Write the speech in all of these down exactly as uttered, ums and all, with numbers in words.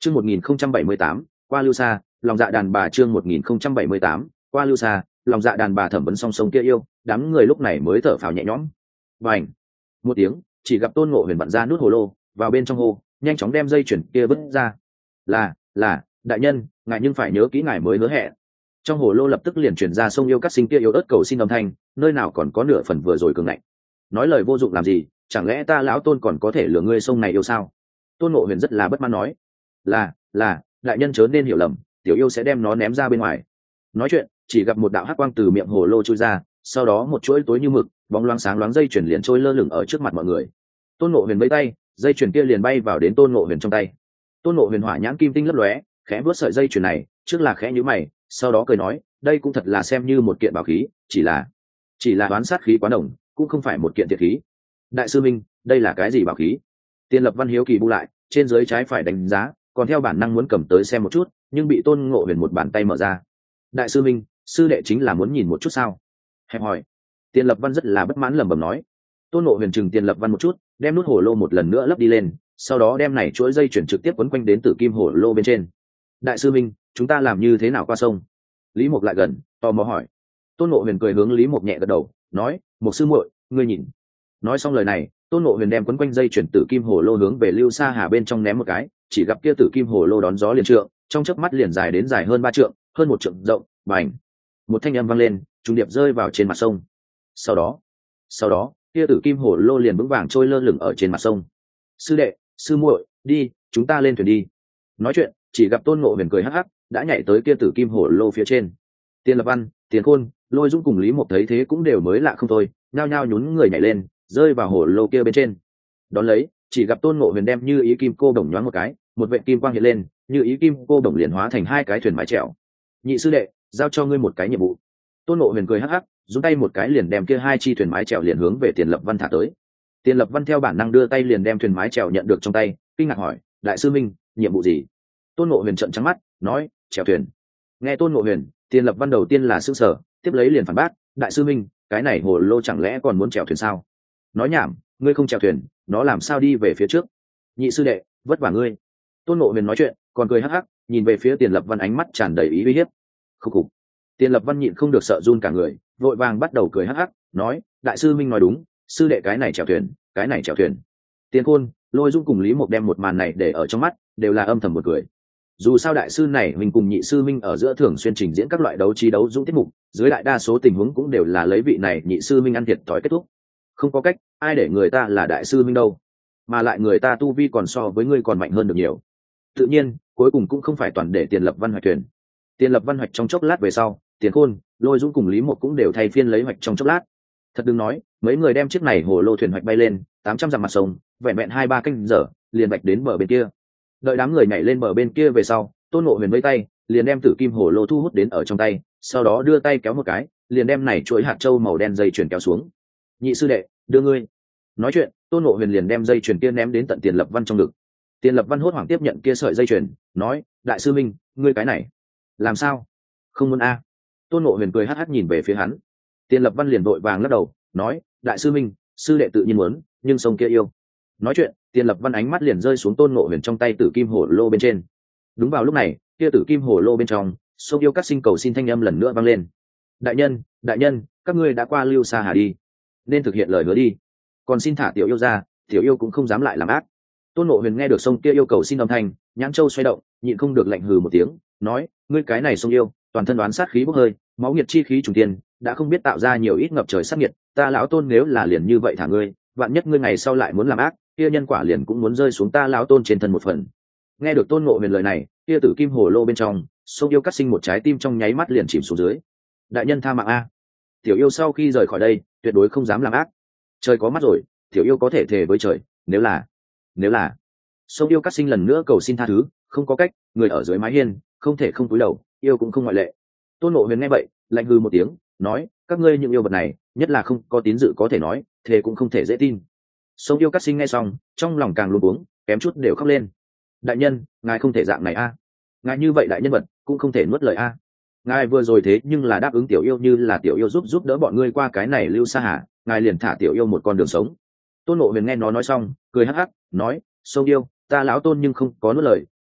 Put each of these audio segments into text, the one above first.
chương một nghìn không trăm bảy mươi tám qua lưu xa lòng dạ đàn bà. chương một nghìn không trăm bảy mươi tám qua lưu xa lòng dạ đàn bà. Thẩm vấn song song kia yêu, đám người lúc này mới thở phào nhẹ nhõm. Bành một tiếng, chỉ gặp Tôn Ngộ Huyền vặn ra nút hồ lô, vào bên trong hồ, nhanh chóng đem dây chuyển kia vứt ra. là là đại nhân, ngài nhưng phải nhớ kỹ ngài mới hứa hẹn. Trong hồ lô lập tức liền truyền ra sông yêu các sinh kia yêu ớt cầu xin âm thanh, nơi nào còn có nửa phần vừa rồi cường ngạnh. Nói lời vô dụng làm gì, chẳng lẽ ta lão Tôn còn có thể lừa ngươi sông này yêu sao? Tôn Ngộ Huyền rất là bất mãn nói. là là đại nhân chớ nên hiểu lầm, tiểu yêu sẽ đem nó ném ra bên ngoài. Nói chuyện, chỉ gặp một đạo hắc quang từ miệng hồ lô trôi ra, sau đó một chuỗi tối như mực, bóng loáng sáng loáng dây chuyển liền trôi lơ lửng ở trước mặt mọi người. Tôn Ngộ Huyền vẫy tay, dây chuyển kia liền bay vào đến Tôn Ngộ Huyền trong tay. Tôn Ngộ Huyền hỏa nhãn kim tinh lấp lóe, khẽ vuốt sợi dây chuyển này, trước là khẽ nhíu mày, sau đó cười nói, đây cũng thật là xem như một kiện bảo khí, chỉ là chỉ là đoán sát khí quá nồng, cũng không phải một kiện thiệt khí. Đại sư minh, đây là cái gì bảo khí? Tiên Lập Văn hiếu kỳ bu lại, trên dưới trái phải đánh giá, còn theo bản năng muốn cầm tới xem một chút, nhưng bị Tôn Ngộ Huyền một bàn tay mở ra. Đại sư minh, sư đệ chính là muốn nhìn một chút sao? Hẹp hỏi. Tiên Lập Văn rất là bất mãn lẩm bẩm nói. Tôn Ngộ Huyền chừng Tiên Lập Văn một chút, đem nút hồ lô một lần nữa lấp đi lên, sau đó đem này chuỗi dây chuyển trực tiếp quấn quanh đến tử kim hồ lô bên trên. Đại sư minh, chúng ta làm như thế nào qua sông? Lý Mộc lại gần, tò mò hỏi. Tôn Ngộ Huyền cười hướng Lý Mộc nhẹ gật đầu, nói, Mộc sư muội, ngươi nhìn. Nói xong lời này, Tôn Ngộ Huyền đem quấn quanh dây chuyển tử kim hồ lô hướng về Lưu Sa Hà bên trong ném một cái, chỉ gặp kia tử kim hồ lô đón gió liền trượng, trong chớp mắt liền dài đến dài hơn ba trượng, hơn một trượng rộng, bành. Một thanh âm vang lên, trùng điệp rơi vào trên mặt sông. Sau đó, sau đó, kia tử kim hồ lô liền vững vàng trôi lơ lửng ở trên mặt sông. Sư đệ, sư muội, đi, chúng ta lên thuyền đi. Nói chuyện, chỉ gặp Tôn Ngộ Huyền cười hắc hắc, đã nhảy tới kia tử kim hồ lô phía trên. Tiên Lập Văn, Tiền Khôn, Lôi Dũng cùng Lý Mộc thấy thế cũng đều mới lạ không thôi, nhao nhao nhún người nhảy lên, rơi vào hồ lô kia bên trên. Đón lấy, chỉ gặp Tôn Ngộ Huyền đem như ý kim cô đồng nhoáng một cái, một vệt kim quang hiện lên, như ý kim cô đồng liền hóa thành hai cái thuyền mái chèo. Nhị sư đệ, giao cho ngươi một cái nhiệm vụ. Tôn Ngộ Huyền cười hắc hắc, dùng tay một cái liền đem kia hai chi thuyền mái chèo liền hướng về Tiền Lập Văn thả tới. Tiền Lập Văn theo bản năng đưa tay liền đem thuyền mái chèo nhận được trong tay, kinh ngạc hỏi, đại sư minh, nhiệm vụ gì? Tôn Ngộ Huyền trợn trắng mắt, nói, chèo thuyền. Nghe Tôn Ngộ Huyền, Tiền Lập Văn đầu tiên là sững sờ, tiếp lấy liền phản bác, đại sư minh, cái này hồ lô chẳng lẽ còn muốn chèo thuyền sao? Nói nhảm, ngươi không chèo thuyền, nó làm sao đi về phía trước? Nhị sư đệ, vất vả ngươi. Tôn Ngộ Huyền nói chuyện, còn cười hắc hắc, nhìn về phía Tiền Lập Văn ánh mắt tràn đầy ý uy hiếp. Khục khục. Tiền Lập Văn nhịn không được sợ run cả người, vội vàng bắt đầu cười hắc hắc, nói, đại sư minh nói đúng, sư đệ cái này chèo thuyền, cái này chèo thuyền. Tiền Khôn, Lôi Dung cùng Lý Mộc đem một màn này để ở trong mắt, đều là âm thầm một cười. Dù sao đại sư này mình cùng nhị sư minh ở giữa thường xuyên trình diễn các loại đấu trí đấu dũng tiết mục, dưới đại đa số tình huống cũng đều là lấy vị này nhị sư minh ăn thiệt thòi kết thúc. Không có cách, ai để người ta là đại sư minh đâu, mà lại người ta tu vi còn so với ngươi còn mạnh hơn được nhiều. Tự nhiên, cuối cùng cũng không phải toàn để Tiền Lập Văn hoạch thuyền. Tiền Lập Văn hoạch trong chốc lát về sau, Tiền Khôn, Lôi Dũng cùng Lý Mộc cũng đều thay phiên lấy hoạch trong chốc lát. Thật đừng nói, mấy người đem chiếc này hồ lô thuyền hoạch bay lên tám trăm dặm mặt sông, vẹn vẹn hai ba canh giờ liền bạch đến bờ bên kia. Đợi đám người nhảy lên bờ bên kia về sau, Tôn Ngộ Huyền vẫy tay, liền đem tử kim hồ lô thu hút đến ở trong tay, sau đó đưa tay kéo một cái, liền đem này chuỗi hạt châu màu đen dây chuyền kéo xuống. Nhị sư đệ, đưa ngươi. Nói chuyện, Tôn Ngộ Huyền liền đem dây chuyền kia ném đến tận Tiền Lập Văn trong ngực. Tiền Lập Văn hốt hoảng tiếp nhận kia sợi dây chuyền, nói, đại sư minh, ngươi cái này làm sao? Không muốn a? À. Tôn Ngộ Huyền cười hắc hắc nhìn về phía hắn. Tiền Lập Văn liền vội vàng lắc đầu, nói, đại sư minh, sư đệ tự nhiên muốn, nhưng sông kia yêu. Nói chuyện, Tiền Lập Văn ánh mắt liền rơi xuống Tôn Ngộ Huyền trong tay tử kim hồ lô bên trên. Đúng vào lúc này, kia tử kim hồ lô bên trong, sông yêu các sinh cầu xin thanh âm lần nữa vang lên. Đại nhân, đại nhân, các ngươi đã qua Lưu Sa Hà đi, nên thực hiện lời hứa đi. Còn xin thả tiểu yêu ra, tiểu yêu cũng không dám lại làm ác. Tôn Ngộ Huyền nghe được sông kia yêu cầu xin âm thanh, nhãn châu xoay động, nhịn không được lạnh hừ một tiếng, nói, ngươi cái này sông yêu, toàn thân đoán sát khí bốc hơi, máu nhiệt chi khí trùng tiền, đã không biết tạo ra nhiều ít ngập trời sát nhiệt, ta lão Tôn nếu là liền như vậy thả ngươi, vạn nhất ngươi ngày sau lại muốn làm ác, kia nhân quả liền cũng muốn rơi xuống ta lão Tôn trên thân một phần. Nghe được Tôn Ngộ Huyền lời này, kia tử kim hồ lô bên trong, sông yêu cắt sinh một trái tim trong nháy mắt liền chìm xuống dưới. Đại nhân tha mạng a, tiểu yêu sau khi rời khỏi đây, tuyệt đối không dám làm ác. Trời có mắt rồi, tiểu yêu có thể thề với trời, nếu là nếu là sông yêu cắt sinh lần nữa cầu xin tha thứ, không có cách, người ở dưới mái hiên không thể không cúi đầu, yêu cũng không ngoại lệ. Tôn Ngộ Huyền nghe vậy, lạnh hừ một tiếng, nói, các ngươi những yêu vật này, nhất là không có tín dự có thể nói, thề cũng không thể dễ tin. Sông yêu cắt sinh nghe xong, trong lòng càng luống cuống, kém chút đều khóc lên. Đại nhân, ngài không thể dạng này a, ngài như vậy đại nhân vật cũng không thể nuốt lời a. Ngài vừa rồi thế nhưng là đáp ứng tiểu yêu như là tiểu yêu giúp giúp đỡ bọn ngươi qua cái này Lưu Sa Hà, ngài liền thả tiểu yêu một con đường sống. Tôn Ngộ Huyền nghe nó nói xong, cười hắc hắc, nói, sông yêu, ta lão Tôn nhưng không có nuốt lời,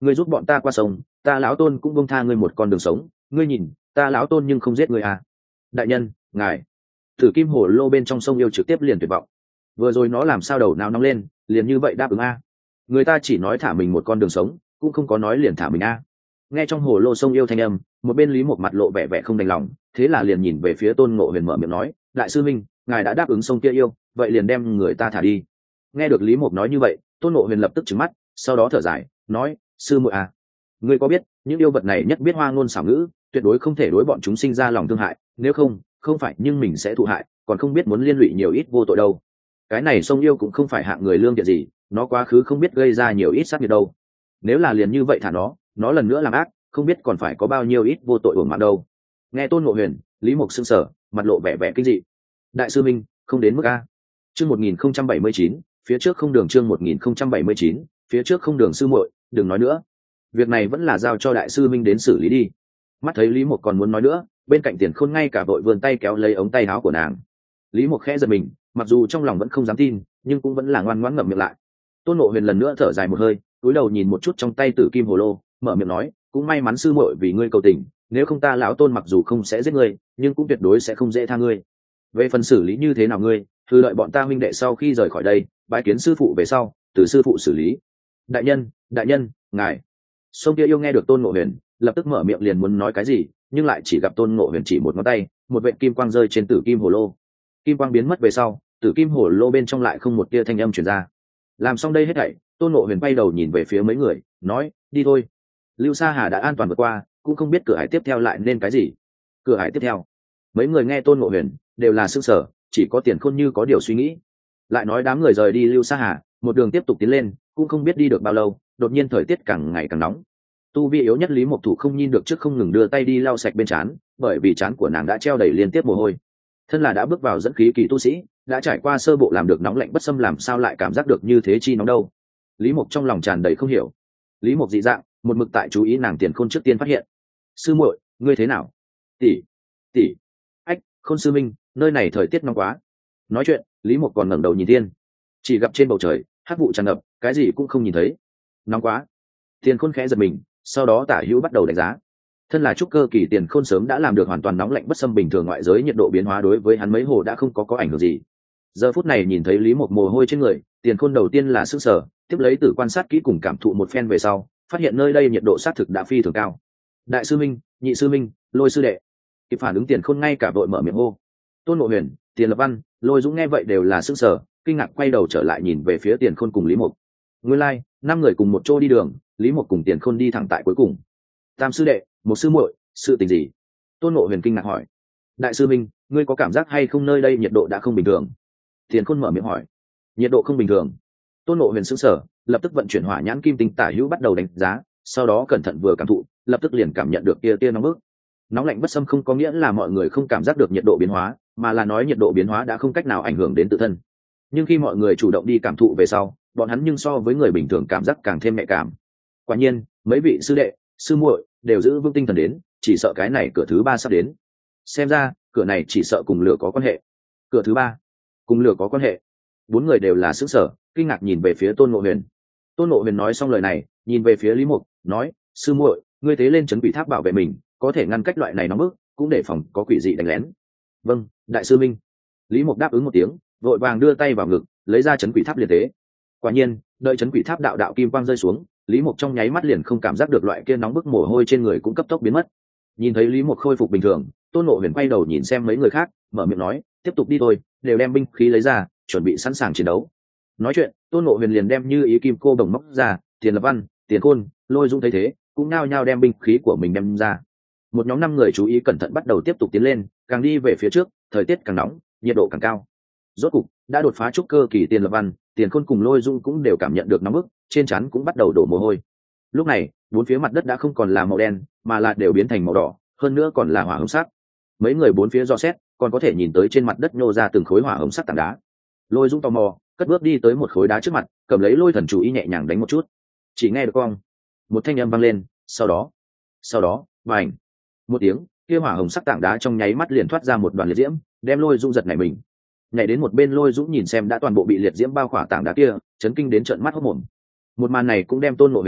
ngươi giúp bọn ta qua sông, ta lão tôn cũng buông tha ngươi một con đường sống, ngươi nhìn ta lão tôn nhưng không giết ngươi à. Đại nhân ngài. Tử kim hồ lô bên trong sông yêu trực tiếp liền tuyệt vọng. Vừa rồi nó làm sao đầu nào nóng lên liền như vậy đáp ứng a. Người ta chỉ nói thả mình một con đường sống, cũng không có nói liền thả mình a. Nghe trong hồ lô sông yêu thanh âm, một bên Lý Mộc mặt lộ vẻ vẻ không đành lòng, thế là liền nhìn về phía Tôn Ngộ Huyền mở miệng nói, đại sư minh, ngài đã đáp ứng sông kia yêu, vậy liền đem người ta thả đi. Nghe được Lý Mộc nói như vậy, Tôn Ngộ Huyền lập tức trừng mắt, sau đó thở dài nói, sư muội à, ngươi có biết những yêu vật này nhất biết hoa ngôn xảo ngữ, tuyệt đối không thể đối bọn chúng sinh ra lòng thương hại, nếu không không phải nhưng mình sẽ thụ hại, còn không biết muốn liên lụy nhiều ít vô tội đâu. Cái này sông yêu cũng không phải hạng người lương thiện gì, nó quá khứ không biết gây ra nhiều ít sát nghiệt đâu. Nếu là liền như vậy thả nó, nó lần nữa làm ác, không biết còn phải có bao nhiêu ít vô tội uổng mạng đâu. Nghe Tôn Ngộ Huyền, Lý Mộc sững sờ, mặt lộ vẻ vẻ kinh dị. Đại sư minh, không đến mức a. Chương một nghìn không trăm bảy mươi chín, phía trước không đường. Chương một nghìn không trăm bảy mươi chín, phía trước không đường. Sư muội, đừng nói nữa. Việc này vẫn là giao cho đại sư minh đến xử lý đi. Mắt thấy Lý Mộc còn muốn nói nữa, bên cạnh Tiền Khôn ngay cả vội vươn tay kéo lấy ống tay áo của nàng. Lý Mộc khẽ giật mình, mặc dù trong lòng vẫn không dám tin, nhưng cũng vẫn là ngoan ngoãn ngậm miệng lại. Tôn Ngộ Huyền lần nữa thở dài một hơi, cúi đầu nhìn một chút trong tay Tử Kim Hồ Lô, mở miệng nói, cũng may mắn sư muội vì ngươi cầu tình, nếu không ta lão Tôn mặc dù không sẽ giết ngươi, nhưng cũng tuyệt đối sẽ không dễ tha ngươi. Về phần xử lý như thế nào ngươi, thử đợi bọn ta huynh đệ sau khi rời khỏi đây, bái kiến sư phụ về sau, từ sư phụ xử lý. Đại nhân, đại nhân, ngài. Sông kia yêu nghe được Tôn Ngộ Huyền, lập tức mở miệng liền muốn nói cái gì, nhưng lại chỉ gặp Tôn Ngộ Huyền chỉ một ngón tay, một vệt kim quang rơi trên Tử Kim Hồ Lô. Kim quang biến mất về sau, Tử Kim Hồ Lô bên trong lại không một tia thanh âm truyền ra. Làm xong đây hết thảy, Tôn Ngộ Huyền quay đầu nhìn về phía mấy người, nói, đi thôi. Lưu Sa Hà đã an toàn vượt qua, cũng không biết cửa hải tiếp theo lại nên cái gì. Cửa hải tiếp theo. Mấy người nghe Tôn Ngộ Huyền đều là sững sờ, chỉ có Tiền Khôn như có điều suy nghĩ. Lại nói đám người rời đi Lưu Sa Hà, một đường tiếp tục tiến lên, cũng không biết đi được bao lâu, đột nhiên thời tiết càng ngày càng nóng. Tu vi yếu nhất Lý Mộc Thủ không nhìn được trước không ngừng đưa tay đi lau sạch bên trán, bởi vì trán của nàng đã treo đầy liên tiếp mồ hôi. Thân là đã bước vào dẫn khí kỳ tu sĩ, đã trải qua sơ bộ làm được nóng lạnh bất xâm, làm sao lại cảm giác được như thế chi nóng đâu. Lý Mộc trong lòng tràn đầy không hiểu. Lý Mộc dị dạng, một mực tại chú ý nàng. Tiền Khôn trước tiên phát hiện. Sư muội, ngươi thế nào? Tỷ, tỷ. Ách, Khôn sư minh, nơi này thời tiết nóng quá. Nói chuyện, Lý Mộc còn ngẩng đầu nhìn thiên, chỉ gặp trên bầu trời hắc vụ tràn ngập, cái gì cũng không nhìn thấy. Nóng quá. Tiền Khôn khẽ giật mình, sau đó tả hữu bắt đầu đánh giá. Thân là trúc cơ kỳ, Tiền Khôn sớm đã làm được hoàn toàn nóng lạnh bất xâm, bình thường ngoại giới nhiệt độ biến hóa đối với hắn mấy hồ đã không có có ảnh hưởng gì. Giờ phút này nhìn thấy Lý Mộc mồ hôi trên người, Tiền Khôn đầu tiên là sững sờ, tiếp lấy tử quan sát kỹ cùng cảm thụ một phen về sau, phát hiện nơi đây nhiệt độ xác thực đã phi thường cao. Đại sư minh, nhị sư minh, Lôi sư đệ. Kịp phản ứng Tiền Khôn ngay cả vội mở miệng hô. Tôn Ngộ Huyền, Tiền Lập Văn, Lôi Dũng nghe vậy đều là sững sờ, kinh ngạc quay đầu trở lại nhìn về phía Tiền Khôn cùng Lý Mộc. Nguyên lai, like, năm người cùng một chỗ đi đường, Lý Mộc cùng Tiền Khôn đi thẳng tại cuối cùng. Tam sư đệ, một sư muội, sự tình gì? Tôn Ngộ Huyền kinh ngạc hỏi. Đại sư minh, ngươi có cảm giác hay không nơi đây nhiệt độ đã không bình thường? Tiền Khôn mở miệng hỏi. Nhiệt độ không bình thường? Tôn Ngộ Huyền sững sờ, lập tức vận chuyển hỏa nhãn kim tinh tả hữu bắt đầu đánh giá, sau đó cẩn thận vừa cảm thụ, lập tức liền cảm nhận được tia tia nóng bức. Nóng lạnh bất xâm không có nghĩa là mọi người không cảm giác được nhiệt độ biến hóa, mà là nói nhiệt độ biến hóa đã không cách nào ảnh hưởng đến tự thân. Nhưng khi mọi người chủ động đi cảm thụ về sau, bọn hắn nhưng so với người bình thường cảm giác càng thêm nhạy cảm. Quả nhiên, mấy vị sư đệ, sư muội đều giữ vững tinh thần đến, chỉ sợ cái này cửa thứ ba sắp đến. Xem ra, cửa này chỉ sợ cùng lửa có quan hệ. Cửa thứ ba, cùng lửa có quan hệ. Bốn người đều là sững sờ, kinh ngạc nhìn về phía Tôn Ngộ Huyền. Tôn Ngộ Huyền nói xong lời này, nhìn về phía Lý Mộc, nói, sư muội, ngươi tế lên trấn quỷ tháp bảo vệ mình, có thể ngăn cách loại này nóng bức, cũng để phòng có quỷ dị đánh lén. Vâng, đại sư minh. Lý Mộc đáp ứng một tiếng, vội vàng đưa tay vào ngực, lấy ra trấn quỷ tháp liền tế. Quả nhiên, đợi trấn quỷ tháp đạo đạo kim quang rơi xuống, Lý Mộc trong nháy mắt liền không cảm giác được loại kia nóng bức, mồ hôi trên người cũng cấp tốc biến mất. Nhìn thấy Lý Mộc khôi phục bình thường, Tôn Ngộ Huyền quay đầu nhìn xem mấy người khác, mở miệng nói, tiếp tục đi thôi, đều đem binh khí lấy ra, chuẩn bị sẵn sàng chiến đấu. Nói chuyện, Tôn Ngộ Huyền liền đem như ý kim cô đồng móc ra, Tiền Lập Văn, Tiền Khôn, Lôi Dũng thấy thế, cũng nao nhao đem binh khí của mình đem ra. Một nhóm năm người chú ý cẩn thận bắt đầu tiếp tục tiến lên, càng đi về phía trước, thời tiết càng nóng, nhiệt độ càng cao. Rốt cục, đã đột phá trúc cơ kỳ, Tiền Lập Văn, Tiền Khôn cùng Lôi Dũng cũng đều cảm nhận được nóng bức, trên trán cũng bắt đầu đổ mồ hôi. Lúc này, bốn phía mặt đất đã không còn là màu đen, mà là đều biến thành màu đỏ, hơn nữa còn là hỏa hồng sắc. Mấy người bốn phía dò xét, còn có thể nhìn tới trên mặt đất nhô ra từng khối hỏa hồng sắc tảng đá. Lôi Dũng tò mò, cất bước đi tới một khối đá trước mặt, cầm lấy lôi thần chú ý nhẹ nhàng đánh một chút. Chỉ nghe được cong, một thanh âm vang lên, sau đó, sau đó, bành, một tiếng, kia hỏa hồng sắc tảng đá trong nháy mắt liền thoát ra một đoàn liệt diễm, đem Lôi Dũng giật nảy mình. Nhảy đến một bên Lôi Dũng nhìn xem đã toàn bộ bị liệt diễm bao khỏa tảng đá kia, chấn kinh đến trợn mắt hốt mồm. Một màn này cũng đem Tôn Ngộ Huyền,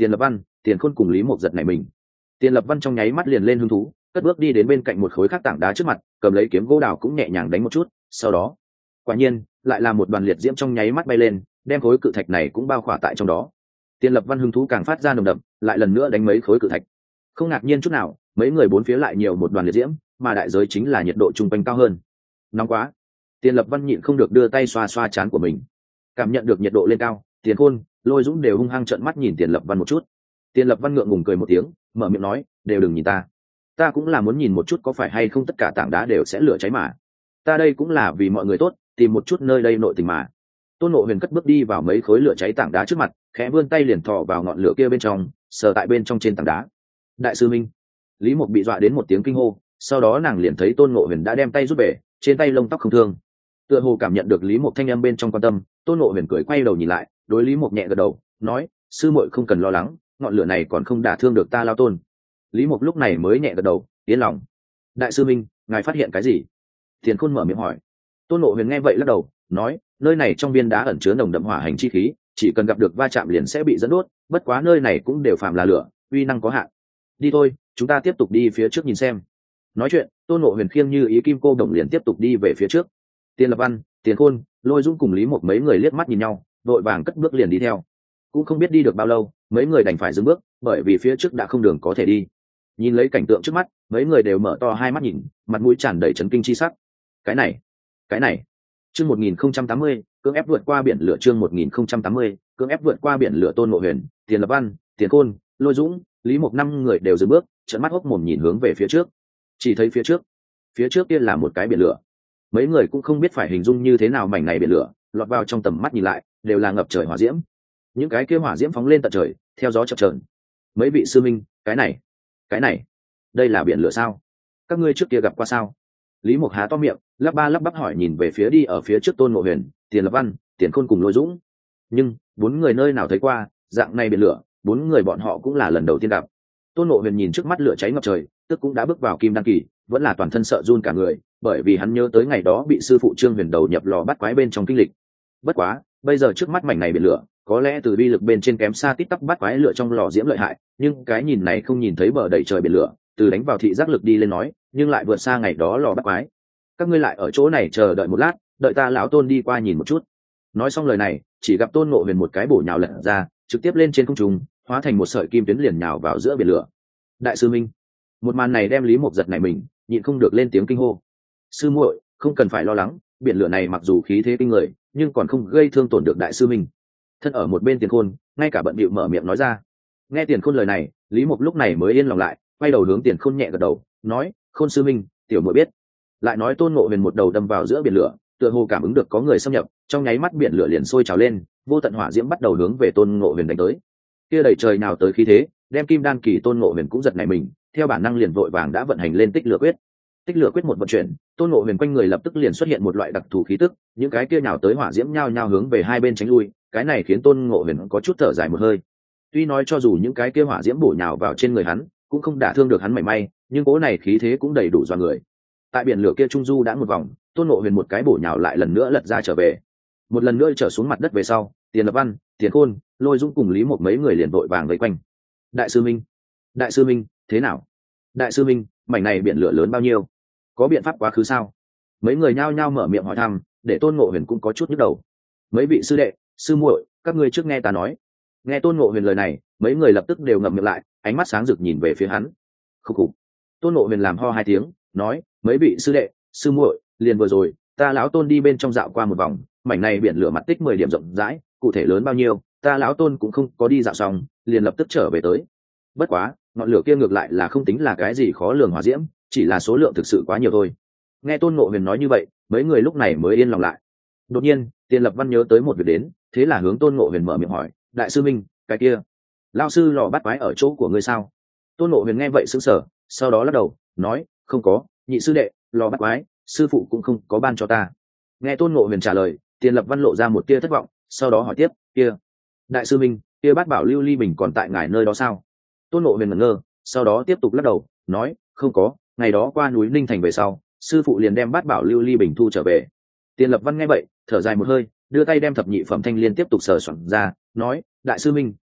Tiền Lập Văn, Tiền Khôn cùng Lý Mộc giật này mình. Tiền Lập Văn trong nháy mắt liền lên hứng thú, cất bước đi đến bên cạnh một khối khác tảng đá trước mặt, cầm lấy kiếm gỗ đào cũng nhẹ nhàng đánh một chút, sau đó, quả nhiên, lại là một đoàn liệt diễm trong nháy mắt bay lên, đem khối cự thạch này cũng bao khỏa tại trong đó. Tiền Lập Văn hứng thú càng phát ra nồng đậm, lại lần nữa đánh mấy khối cự thạch. Không ngạc nhiên chút nào, mấy người bốn phía lại nhiều một đoàn liệt diễm, mà đại giới chính là nhiệt độ trung quanh cao hơn. Nóng quá. Tiền Lập Văn nhịn không được đưa tay xoa xoa trán của mình. Cảm nhận được nhiệt độ lên cao, Tiền Khôn, Lôi Dũng đều hung hăng trợn mắt nhìn Tiền Lập Văn một chút. Tiền Lập Văn ngượng ngùng cười một tiếng, mở miệng nói, đều đừng nhìn ta. Ta cũng là muốn nhìn một chút có phải hay không tất cả tảng đá đều sẽ lửa cháy mà. Ta đây cũng là vì mọi người tốt, tìm một chút nơi đây nội tình mà. Tôn Ngộ Huyền cất bước đi vào mấy khối lửa cháy tảng đá trước mặt, khẽ vươn tay liền thò vào ngọn lửa kia bên trong, sờ tại bên trong trên tảng đá. Đại sư Minh. Lý Mộc bị dọa đến một tiếng kinh hô, sau đó nàng liền thấy Tôn Ngộ Huyền đã đem tay rút về, trên tay lông tóc không thương. Tựa hồ cảm nhận được Lý Mộc thanh âm bên trong quan tâm, Tôn Ngộ Huyền cười quay đầu nhìn lại, đối Lý Mộc nhẹ gật đầu, nói, sư muội không cần lo lắng, ngọn lửa này còn không đả thương được ta Lao Tôn. Lý Mộc lúc này mới nhẹ gật đầu, yên lòng. Đại sư Minh, ngài phát hiện cái gì? Tiền Khôn mở miệng hỏi. Tôn Ngộ Huyền nghe vậy lắc đầu, nói, nơi này trong viên đá ẩn chứa nồng đậm hỏa hành chi khí, chỉ cần gặp được va chạm liền sẽ bị dẫn đốt, bất quá nơi này cũng đều phàm là lửa, uy năng có hạn. Đi thôi, chúng ta tiếp tục đi phía trước nhìn xem. Nói chuyện, Tôn Ngộ Huyền khiêng như ý kim cô đồng liền tiếp tục đi về phía trước. Tiền Lập Văn, Tiền Khôn, Lôi Dũng cùng Lý Mộc mấy người liếc mắt nhìn nhau, vội vàng cất bước liền đi theo. Cũng không biết đi được bao lâu, mấy người đành phải dừng bước, bởi vì phía trước đã không đường có thể đi. Nhìn lấy cảnh tượng trước mắt, mấy người đều mở to hai mắt nhìn, mặt mũi tràn đầy chấn kinh chi sắc. Cái này, cái này. Chương một nghìn không trăm tám mươi, cưỡng ép vượt qua biển lửa. Chương một nghìn không trăm tám mươi, cưỡng ép vượt qua biển lửa. Tôn Ngộ Huyền, Tiền Lập Văn, Tiền Khôn, Lôi Dũng, Lý Mộc năm người đều dừng bước, trợn mắt hốc mồm nhìn hướng về phía trước. Chỉ thấy phía trước, phía trước kia là một cái biển lửa. Mấy người cũng không biết phải hình dung như thế nào mảnh này biển lửa, lọt vào trong tầm mắt nhìn lại, đều là ngập trời hỏa diễm. Những cái kia hỏa diễm phóng lên tận trời, theo gió chập chờn. Mấy vị sư minh, cái này, cái này, đây là biển lửa sao? Các ngươi trước kia gặp qua sao? Lý Mộc há to miệng, lắp ba lắp bắp hỏi nhìn về phía đi ở phía trước Tôn Ngộ Huyền, Tiền Lập Văn, Tiền Khôn cùng Lôi Dũng. Nhưng bốn người nơi nào thấy qua dạng này biển lửa, bốn người bọn họ cũng là lần đầu tiên gặp. Tôn Ngộ Huyền nhìn trước mắt lửa cháy ngập trời, tức cũng đã bước vào kim đăng kỳ, vẫn là toàn thân sợ run cả người, bởi vì hắn nhớ tới ngày đó bị sư phụ Trương Huyền đầu nhập lò bắt quái bên trong kinh lịch. Bất quá, bây giờ trước mắt mảnh này biển lửa, có lẽ từ uy lực bên trên kém xa tít tắp bắt quái lửa trong lò diễm lợi hại, nhưng cái nhìn này không nhìn thấy bờ đầy trời biển lửa, từ đánh vào thị giác lực đi lên nói, nhưng lại vượt xa ngày đó lò bắt quái. Các ngươi lại ở chỗ này chờ đợi một lát, đợi ta lão Tôn đi qua nhìn một chút. Nói xong lời này, chỉ gặp Tôn Ngộ Huyền một cái bổ nhào lật ra, trực tiếp lên trên không trung, hóa thành một sợi kim tuyến liền nhào vào giữa biển lửa. Đại sư Minh. Một màn này đem Lý Mộc giật này mình, nhịn không được lên tiếng kinh hô. Sư muội, không cần phải lo lắng, biển lửa này mặc dù khí thế kinh người, nhưng còn không gây thương tổn được đại sư Minh. Thân ở một bên Tiền Khôn, ngay cả bận bịu mở miệng nói ra. Nghe Tiền Khôn lời này, Lý Mộc lúc này mới yên lòng lại, quay đầu hướng Tiền Khôn nhẹ gật đầu, nói, Khôn sư Minh, tiểu muội biết. Lại nói Tôn Ngộ Huyền một đầu đâm vào giữa biển lửa, tựa hồ cảm ứng được có người xâm nhập, trong nháy mắt biển lửa liền sôi trào lên, vô tận hỏa diễm bắt đầu hướng về Tôn Ngộ Huyền đánh tới. Kia đầy trời nào tới khí thế, đem kim đan kỳ Tôn Ngộ Huyền cũng giật nảy mình, theo bản năng liền vội vàng đã vận hành lên tích lửa quyết. Tích lửa quyết một vận chuyển, Tôn Ngộ Huyền quanh người lập tức liền xuất hiện một loại đặc thù khí tức, những cái kia nhào tới hỏa diễm nhao nhao hướng về hai bên tránh lui, cái này khiến Tôn Ngộ Huyền có chút thở dài một hơi. Tuy nói cho dù những cái kia hỏa diễm bổ nhào vào trên người hắn, cũng không đả thương được hắn mảy may, nhưng cố này khí thế cũng đầy đủ dọa người. Tại biển lửa kia trung du đã một vòng, Tôn Ngộ Huyền một cái bổ nhào lại lần nữa lật ra trở về. Một lần nữa trở xuống mặt đất về sau, Tiền Lập Văn, Tiền Khôn, Lôi Dũng cùng Lý Mộc mấy người liền vội vàng vây quanh. Đại sư Minh, đại sư Minh, thế nào? Đại sư Minh, mảnh này biển lửa lớn bao nhiêu? Có biện pháp quá khứ sao? Mấy người nhao nhao mở miệng hỏi thăm, để Tôn Ngộ Huyền cũng có chút nhức đầu. Mấy vị sư đệ, sư muội, các ngươi trước nghe ta nói. Nghe Tôn Ngộ Huyền lời này, mấy người lập tức đều ngậm miệng lại, ánh mắt sáng rực nhìn về phía hắn. Khục khục. Tôn Ngộ Huyền làm ho hai tiếng, nói, mấy vị sư đệ, sư muội, liền vừa rồi, ta lão Tôn đi bên trong dạo qua một vòng, mảnh này biển lửa mặt tích mười điểm rộng rãi, cụ thể lớn bao nhiêu, ta lão Tôn cũng không có đi dạo xong, liền lập tức trở về tới. Bất quá, ngọn lửa kia ngược lại là không tính là cái gì khó lường hỏa diễm, chỉ là số lượng thực sự quá nhiều thôi. Nghe Tôn Ngộ Huyền nói như vậy, mấy người lúc này mới yên lòng lại. Đột nhiên, Tiền Lập Văn nhớ tới một việc đến, thế là hướng Tôn Ngộ Huyền mở miệng hỏi, đại sư Minh, cái kia, lão sư lò bắt quái ở chỗ của ngươi sao? Tôn Ngộ Huyền nghe vậy sững sờ, sau đó lắc đầu, nói, không có, nhị sư đệ, lò bắt quái, sư phụ cũng không có ban cho ta. Nghe Tôn Ngộ Huyền trả lời, Tiền Lập Văn lộ ra một tia thất vọng, sau đó hỏi tiếp, kia, đại sư Minh, kia bát bảo lưu ly bình còn tại ngài nơi đó sao? Tôn Ngộ Huyền ngẩn ngơ, sau đó tiếp tục lắc đầu, nói, không có, ngày đó qua núi Ninh Thành về sau, sư phụ liền đem bát bảo lưu ly bình thu trở về. Tiền Lập Văn nghe vậy, thở dài một hơi, đưa tay đem thập nhị phẩm thanh liên tiếp tục sờ soạn ra, nói, đại sư Minh,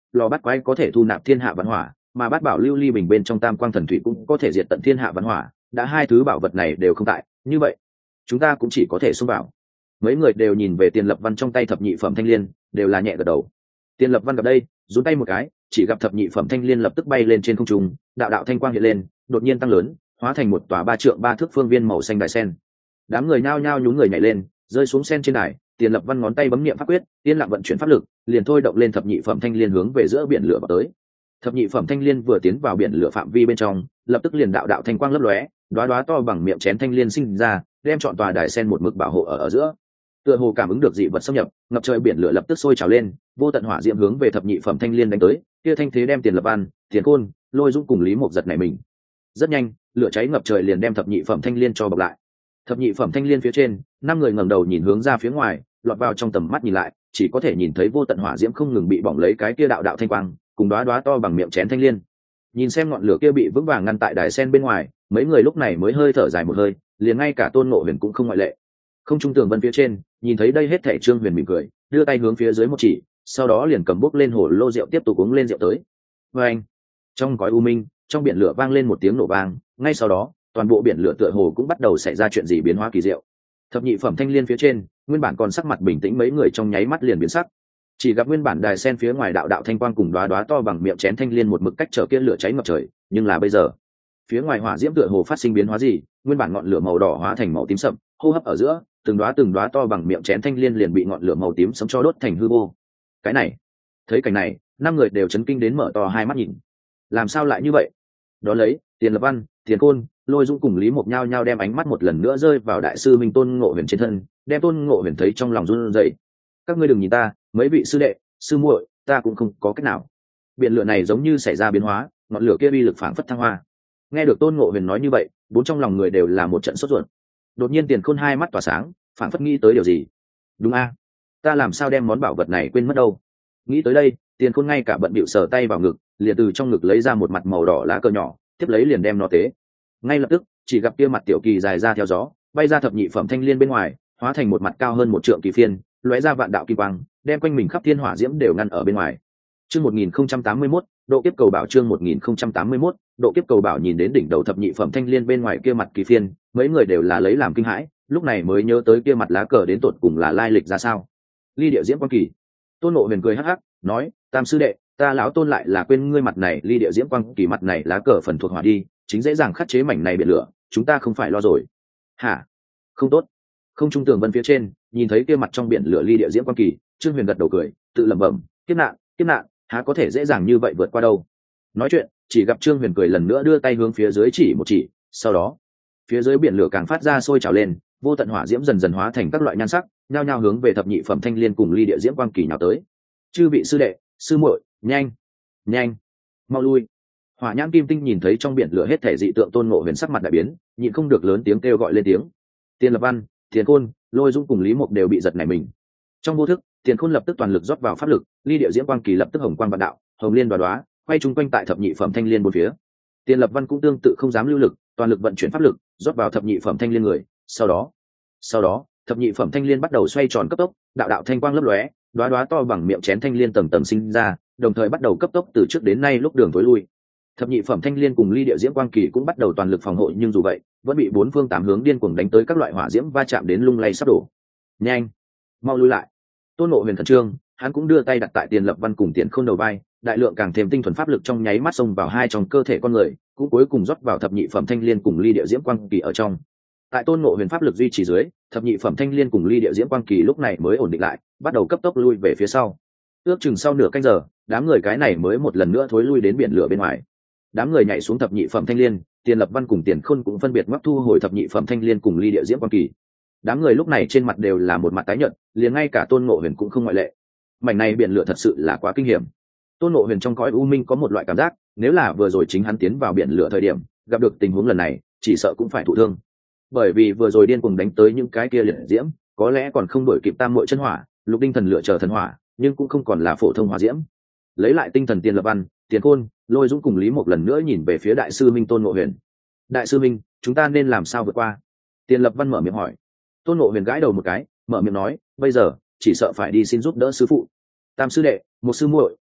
lò bắt quái có thể thu nạp thiên hạ văn hỏa, mà bát bảo lưu ly bình bên trong tam quang thần thủy cũng có thể diệt tận thiên hạ văn hỏa. Đã hai thứ bảo vật này đều không tại, như vậy chúng ta cũng chỉ có thể xông vào. Mấy người đều nhìn về Tiền Lập Văn trong tay thập nhị phẩm thanh liên, đều là nhẹ gật đầu. Tiền Lập Văn gặp đây, giương tay một cái, chỉ gặp thập nhị phẩm thanh liên lập tức bay lên trên không trung, đạo đạo thanh quang hiện lên, đột nhiên tăng lớn, hóa thành một tòa ba trượng ba thước phương viên màu xanh đài sen. Đám người nhao nhao nhún người nhảy lên, rơi xuống sen trên đài. Tiền Lập Văn ngón tay bấm niệm pháp quyết, yên lặng vận chuyển pháp lực, liền thôi động lên thập nhị phẩm thanh liên hướng về giữa biển lửa vào tới. Thập nhị phẩm thanh liên vừa tiến vào biển lửa phạm vi bên trong, lập tức liền đạo đạo thanh quang lấp lóe, đóa đóa to bằng miệng chén thanh liên sinh ra, đem trọn tòa đài sen một mực bảo hộ ở ở giữa. Tựa hồ cảm ứng được dị vật xâm nhập, ngập trời biển lửa lập tức sôi trào lên, vô tận hỏa diễm hướng về thập nhị phẩm thanh liên đánh tới, kia thanh thế đem Tiền Lập Văn, Tiền Khôn, Lôi Dũng cùng Lý Mộc giật này mình. Rất nhanh, lửa cháy ngập trời liền đem thập nhị phẩm thanh liên cho bọc lại. Thập nhị phẩm thanh liên phía trên, năm người ngẩng đầu nhìn hướng ra phía ngoài, lọt vào trong tầm mắt nhìn lại, chỉ có thể nhìn thấy vô tận hỏa diễm không ngừng bị bỏng lấy cái kia đạo đạo thanh quang, cùng đóa đóa to bằng miệng chén thanh liên. Nhìn xem ngọn lửa kia bị vững vàng ngăn tại đài sen bên ngoài, mấy người lúc này mới hơi thở dài một hơi, liền ngay cả Tôn Ngộ Huyền cũng không ngoại lệ. Không trung tường vân phía trên, nhìn thấy đây hết thảy, Trương Huyền mỉm cười, đưa tay hướng phía dưới một chỉ, sau đó liền cầm bốc lên hồ lô rượu tiếp tục uống lên rượu tới. Và anh, trong cõi u minh, trong biển lửa vang lên một tiếng nổ vang, ngay sau đó, toàn bộ biển lửa tựa hồ cũng bắt đầu xảy ra chuyện gì biến hóa kỳ diệu. Thập nhị phẩm thanh liên phía trên, nguyên bản còn sắc mặt bình tĩnh mấy người trong nháy mắt liền biến sắc. Chỉ gặp nguyên bản đài sen phía ngoài đạo đạo thanh quang cùng đóa đóa to bằng miệng chén thanh liên một mực cách trở kia lửa cháy ngập trời, nhưng là bây giờ, phía ngoài hỏa diễm tựa hồ phát sinh biến hóa gì, nguyên bản ngọn lửa màu đỏ hóa thành màu tím sậm, hô hấp ở giữa, từng đóa từng đóa to bằng miệng chén thanh liên liền bị ngọn lửa màu tím sẫm cho đốt thành hư vô. Cái này, thấy cảnh này, năm người đều chấn kinh đến mở to hai mắt nhìn. Làm sao lại như vậy? Đó lấy, Tiền Lập Văn, Tiền Khôn, Lôi Dũng cùng Lý Mộc nhao nhao đem ánh mắt một lần nữa rơi vào đại sư Minh Tôn Ngộ Huyền trên thân, đem Tôn Ngộ Huyền thấy trong lòng run rẩy. Các ngươi đừng nhìn ta, mấy vị sư đệ, sư muội, ta cũng không có cách nào. Biển lửa này giống như xảy ra biến hóa, ngọn lửa kia uy lực phảng phất thăng hoa. Nghe được Tôn Ngộ Huyền nói như vậy, bốn trong lòng người đều là một trận sốt ruột. Đột nhiên Tiền Khôn hai mắt tỏa sáng, phảng phất nghĩ tới điều gì. Đúng a, ta làm sao đem món bảo vật này quên mất đâu? Nghĩ tới đây, Tiền Khôn ngay cả bận bịu sờ tay vào ngực, liền từ trong ngực lấy ra một mặt màu đỏ lá cờ nhỏ, tiếp lấy liền đem nó tế. Ngay lập tức, chỉ gặp kia mặt tiểu kỳ dài ra theo gió, bay ra thập nhị phẩm thanh liên bên ngoài, hóa thành một mặt cao hơn một trượng kỳ phiên, lóe ra vạn đạo kim quang, đem quanh mình khắp thiên hỏa diễm đều ngăn ở bên ngoài. Chương một nghìn không trăm tám mươi mốt, độ kiếp cầu bảo chương một nghìn không trăm tám mươi mốt, độ kiếp cầu bảo nhìn đến đỉnh đầu thập nhị phẩm thanh liên bên ngoài kia mặt kỳ phiên, mấy người đều là lấy làm kinh hãi, lúc này mới nhớ tới kia mặt lá cờ đến tột cùng là lai lịch ra sao. Ly địa diễm quang kỳ. Tôn Ngộ Huyền cười hắc hắc, nói: "Tam sư đệ, ta lão Tôn lại là quên ngươi mặt này, ly địa diễm quang kỳ mặt này lá cờ phần thuộc hỏa đi, chính dễ dàng khắc chế mảnh này biển lửa, chúng ta không phải lo rồi." Hả? Không tốt. Không trung tường vân phía trên, nhìn thấy kia mặt trong biển lửa ly địa diễm quang kỳ, Trương Huyền gật đầu cười, tự lẩm bẩm: "Kiếp nạn, kiếp nạn, há có thể dễ dàng như vậy vượt qua đâu." Nói chuyện, chỉ gặp Trương Huyền cười lần nữa đưa tay hướng phía dưới chỉ một chỉ, sau đó, phía dưới biển lửa càng phát ra sôi trào lên, vô tận hỏa diễm dần dần hóa thành các loại nhan sắc, nhao nhao hướng về thập nhị phẩm thanh liên cùng ly địa diễm quang kỳ nhào tới. Chư vị sư đệ, sư muội, nhanh, nhanh, mau lui. Hỏa nhãn kim tinh nhìn thấy trong biển lửa hết thể dị tượng, Tôn Ngộ Huyền sắc mặt đại biến, nhịn không được lớn tiếng kêu gọi lên tiếng. Tiền Lập Văn, Tiền Khôn, Lôi Dũng cùng Lý Mộc đều bị giật nảy mình. Trong vô thức, Tiền Khôn lập tức toàn lực rót vào pháp lực, ly địa diễm quang kỳ lập tức hồng quang vạn đạo, hồng liên đoá đoá, quay chung quanh tại thập nhị phẩm thanh liên bốn phía. Tiền Lập Văn cũng tương tự không dám lưu lực, toàn lực vận chuyển pháp lực, rót vào thập nhị phẩm thanh liên người. Sau đó, sau đó, thập nhị phẩm thanh liên bắt đầu xoay tròn cấp tốc, đạo đạo thanh quang lấp lóe, đoá đoá to bằng miệng chén thanh liên tầng tầng sinh ra, đồng thời bắt đầu cấp tốc từ trước đến nay lúc đường tối lui. Thập nhị phẩm thanh liên cùng ly địa diễm quang kỳ cũng bắt đầu toàn lực phòng hộ, nhưng dù vậy, vẫn bị bốn phương tám hướng điên cuồng đánh tới các loại hỏa diễm va chạm đến lung lay sắp đổ. Nhanh, mau lui lại. Tôn Ngộ Huyền khẩn trương, hắn cũng đưa tay đặt tại Tiền Lập Văn cùng Tiền Khôn đầu vai, đại lượng càng thêm tinh thuần pháp lực trong nháy mắt xông vào hai trong cơ thể con người, cũng cuối cùng rót vào thập nhị phẩm thanh liên cùng ly địa diễm quang kỳ ở trong. Tại Tôn Ngộ Huyền pháp lực duy trì dưới, thập nhị phẩm thanh liên cùng ly địa diễm quang kỳ lúc này mới ổn định lại, bắt đầu cấp tốc lui về phía sau. Ước chừng sau nửa canh giờ, đám người cái này mới một lần nữa thối lui đến biển lửa bên ngoài. Đám người nhảy xuống thập nhị phẩm thanh liên, Tiền Lập Văn cùng Tiền Khôn cũng phân biệt ngoắc thu hồi thập nhị phẩm thanh liên cùng ly địa diễm quang kỳ. Đám người lúc này trên mặt đều là một mặt tái nhợt, liền ngay cả Tôn Ngộ Huyền cũng không ngoại lệ. Mảnh này biển lửa thật sự là quá kinh hiểm. Tôn Ngộ Huyền trong cõi u minh có một loại cảm giác, nếu là vừa rồi chính hắn tiến vào biển lửa thời điểm, gặp được tình huống lần này, chỉ sợ cũng phải thụ thương. Bởi vì vừa rồi điên cuồng đánh tới những cái kia liệt diễm, có lẽ còn không đuổi kịp tam muội chân hỏa, lục đinh thần lửa chờ thần hỏa, nhưng cũng không còn là phổ thông hỏa diễm. Lấy lại tinh thần, Tiền Lập Văn, Tiền Khôn, Lôi Dũng cùng Lý Mộc lần nữa nhìn về phía đại sư Minh Tôn Ngộ Huyền. Đại sư Minh, chúng ta nên làm sao vượt qua? Tiền Lập Văn mở miệng hỏi. Tôn Ngộ Huyền gãi đầu một cái, mở miệng nói, bây giờ chỉ sợ phải đi xin giúp đỡ sư phụ. Tam sư đệ, một sư muội,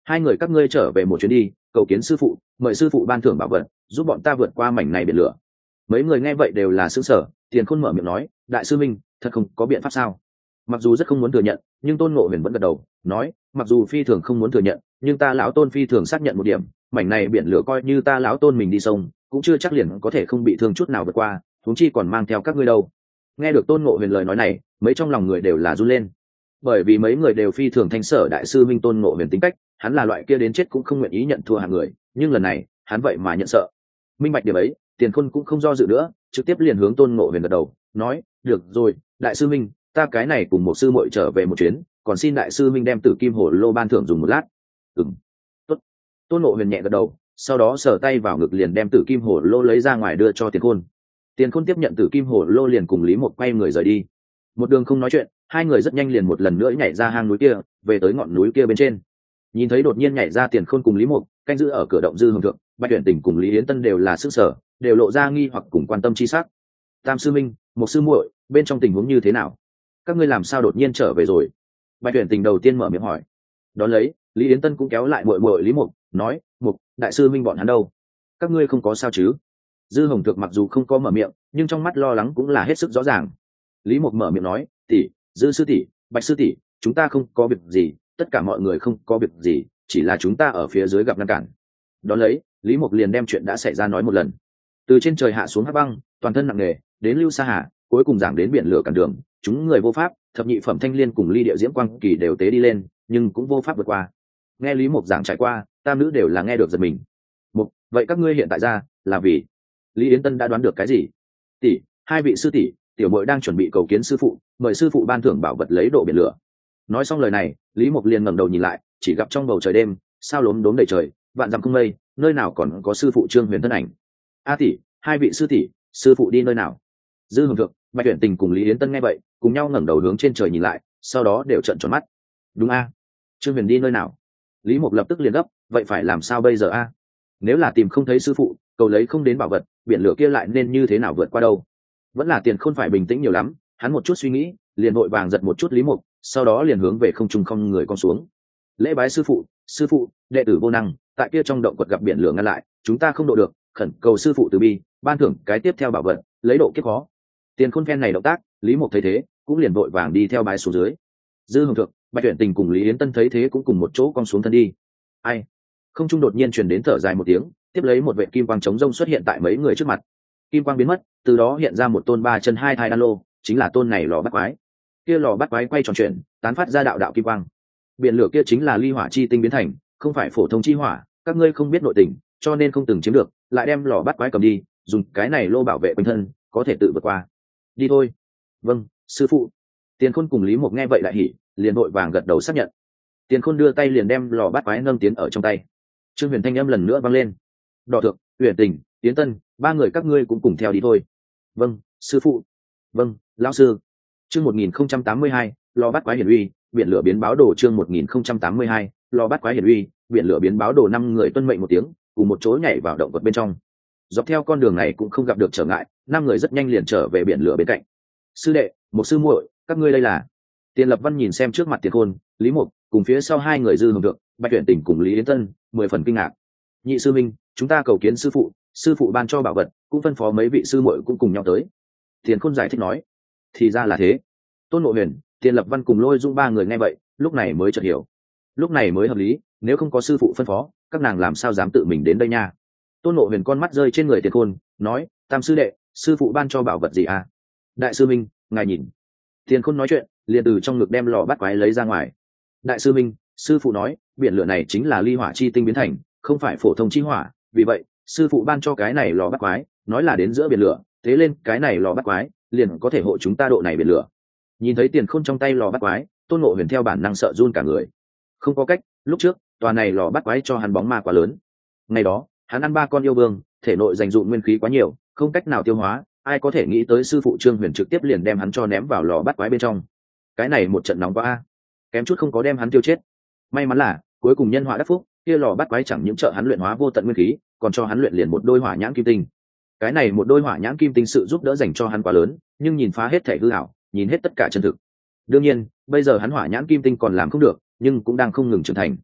hai người các ngươi trở về một chuyến đi, cầu kiến sư phụ, mời sư phụ ban thưởng bảo vật, giúp bọn ta vượt qua mảnh này biển lửa. Mấy người nghe vậy đều là sững sờ. Tiền Khôn mở miệng nói, đại sư minh, thật không có biện pháp sao? Mặc dù rất không muốn thừa nhận, nhưng Tôn Ngộ Huyền vẫn gật đầu nói, mặc dù phi thường không muốn thừa nhận, nhưng ta lão Tôn phi thường xác nhận một điểm, mảnh này biển lửa coi như ta lão Tôn mình đi sông cũng chưa chắc liền có thể không bị thương chút nào vượt qua, huống chi còn mang theo các ngươi đâu. Nghe được Tôn Ngộ Huyền lời nói này, mấy trong lòng người đều là run lên, bởi vì mấy người đều phi thường thanh sở đại sư minh Tôn Ngộ Huyền tính cách, hắn là loại kia đến chết cũng không nguyện ý nhận thua hàng người, nhưng lần này hắn vậy mà nhận sợ. Minh bạch điểm ấy, Tiền Khôn cũng không do dự nữa, trực tiếp liền hướng Tôn Ngộ Huyền gật đầu nói, được rồi đại sư minh, ta cái này cùng một sư muội trở về một chuyến, còn xin đại sư minh đem Tử Kim Hồ Lô ban thưởng dùng một lát. Ừm, tốt. Tôn Ngộ Huyền nhẹ gật đầu, sau đó sờ tay vào ngực liền đem Tử Kim Hồ Lô lấy ra ngoài đưa cho Tiền Khôn. Tiền Khôn tiếp nhận Tử Kim Hồ Lô liền cùng Lý Mộc quay người rời đi. Một đường không nói chuyện, hai người rất nhanh liền một lần nữa nhảy ra hang núi kia, về tới ngọn núi kia bên trên. Nhìn thấy đột nhiên nhảy ra Tiền Khôn cùng Lý Mộc canh giữ ở cửa động Dư Hồng Thượng, Bạch Tuyển Tình cùng Lý Yến Tân đều là sức sở, đều lộ ra nghi hoặc cùng quan tâm chi sắc. Tam sư minh, một sư muội, bên trong tình huống như thế nào? Các ngươi làm sao đột nhiên trở về rồi? Bạch Tuyển Tình đầu tiên mở miệng hỏi. Đón lấy, Lý Yến Tân cũng kéo lại muội muội Lý Mộc, nói, "Mộc, đại sư minh bọn hắn đâu? Các ngươi không có sao chứ?" Dư Hồng Thượng mặc dù không có mở miệng, nhưng trong mắt lo lắng cũng là hết sức rõ ràng. Lý Mộc mở miệng nói, "Tỷ, Dư sư tỷ, Bạch sư tỷ, chúng ta không có việc gì, tất cả mọi người không có việc gì, chỉ là chúng ta ở phía dưới gặp ngăn cản." Đón lấy, Lý Mộc liền đem chuyện đã xảy ra nói một lần. Từ trên trời hạ xuống hắc băng, toàn thân nặng nề, đến lưu sa hà, cuối cùng giảng đến biển lửa cản đường, chúng người vô pháp, thập nhị phẩm thanh liên cùng ly địa diễm quang kỳ đều tế đi lên, nhưng cũng vô pháp vượt qua. Nghe Lý Mộc giảng trải qua, tam nữ đều là nghe được giật mình. Mộc, vậy các ngươi hiện tại ra là vì? Lý Yến Tân đã đoán được cái gì? Tỷ, hai vị sư tỷ, tiểu muội đang chuẩn bị cầu kiến sư phụ, mời sư phụ ban thưởng bảo vật lấy độ biển lửa. Nói xong lời này, Lý Mộc liền ngẩng đầu nhìn lại, chỉ gặp trong bầu trời đêm, sao lốm đốm đầy trời, vạn dặm không mây, nơi nào còn có sư phụ Trương Huyền thân ảnh. A tỷ, hai vị sư tỷ, sư phụ đi nơi nào? Dư Hồng Thượng, Bạch Tuyển Tình cùng Lý Yến Tân nghe vậy, cùng nhau ngẩng đầu hướng trên trời nhìn lại, sau đó đều trợn tròn mắt. Đúng a, Trương Huyền đi nơi nào? Lý Mộc lập tức liền gấp, vậy phải làm sao bây giờ a? Nếu là tìm không thấy sư phụ, cầu lấy không đến bảo vật, biển lửa kia lại nên như thế nào vượt qua đâu? Vẫn là Tiền Khôn phải bình tĩnh nhiều lắm, hắn một chút suy nghĩ, liền vội vàng giật một chút Lý Mộc, sau đó liền hướng về không trung không người con xuống. Lễ bái sư phụ, sư phụ, đệ tử vô năng, tại kia trong động quật gặp biển lửa ngăn lại, chúng ta không độ được, khẩn cầu sư phụ từ bi, ban thưởng cái tiếp theo bảo vật, lấy độ kiếp khó. Tiền Khôn phen này động tác, Lý Mộc thấy thế, cũng liền vội vàng đi theo bái xuống dưới. Dư Hồng Thượng, Bạch Tuyển Tình cùng Lý Yến Tân thấy thế cũng cùng một chỗ con xuống thân đi. Ai? Không trung đột nhiên truyền đến thở dài một tiếng, tiếp lấy một vệt kim quang chống rông xuất hiện tại mấy người trước mặt. Kim quang biến mất, từ đó hiện ra một tôn ba chân hai thai đan lô, chính là tôn này lò bắt quái. Kia lò bắt quái quay tròn chuyển, tán phát ra đạo đạo kim quang. Biển lửa kia chính là ly hỏa chi tinh biến thành, không phải phổ thông chi hỏa, các ngươi không biết nội tình, cho nên không từng chiếm được, lại đem lò bắt quái cầm đi, dùng cái này lô bảo vệ quanh thân, có thể tự vượt qua. Đi thôi. Vâng, sư phụ. Tiền Khôn cùng Lý Mộc nghe vậy lại hỉ, liền vội vàng gật đầu xác nhận. Tiền Khôn đưa tay liền đem lò bắt quái nâng tiến ở trong tay. Trương Huyền thanh âm lần nữa vang lên. Đỏ Thượng, Huyền Tình, Tiến Tân, ba người các ngươi cũng cùng theo đi thôi. Vâng, sư phụ. Vâng, lão sư. Chương một nghìn không trăm tám mươi hai, lò bắt quái hiển uy, biển lửa biến báo đồ. Chương một nghìn không trăm tám mươi hai, lò bắt quái hiển uy, biển lửa biến báo đồ. Năm người tuân mệnh một tiếng, cùng một chỗ nhảy vào động vật bên trong. Dọc theo con đường này cũng không gặp được trở ngại, năm người rất nhanh liền trở về biển lửa bên cạnh. Sư đệ, một sư muội, các ngươi đây là? Tiền Lập Văn nhìn xem trước mặt Tiền Khôn, Lý Mộc, cùng phía sau hai người Dư Hồng Thượng, Bạch Tuyển Tình cùng Lý Yến Tân, mười phần kinh ngạc. Nhị sư minh, chúng ta cầu kiến sư phụ, sư phụ ban cho bảo vật, cũng phân phó mấy vị sư muội cũng cùng nhau tới. Tiền Khôn giải thích nói. Thì ra là thế. Tôn Ngộ Huyền, Tiền Lập Văn cùng Lôi Dung ba người nghe vậy, lúc này mới chợt hiểu. Lúc này mới hợp lý, nếu không có sư phụ phân phó, các nàng làm sao dám tự mình đến đây nha? Tôn Ngộ Huyền con mắt rơi trên người Tiền Khôn, nói, Tam sư đệ, sư phụ ban cho bảo vật gì à? Đại sư minh, ngài nhìn. Tiền Khôn nói chuyện, liền từ trong ngực đem lò bắt quái lấy ra ngoài. Đại sư minh, sư phụ nói, biển lửa này chính là ly hỏa chi tinh biến thành, không phải phổ thông chi hỏa, vì vậy, sư phụ ban cho cái này lò bắt quái, nói là đến giữa biển lửa, thế lên cái này lò bắt quái, liền có thể hộ chúng ta độ này biển lửa. Nhìn thấy Tiền Khôn trong tay lò bắt quái, Tôn Ngộ Huyền theo bản năng sợ run cả người. Không có cách, lúc trước, tòa này lò bắt quái cho hắn bóng ma quá lớn. Ngày đó, hắn ăn ba con yêu vương, thể nội dành dụm nguyên khí quá nhiều, không cách nào tiêu hóa, ai có thể nghĩ tới sư phụ Trương Huyền trực tiếp liền đem hắn cho ném vào lò bắt quái bên trong. Cái này một trận nóng quá a, kém chút không có đem hắn tiêu chết. May mắn là cuối cùng nhân họa đắc phúc, kia lò bắt quái chẳng những trợ hắn luyện hóa vô tận nguyên khí, còn cho hắn luyện liền một đôi hỏa nhãn kim tinh. Cái này một đôi hỏa nhãn kim tinh sự giúp đỡ dành cho hắn quá lớn, nhưng nhìn phá hết thể hư ảo, nhìn hết tất cả chân thực. Đương nhiên, bây giờ hắn hỏa nhãn kim tinh còn làm không được, nhưng cũng đang không ngừng trưởng thành.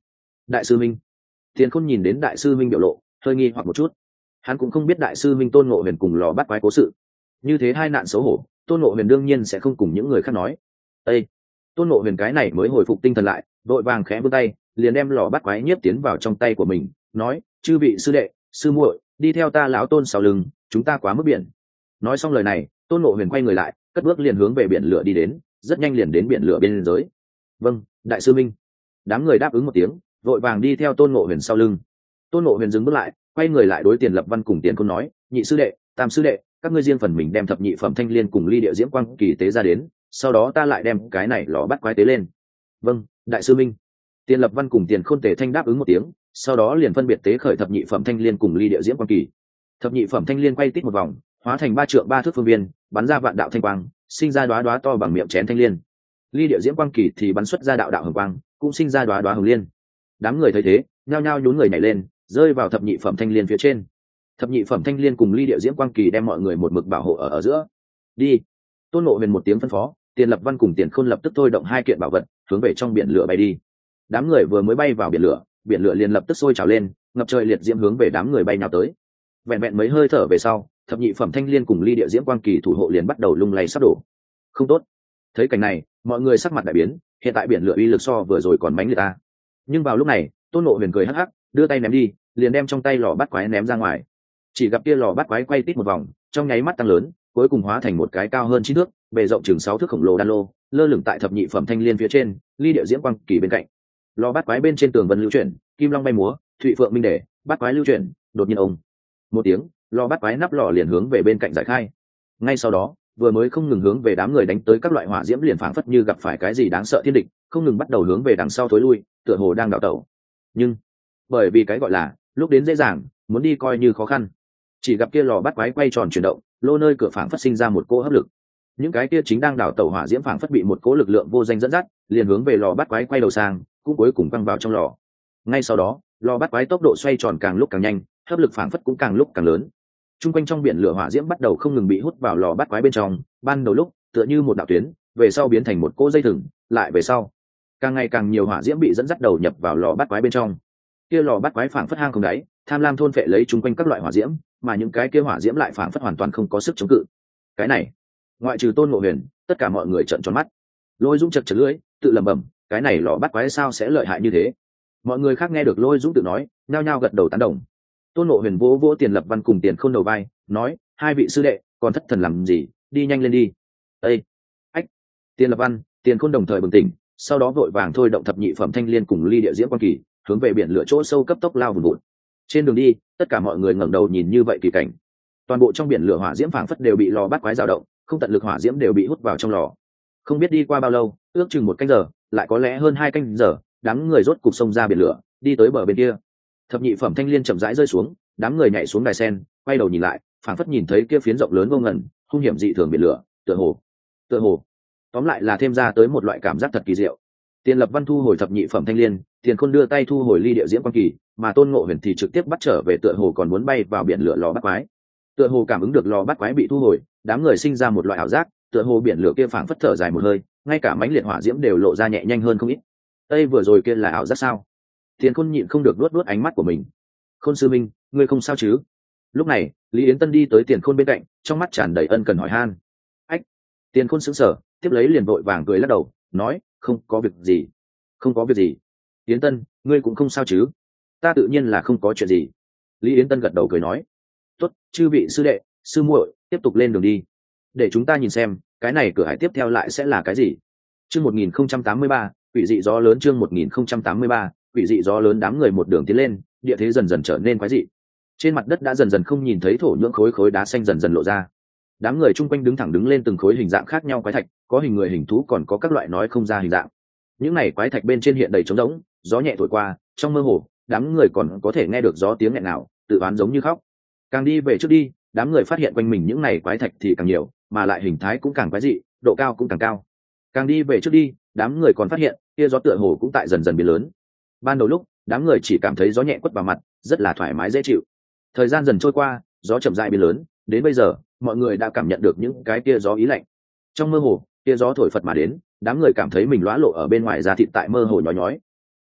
đại sư minh. Tiền Khôn nhìn đến đại sư minh biểu lộ hơi nghi hoặc một chút, hắn cũng không biết đại sư minh Tôn Ngộ Huyền cùng lò bắt quái cố sự, như thế hai nạn xấu hổ Tôn Ngộ Huyền đương nhiên sẽ không cùng những người khác nói. Ê! Tôn Ngộ Huyền cái này mới hồi phục tinh thần lại, vội vàng khẽ vươn tay liền đem lò bắt quái nhiếp tiến vào trong tay của mình, nói: chư vị sư đệ sư muội, đi theo ta lão Tôn sau lưng, chúng ta quá mức biển. Nói xong lời này, Tôn Ngộ Huyền quay người lại, cất bước liền hướng về biển lửa đi đến, rất nhanh liền đến biển lửa bên giới. Vâng, đại sư minh. Đám người đáp ứng một tiếng, vội vàng đi theo Tôn Ngộ Huyền sau lưng. Tôn Ngộ Huyền dừng bước lại, quay người lại đối Tiền Lập Văn cùng Tiền Khôn nói: nhị sư đệ, tam sư đệ, các ngươi riêng phần mình đem thập nhị phẩm thanh liên cùng ly địa diễm quang kỳ tế ra đến, sau đó ta lại đem cái này lò bắt quái tế lên. Vâng, đại sư minh. Tiền Lập Văn cùng Tiền Khôn tề thanh đáp ứng một tiếng, sau đó liền phân biệt tế khởi thập nhị phẩm thanh liên cùng ly địa diễm quang kỳ. Thập nhị phẩm thanh liên quay tít một vòng, hóa thành ba trượng ba thước phương viên, bắn ra vạn đạo thanh quang, sinh ra đóa đóa to bằng miệng chén thanh liên. Ly địa diễm quang kỳ thì bắn xuất ra đạo đạo hồng quang, cũng sinh ra đóa đóa hồng liên. Đám người thấy thế, nhao nhao nhún người nhảy lên, rơi vào thập nhị phẩm thanh liên phía trên. Thập nhị phẩm thanh liên cùng ly địa diễm quang kỳ đem mọi người một mực bảo hộ ở ở giữa. Đi. Tôn Ngộ Huyền một tiếng phân phó, Tiền Lập Văn cùng Tiền Khôn lập tức thôi động hai kiện bảo vật, hướng về trong biển lửa bay đi. Đám người vừa mới bay vào biển lửa, biển lửa liền lập tức sôi trào lên, ngập trời liệt diễm hướng về đám người bay nhào tới. Vẹn vẹn mấy hơi thở về sau, thập nhị phẩm thanh liên cùng ly địa diễm quang kỳ thủ hộ liền bắt đầu lung lay sắp đổ. Không tốt. Thấy cảnh này, mọi người sắc mặt đại biến, hiện tại biển lửa uy lực so vừa rồi còn mãnh liệt ta. Nhưng vào lúc này, Tôn Ngộ Huyền cười hắc hắc, đưa tay ném đi, liền đem trong tay lò bắt quái ném ra ngoài. Chỉ gặp kia lò bắt quái quay tít một vòng, trong nháy mắt tăng lớn, cuối cùng hóa thành một cái cao hơn chín thước, bề rộng chừng sáu thước khổng lồ đan lô, lơ lửng tại thập nhị phẩm thanh liên phía trên, ly địa diễm quang kỳ bên cạnh. Lò bắt quái bên trên tường vân lưu chuyển, kim long bay múa, thụy phượng minh đề, bắt quái lưu chuyển, đột nhiên ông một tiếng, lò bắt quái nắp lò liền hướng về bên cạnh giải khai. Ngay sau đó, vừa mới không ngừng hướng về đám người đánh tới các loại hỏa diễm liền phảng phất như gặp phải cái gì đáng sợ thiên địch, không ngừng bắt đầu hướng về đằng sau thối lui, tựa hồ đang đảo tẩu. Nhưng bởi vì cái gọi là lúc đến dễ dàng, muốn đi coi như khó khăn. Chỉ gặp kia lò bắt quái quay tròn chuyển động, lô nơi cửa phảng phất sinh ra một cỗ hấp lực. Những cái kia chính đang đảo tẩu hỏa diễm phảng phất bị một cỗ lực lượng vô danh dẫn dắt, liền hướng về lò bắt quái quay đầu sang, cũng cuối cùng văng vào trong lò. Ngay sau đó, lò bắt quái tốc độ xoay tròn càng lúc càng nhanh, hấp lực phảng phất cũng càng lúc càng lớn. Trung quanh trong biển lửa hỏa diễm bắt đầu không ngừng bị hút vào lò bắt quái bên trong, ban đầu lúc tựa như một đạo tuyến, về sau biến thành một cỗ dây thừng, lại về sau, càng ngày càng nhiều hỏa diễm bị dẫn dắt đầu nhập vào lò bắt quái bên trong. Kia lò bắt quái phảng phất hang không đáy, tham lam thôn phệ lấy trung quanh các loại hỏa diễm, mà những cái kia hỏa diễm lại phảng phất hoàn toàn không có sức chống cự. Cái này, ngoại trừ Tôn Ngộ Huyền, tất cả mọi người trợn tròn mắt. Lôi Dũng chật chật lưỡi, tự lẩm bẩm, cái này lò bắt quái sao sẽ lợi hại như thế? Mọi người khác nghe được Lôi Dũng tự nói, nhao nhao gật đầu tán đồng. Tôn Ngộ Huyền vỗ vỗ Tiền Lập Văn cùng Tiền Khôn đầu vai, nói: hai vị sư đệ, còn thất thần làm gì, đi nhanh lên đi. Ê! Ách! Tiền Lập Văn, Tiền Khôn đồng thời bừng tỉnh, sau đó vội vàng thôi động thập nhị phẩm thanh liên cùng ly địa diễm quang kỳ, hướng về biển lửa chỗ sâu cấp tốc lao vùn vụt. Trên đường đi, tất cả mọi người ngẩng đầu nhìn như vậy kỳ cảnh. Toàn bộ trong biển lửa hỏa diễm phảng phất đều bị lò bắt quái dao động, không tận lực hỏa diễm đều bị hút vào trong lò. Không biết đi qua bao lâu, ước chừng một canh giờ, lại có lẽ hơn hai canh giờ, đám người rốt cục xông ra biển lửa, đi tới bờ bên kia. Thập nhị phẩm thanh liên chậm rãi rơi xuống, đám người nhảy xuống đài sen, quay đầu nhìn lại, phảng phất nhìn thấy kia phiến rộng lớn vô ngần, hung hiểm dị thường biển lửa, tựa hồ, tựa hồ, tóm lại là thêm ra tới một loại cảm giác thật kỳ diệu. Tiền Lập Văn thu hồi thập nhị phẩm thanh liên, Tiền Khôn đưa tay thu hồi ly địa diễm quang kỳ, mà Tôn Ngộ Huyền thì trực tiếp bắt trở về, tựa hồ còn muốn bay vào biển lửa lò bắt quái. Tựa hồ cảm ứng được lò bắt quái bị thu hồi, đám người sinh ra một loại ảo giác, tựa hồ biển lửa kia phảng phất thở dài một hơi, ngay cả mãnh liệt hỏa diễm đều lộ ra nhẹ nhanh hơn không ít. Đây vừa rồi kia là ảo giác sao? Tiền Khôn nhịn không được luốt luốt ánh mắt của mình. Khôn sư minh, ngươi không sao chứ? Lúc này, Lý Yến Tân đi tới Tiền Khôn bên cạnh, trong mắt tràn đầy ân cần hỏi han. Ách! Tiền Khôn sững sờ, tiếp lấy liền vội vàng cười lắc đầu, nói: không có việc gì, không có việc gì. Yến Tân, ngươi cũng không sao chứ? Ta tự nhiên là không có chuyện gì. Lý Yến Tân gật đầu cười nói: tốt, chư vị sư đệ, sư muội, tiếp tục lên đường đi, để chúng ta nhìn xem cái này cửa hải tiếp theo lại sẽ là cái gì. Chương một nghìn không trăm tám mươi ba, quỷ dị gió lớn. Chương một nghìn không trăm tám mươi ba, quỷ dị gió lớn. Đám người một đường tiến lên, địa thế dần dần trở nên quái dị. Trên mặt đất đã dần dần không nhìn thấy thổ nhưỡng, khối khối đá xanh dần dần lộ ra. Đám người chung quanh đứng thẳng đứng lên từng khối hình dạng khác nhau quái thạch, có hình người hình thú, còn có các loại nói không ra hình dạng. Những này quái thạch bên trên hiện đầy trống rỗng, gió nhẹ thổi qua, trong mơ hồ, đám người còn có thể nghe được gió tiếng nghẹn ngào, tự oán giống như khóc. Càng đi về trước đi, đám người phát hiện quanh mình những này quái thạch thì càng nhiều, mà lại hình thái cũng càng quái dị, độ cao cũng càng cao. Càng đi về trước đi, đám người còn phát hiện kia gió tựa hồ cũng tại dần dần biến lớn. Ban đầu lúc, đám người chỉ cảm thấy gió nhẹ quất vào mặt, rất là thoải mái dễ chịu. Thời gian dần trôi qua, gió chậm rãi biến lớn, đến bây giờ, mọi người đã cảm nhận được những cái kia gió ý lạnh. Trong mơ hồ, kia gió thổi phật mà đến, đám người cảm thấy mình lóa lộ ở bên ngoài da thịt tại mơ hồ nhói nhói.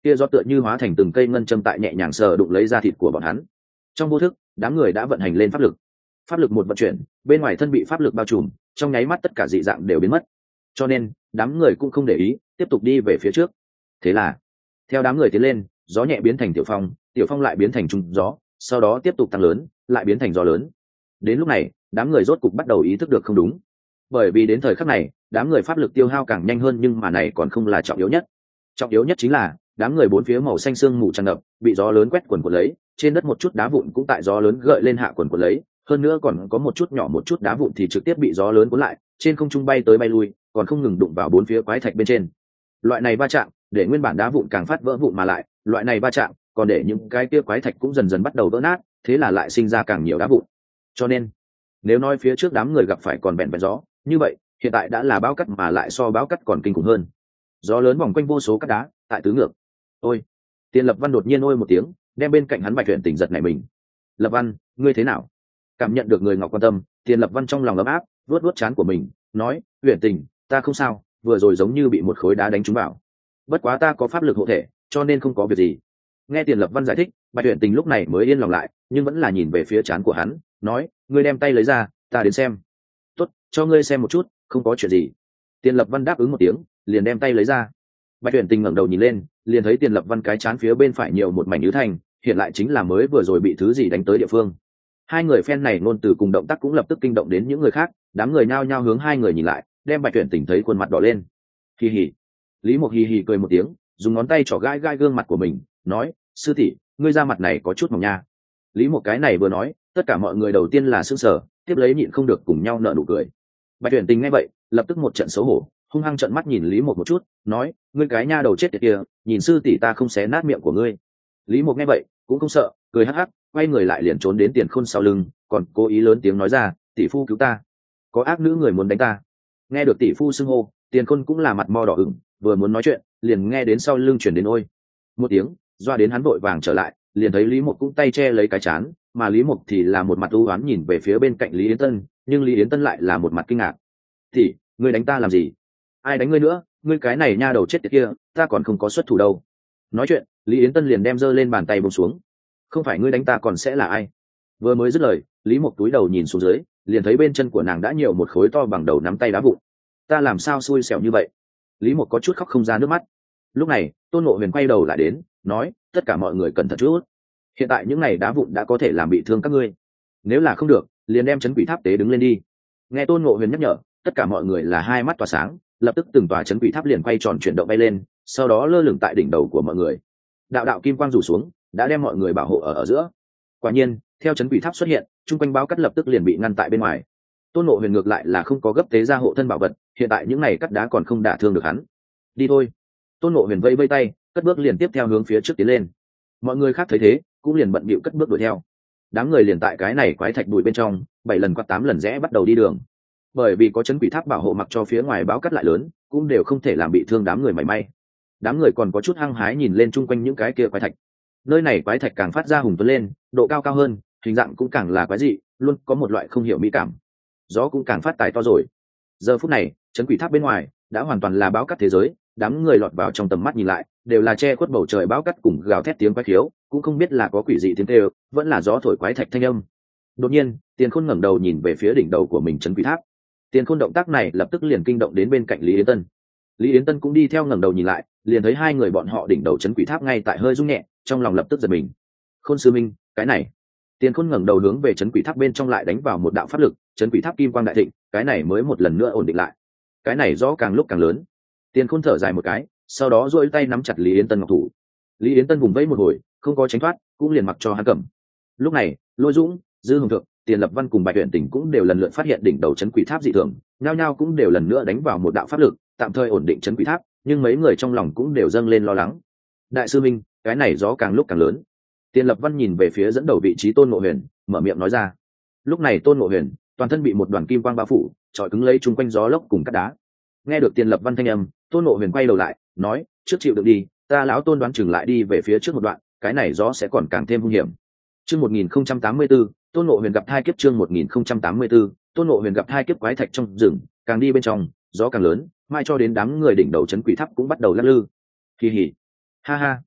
kia gió tựa như hóa thành từng cây ngân châm tại nhẹ nhàng sờ đụng lấy da thịt của bọn hắn. Trong vô thức, đám người đã vận hành lên pháp lực. Pháp lực một vận chuyển, bên ngoài thân bị pháp lực bao trùm, trong nháy mắt tất cả dị dạng đều biến mất. Cho nên, đám người cũng không để ý, tiếp tục đi về phía trước. Thế là, theo đám người tiến lên, gió nhẹ biến thành tiểu phong, tiểu phong lại biến thành trung gió, sau đó tiếp tục tăng lớn, lại biến thành gió lớn. Đến lúc này, đám người rốt cục bắt đầu ý thức được không đúng. Bởi vì đến thời khắc này, đám người pháp lực tiêu hao càng nhanh hơn, nhưng mà này còn không là trọng yếu nhất. Trọng yếu nhất chính là đám người bốn phía màu xanh sương mù tràn ngập, bị gió lớn quét quần quần lấy, trên đất một chút đá vụn cũng tại gió lớn gợi lên hạ quần quần lấy, hơn nữa còn có một chút nhỏ một chút đá vụn thì trực tiếp bị gió lớn cuốn lại, trên không trung bay tới bay lui, còn không ngừng đụng vào bốn phía quái thạch bên trên. Loại này va chạm, để nguyên bản đá vụn càng phát vỡ vụn mà lại, loại này va chạm, còn để những cái kia quái thạch cũng dần dần bắt đầu vỡ nát, thế là lại sinh ra càng nhiều đá vụn. Cho nên, nếu nói phía trước đám người gặp phải còn vẹn vẹn gió, như vậy, hiện tại đã là bão cắt mà lại so bão cắt còn kinh khủng hơn. Gió lớn vòng quanh vô số cát đá, tại tứ ngược. Ôi! Tiền Lập Văn đột nhiên ôi một tiếng, đem bên cạnh hắn Bạch Huyền Tỉnh giật nảy mình. Lập Văn, ngươi thế nào? Cảm nhận được người Ngọc quan tâm, Tiền Lập Văn trong lòng ấm áp, vuốt vuốt trán của mình, nói: Huyền Tỉnh, ta không sao, vừa rồi giống như bị một khối đá đánh trúng vào. Bất quá ta có pháp lực hộ thể, cho nên không có việc gì. Nghe Tiền Lập Văn giải thích, Bạch Huyền Tỉnh lúc này mới yên lòng lại, nhưng vẫn là nhìn về phía trán của hắn, nói: ngươi đem tay lấy ra, ta đến xem. Tốt, cho ngươi xem một chút, không có chuyện gì. Tiền Lập Văn đáp ứng một tiếng, liền đem tay lấy ra. Bạch Huyền Tình ngẩng đầu nhìn lên, liền thấy Tiền Lập Văn cái chán phía bên phải nhiều một mảnh ứ thành, hiện lại chính là mới vừa rồi bị thứ gì đánh tới địa phương. Hai người phen này ngôn từ cùng động tác cũng lập tức kinh động đến những người khác, đám người nhao nhao hướng hai người nhìn lại, đem Bạch Huyền Tình thấy khuôn mặt đỏ lên. Hì hì. Lý Mộc hì hì cười một tiếng, dùng ngón tay trỏ gai gai gương mặt của mình, nói: sư tỷ, ngươi da mặt này có chút mỏng nha. Lý Mộc cái này vừa nói, tất cả mọi người đầu tiên là sững sờ, tiếp lấy nhịn không được cùng nhau nở nụ cười. Bạch Huyền Tình nghe vậy, lập tức một trận xấu hổ, hung hăng trợn mắt nhìn Lý Mộc một chút, nói: ngươi cái nha đầu chết tiệt kia, nhìn sư tỷ ta không xé nát miệng của ngươi. Lý Mộc nghe vậy, cũng không sợ, cười hắc hắc, quay người lại liền trốn đến Tiền Khôn sau lưng, còn cố ý lớn tiếng nói ra: tỷ phu cứu ta, có ác nữ người muốn đánh ta. Nghe được tỷ phu xưng hô, Tiền Khôn cũng là mặt mo đỏ ửng, vừa muốn nói chuyện, liền nghe đến sau lưng chuyển đến ôi một tiếng, doa đến hắn vội vàng trở lại, liền thấy Lý Mộc cũng tay che lấy cái chán, mà Lý Mộc thì là một mặt u oán nhìn về phía bên cạnh Lý Yến Tân, nhưng Lý Yến Tân lại là một mặt kinh ngạc. Tỷ, ngươi đánh ta làm gì? Ai đánh ngươi nữa? Ngươi cái này nha đầu chết tiệt kia, ta còn không có xuất thủ đâu. Nói chuyện, Lý Yến Tân liền đem giơ lên bàn tay buông xuống. Không phải ngươi đánh ta còn sẽ là ai? Vừa mới dứt lời, Lý Mộc túi đầu nhìn xuống dưới, liền thấy bên chân của nàng đã nhiều một khối to bằng đầu nắm tay đá vụn. Ta làm sao xui xẻo như vậy? Lý Mộc có chút khóc không ra nước mắt. Lúc này, Tôn Ngộ Huyền quay đầu lại đến, nói: tất cả mọi người cẩn thận chút. Hiện tại những này đá vụn đã có thể làm bị thương các ngươi. Nếu là không được, liền đem chấn quỷ tháp tế đứng lên đi. Nghe Tôn Ngộ Huyền nhắc nhở, tất cả mọi người là hai mắt tỏa sáng, lập tức từng tòa chấn quỷ tháp liền quay tròn chuyển động bay lên, sau đó lơ lửng tại đỉnh đầu của mọi người. Đạo đạo kim quang rủ xuống, đã đem mọi người bảo hộ ở ở giữa. Quả nhiên, theo chấn quỷ tháp xuất hiện, trung quanh báo cắt lập tức liền bị ngăn tại bên ngoài. Tôn Ngộ Huyền ngược lại là không có gấp tế ra hộ thân bảo vật, hiện tại những này cắt đá còn không đả thương được hắn. Đi thôi. Tôn Ngộ Huyền vây vây tay, cất bước liền tiếp theo hướng phía trước tiến lên. Mọi người khác thấy thế, cũng liền bận bịu cất bước đuổi theo. Đám người liền tại cái này quái thạch bụi bên trong, bảy lần quát tám lần rẽ bắt đầu đi đường. Bởi vì có chấn quỷ tháp bảo hộ, mặc cho phía ngoài báo cắt lại lớn, cũng đều không thể làm bị thương đám người mảy may. Đám người còn có chút hăng hái nhìn lên chung quanh những cái kia quái thạch. Nơi này quái thạch càng phát ra hùng tuấn lên, độ cao cao hơn, hình dạng cũng càng là quái dị, luôn có một loại không hiểu mỹ cảm. Gió cũng càng phát tài to rồi. Giờ phút này, chấn quỷ tháp bên ngoài đã hoàn toàn là báo cắt thế giới, đám người lọt vào trong tầm mắt nhìn lại, đều là che khuất bầu trời báo cắt cùng gào thét tiếng quái khiếu, cũng không biết là có quỷ dị tiếng kêu, vẫn là gió thổi quái thạch thanh âm. Đột nhiên, Tiền Khôn ngẩng đầu nhìn về phía đỉnh đầu của mình chấn quỷ tháp. Tiền Khôn động tác này lập tức liền kinh động đến bên cạnh Lý Yến Tân. Lý Yến Tân cũng đi theo ngẩng đầu nhìn lại, liền thấy hai người bọn họ đỉnh đầu chấn quỷ tháp ngay tại hơi rung nhẹ, trong lòng lập tức giật mình. Khôn sư minh, cái này. Tiền Khôn ngẩng đầu hướng về chấn quỷ tháp bên trong lại đánh vào một đạo pháp lực, chấn quỷ tháp kim quang đại thịnh, cái này mới một lần nữa ổn định lại. Cái này rõ càng lúc càng lớn. Tiền Khôn thở dài một cái, sau đó duỗi tay nắm chặt Lý Yến Tân ngọc thủ. Lý Yến Tân vùng vẫy một hồi, không có tránh thoát, cũng liền mặc cho hắn cầm. Lúc này, Lôi Dũng, Dư Hồng Thượng, Tiền Lập Văn cùng Bạch Uyển Tỉnh cũng đều lần lượt phát hiện đỉnh đầu chấn quỷ tháp dị thường, nhao nhao cũng đều lần nữa đánh vào một đạo pháp lực, tạm thời ổn định chấn quỷ tháp, nhưng mấy người trong lòng cũng đều dâng lên lo lắng. Đại sư minh, cái này gió càng lúc càng lớn. Tiền Lập Văn nhìn về phía dẫn đầu vị trí Tôn Ngộ Huyền, mở miệng nói ra. Lúc này Tôn Ngộ Huyền, toàn thân bị một đoàn kim quang bao phủ, trọi cứng lấy chung quanh gió lốc cùng cát đá. Nghe được Tiền Lập Văn thanh âm, Tôn Ngộ Huyền quay đầu lại, nói: trước chịu đựng đi, ta lão Tôn đoán chừng lại đi về phía trước một đoạn, cái này gió sẽ còn càng thêm hung hiểm. Chương một nghìn không trăm tám mươi tư, Tôn Ngộ Huyền gặp hai kiếp. Chương một nghìn không trăm tám mươi tư, Tôn Ngộ Huyền gặp hai kiếp. Quái thạch trong rừng, càng đi bên trong, gió càng lớn, mai cho đến đám người đỉnh đầu chấn quỷ tháp cũng bắt đầu lắc lư. Kỳ hỉ, ha ha,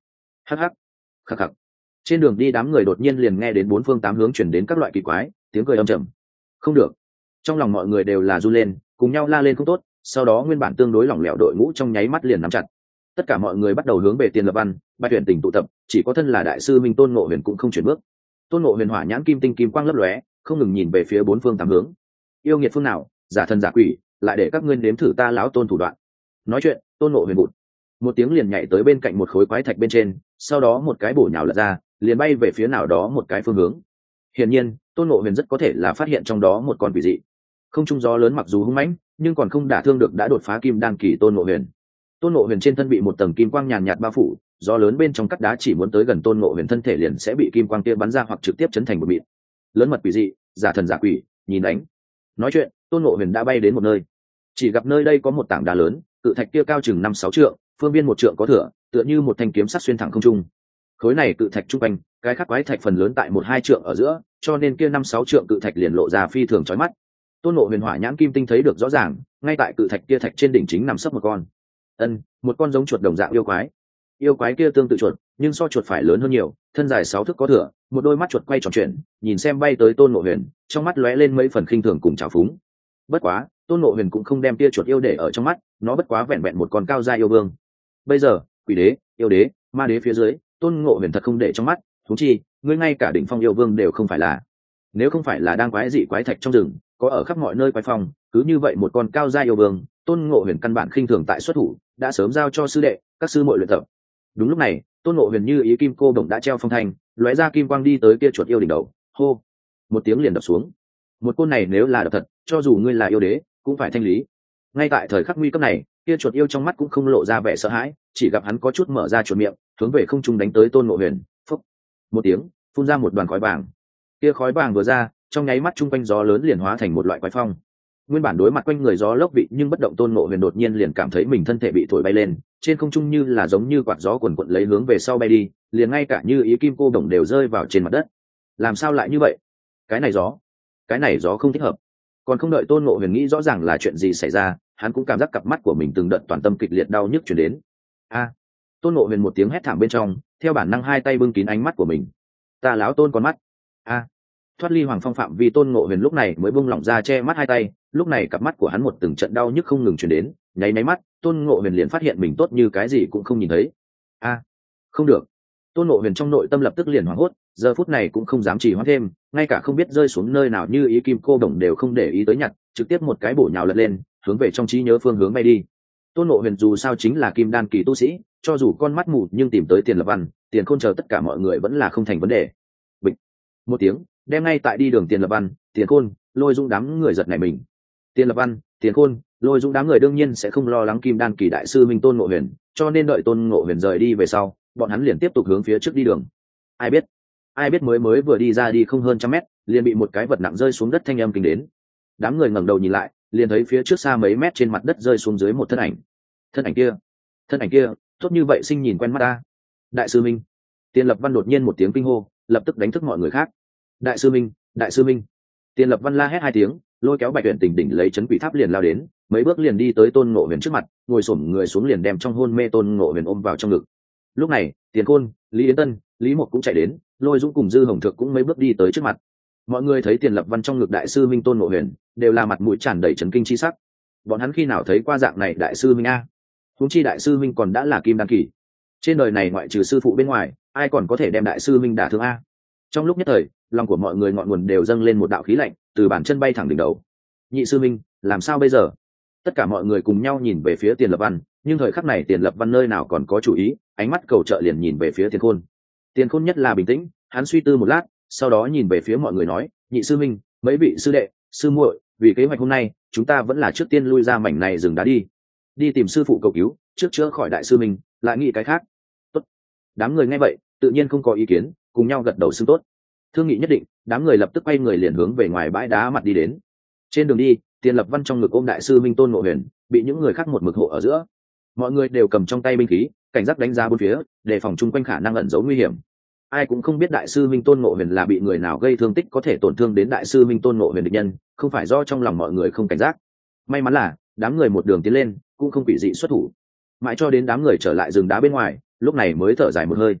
hắc hắc khắc khắc. Trên đường đi đám người đột nhiên liền nghe đến bốn phương tám hướng chuyển đến các loại kỳ quái tiếng cười âm trầm. Không được. Trong lòng mọi người đều là run lên, cùng nhau la lên không tốt. Sau đó nguyên bản tương đối lỏng lẻo đội ngũ trong nháy mắt liền nắm chặt. Tất cả mọi người bắt đầu hướng về Tiền Lập Văn, Bạch Huyền Tỉnh tụ tập, chỉ có thân là đại sư minh Tôn Ngộ Huyền cũng không chuyển bước. Tôn Ngộ Huyền hỏa nhãn kim tinh kim quang lấp lóe, không ngừng nhìn về phía bốn phương tám hướng. Yêu nghiệt phương nào, giả thần giả quỷ, lại để các ngươi nếm thử ta lão Tôn thủ đoạn. Nói chuyện, Tôn Ngộ Huyền bụt một tiếng liền nhảy tới bên cạnh một khối quái thạch bên trên, sau đó một cái bổ nhào lật ra, liền bay về phía nào đó một cái phương hướng. Hiển nhiên, Tôn Ngộ Huyền rất có thể là phát hiện trong đó một con quỷ dị. Không trung gió lớn mặc dù hung mãnh, nhưng còn không đả thương được đã đột phá kim đan kỳ Tôn Ngộ Huyền. Tôn Ngộ Huyền trên thân bị một tầng kim quang nhàn nhạt bao phủ, gió lớn bên trong cắt đá chỉ muốn tới gần Tôn Ngộ Huyền thân thể liền sẽ bị kim quang kia bắn ra hoặc trực tiếp chấn thành một mịn. Lớn mật quỷ dị, giả thần giả quỷ, nhìn đánh. Nói chuyện, Tôn Ngộ Huyền đã bay đến một nơi. Chỉ gặp nơi đây có một tảng đá lớn, cự thạch kia cao chừng năm sáu trượng, phương viên một trượng có thửa, tựa như một thanh kiếm sắt xuyên thẳng không trung. Khối này cự thạch trung quanh, cái khác quái thạch phần lớn tại một hai trượng ở giữa, cho nên kia năm sáu trượng cự thạch liền lộ ra phi thường chói mắt. Tôn Ngộ Huyền hỏa nhãn kim tinh thấy được rõ ràng, ngay tại cự thạch kia thạch trên đỉnh chính nằm sấp một con. Ân, một con giống chuột đồng dạng yêu quái. Yêu quái kia tương tự chuột, nhưng so chuột phải lớn hơn nhiều, thân dài sáu thước có thửa, một đôi mắt chuột quay tròn chuyển, nhìn xem bay tới Tôn Ngộ Huyền, trong mắt lóe lên mấy phần khinh thường cùng trào phúng. Bất quá, Tôn Ngộ Huyền cũng không đem tia chuột yêu để ở trong mắt, nó bất quá vẹn vẹn một con cao gia yêu vương. Bây giờ, quỷ đế, yêu đế, ma đế phía dưới, Tôn Ngộ Huyền thật không để trong mắt, thú chi, ngươi ngay cả đỉnh phong yêu vương đều không phải là. Nếu không phải là đang quái dị quái thạch trong rừng, có ở khắp mọi nơi quái phong, cứ như vậy một con cao gia yêu vương, Tôn Ngộ Huyền căn bản khinh thường tại xuất thủ, đã sớm giao cho sư đệ, các sư muội luyện tập. Đúng lúc này, Tôn Ngộ Huyền như ý kim cô đồng đã treo phong thành, lóe ra kim quang đi tới kia chuột yêu đỉnh đầu, hô, một tiếng liền đập xuống. Một côn này nếu là đập thật, cho dù ngươi là yêu đế, cũng phải thanh lý. Ngay tại thời khắc nguy cấp này, kia chuột yêu trong mắt cũng không lộ ra vẻ sợ hãi, chỉ gặp hắn có chút mở ra chuột miệng, hướng về không trung đánh tới Tôn Ngộ Huyền, phốc, một tiếng, phun ra một đoàn khói vàng. Kia khói vàng vừa ra, trong nháy mắt trung quanh gió lớn liền hóa thành một loại quái phong. Nguyên bản đối mặt quanh người gió lốc vị nhưng bất động Tôn Ngộ Huyền đột nhiên liền cảm thấy mình thân thể bị thổi bay lên, trên không trung như là giống như quạt gió cuồn cuộn lấy hướng về sau bay đi, liền ngay cả như ý kim cô đồng đều rơi vào trên mặt đất. Làm sao lại như vậy? Cái này gió, cái này gió không thích hợp. Còn không đợi Tôn Ngộ Huyền nghĩ rõ ràng là chuyện gì xảy ra, hắn cũng cảm giác cặp mắt của mình từng đợt toàn tâm kịch liệt đau nhức truyền đến. A! Tôn Ngộ Huyền một tiếng hét thảm bên trong, theo bản năng hai tay bưng kín ánh mắt của mình. Ta láo Tôn con mắt. A! Thoát ly hoàng phong phạm vì Tôn Ngộ Huyền lúc này mới buông lỏng ra che mắt hai tay, lúc này cặp mắt của hắn một từng trận đau nhức không ngừng truyền đến, nháy nháy mắt, Tôn Ngộ Huyền liền phát hiện mình tốt như cái gì cũng không nhìn thấy. A! Không được. Tôn Ngộ Huyền trong nội tâm lập tức liền hoảng hốt, giờ phút này cũng không dám trì hoãn thêm, ngay cả không biết rơi xuống nơi nào như ý kim cô đồng đều không để ý tới nhặt, trực tiếp một cái bổ nhào lật lên, hướng về trong trí nhớ phương hướng bay đi. Tôn Ngộ Huyền dù sao chính là kim đan kỳ tu sĩ, cho dù con mắt mù nhưng tìm tới Tiền Lập Văn, Tiền Khôn chờ tất cả mọi người vẫn là không thành vấn đề. Bịch. Một tiếng, đem ngay tại đi đường Tiền Lập Văn, Tiền Khôn, Lôi Dũng đám người giật nảy mình. Tiền Lập Văn, Tiền Khôn, Lôi Dũng đám người đương nhiên sẽ không lo lắng kim đan kỳ đại sư minh Tôn Ngộ Huyền, cho nên đợi Tôn Ngộ Huyền rời đi về sau, bọn hắn liền tiếp tục hướng phía trước đi đường. Ai biết, ai biết mới mới vừa đi ra đi không hơn trăm mét, liền bị một cái vật nặng rơi xuống đất thanh âm kinh đến. Đám người ngẩng đầu nhìn lại, liền thấy phía trước xa mấy mét trên mặt đất rơi xuống dưới một thân ảnh. Thân ảnh kia, thân ảnh kia, tốt như vậy sinh nhìn quen mắt ta. Đại sư minh. Tiền Lập Văn đột nhiên một tiếng kinh hô, lập tức đánh thức mọi người khác. Đại sư minh, đại sư minh. Tiền Lập Văn la hét hai tiếng, lôi kéo Bạch Huyền Tỉnh đỉnh lấy chấn quỷ tháp liền lao đến, mấy bước liền đi tới Tôn Ngộ Huyền trước mặt, ngồi xổm người xuống liền đem trong hôn mê Tôn Ngộ Huyền ôm vào trong ngực. Lúc này, Tiền Khôn, Lý Yến Tân, Lý Mộc cũng chạy đến, Lôi Dũng cùng Dư Hồng Thược cũng mấy bước đi tới trước mặt. Mọi người thấy Tiền Lập Văn trong ngực đại sư minh Tôn Ngộ Huyền, đều là mặt mũi tràn đầy chấn kinh chi sắc. Bọn hắn khi nào thấy qua dạng này đại sư minh a? Huống chi đại sư minh còn đã là kim đan kỳ. Trên đời này ngoại trừ sư phụ bên ngoài, ai còn có thể đem đại sư minh đả thương a? Trong lúc nhất thời, lòng của mọi người ngọn nguồn đều dâng lên một đạo khí lạnh, từ bàn chân bay thẳng đỉnh đầu. Nhị sư minh, làm sao bây giờ? Tất cả mọi người cùng nhau nhìn về phía Tiền Lập Văn, nhưng thời khắc này Tiền Lập Văn nơi nào còn có chủ ý, ánh mắt cầu trợ liền nhìn về phía Tiền Khôn. Tiền Khôn nhất là bình tĩnh, hắn suy tư một lát, sau đó nhìn về phía mọi người nói, nhị sư minh, mấy vị sư đệ, sư muội, vì kế hoạch hôm nay, chúng ta vẫn là trước tiên lui ra mảnh này rừng đá đi, đi tìm sư phụ cầu cứu, trước chữa khỏi đại sư minh, lại nghĩ cái khác. Tốt. Đám người nghe vậy, tự nhiên không có ý kiến, cùng nhau gật đầu xưng tốt. Thương nghị nhất định, đám người lập tức quay người liền hướng về ngoài bãi đá mặt đi đến. Trên đường đi, Tiền Lập Văn trong ngực ôm đại sư minh Tôn Ngộ Huyền, bị những người khác một mực hộ ở giữa. Mọi người đều cầm trong tay binh khí, cảnh giác đánh giá bốn phía, đề phòng chung quanh khả năng ẩn giấu nguy hiểm. Ai cũng không biết đại sư minh Tôn Ngộ Huyền là bị người nào gây thương tích có thể tổn thương đến đại sư minh Tôn Ngộ Huyền địch nhân, không phải do trong lòng mọi người không cảnh giác. May mắn là đám người một đường tiến lên, cũng không bị dị xuất thủ. Mãi cho đến đám người trở lại rừng đá bên ngoài, lúc này mới thở dài một hơi.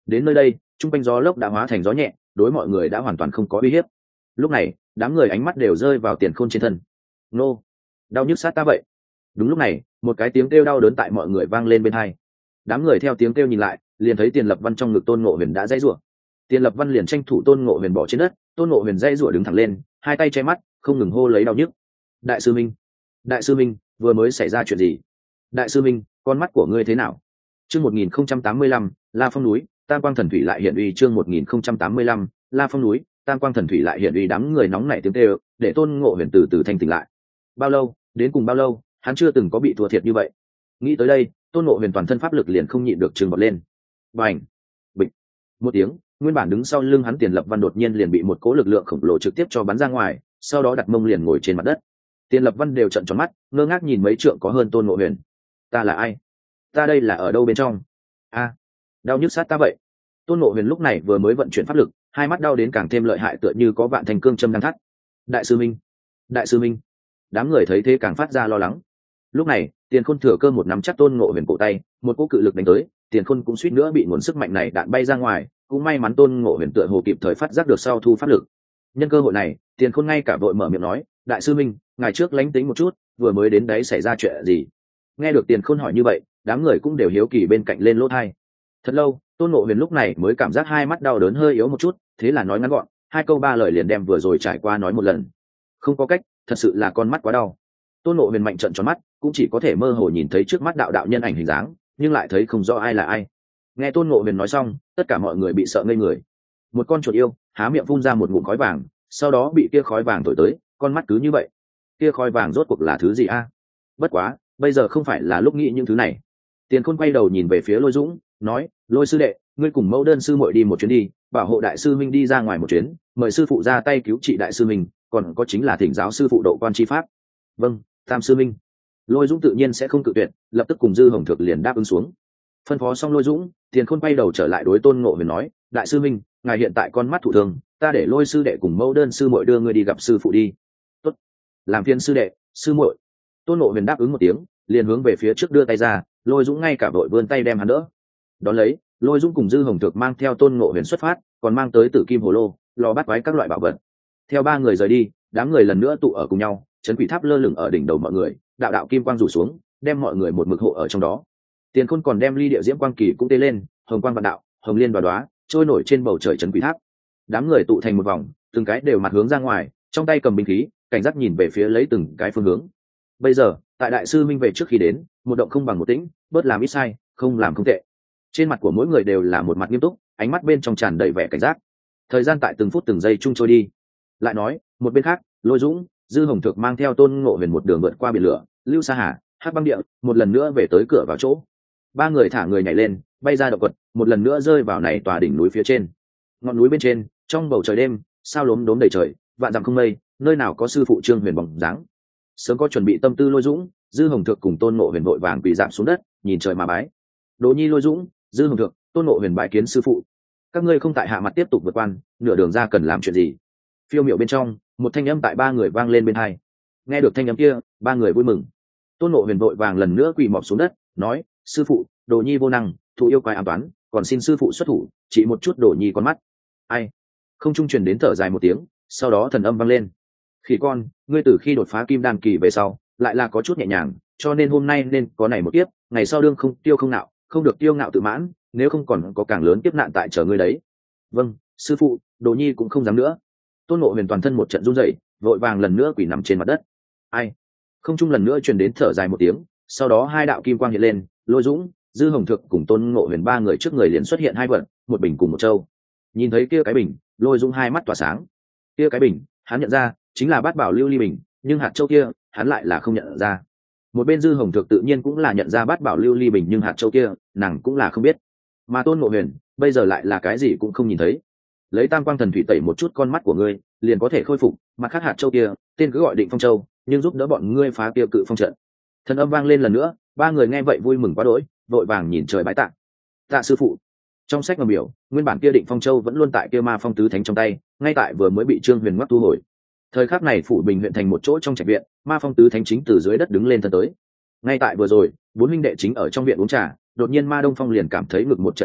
Đến nơi đây trung quanh gió lốc đã hóa thành gió nhẹ, đối mọi người đã hoàn toàn không có uy hiếp. Lúc này đám người ánh mắt đều rơi vào Tiền Khôn trên thân. Nô, đau nhức sát ta vậy. Đúng lúc này một cái tiếng kêu đau đớn tại mọi người vang lên bên hai. Đám người theo tiếng kêu nhìn lại, liền thấy Tiền Lập Văn trong ngực Tôn Ngộ Huyền đã dãy rủa. Tiền Lập Văn liền tranh thủ Tôn Ngộ Huyền bỏ trên đất, Tôn Ngộ Huyền dãy rủa đứng thẳng lên, hai tay che mắt, không ngừng hô lấy đau nhức. Đại sư minh, đại sư minh, vừa mới xảy ra chuyện gì? Đại sư minh, con mắt của ngươi thế nào? Chương một nghìn không trăm tám mươi lăm, La Phong núi, Tam Quang Thần Thủy lại hiện uy. Chương một nghìn không trăm tám mươi lăm, La Phong núi, Tam Quang Thần Thủy lại hiện uy. Đám người nóng nảy tiếng kêu, để Tôn Ngộ Huyền từ từ thanh tỉnh lại. Bao lâu, đến cùng bao lâu, hắn chưa từng có bị thua thiệt như vậy. Nghĩ tới đây, Tôn Ngộ Huyền toàn thân pháp lực liền không nhịn được trừng bật lên. Bành, bịch, một tiếng, nguyên bản đứng sau lưng hắn Tiền Lập Văn đột nhiên liền bị một cỗ lực lượng khổng lồ trực tiếp cho bắn ra ngoài, sau đó đặt mông liền ngồi trên mặt đất. Tiền Lập Văn đều trợn tròn mắt, ngơ ngác nhìn mấy trượng có hơn Tôn Ngộ Huyền. Ta là ai? Ta đây là ở đâu bên trong? A, đau nhức sát ta vậy. Tôn Ngộ Huyền lúc này vừa mới vận chuyển pháp lực, hai mắt đau đến càng thêm lợi hại, tựa như có vạn thanh cương châm đang thắt. Đại sư minh, đại sư minh. Đám người thấy thế càng phát ra lo lắng. Lúc này Tiền Khôn thừa cơ một nắm chắc Tôn Ngộ Huyền cổ tay, một cỗ cự lực đánh tới, Tiền Khôn cũng suýt nữa bị nguồn sức mạnh này đạn bay ra ngoài, cũng may mắn Tôn Ngộ Huyền tựa hồ kịp thời phát giác được sau thu pháp lực. Nhân cơ hội này, Tiền Khôn ngay cả vội mở miệng nói, đại sư minh, ngày trước lánh tính một chút, vừa mới đến đấy xảy ra chuyện gì? Nghe được Tiền Khôn hỏi như vậy, đám người cũng đều hiếu kỳ bên cạnh lên lỗ tai. Thật lâu, Tôn Ngộ Huyền lúc này mới cảm giác hai mắt đau đớn hơi yếu một chút, thế là nói ngắn gọn, hai câu ba lời liền đem vừa rồi trải qua nói một lần. Không có cách, thật sự là con mắt quá đau. Tôn Ngộ Huyền mạnh trợn tròn mắt, cũng chỉ có thể mơ hồ nhìn thấy trước mắt đạo đạo nhân ảnh hình dáng, nhưng lại thấy không rõ ai là ai. Nghe Tôn Ngộ Huyền nói xong, tất cả mọi người bị sợ ngây người. Một con chuột yêu há miệng phun ra một ngụm khói vàng, sau đó bị kia khói vàng thổi tới, con mắt cứ như vậy. Kia khói vàng rốt cuộc là thứ gì a? Bất quá, bây giờ không phải là lúc nghĩ những thứ này. Tiền Khôn quay đầu nhìn về phía Lôi Dũng, nói, Lôi sư đệ, ngươi cùng mẫu đơn sư muội đi một chuyến đi, bảo hộ đại sư minh đi ra ngoài một chuyến, mời sư phụ ra tay cứu trị đại sư minh, còn có chính là thỉnh giáo sư phụ độ quan chi pháp. Vâng, Tam sư minh. Lôi Dũng tự nhiên sẽ không cự tuyệt, lập tức cùng Dư Hồng Thực liền đáp ứng xuống. Phân phó xong Lôi Dũng, Tiền Khôn quay đầu trở lại đối Tôn Ngộ Huyền nói, đại sư minh, ngài hiện tại con mắt thụ thương, ta để Lôi sư đệ cùng mẫu đơn sư muội đưa ngươi đi gặp sư phụ đi. Tốt, làm phiền sư đệ, sư muội. Tôn Ngộ Huyền đáp ứng một tiếng, liền hướng về phía trước đưa tay ra, Lôi Dũng ngay cả vội vươn tay đem hắn đỡ. Đón lấy, Lôi Dũng cùng Dư Hồng Thực mang theo Tôn Ngộ Huyền xuất phát, còn mang tới Tử Kim Hồ Lô, lò bắt quái các loại bảo vật. Theo ba người rời đi, đám người lần nữa tụ ở cùng nhau, trấn quỷ tháp lơ lửng ở đỉnh đầu mọi người, đạo đạo kim quang rủ xuống, đem mọi người một mực hộ ở trong đó. Tiền Khôn còn đem ly địa diễm quang kỳ cũng tê lên, hồng quang vạn đạo, hồng liên đoá đoá, trôi nổi trên bầu trời trấn quỷ tháp. Đám người tụ thành một vòng, từng cái đều mặt hướng ra ngoài, trong tay cầm binh khí, cảnh giác nhìn về phía lấy từng cái phương hướng. Bây giờ, tại đại sư minh về trước khi đến, một động không bằng một tĩnh, bớt làm ít sai, không làm không tệ. Trên mặt của mỗi người đều là một mặt nghiêm túc, ánh mắt bên trong tràn đầy vẻ cảnh giác. Thời gian tại từng phút từng giây chung trôi đi. Lại nói, một bên khác, Lôi Dũng, Dư Hồng Thực mang theo Tôn Ngộ Huyền một đường vượt qua biển lửa, lưu sa hà, hắc băng địa, một lần nữa về tới cửa vào chỗ. Ba người thả người nhảy lên, bay ra động quật, một lần nữa rơi vào này tòa đỉnh núi phía trên. Ngọn núi bên trên, trong bầu trời đêm, sao lốm đốm đầy trời, vạn dặm không mây, nơi nào có sư phụ Trương Huyền bóng dáng. Sớm có chuẩn bị tâm tư Lôi Dũng, Dư Hồng Thực cùng Tôn Ngộ Huyền vội vàng quỳ rạp xuống đất, nhìn trời mà bái. Đỗ Nhi, Lôi Dũng, Dư Hồng Thực, Tôn Ngộ Huyền bái kiến sư phụ. Các ngươi không tại hạ mặt tiếp tục vượt quan, nửa đường ra cần làm chuyện gì? Phiêu miệu bên trong, một thanh âm tại ba người vang lên bên hai. Nghe được thanh âm kia, ba người vui mừng. Tôn Ngộ Huyền vội vàng lần nữa quỳ mọp xuống đất, nói, sư phụ, Đồ Nhi vô năng, thụ yêu quái ám toán, còn xin sư phụ xuất thủ, chỉ một chút Đồ Nhi con mắt. Ai? Không trung truyền đến thở dài một tiếng, sau đó thần âm vang lên. Khỉ con, ngươi từ khi đột phá kim đan kỳ về sau, lại là có chút nhẹ nhàng, cho nên hôm nay nên có này một kiếp, ngày sau đương không tiêu không nạo, không được tiêu ngạo tự mãn, nếu không còn có càng lớn kiếp nạn tại chờ ngươi đấy. Vâng, sư phụ, Đồ Nhi cũng không dám nữa. Tôn Ngộ Huyền toàn thân một trận run rẩy, vội vàng lần nữa quỳ nằm trên mặt đất. Ai? Không trung lần nữa truyền đến thở dài một tiếng, sau đó hai đạo kim quang hiện lên, Lôi Dũng, Dư Hồng Thực cùng Tôn Ngộ Huyền ba người trước người liền xuất hiện hai vật, một bình cùng một châu. Nhìn thấy kia cái bình, Lôi Dũng hai mắt tỏa sáng. Kia cái bình, hắn nhận ra, chính là Bát Bảo Lưu Ly bình, nhưng hạt châu kia, hắn lại là không nhận ra. Một bên Dư Hồng Thực tự nhiên cũng là nhận ra Bát Bảo Lưu Ly bình, nhưng hạt châu kia, nàng cũng là không biết. Mà Tôn Ngộ Huyền, bây giờ lại là cái gì cũng không nhìn thấy. Lấy Tam Quang Thần Thủy tẩy một chút con mắt của ngươi, liền có thể khôi phục, mặt khác hạt châu kia, tên cứ gọi Định Phong Châu, nhưng giúp đỡ bọn ngươi phá kia cự phong trận. Thần âm vang lên lần nữa, ba người nghe vậy vui mừng quá đỗi, vội vàng nhìn trời bái tạ. Tạ sư phụ. Trong sách ngầm biểu, nguyên bản kia Định Phong Châu vẫn luôn tại kia Ma Phong tứ thánh trong tay, ngay tại vừa mới bị Trương Huyền ngoắc thu hồi. Thời khắc này Phủ Bình huyện thành một chỗ trong trạch viện, Ma Phong tứ thánh chính từ dưới đất đứng lên thân tới. Ngay tại vừa rồi, bốn huynh đệ chính ở trong viện uống trà, đột nhiên Ma Đông Phong liền cảm thấy ngực một trận lúc đích,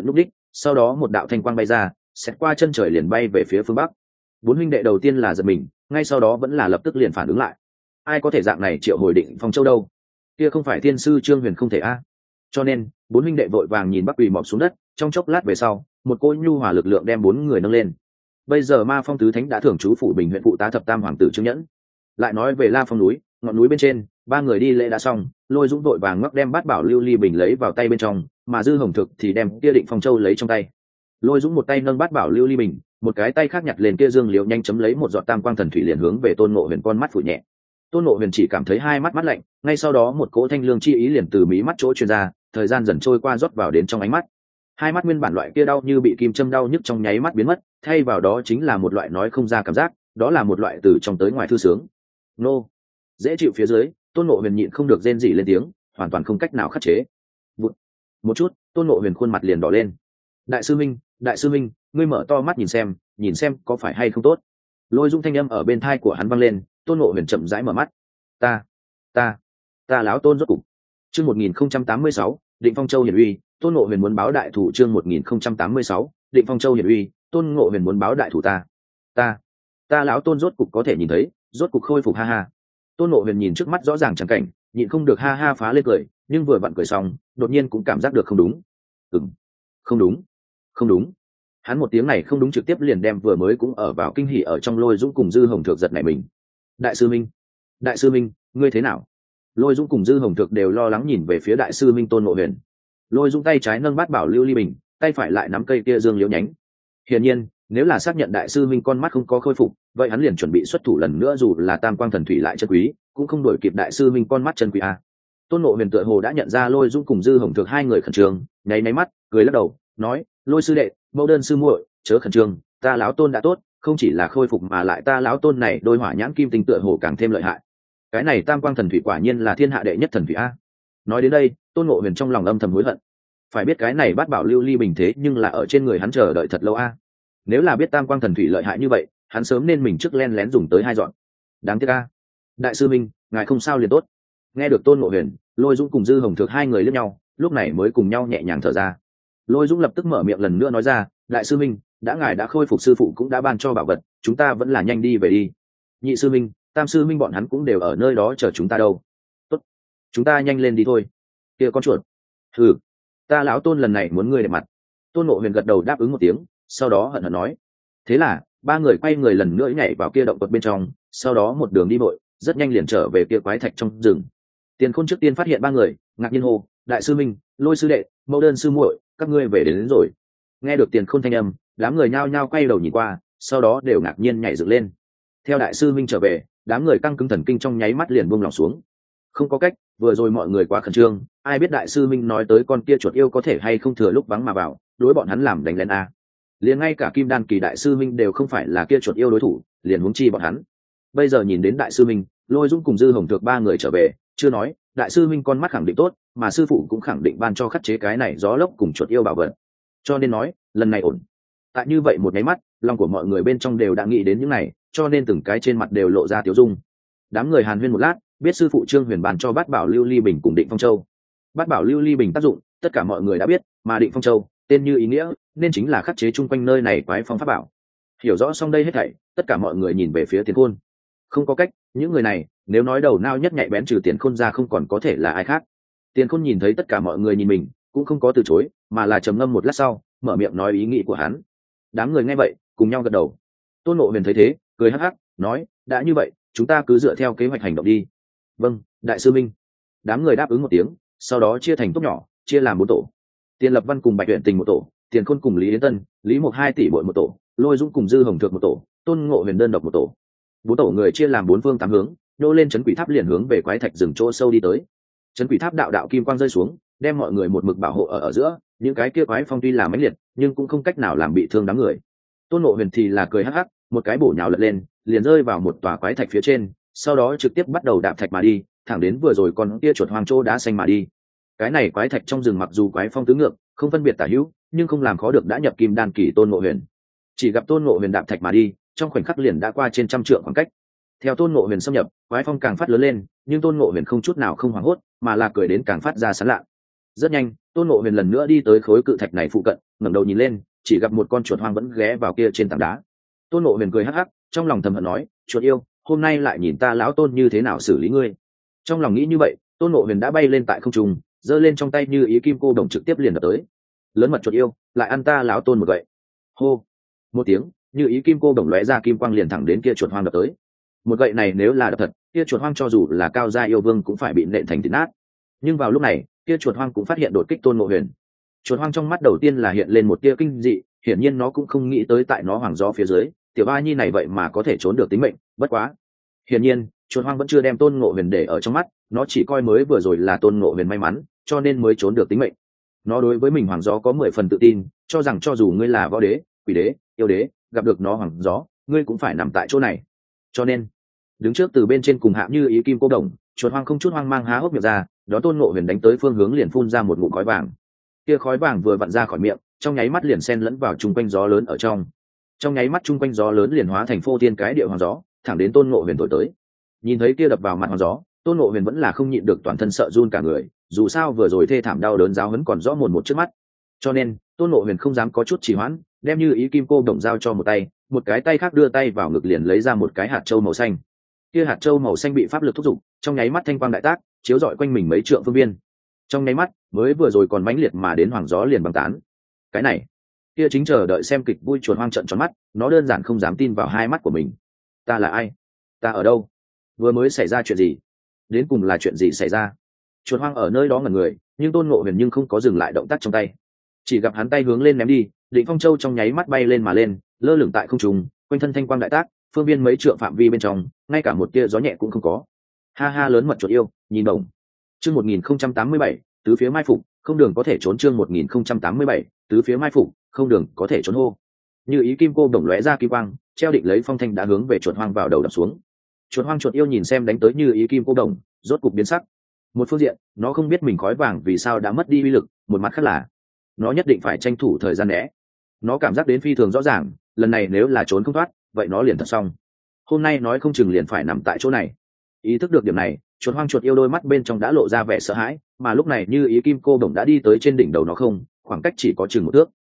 sau đó một đạo thanh quang bay ra xét qua chân trời liền bay về phía phương bắc. Bốn huynh đệ đầu tiên là giật mình, ngay sau đó vẫn là lập tức liền phản ứng lại. Ai có thể dạng này triệu hồi Định Phong Châu đâu? Kia không phải thiên sư Trương Huyền không thể a. Cho nên bốn huynh đệ vội vàng nhìn Bắc quỳ mọp xuống đất, trong chốc lát về sau một cô nhu hòa lực lượng đem bốn người nâng lên. Bây giờ Ma Phong tứ thánh đã thưởng chú phủ Bình huyện phụ tá thập tam hoàng tử Trương Nhẫn. Lại nói về La Phong núi, ngọn núi bên trên, ba người đi lễ đã xong, Lôi Dũng vội vàng ngóc đem bát bảo lưu ly bình lấy vào tay bên trong, mà Dư Hồng Thực thì đem kia Định Phong Châu lấy trong tay. Lôi Dũng một tay nâng bát bảo lưu ly bình, một cái tay khác nhặt lên kia dương liễu nhanh chấm lấy một giọt tam quang thần thủy liền hướng về Tôn Ngộ Huyền con mắt phủ nhẹ. Tôn Ngộ Huyền chỉ cảm thấy hai mắt mắt lạnh, ngay sau đó một cỗ thanh lương chi ý liền từ mí mắt chỗ truyền ra, thời gian dần trôi qua rót vào đến trong ánh mắt. Hai mắt nguyên bản loại kia đau như bị kim châm đau nhức trong nháy mắt biến mất, thay vào đó chính là một loại nói không ra cảm giác, đó là một loại từ trong tới ngoài thư sướng. Nô, dễ chịu phía dưới, Tôn Ngộ Huyền nhịn không được rên rỉ lên tiếng, hoàn toàn không cách nào khắc chế. Một, một chút, Tôn Ngộ Huyền khuôn mặt liền đỏ lên. Đại sư minh, đại sư minh, ngươi mở to mắt nhìn xem, nhìn xem có phải hay không tốt. Lôi Dung thanh âm ở bên tai của hắn vang lên, Tôn Ngộ Huyền chậm rãi mở mắt. Ta, ta, ta láo Tôn rốt cục. Chương một nghìn không trăm tám mươi sáu, Định Phong Châu hiển uy, Tôn Ngộ Huyền muốn báo đại thủ. Chương một nghìn không trăm tám mươi sáu, Định Phong Châu hiển uy, Tôn Ngộ Huyền muốn báo đại thủ ta. Ta, ta lão Tôn rốt cục có thể nhìn thấy, rốt cục khôi phục ha ha. Tôn Ngộ Huyền nhìn trước mắt rõ ràng chẳng cảnh, nhịn không được ha ha phá lên cười, nhưng vừa vặn cười xong, đột nhiên cũng cảm giác được không đúng. Ừm, không đúng, không đúng. Hắn một tiếng này không đúng trực tiếp liền đem vừa mới cũng ở vào kinh hỉ ở trong Lôi Dũng cùng Dư Hồng Thược giật nảy mình. Đại sư minh, đại sư minh, ngươi thế nào? Lôi Dũng cùng Dư Hồng Thược đều lo lắng nhìn về phía đại sư minh Tôn Ngộ Huyền. Lôi Dũng tay trái nâng bát bảo lưu ly bình, tay phải lại nắm cây kia dương liễu nhánh. Hiển nhiên, nếu là xác nhận đại sư minh con mắt không có khôi phục, vậy hắn liền chuẩn bị xuất thủ lần nữa, dù là tam quang thần thủy lại chân quý, cũng không đổi kịp đại sư minh con mắt chân quý a. Tôn Ngộ Huyền tựa hồ đã nhận ra Lôi Dũng cùng Dư Hồng Thược hai người khẩn trương, nháy nháy mắt, cười lắc đầu, nói: "Lôi sư đệ, mẫu đơn sư muội, chớ khẩn trương, ta lão Tôn đã tốt, không chỉ là khôi phục mà lại ta lão Tôn này đôi hỏa nhãn kim tinh tựa hồ càng thêm lợi hại. Cái này tam quang thần thủy quả nhiên là thiên hạ đệ nhất thần thủy a." Nói đến đây, Tôn Ngộ Huyền trong lòng âm thầm hối hận. Phải biết cái này bát bảo lưu ly bình thế nhưng là ở trên người hắn chờ đợi thật lâu a. Nếu là biết tam quang thần thủy lợi hại như vậy, hắn sớm nên mình trước len lén dùng tới hai dọn. Đáng tiếc a. Đại sư minh, ngài không sao liền tốt. Nghe được Tôn Ngộ Huyền, Lôi Dũng cùng Dư Hồng Thược hai người liếc nhau, lúc này mới cùng nhau nhẹ nhàng thở ra. Lôi Dũng lập tức mở miệng lần nữa nói ra: "Đại sư minh, đã ngài đã khôi phục, sư phụ cũng đã ban cho bảo vật, chúng ta vẫn là nhanh đi về đi. Nhị sư minh, tam sư minh bọn hắn cũng đều ở nơi đó chờ chúng ta đâu. Tốt, chúng ta nhanh lên đi thôi." Kia con chuột. "Ừ, ta lão Tôn lần này muốn ngươi để mặt." Tôn Ngộ Huyền gật đầu đáp ứng một tiếng, sau đó hận hận nói. Thế là ba người quay người lần nữa nhảy vào kia động quật bên trong, sau đó một đường đi vội, rất nhanh liền trở về kia quái thạch trong rừng. Tiền Khôn trước tiên phát hiện ba người, ngạc nhiên hô: "Đại sư minh, Lôi sư đệ, mẫu đơn sư muội, các ngươi về đến, đến rồi." Nghe được Tiền Khôn thanh âm, đám người nhao nhao quay đầu nhìn qua, sau đó đều ngạc nhiên nhảy dựng lên. Theo đại sư minh trở về, đám người căng cứng thần kinh trong nháy mắt liền buông lỏng xuống. Không có cách, vừa rồi mọi người quá khẩn trương, ai biết đại sư minh nói tới con kia chuột yêu có thể hay không thừa lúc vắng mà vào, đối bọn hắn làm đánh lén a. Liền ngay cả Kim Đan kỳ đại sư minh đều không phải là kia chuột yêu đối thủ, liền huống chi bọn hắn. Bây giờ nhìn đến đại sư minh, Lôi Dũng cùng Dư Hồng Thược ba người trở về, chưa nói, đại sư minh con mắt khẳng định tốt, mà sư phụ cũng khẳng định ban cho khắc chế cái này gió lốc cùng chuột yêu bảo vật. Cho nên nói, lần này ổn. Tại như vậy một cái mắt, lòng của mọi người bên trong đều đã nghĩ đến những này, cho nên từng cái trên mặt đều lộ ra tiếu dung. Đám người hàn huyên một lát, biết sư phụ Trương Huyền ban cho bát bảo lưu ly bình cùng Định Phong Châu. Bát bảo lưu ly bình tác dụng, tất cả mọi người đã biết, mà Định Phong Châu, tên như ý nghĩa, nên chính là khắc chế chung quanh nơi này quái phong pháp bảo. Hiểu rõ xong đây hết thảy, tất cả mọi người nhìn về phía Tiền Khôn. Không có cách, những người này, nếu nói đầu não nhất nhạy bén trừ Tiền Khôn ra không còn có thể là ai khác. Tiền Khôn nhìn thấy tất cả mọi người nhìn mình, cũng không có từ chối, mà là trầm ngâm một lát sau, mở miệng nói ý nghĩ của hắn. Đám người nghe vậy, cùng nhau gật đầu. Tôn Ngộ Huyền thấy thế, cười hắc hắc, nói: "Đã như vậy, chúng ta cứ dựa theo kế hoạch hành động đi." "Vâng, đại sư minh." Đám người đáp ứng một tiếng, sau đó chia thành tốp nhỏ, chia làm bốn tổ. Tiền Lập Văn cùng Bạch Uyển Tình một tổ, Tiền Khôn cùng Lý Yến Tân, Lý Mục hai tỷ muội một tổ, Lôi Dũng cùng Dư Hồng Thược một tổ, Tôn Ngộ Huyền đơn độc một tổ. Bốn tổ người chia làm bốn phương tám hướng, nô lên trấn quỷ tháp liền hướng về quái thạch rừng chỗ sâu đi tới. Trấn quỷ tháp đạo đạo kim quang rơi xuống, đem mọi người một mực bảo hộ ở ở giữa, những cái kia quái phong tuy là mãnh liệt, nhưng cũng không cách nào làm bị thương đám người. Tôn Ngộ Huyền thì là cười hắc hắc, một cái bổ nhào lật lên, liền rơi vào một tòa quái thạch phía trên, sau đó trực tiếp bắt đầu đạp thạch mà đi, thẳng đến vừa rồi con kia chuột hoang chỗ đá xanh mà đi. Cái này quái thạch trong rừng mặc dù quái phong tứ ngược, không phân biệt tả hữu, nhưng không làm khó được đã nhập kim đan kỳ Tôn Ngộ Huyền. Chỉ gặp Tôn Ngộ Huyền đạp thạch mà đi, trong khoảnh khắc liền đã qua trên trăm trượng khoảng cách. Theo Tôn Ngộ Huyền xâm nhập, quái phong càng phát lớn lên, nhưng Tôn Ngộ Huyền không chút nào không hoảng hốt, mà là cười đến càng phát ra sán lạ. Rất nhanh, Tôn Ngộ Huyền lần nữa đi tới khối cự thạch này phụ cận, ngẩng đầu nhìn lên chỉ gặp một con chuột hoang vẫn ghé vào kia trên tảng đá. Tôn Ngộ Huyền cười hắc hắc trong lòng thầm hận nói, chuột yêu hôm nay lại nhìn ta lão Tôn như thế nào xử lý ngươi. Trong lòng nghĩ như vậy, Tôn Ngộ Huyền đã bay lên tại không trung, giơ lên trong tay như ý kim cô đồng trực tiếp liền đập tới. Lớn mật chuột yêu lại ăn ta lão Tôn một gậy. Hô một tiếng, như ý kim cô đồng lóe ra kim quang liền thẳng đến kia chuột hoang đập tới. Một gậy này nếu là đập thật, kia chuột hoang cho dù là cao gia yêu vương cũng phải bị nện thành thịt nát. Nhưng vào lúc này kia chuột hoang cũng phát hiện đột kích Tôn Ngộ Huyền. Chuột hoang trong mắt đầu tiên là hiện lên một tia kinh dị, hiển nhiên nó cũng không nghĩ tới tại nó hoàng gió phía dưới tiểu ba nhi này vậy mà có thể trốn được tính mệnh. Bất quá hiển nhiên chuột hoang vẫn chưa đem Tôn Ngộ Huyền để ở trong mắt, nó chỉ coi mới vừa rồi là Tôn Ngộ Huyền may mắn cho nên mới trốn được tính mệnh. Nó đối với mình hoàng gió có mười phần tự tin, cho rằng cho dù ngươi là võ đế, quỷ đế, yêu đế, gặp được nó hoàng gió ngươi cũng phải nằm tại chỗ này. Cho nên đứng trước từ bên trên cùng hạ như ý kim cô đồng, chuột hoang không chút hoang mang há hốc miệng ra, đó Tôn Ngộ Huyền đánh tới phương hướng liền phun ra một ngụm khói vàng. Kia khói vàng vừa vặn ra khỏi miệng, trong nháy mắt liền xen lẫn vào chung quanh gió lớn ở trong. Trong nháy mắt chung quanh gió lớn liền hóa thành phô thiên cái địa hoàng gió, thẳng đến Tôn Ngộ Huyền thổi tới. Nhìn thấy kia đập vào mặt hoàng gió, Tôn Ngộ Huyền vẫn là không nhịn được toàn thân sợ run cả người, dù sao vừa rồi thê thảm đau đớn giáo huấn còn rõ mồn một trước mắt. Cho nên Tôn Ngộ Huyền không dám có chút trì hoãn, đem như ý kim cô đồng giao cho một tay, một cái tay khác đưa tay vào ngực liền lấy ra một cái hạt châu màu xanh. Kia hạt châu màu xanh bị pháp lực thúc giục, trong nháy mắt thanh quang đại tác, chiếu rọi quanh mình mấy trượng phương viên. Trong nháy mắt, mới vừa rồi còn mãnh liệt mà đến hoàng gió liền băng tán. Cái này, kia chính chờ đợi xem kịch vui chuột hoang trợn tròn mắt, nó đơn giản không dám tin vào hai mắt của mình. Ta là ai? Ta ở đâu? Vừa mới xảy ra chuyện gì? Đến cùng là chuyện gì xảy ra? Chuột hoang ở nơi đó ngẩn người, nhưng Tôn Ngộ Huyền nhưng không có dừng lại động tác trong tay, chỉ gặp hắn tay hướng lên ném đi, Định Phong Châu trong nháy mắt bay lên mà lên, lơ lửng tại không trung, quanh thân thanh quang đại tác, phương viên mấy trượng phạm vi bên trong, ngay cả một tia gió nhẹ cũng không có. Ha ha, lớn mật chuột yêu, nhìn đồng. Chương một nghìn không trăm tám mươi bảy, tứ phía mai phục, không đường có thể trốn. Chương một nghìn không trăm tám mươi bảy, tứ phía mai phục, không đường có thể trốn. Hô. Như ý kim cô đồng lóe ra kim quang, treo định lấy phong thanh đã hướng về chuột hoang vào đầu đập xuống. Chuột hoang chuột yêu nhìn xem đánh tới như ý kim cô đồng, rốt cục biến sắc. Một phương diện, nó không biết mình khói vàng vì sao đã mất đi uy lực, một mặt khác là nó nhất định phải tranh thủ thời gian né. Nó cảm giác đến phi thường rõ ràng, lần này nếu là trốn không thoát, vậy nó liền thật xong. Hôm nay nói không chừng liền phải nằm tại chỗ này. Ý thức được điểm này, chuột hoang chuột yêu đôi mắt bên trong đã lộ ra vẻ sợ hãi, mà lúc này như ý kim cô đồng đã đi tới trên đỉnh đầu nó không, khoảng cách chỉ có chừng một thước.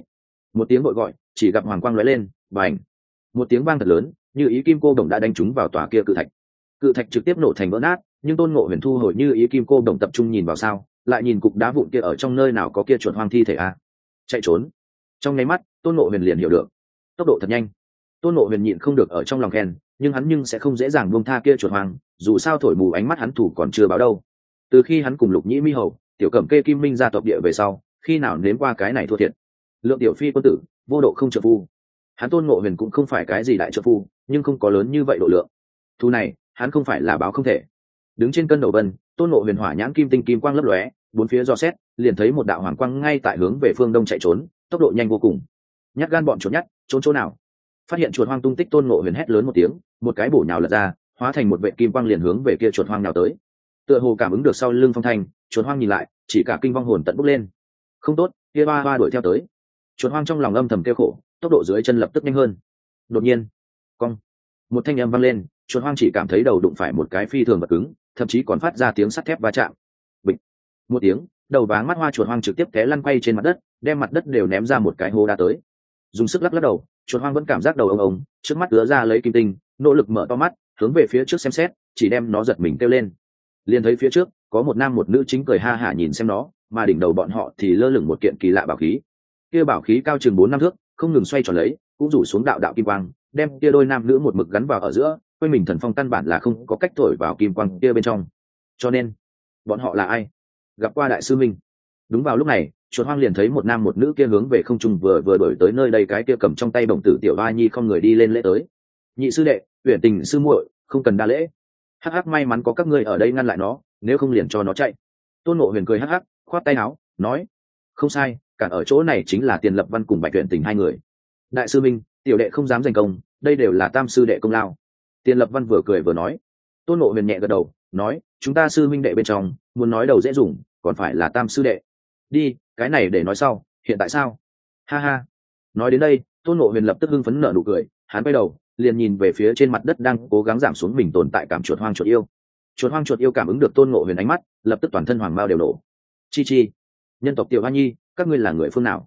Một tiếng gọi gọi, chỉ gặp hoàng quang lóe lên, bành. Một tiếng vang thật lớn, như ý kim cô đồng đã đánh trúng vào tòa kia cự thạch. Cự thạch trực tiếp nổ thành vỡ nát, nhưng Tôn Ngộ Huyền thu hồi như ý kim cô đồng tập trung nhìn vào sao, lại nhìn cục đá vụn kia ở trong nơi nào có kia chuột hoang thi thể a. Chạy trốn. Trong nháy mắt, Tôn Ngộ Huyền liền hiểu được, tốc độ thật nhanh. Tôn Ngộ Huyền nhịn không được ở trong lòng khen, nhưng hắn nhưng sẽ không dễ dàng buông tha kia chuột hoang, dù sao thổi mù ánh mắt hắn thủ còn chưa báo đâu. Từ khi hắn cùng Lục Nhĩ Mi Hầu, Tiểu Cẩm Kê Kim Minh gia tộc địa về sau, khi nào nếm qua cái này thua thiệt. Lượng tiểu phi quân tử, vô độ không trợ phu. Hắn Tôn Ngộ Huyền cũng không phải cái gì đại trợ phu, nhưng không có lớn như vậy độ lượng. Thu này, hắn không phải là báo không thể. Đứng trên cân đầu vân, Tôn Ngộ Huyền hỏa nhãn kim tinh kim quang lấp lóe, bốn phía dò xét, liền thấy một đạo hoàng quang ngay tại hướng về phương đông chạy trốn, tốc độ nhanh vô cùng. Nhát gan bọn chuột nhát, trốn chỗ nào? Phát hiện chuột hoang tung tích, Tôn Ngộ Huyền hét lớn một tiếng, một cái bổ nhào lật ra, hóa thành một vệ kim quang liền hướng về kia chuột hoang nhào tới. Tựa hồ cảm ứng được sau lưng phong thanh, chuột hoang nhìn lại, chỉ cả kinh vong hồn tận bốc lên. Không tốt, kia ba ba đuổi theo tới. Chuột hoang trong lòng âm thầm kêu khổ, tốc độ dưới chân lập tức nhanh hơn. Đột nhiên, cong, một thanh âm vang lên, chuột hoang chỉ cảm thấy đầu đụng phải một cái phi thường vật cứng, thậm chí còn phát ra tiếng sắt thép va chạm. Bịch, một tiếng, đầu váng mắt hoa chuột hoang trực tiếp té lăn quay trên mặt đất, đem mặt đất đều ném ra một cái hố đá tới. Dùng sức lắc lắc đầu, chuột hoang vẫn cảm giác đầu ông ông, trước mắt ứa ra lấy kim tinh, nỗ lực mở to mắt, hướng về phía trước xem xét, chỉ đem nó giật mình kêu lên. Liền thấy phía trước có một nam một nữ chính cười ha hả nhìn xem nó, mà đỉnh đầu bọn họ thì lơ lửng một kiện kỳ lạ bảo khí. Kia bảo khí cao chừng bốn năm thước, không ngừng xoay tròn lấy, cũng rủ xuống đạo đạo kim quang, đem kia đôi nam nữ một mực gắn vào ở giữa, quanh mình thần phong căn bản là không có cách thổi vào kim quang kia bên trong. Cho nên, bọn họ là ai? Gặp qua đại sư minh. Đúng vào lúc này, chuột hoang liền thấy một nam một nữ kia hướng về không trung vừa vừa đổi tới nơi đây, cái kia cầm trong tay bổng tử tiểu ba nhi không người đi lên lễ tới. Nhị sư đệ, uyển tình sư muội, không cần đa lễ. Hắc hắc, may mắn có các ngươi ở đây ngăn lại nó, nếu không liền cho nó chạy. Tôn Ngộ Huyền cười hắc hắc, khoát tay áo, nói: không sai, cản ở chỗ này chính là Tiền Lập Văn cùng Bạch Uyển Tình hai người. Đại sư minh, tiểu đệ không dám giành công, đây đều là tam sư đệ công lao. Tiền Lập Văn vừa cười vừa nói. Tôn Ngộ Huyền nhẹ gật đầu, nói: chúng ta sư minh đệ bên trong, muốn nói đầu dễ dùng, còn phải là tam sư đệ. Đi, cái này để nói sau, hiện tại sao? Ha ha. Nói đến đây, Tôn Ngộ Huyền lập tức hưng phấn nở nụ cười, hắn quay đầu, liền nhìn về phía trên mặt đất đang cố gắng giảm xuống mình tồn tại cảm chuột hoang chuột yêu. Chuột hoang chuột yêu cảm ứng được Tôn Ngộ Huyền ánh mắt, lập tức toàn thân hoàng bao đều nổ. Chi chi, nhân tộc Tiểu Hoa Nhi, các ngươi là người phương nào?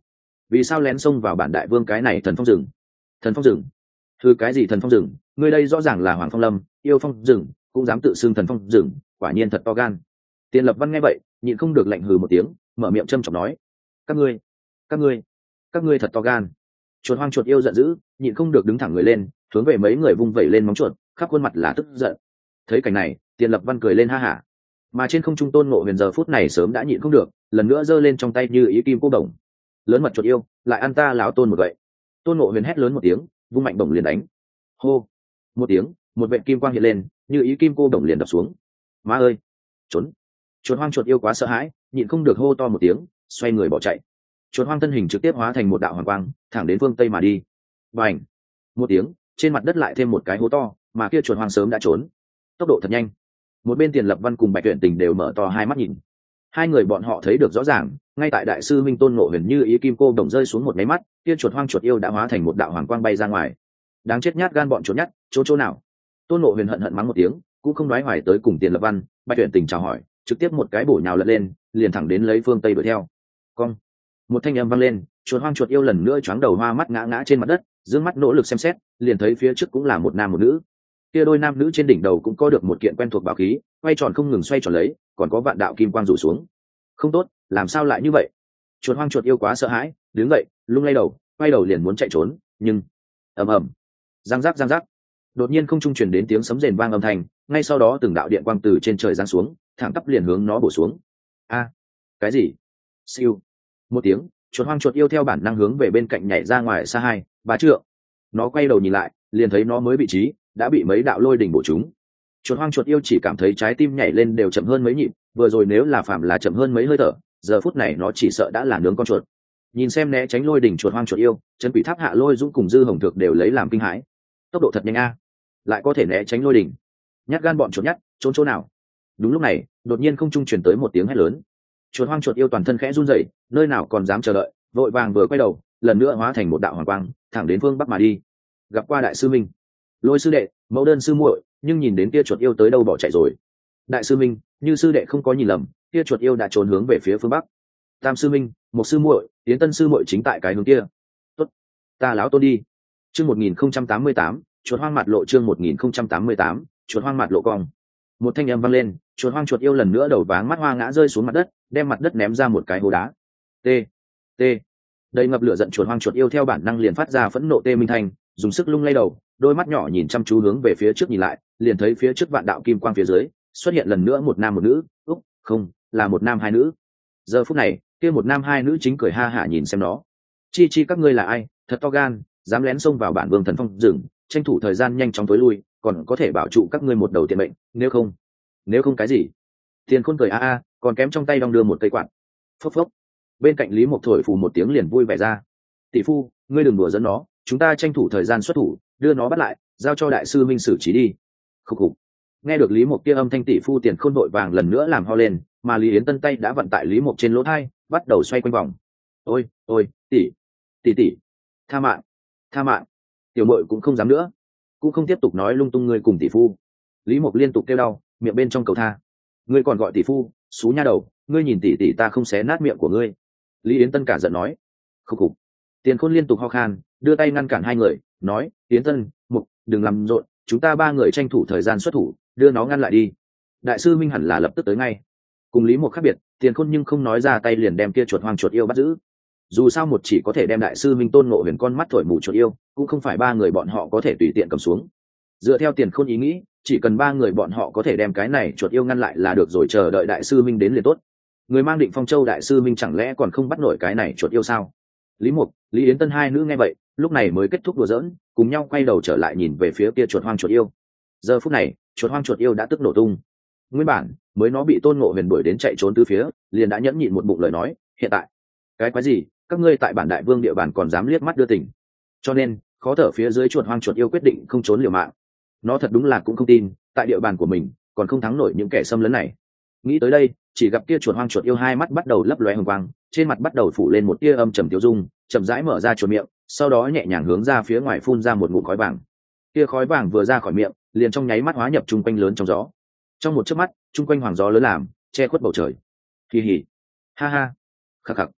vì sao lén xông vào bản đại vương cái này thần phong rừng? Thần phong rừng? Thư cái gì thần phong rừng? Ngươi đây rõ ràng là Hoàng Phong Lâm, yêu phong rừng, cũng dám tự xưng thần phong rừng, quả nhiên thật to gan. Tiền Lập Văn nghe vậy, nhịn không được lạnh hừ một tiếng, mở miệng châm chọc nói: các ngươi, các ngươi, các ngươi thật to gan. Chuột hoang chuột yêu giận dữ, nhịn không được đứng thẳng người lên, hướng về mấy người vung vẩy lên móng chuột, khắp khuôn mặt là tức giận. Thấy cảnh này, Tiền Lập Văn cười lên ha hả. Mà trên không trung Tôn Ngộ Huyền giờ phút này sớm đã nhịn không được, lần nữa giơ lên trong tay như ý kim cô đồng. Lớn mật chuột yêu, lại ăn ta lão Tôn một vậy. Tôn Ngộ Huyền hét lớn một tiếng, vung mạnh bổng liền đánh. Hô! Một tiếng, một vệt kim quang hiện lên, như ý kim cô đồng liền đập xuống. Má ơi! Trốn! Chuột hoang chuột yêu quá sợ hãi, nhịn không được hô to một tiếng, xoay người bỏ chạy. Chuột hoang thân hình trực tiếp hóa thành một đạo hoàng quang, thẳng đến phương tây mà đi. Bành! Một tiếng, trên mặt đất lại thêm một cái hố to, mà kia chuột hoang sớm đã trốn. Tốc độ thật nhanh. Một bên Tiền Lập Văn cùng Bạch Tuyển Tình đều mở to hai mắt nhìn. Hai người bọn họ thấy được rõ ràng, ngay tại đại sư Minh Tôn Ngộ Huyền như ý kim cô đồng rơi xuống một máy mắt, kia chuột hoang chuột yêu đã hóa thành một đạo hoàng quang bay ra ngoài. Đáng chết nhát gan bọn chuột nhắt, chỗ chỗ nào? Tôn Ngộ Huyền hận hận mắng một tiếng, cũng không nói hoài tới cùng Tiền Lập Văn, Bạch Tuyển Tình chào hỏi, trực tiếp một cái bổ nhào lật lên, liền thẳng đến lấy phương tây đuổi theo. Cong! Một thanh âm vang lên, chuột hoang chuột yêu lần nữa choáng đầu hoa mắt ngã ngã trên mặt đất, dương mắt nỗ lực xem xét, liền thấy phía trước cũng là một nam một nữ. Kia đôi nam nữ trên đỉnh đầu cũng có được một kiện quen thuộc bảo khí, quay tròn không ngừng xoay tròn lấy, còn có vạn đạo kim quang rủ xuống. Không tốt, làm sao lại như vậy? Chuột hoang chuột yêu quá sợ hãi, đứng dậy, lung lay đầu, quay đầu liền muốn chạy trốn, nhưng ầm ầm, giang giác giang giác, đột nhiên không trung truyền đến tiếng sấm rền vang âm thanh, ngay sau đó từng đạo điện quang từ trên trời giáng xuống, thẳng tắp liền hướng nó bổ xuống. A, cái gì? Siêu, một tiếng, chuột hoang chuột yêu theo bản năng hướng về bên cạnh nhảy ra ngoài xa hai ba trượng. Nó quay đầu nhìn lại, liền thấy nó mới vị trí đã bị mấy đạo lôi đỉnh bổ trúng. Chuột hoang chuột yêu chỉ cảm thấy trái tim nhảy lên đều chậm hơn mấy nhịp, vừa rồi nếu là phạm là chậm hơn mấy hơi thở, giờ phút này nó chỉ sợ đã là nướng con chuột. Nhìn xem né tránh lôi đỉnh chuột hoang chuột yêu, chân quỷ tháp hạ lôi dũng cùng dư hồng thực đều lấy làm kinh hãi. Tốc độ thật nhanh a, lại có thể né tránh lôi đỉnh. Nhát gan bọn chuột nhát, trốn chỗ nào? Đúng lúc này, đột nhiên không trung truyền tới một tiếng hét lớn. Chuột hoang chuột yêu toàn thân khẽ run rẩy, nơi nào còn dám chờ đợi, vội vàng vừa quay đầu, lần nữa hóa thành một đạo hoàng quang, thẳng đến phương bắc mà đi. Gặp qua đại sư Minh, Lôi sư đệ, mẫu đơn sư muội, nhưng nhìn đến kia chuột yêu tới đâu bỏ chạy rồi. Đại sư Minh, như sư đệ không có nhìn lầm, kia chuột yêu đã trốn hướng về phía phương bắc. Tam sư Minh, một sư muội, Tiến Tân sư muội chính tại cái hướng kia. Tốt, ta láo Tôn đi. Chương một nghìn không trăm tám mươi tám, chuột hoang mặt lộ chương một nghìn không trăm tám mươi tám, chuột hoang mặt lộ cong. Một thanh âm vang lên, chuột hoang chuột yêu lần nữa đầu váng mắt hoa ngã rơi xuống mặt đất, đem mặt đất ném ra một cái hố đá. T, t. Đầy ngập lửa giận chuột hoang chuột yêu theo bản năng liền phát ra phẫn nộ tê minh thanh, dùng sức lung lay đầu, đôi mắt nhỏ nhìn chăm chú hướng về phía trước nhìn lại, liền thấy phía trước vạn đạo kim quang phía dưới xuất hiện lần nữa một nam một nữ, úc, không, là một nam hai nữ. Giờ phút này, kia một nam hai nữ chính cười ha hả nhìn xem nó. Chi chi các ngươi là ai, thật to gan, dám lén xông vào bản vương thần phong rừng, tranh thủ thời gian nhanh chóng tối lui, còn có thể bảo trụ các ngươi một đầu tiền mệnh, nếu không, nếu không cái gì? Tiền Khôn cười a a, còn kém trong tay đong đưa một cây quạt. Phốc phốc. Bên cạnh Lý Mộc thổi phù một tiếng liền vui vẻ ra. Tỷ phu, ngươi đừng đùa dẫn nó, chúng ta tranh thủ thời gian xuất thủ, đưa nó bắt lại, giao cho đại sư Minh xử trí đi. Khúc khục. Nghe được Lý Mộc kia âm thanh, tỷ phu Tiền Khôn vội vàng lần nữa làm ho lên, mà Lý Yến Tân tay đã vận tại Lý Mộc trên lỗ tai, bắt đầu xoay quanh vòng. Ôi, ôi, tỷ, tỷ tỷ, tha mạng, tha mạng. Tiểu muội cũng không dám nữa, cũng không tiếp tục nói lung tung ngươi cùng tỷ phu. Lý Mộc liên tục kêu đau, miệng bên trong cầu tha. Ngươi còn gọi tỷ phu, xú nha đầu, ngươi nhìn tỷ tỷ ta không xé nát miệng của ngươi. Lý Yến Tân cả giận nói. Khúc khục. Tiền Khôn liên tục ho khan, đưa tay ngăn cản hai người, nói: Yến Tân, Mục, đừng làm rộn, chúng ta ba người tranh thủ thời gian xuất thủ, đưa nó ngăn lại đi. Đại sư Minh hẳn là lập tức tới ngay. Cùng Lý Mộc khác biệt, Tiền Khôn nhưng không nói ra tay liền đem kia chuột hoang chuột yêu bắt giữ. Dù sao một chỉ có thể đem đại sư Minh Tôn Ngộ Huyền con mắt thổi mù chuột yêu, cũng không phải ba người bọn họ có thể tùy tiện cầm xuống. Dựa theo Tiền Khôn ý nghĩ, chỉ cần ba người bọn họ có thể đem cái này chuột yêu ngăn lại là được rồi, chờ đợi đại sư Minh đến liền tốt. Người mang Định Phong Châu đại sư Minh chẳng lẽ còn không bắt nổi cái này chuột yêu sao? Lý Mộc, Lý Yến Tân hai nữ nghe vậy, lúc này mới kết thúc đùa giỡn, cùng nhau quay đầu trở lại nhìn về phía kia chuột hoang chuột yêu. Giờ phút này, chuột hoang chuột yêu đã tức nổ tung. Nguyên bản, mới nó bị Tôn Ngộ Huyền đuổi đến chạy trốn từ phía, liền đã nhẫn nhịn một bụng lời nói, hiện tại, cái quái gì, các ngươi tại bản đại vương địa bàn còn dám liếc mắt đưa tình. Cho nên, khó thở phía dưới chuột hoang chuột yêu quyết định không trốn liều mạng. Nó thật đúng là cũng không tin, tại địa bàn của mình, còn không thắng nổi những kẻ xâm lấn này. Nghĩ tới đây, chỉ gặp kia chuột hoang chuột yêu hai mắt bắt đầu lấp lóe hồng quang, trên mặt bắt đầu phủ lên một tia âm trầm tiêu dung, chậm rãi mở ra chuột miệng, sau đó nhẹ nhàng hướng ra phía ngoài phun ra một ngụm khói vàng. Kia khói vàng vừa ra khỏi miệng, liền trong nháy mắt hóa nhập trung quanh lớn trong gió. Trong một chớp mắt, trung quanh hoàng gió lớn làm che khuất bầu trời. Kỳ hỉ, ha ha, khắc khắc.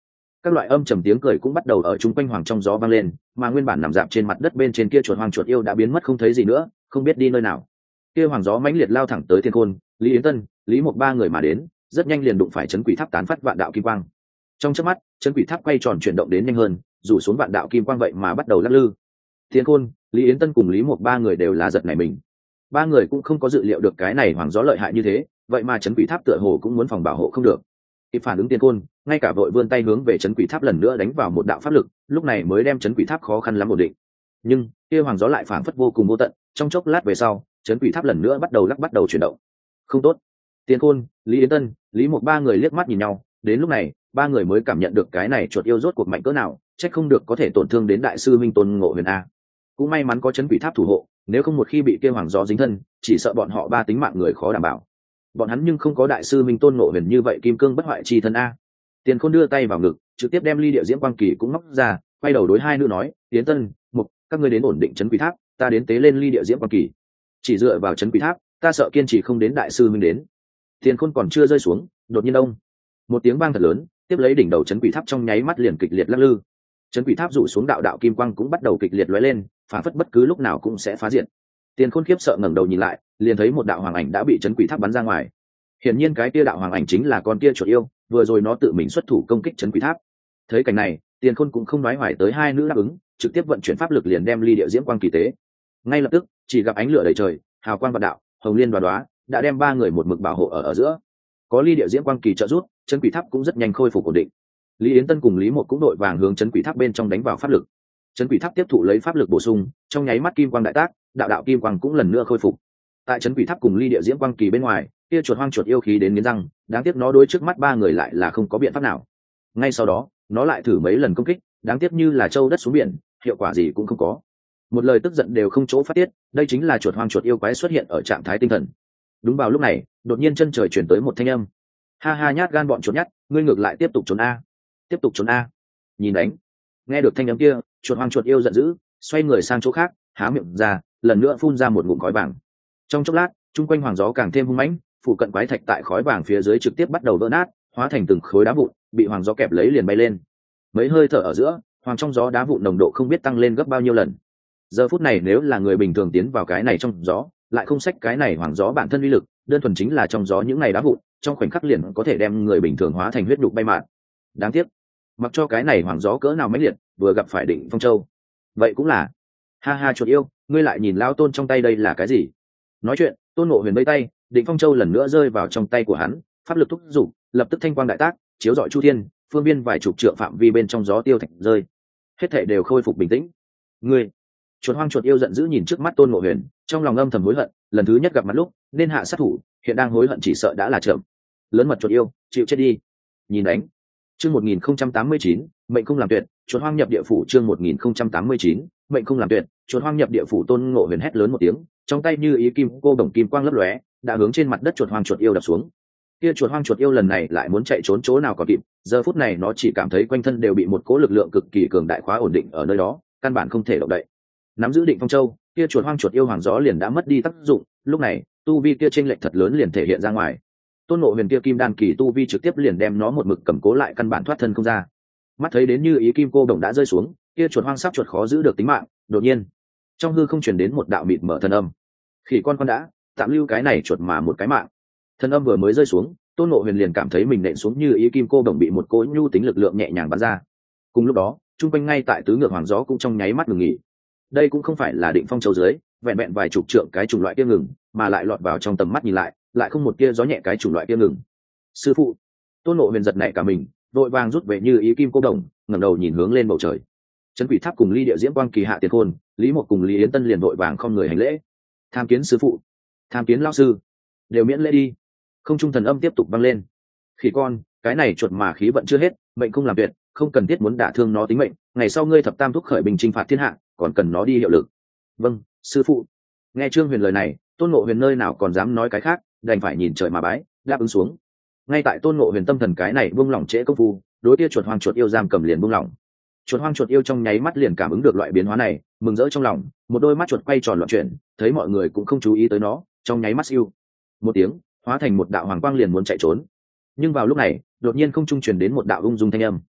Các loại âm trầm tiếng cười cũng bắt đầu ở chung quanh hoàng trong gió vang lên, mà nguyên bản nằm dạp trên mặt đất bên trên kia chuột hoang chuột yêu đã biến mất không thấy gì nữa, không biết đi nơi nào. Kia hoàng gió mãnh liệt lao thẳng tới Thiên Khôn, Lý Yến Tân, Lý Mộc ba người mà đến, rất nhanh liền đụng phải chấn quỷ tháp tán phát vạn đạo kim quang. Trong chớp mắt, chấn quỷ tháp quay tròn chuyển động đến nhanh hơn, rủ xuống vạn đạo kim quang vậy mà bắt đầu lắc lư. Thiên Khôn, Lý Yến Tân cùng Lý Mộc ba người đều là giật nảy mình. Ba người cũng không có dự liệu được cái này hoàng gió lợi hại như thế, vậy mà chấn quỷ tháp tựa hồ cũng muốn phòng bảo hộ không được. Kịp phản ứng Thiên Khôn, ngay cả vội vươn tay hướng về chấn quỷ tháp lần nữa đánh vào một đạo pháp lực, lúc này mới đem chấn quỷ tháp khó khăn lắm ổn định. Nhưng kia hoàng gió lại phảng phất vô cùng vô tận, trong chốc lát về sau, chấn quỷ tháp lần nữa bắt đầu lắc bắt đầu chuyển động. Không tốt. Thiên Khôn, Lý Yến Tân, Lý Mộc ba người liếc mắt nhìn nhau, đến lúc này, ba người mới cảm nhận được cái này chuột yêu rốt cuộc mạnh cỡ nào, trách không được có thể tổn thương đến đại sư minh Tôn Ngộ Huyền a. Cũng may mắn có chấn quỷ tháp thủ hộ, nếu không một khi bị kia hoàng gió dính thân, chỉ sợ bọn họ ba tính mạng người khó đảm bảo. Bọn hắn nhưng không có đại sư minh Tôn Ngộ Huyền như vậy kim cương bất hoại chi thân a. Tiền Khôn đưa tay vào ngực, trực tiếp đem ly địa diễm quang kỳ cũng móc ra, quay đầu đối hai nữ nói, Yến Tân, Mục, các ngươi đến ổn định chấn quỷ tháp, ta đến tế lên ly địa diễm quang kỳ. Chỉ dựa vào chấn quỷ tháp, ta sợ kiên trì không đến đại sư minh đến. Tiền Khôn còn chưa rơi xuống, đột nhiên đông, một tiếng vang thật lớn, tiếp lấy đỉnh đầu chấn quỷ tháp trong nháy mắt liền kịch liệt lắc lư. Chấn quỷ tháp rủ xuống đạo đạo kim quang cũng bắt đầu kịch liệt lóe lên, phản phất bất cứ lúc nào cũng sẽ phá diện. Tiền Khôn khiếp sợ ngẩng đầu nhìn lại, liền thấy một đạo hoàng ảnh đã bị chấn quỷ tháp bắn ra ngoài. Hiển nhiên cái kia đạo hoàng ảnh chính là con kia chuột yêu, vừa rồi nó tự mình xuất thủ công kích chấn quỷ tháp. Thấy cảnh này, Tiền Khôn cũng không nói hoài tới hai nữ đáp ứng, trực tiếp vận chuyển pháp lực liền đem ly địa diễm quang kỳ tế. Ngay lập tức, chỉ gặp ánh lửa đầy trời, hào quang vạn đạo, hồng liên đoá đoá, đã đem ba người một mực bảo hộ ở ở giữa. Có ly địa diễm quang kỳ trợ giúp, chấn quỷ tháp cũng rất nhanh khôi phục ổn định. Lý Yến Tân cùng Lý Mộc cũng đội vàng hướng chấn quỷ tháp bên trong đánh vào pháp lực. Chấn quỷ tháp tiếp thụ lấy pháp lực bổ sung, trong nháy mắt kim quang đại tác, đạo đạo kim quang cũng lần nữa khôi phục. Tại chấn quỷ tháp cùng ly địa diễm quang kỳ bên ngoài, kia chuột hoang chuột yêu khí đến nghiến răng, đáng tiếc nó đối trước mắt ba người lại là không có biện pháp nào. Ngay sau đó, nó lại thử mấy lần công kích, đáng tiếc như là châu đất xuống biển, hiệu quả gì cũng không có. Một lời tức giận đều không chỗ phát tiết, đây chính là chuột hoang chuột yêu quái xuất hiện ở trạng thái tinh thần. Đúng vào lúc này, đột nhiên chân trời chuyển tới một thanh âm. Ha ha, nhát gan bọn chuột nhát, ngươi ngược lại tiếp tục trốn a, tiếp tục trốn a, nhìn đánh. Nghe được thanh âm kia, chuột hoang chuột yêu giận dữ, xoay người sang chỗ khác, há miệng ra, lần nữa phun ra một ngụm khói vàng. Trong chốc lát, chung quanh hoàng gió càng thêm hung mãnh, phụ cận quái thạch tại khói vàng phía dưới trực tiếp bắt đầu vỡ nát, hóa thành từng khối đá vụn, bị hoàng gió kẹp lấy liền bay lên. Mấy hơi thở ở giữa, hoàng trong gió đá vụn nồng độ không biết tăng lên gấp bao nhiêu lần. Giờ phút này nếu là người bình thường tiến vào cái này trong gió, lại không xách cái này hoàng gió bản thân uy lực, đơn thuần chính là trong gió những này đá vụn, trong khoảnh khắc liền có thể đem người bình thường hóa thành huyết nhục bay mạn. Đáng tiếc, mặc cho cái này hoàng gió cỡ nào mãnh liệt, vừa gặp phải Định Phong Châu, vậy cũng là. Ha ha chuột yêu, ngươi lại nhìn lão Tôn trong tay đây là cái gì? Nói chuyện, Tôn Ngộ Huyền vây tay, Định Phong Châu lần nữa rơi vào trong tay của hắn, pháp lực thúc giục, lập tức thanh quang đại tác, chiếu rọi chu thiên, phương biên vài chục trượng phạm vi bên trong gió tiêu thạch rơi, hết thảy đều khôi phục bình tĩnh. Ngươi, chuột hoang chuột yêu giận dữ nhìn trước mắt Tôn Ngộ Huyền, trong lòng âm thầm hối hận, lần thứ nhất gặp mặt lúc nên hạ sát thủ, hiện đang hối hận chỉ sợ đã là chậm. Lớn mật chuột yêu, chịu chết đi. Nhìn đánh. Chương một nghìn không trăm tám mươi chín, mệnh không làm tuyệt, chuột hoang nhập địa phủ. Chương một nghìn không trăm tám mươi chín, mệnh không làm tuyệt, chuột hoang nhập địa phủ. Tôn Ngộ Huyền hét lớn một tiếng, trong tay như ý kim cô đồng kim quang lấp lóe, đã hướng trên mặt đất chuột hoang chuột yêu đập xuống. Kia chuột hoang chuột yêu lần này lại muốn chạy trốn chỗ nào còn kịp, giờ phút này nó chỉ cảm thấy quanh thân đều bị một cỗ lực lượng cực kỳ cường đại khóa ổn định ở nơi đó, căn bản không thể động đậy. Nắm giữ Định Phong Châu, kia chuột hoang chuột yêu hoàng gió liền đã mất đi tác dụng, lúc này, tu vi kia chênh lệch thật lớn liền thể hiện ra ngoài. Tôn Ngộ Huyền kia kim đan kỳ tu vi trực tiếp liền đem nó một mực cầm cố lại, căn bản thoát thân không ra. Mắt thấy đến như ý kim cô đồng đã rơi xuống, kia chuột hoang sắp chuột khó giữ được tính mạng, đột nhiên, trong hư không truyền đến một đạo mịt mở thần âm. Khỉ con con đã, tạm lưu cái này chuột mà một cái mạng. Thần âm vừa mới rơi xuống, Tôn Ngộ Huyền liền cảm thấy mình nện xuống như ý kim cô đồng bị một cỗ nhu tính lực lượng nhẹ nhàng bắn ra. Cùng lúc đó, trung quanh ngay tại tứ ngược hoàng gió cũng trong nháy mắt ngừng nghỉ. Đây cũng không phải là Định Phong Châu dưới, vẹn vẹn vài chục trượng cái chủng loại kia ngừng, mà lại lọt vào trong tầm mắt nhìn lại, lại không một tia gió nhẹ cái chủng loại kia ngừng. Sư phụ! Tôn Ngộ Huyền giật nảy cả mình, vội vàng rút về như ý kim cô đồng, ngẩng đầu nhìn hướng lên bầu trời. Trấn Quỷ Tháp cùng Ly Địa Diễm Quang kỳ hạ Tiền Khôn, Lý Mộc cùng Lý Yến Tân liền vội vàng không người hành lễ. Tham kiến sư phụ, tham kiến lão sư, đều miễn lễ đi. Không trung thần âm tiếp tục vang lên. Khỉ con, cái này chuột mà khí vận chưa hết, mệnh không làm tuyệt, không cần thiết muốn đả thương nó tính mệnh, ngày sau ngươi thập tam thúc khởi bình chinh phạt thiên hạ, còn cần nó đi hiệu lực. Vâng, sư phụ. Nghe Trương Huyền lời này, Tôn Ngộ Huyền nơi nào còn dám nói cái khác, đành phải nhìn trời mà bái, đáp ứng xuống. Ngay tại Tôn Ngộ Huyền tâm thần cái này buông lỏng trễ công phu, đối kia chuột hoang chuột yêu giam cầm liền buông lỏng. Chuột hoang chuột yêu trong nháy mắt liền cảm ứng được loại biến hóa này, mừng rỡ trong lòng, một đôi mắt chuột quay tròn loạn chuyển, thấy mọi người cũng không chú ý tới nó, trong nháy mắt siêu một tiếng, hóa thành một đạo hoàng quang liền muốn chạy trốn. Nhưng vào lúc này, đột nhiên không trung truyền đến một đạo ung dung thanh âm.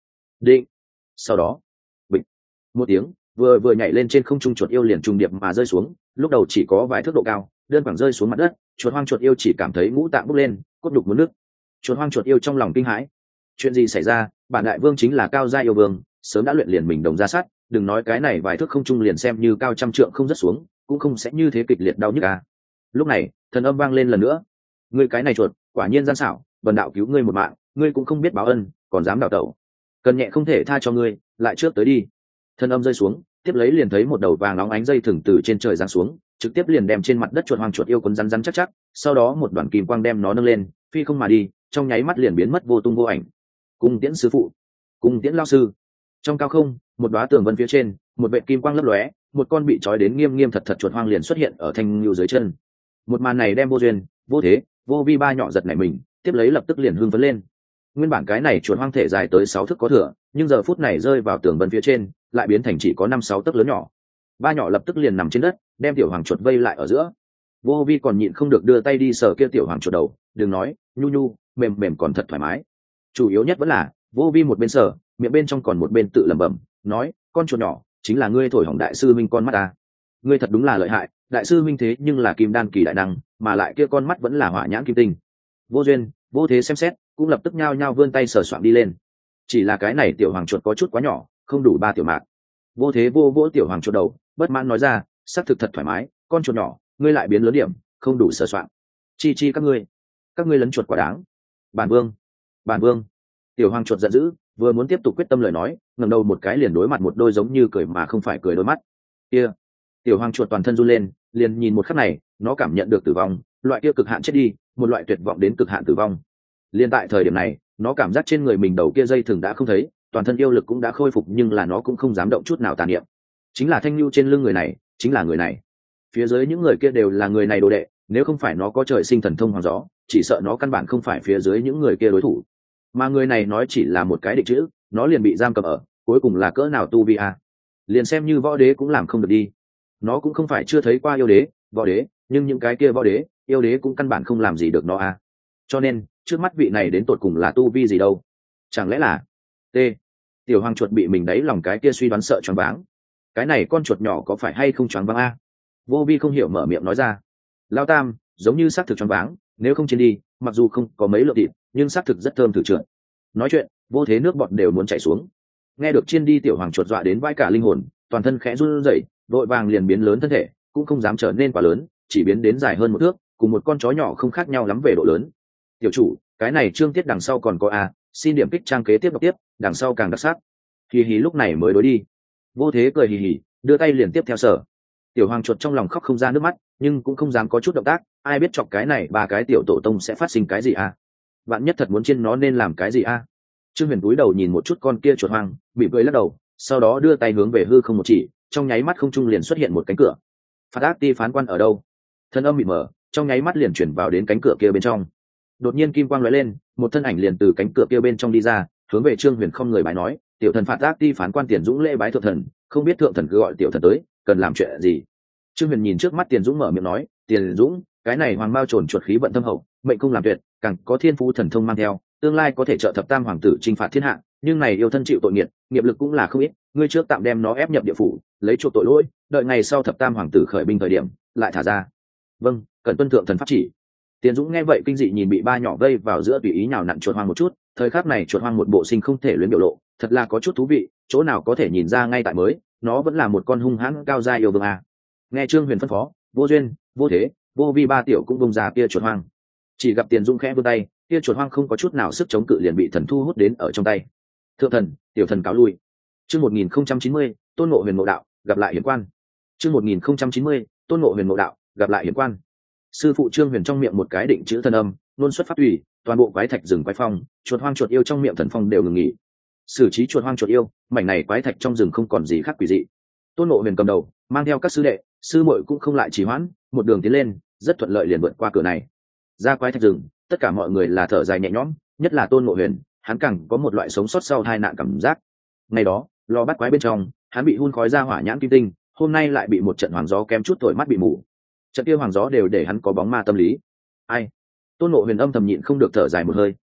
định. Sau đó bịch một tiếng, vừa vừa nhảy lên trên không trung chuột yêu liền trùng điệp mà rơi xuống, lúc đầu chỉ có vài thước độ cao, đơn khoảng rơi xuống mặt đất, chuột hoang chuột yêu chỉ cảm thấy ngũ tạng bốc lên, cốt đục muốn nước. Chuột hoang chuột yêu trong lòng kinh hãi, chuyện gì xảy ra? Bản đại vương chính là cao gia yêu vương, sớm đã luyện liền mình đồng ra sát, đừng nói cái này vài thước không trung liền xem như cao trăm trượng không rớt xuống cũng không sẽ như thế kịch liệt đau nhức à. Lúc này thần âm vang lên lần nữa, ngươi cái này chuột quả nhiên gian xảo, bần đạo cứu ngươi một mạng ngươi cũng không biết báo ân, còn dám đào tẩu, cần nhẹ không thể tha cho ngươi, lại trước tới đi. Thần âm rơi xuống, tiếp lấy liền thấy một đầu vàng óng ánh dây thừng từ trên trời giáng xuống, trực tiếp liền đem trên mặt đất chuột hoang chuột yêu cuốn rắn rắn chắc chắc, sau đó một đoàn kim quang đem nó nâng lên, phi không mà đi, trong nháy mắt liền biến mất vô tung vô ảnh. Cung tiễn sư phụ, cung tiễn lao sư. Trong cao không, một đóa tường vân phía trên, một vệt kim quang lấp lóe, một con bị trói đến nghiêm nghiêm thật thật chuột hoang liền xuất hiện ở thanh lưu dưới chân. Một màn này đem vô duyên, vô thế, vô vi ba nhỏ giật nảy mình, tiếp lấy lập tức liền hưng phấn lên. Nguyên bản cái này chuột hoang thể dài tới sáu thước có thừa, nhưng giờ phút này rơi vào tường vân phía trên, lại biến thành chỉ có năm sáu tấc lớn nhỏ. Ba nhỏ lập tức liền nằm trên đất, đem tiểu hoàng chuột vây lại ở giữa. Vô vi còn nhịn không được đưa tay đi sờ kia tiểu hoàng chuột đầu, đừng nói, nhu nhu, mềm mềm còn thật thoải mái. Chủ yếu nhất vẫn là vô vi một bên sờ, miệng bên trong còn một bên tự lẩm bẩm, nói, con chuột nhỏ chính là ngươi thổi hỏng đại sư minh con mắt ta. Ngươi thật đúng là lợi hại, đại sư minh thế nhưng là kim đan kỳ đại năng, mà lại kia con mắt vẫn là hỏa nhãn kim tinh. Vô duyên, vô thế xem xét, cũng lập tức nhao nhao vươn tay sờ soạng đi lên. Chỉ là cái này tiểu hoàng chuột có chút quá nhỏ, không đủ ba tiểu mạc. Vô thế vô vỗ tiểu hoàng chuột đầu, bất mãn nói ra, xác thực thật thoải mái, con chuột nhỏ ngươi lại biến lớn điểm, không đủ sờ soạng. Chi chi các ngươi, các ngươi lấn chuột quá đáng. Bản vương, bản vương. Tiểu hoàng chuột giận dữ, vừa muốn tiếp tục quyết tâm lời nói, ngẩng đầu một cái liền đối mặt một đôi giống như cười mà không phải cười đôi mắt kia. Tiểu hoàng chuột toàn thân run lên, liền nhìn một khắc này, nó cảm nhận được tử vong, loại kia cực hạn chết đi, một loại tuyệt vọng đến cực hạn tử vong. Liên tại thời điểm này, nó cảm giác trên người mình đầu kia dây thừng đã không thấy, toàn thân yêu lực cũng đã khôi phục, nhưng là nó cũng không dám động chút nào tàn niệm. Chính là thanh lưu trên lưng người này, chính là người này. Phía dưới những người kia đều là người này đồ đệ, nếu không phải nó có trời sinh thần thông hoàng gió, chỉ sợ nó căn bản không phải phía dưới những người kia đối thủ. Mà người này nói chỉ là một cái định chữ, nó liền bị giam cầm ở, cuối cùng là cỡ nào tu vi a? Liền xem như võ đế cũng làm không được đi. Nó cũng không phải chưa thấy qua yêu đế, võ đế, nhưng những cái kia võ đế, yêu đế cũng căn bản không làm gì được nó a. Cho nên, trước mắt vị này đến tột cùng là tu vi gì đâu? Chẳng lẽ là T. Tiểu hoàng chuột bị mình đáy lòng cái kia suy đoán sợ choáng váng. Cái này con chuột nhỏ có phải hay không choáng váng a? Vô vi không hiểu mở miệng nói ra. Lao tam, giống như xác thực choáng váng, nếu không trên đi, mặc dù không có mấy lượng thịt, nhưng xác thực rất thơm thử trượt. Nói chuyện, vô thế nước bọt đều muốn chảy xuống. Nghe được chiên đi tiểu hoàng chuột dọa đến vai cả linh hồn, toàn thân khẽ run rẩy, đội vàng liền biến lớn thân thể, cũng không dám trở nên quá lớn, chỉ biến đến dài hơn một thước, cùng một con chó nhỏ không khác nhau lắm về độ lớn. Tiểu chủ, cái này chương tiết đằng sau còn có a, xin điểm kích trang kế tiếp đọc tiếp, đằng sau càng đặc sắc. Hì hì lúc này mới đối đi. Vô thế cười hì hì, đưa tay liền tiếp theo sở. Tiểu hoàng chuột trong lòng khóc không ra nước mắt, nhưng cũng không dám có chút động tác, ai biết chọc cái này ba cái tiểu tổ tông sẽ phát sinh cái gì a? Bạn nhất thật muốn chiên nó nên làm cái gì a? Trương Huyền cúi đầu nhìn một chút con kia chuột hoang, bị cười lắc đầu, sau đó đưa tay hướng về hư không một chỉ, trong nháy mắt không trung liền xuất hiện một cánh cửa. Phạt ác ti phán quan ở đâu? Thân âm bị mở, trong nháy mắt liền chuyển vào đến cánh cửa kia bên trong. Đột nhiên kim quang lóe lên, một thân ảnh liền từ cánh cửa kia bên trong đi ra, hướng về Trương Huyền không người bái nói, tiểu thần Phạt ác ti phán quan Tiền Dũng lễ bái thượng thần, không biết thượng thần cứ gọi tiểu thần tới, cần làm chuyện gì? Trương Huyền nhìn trước mắt Tiền Dũng mở miệng nói, Tiền Dũng, cái này hoàng mao trồn chuột khí vận thâm hậu, mệnh công làm tuyệt, càng có thiên phú thần thông mang theo, tương lai có thể trợ thập tam hoàng tử chinh phạt thiên hạ, nhưng này yêu thân chịu tội nghiệt, nghiệp lực cũng là không ít, ngươi trước tạm đem nó ép nhập địa phủ, lấy chuộc tội lỗi, đợi ngày sau thập tam hoàng tử khởi binh thời điểm, lại thả ra. Vâng, cần tuân thượng thần pháp chỉ. Tiền Dũng nghe vậy kinh dị nhìn bị ba nhỏ vây vào giữa tùy ý nhào nặn chuột hoang một chút, thời khắc này chuột hoang một bộ sinh không thể luyến biểu lộ, thật là có chút thú vị, chỗ nào có thể nhìn ra ngay tại mới, nó vẫn là một con hung hãn cao gia yêu vương à. Nghe Trương Huyền phân phó, vô duyên, vô thế, vô vi ba tiểu cũng bông ra kia chuột hoang. Chỉ gặp Tiền Dũng khẽ vươn tay, kia chuột hoang không có chút nào sức chống cự liền bị thần thu hút đến ở trong tay. Thượng thần, tiểu thần cáo lui. Chương một nghìn không trăm chín mươi, Tôn Ngộ Huyền Ngộ Đạo, gặp lại hiển quan. Chương một nghìn không trăm chín mươi, Tôn Ngộ Huyền Ngộ Đạo, gặp lại hiển quan. Sư phụ Trương Huyền trong miệng một cái định chữ thần âm, luôn xuất pháp tùy, toàn bộ quái thạch rừng quái phong, chuột hoang chuột yêu trong miệng thần phong đều ngừng nghỉ. Xử trí chuột hoang chuột yêu, mảnh này quái thạch trong rừng không còn gì khác quỷ dị. Tôn Ngộ Huyền cầm đầu, mang theo các sư đệ, sư muội cũng không lại trì hoãn, một đường tiến lên, rất thuận lợi liền vượt qua cửa này. Ra quái thạch rừng, tất cả mọi người là thở dài nhẹ nhõm, nhất là Tôn Ngộ Huyền, hắn càng có một loại sống sót sau tai nạn cảm giác. Ngày đó, lò bắt quái bên trong, hắn bị hun khói ra hỏa nhãn kim tinh, hôm nay lại bị một trận hoàng gió kém chút thổi mắt bị mù. Trận kia hoàng gió đều để hắn có bóng ma tâm lý. Ai? Tôn Ngộ Huyền âm thầm nhịn không được thở dài một hơi,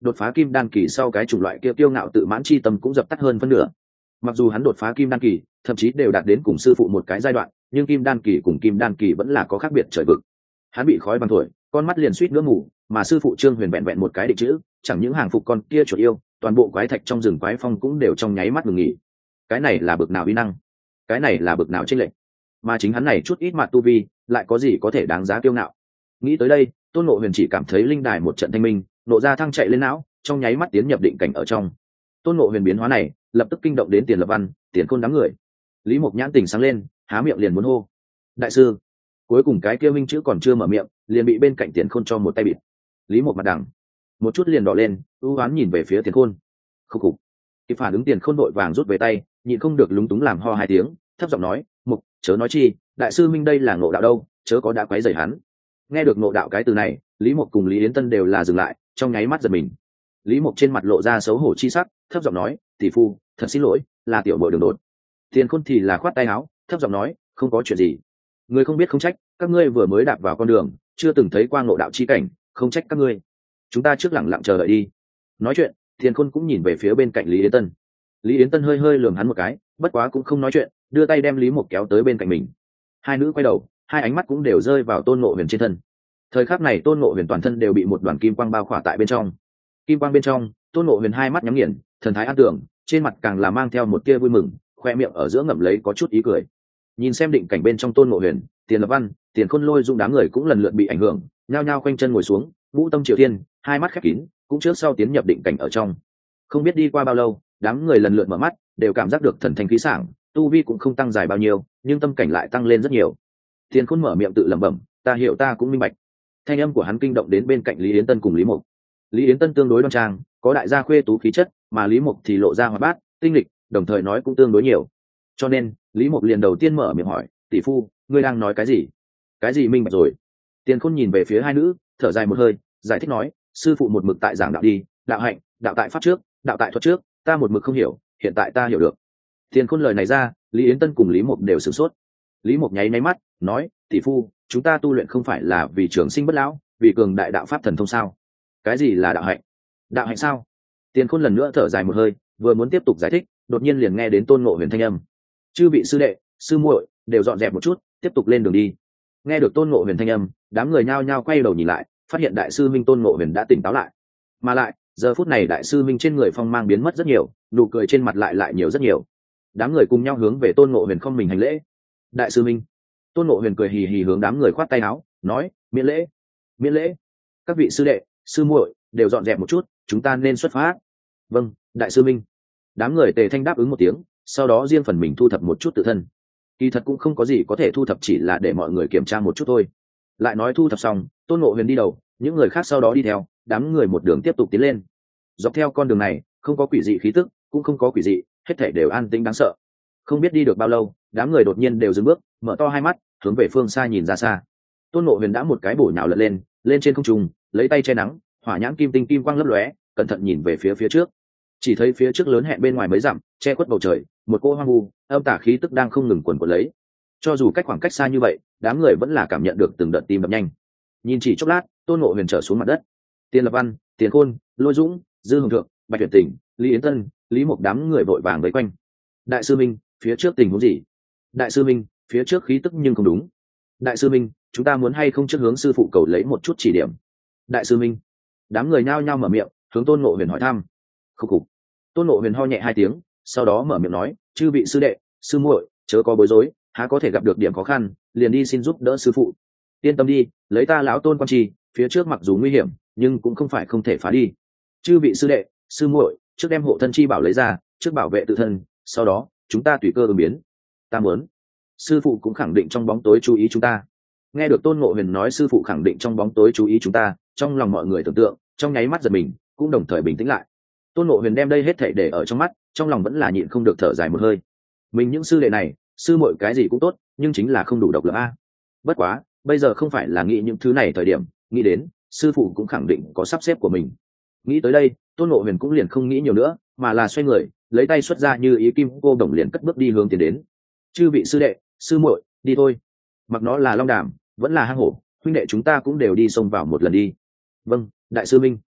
đột phá kim đan kỳ sau cái chủng loại kia kiêu ngạo tự mãn chi tâm cũng dập tắt hơn phân nửa. Mặc dù hắn đột phá kim đan kỳ thậm chí đều đạt đến cùng sư phụ một cái giai đoạn, nhưng kim đan kỳ cùng kim đan kỳ vẫn là có khác biệt trời vực. Hắn bị khói bằng thổi, con mắt liền suýt nữa ngủ, mà sư phụ Trương Huyền vẹn vẹn một cái định chữ, chẳng những hàng phục con kia chuột yêu, toàn bộ quái thạch trong rừng quái phong cũng đều trong nháy mắt ngừng nghỉ. Cái này là bực nào uy năng, cái này là bực nào chênh lệch, mà chính hắn này chút ít mặt tu vi, lại có gì có thể đáng giá kiêu ngạo. Nghĩ tới đây, Tôn Ngộ Huyền chỉ cảm thấy linh đài một trận thanh minh, nộ ra thăng chạy lên não, trong nháy mắt tiến nhập định cảnh ở trong. Tôn Ngộ Huyền biến hóa này, lập tức kinh động đến Tiền Lập Văn, Tiền Khôn đám người. Lý Mộc nhãn tình sáng lên, há miệng liền muốn hô: "Đại sư!" Cuối cùng cái kia minh chữ còn chưa mở miệng, liền bị bên cạnh Tiền Khôn cho một tay bịt. Lý Mộc mặt đằng một chút liền đỏ lên, ưu ám nhìn về phía Tiền Khôn. Khục khục. Kịp phản ứng Tiền Khôn đội vàng rút về tay, nhịn không được lúng túng làm ho hai tiếng, thấp giọng nói: "Mục, chớ nói chi, đại sư minh đây là ngộ đạo đâu, chớ có đã quấy rầy hắn." Nghe được ngộ đạo cái từ này, Lý Mộc cùng Lý Yến Tân đều là dừng lại, trong nháy mắt giật mình. Lý Mộc trên mặt lộ ra xấu hổ chi sắc, thấp giọng nói: "Tỷ phu, thật xin lỗi, là tiểu muội đường đột." Tiền Khôn thì là khoát tay áo, thấp giọng nói: "Không có chuyện gì, người không biết không trách, các ngươi vừa mới đạp vào con đường, chưa từng thấy qua ngộ đạo chi cảnh, không trách các ngươi. Chúng ta trước lặng lặng chờ đợi đi." Nói chuyện, Tiền Khôn cũng nhìn về phía bên cạnh Lý Yến Tân. Lý Yến Tân hơi hơi lườm hắn một cái, bất quá cũng không nói chuyện, đưa tay đem Lý Mộc kéo tới bên cạnh mình. Hai nữ quay đầu, hai ánh mắt cũng đều rơi vào Tôn Ngộ Huyền trên thân. Thời khắc này Tôn Ngộ Huyền toàn thân đều bị một đoàn kim quang bao khỏa tại bên trong. Kim quang bên trong, Tôn Ngộ Huyền hai mắt nhắm nghiền, thần thái an tưởng, trên mặt càng là mang theo một tia vui mừng, khoe miệng ở giữa ngậm lấy có chút ý cười. Nhìn xem định cảnh bên trong Tôn Ngộ Huyền, Tiền Lập Văn, Tiền Khôn Lôi dung đám người cũng lần lượt bị ảnh hưởng, nhao nhao quanh chân ngồi xuống, ngũ tâm triều thiên, hai mắt khép kín, cũng trước sau tiến nhập định cảnh ở trong. Không biết đi qua bao lâu, đám người lần lượt mở mắt, đều cảm giác được thần thanh khí sảng, tu vi cũng không tăng dài bao nhiêu, nhưng tâm cảnh lại tăng lên rất nhiều. Tiền Khôn mở miệng tự lẩm bẩm: "Ta hiểu, ta cũng minh bạch." Thanh âm của hắn kinh động đến bên cạnh Lý Yến Tân cùng Lý Mộc. Lý Yến Tân tương đối đoan trang, có đại gia khuê tú khí chất, mà Lý Mộc thì lộ ra hoạt bát, tinh lịch, đồng thời nói cũng tương đối nhiều. Cho nên, Lý Mộc liền đầu tiên mở miệng hỏi: "Tỷ phu, ngươi đang nói cái gì?" "Cái gì minh bạch rồi?" Tiền Khôn nhìn về phía hai nữ, thở dài một hơi, giải thích nói: "Sư phụ một mực tại giảng đạo đi, đạo hạnh, đạo tại pháp trước, đạo tại thuật trước, ta một mực không hiểu, hiện tại ta hiểu được." Tiền Khôn lời này ra, Lý Yến Tân cùng Lý Mộc đều sửng sốt. Lý Mộc nháy nháy mắt, nói: "Tỷ phu, chúng ta tu luyện không phải là vì trường sinh bất lão, vì cường đại đạo pháp thần thông sao? Cái gì là đạo hạnh? Đạo hạnh sao?" Tiền Khôn lần nữa thở dài một hơi, vừa muốn tiếp tục giải thích, đột nhiên liền nghe đến Tôn Ngộ Huyền thanh âm: "Chư vị sư đệ, sư muội, đều dọn dẹp một chút, tiếp tục lên đường đi." Nghe được Tôn Ngộ Huyền thanh âm, đám người nhao nhao quay đầu nhìn lại, phát hiện đại sư minh Tôn Ngộ Huyền đã tỉnh táo lại. Mà lại, giờ phút này đại sư minh trên người phong mang biến mất rất nhiều, nụ cười trên mặt lại lại nhiều rất nhiều. Đám người cùng nhau hướng về Tôn Ngộ Huyền không mình hành lễ. "Đại sư minh." Tôn Ngộ Huyền cười hì hì hướng đám người khoát tay áo, nói: "Miễn lễ, miễn lễ. Các vị sư đệ, sư muội, đều dọn dẹp một chút, chúng ta nên xuất phát." "Vâng, đại sư minh." Đám người tề thanh đáp ứng một tiếng, sau đó riêng phần mình thu thập một chút tự thân. Kỳ thật cũng không có gì có thể thu thập, chỉ là để mọi người kiểm tra một chút thôi. Lại nói thu thập xong, Tôn Ngộ Huyền đi đầu, những người khác sau đó đi theo, đám người một đường tiếp tục tiến lên. Dọc theo con đường này, không có quỷ dị khí tức, cũng không có quỷ dị, hết thảy đều an tĩnh đáng sợ. Không biết đi được bao lâu, đám người đột nhiên đều dừng bước, mở to hai mắt, hướng về phương xa nhìn ra xa. Tôn Ngộ Huyền đã một cái bổ nhào lật lên, lên trên không trung, lấy tay che nắng, hỏa nhãn kim tinh kim quang lấp lóe, cẩn thận nhìn về phía phía trước. Chỉ thấy phía trước lớn hẹn bên ngoài mấy dặm, che khuất bầu trời, một cỗ hoang vu, âm tà khí tức đang không ngừng quần quật lấy. Cho dù cách khoảng cách xa như vậy, đám người vẫn là cảm nhận được từng đợt tim đập nhanh. Nhìn chỉ chốc lát, Tôn Ngộ Huyền trở xuống mặt đất. Tiền Lập Văn, Tiền Khôn, Lôi Dũng, Dư Hồng Thượng, Bạch Tuyển Tỉnh, Lý Yến Tân, Lý Mộc đám người vội vàng vây quanh. "Đại sư minh, phía trước tình huống gì?" "Đại sư minh, phía trước khí tức nhưng không đúng." "Đại sư minh, chúng ta muốn hay không trước hướng sư phụ cầu lấy một chút chỉ điểm?" "Đại sư minh." Đám người nhao nhao mở miệng, hướng Tôn Ngộ Huyền hỏi thăm. Khục khục. Tôn Ngộ Huyền ho nhẹ hai tiếng, sau đó mở miệng nói: "Chư vị sư đệ, sư muội, chớ có bối rối, há có thể gặp được điểm khó khăn, liền đi xin giúp đỡ sư phụ. Yên tâm đi, lấy ta lão Tôn quan trì, phía trước mặc dù nguy hiểm, nhưng cũng không phải không thể phá đi. Chư vị sư đệ, sư muội, trước đem hộ thân chi bảo lấy ra, trước bảo vệ tự thân, sau đó chúng ta tùy cơ ứng biến. Ta muốn sư phụ cũng khẳng định trong bóng tối chú ý chúng ta." Nghe được Tôn Ngộ Huyền nói sư phụ khẳng định trong bóng tối chú ý chúng ta, trong lòng mọi người tưởng tượng, trong nháy mắt giật mình, cũng đồng thời bình tĩnh lại. Tôn Ngộ Huyền đem đây hết thảy để ở trong mắt, trong lòng vẫn là nhịn không được thở dài một hơi. Mình những sư đệ này, sư muội cái gì cũng tốt, nhưng chính là không đủ độc lập a. Bất quá, bây giờ không phải là nghĩ những thứ này thời điểm, nghĩ đến sư phụ cũng khẳng định có sắp xếp của mình. Nghĩ tới đây, Tôn Ngộ Huyền cũng liền không nghĩ nhiều nữa, mà là xoay người, lấy tay xuất ra như ý kim cô đồng liền cất bước đi hướng tiến đến. "Chư vị sư đệ, sư muội, đi thôi. Mặc nó là long đàm, vẫn là hang hổ, huynh đệ chúng ta cũng đều đi xông vào một lần đi." "Vâng, đại sư minh."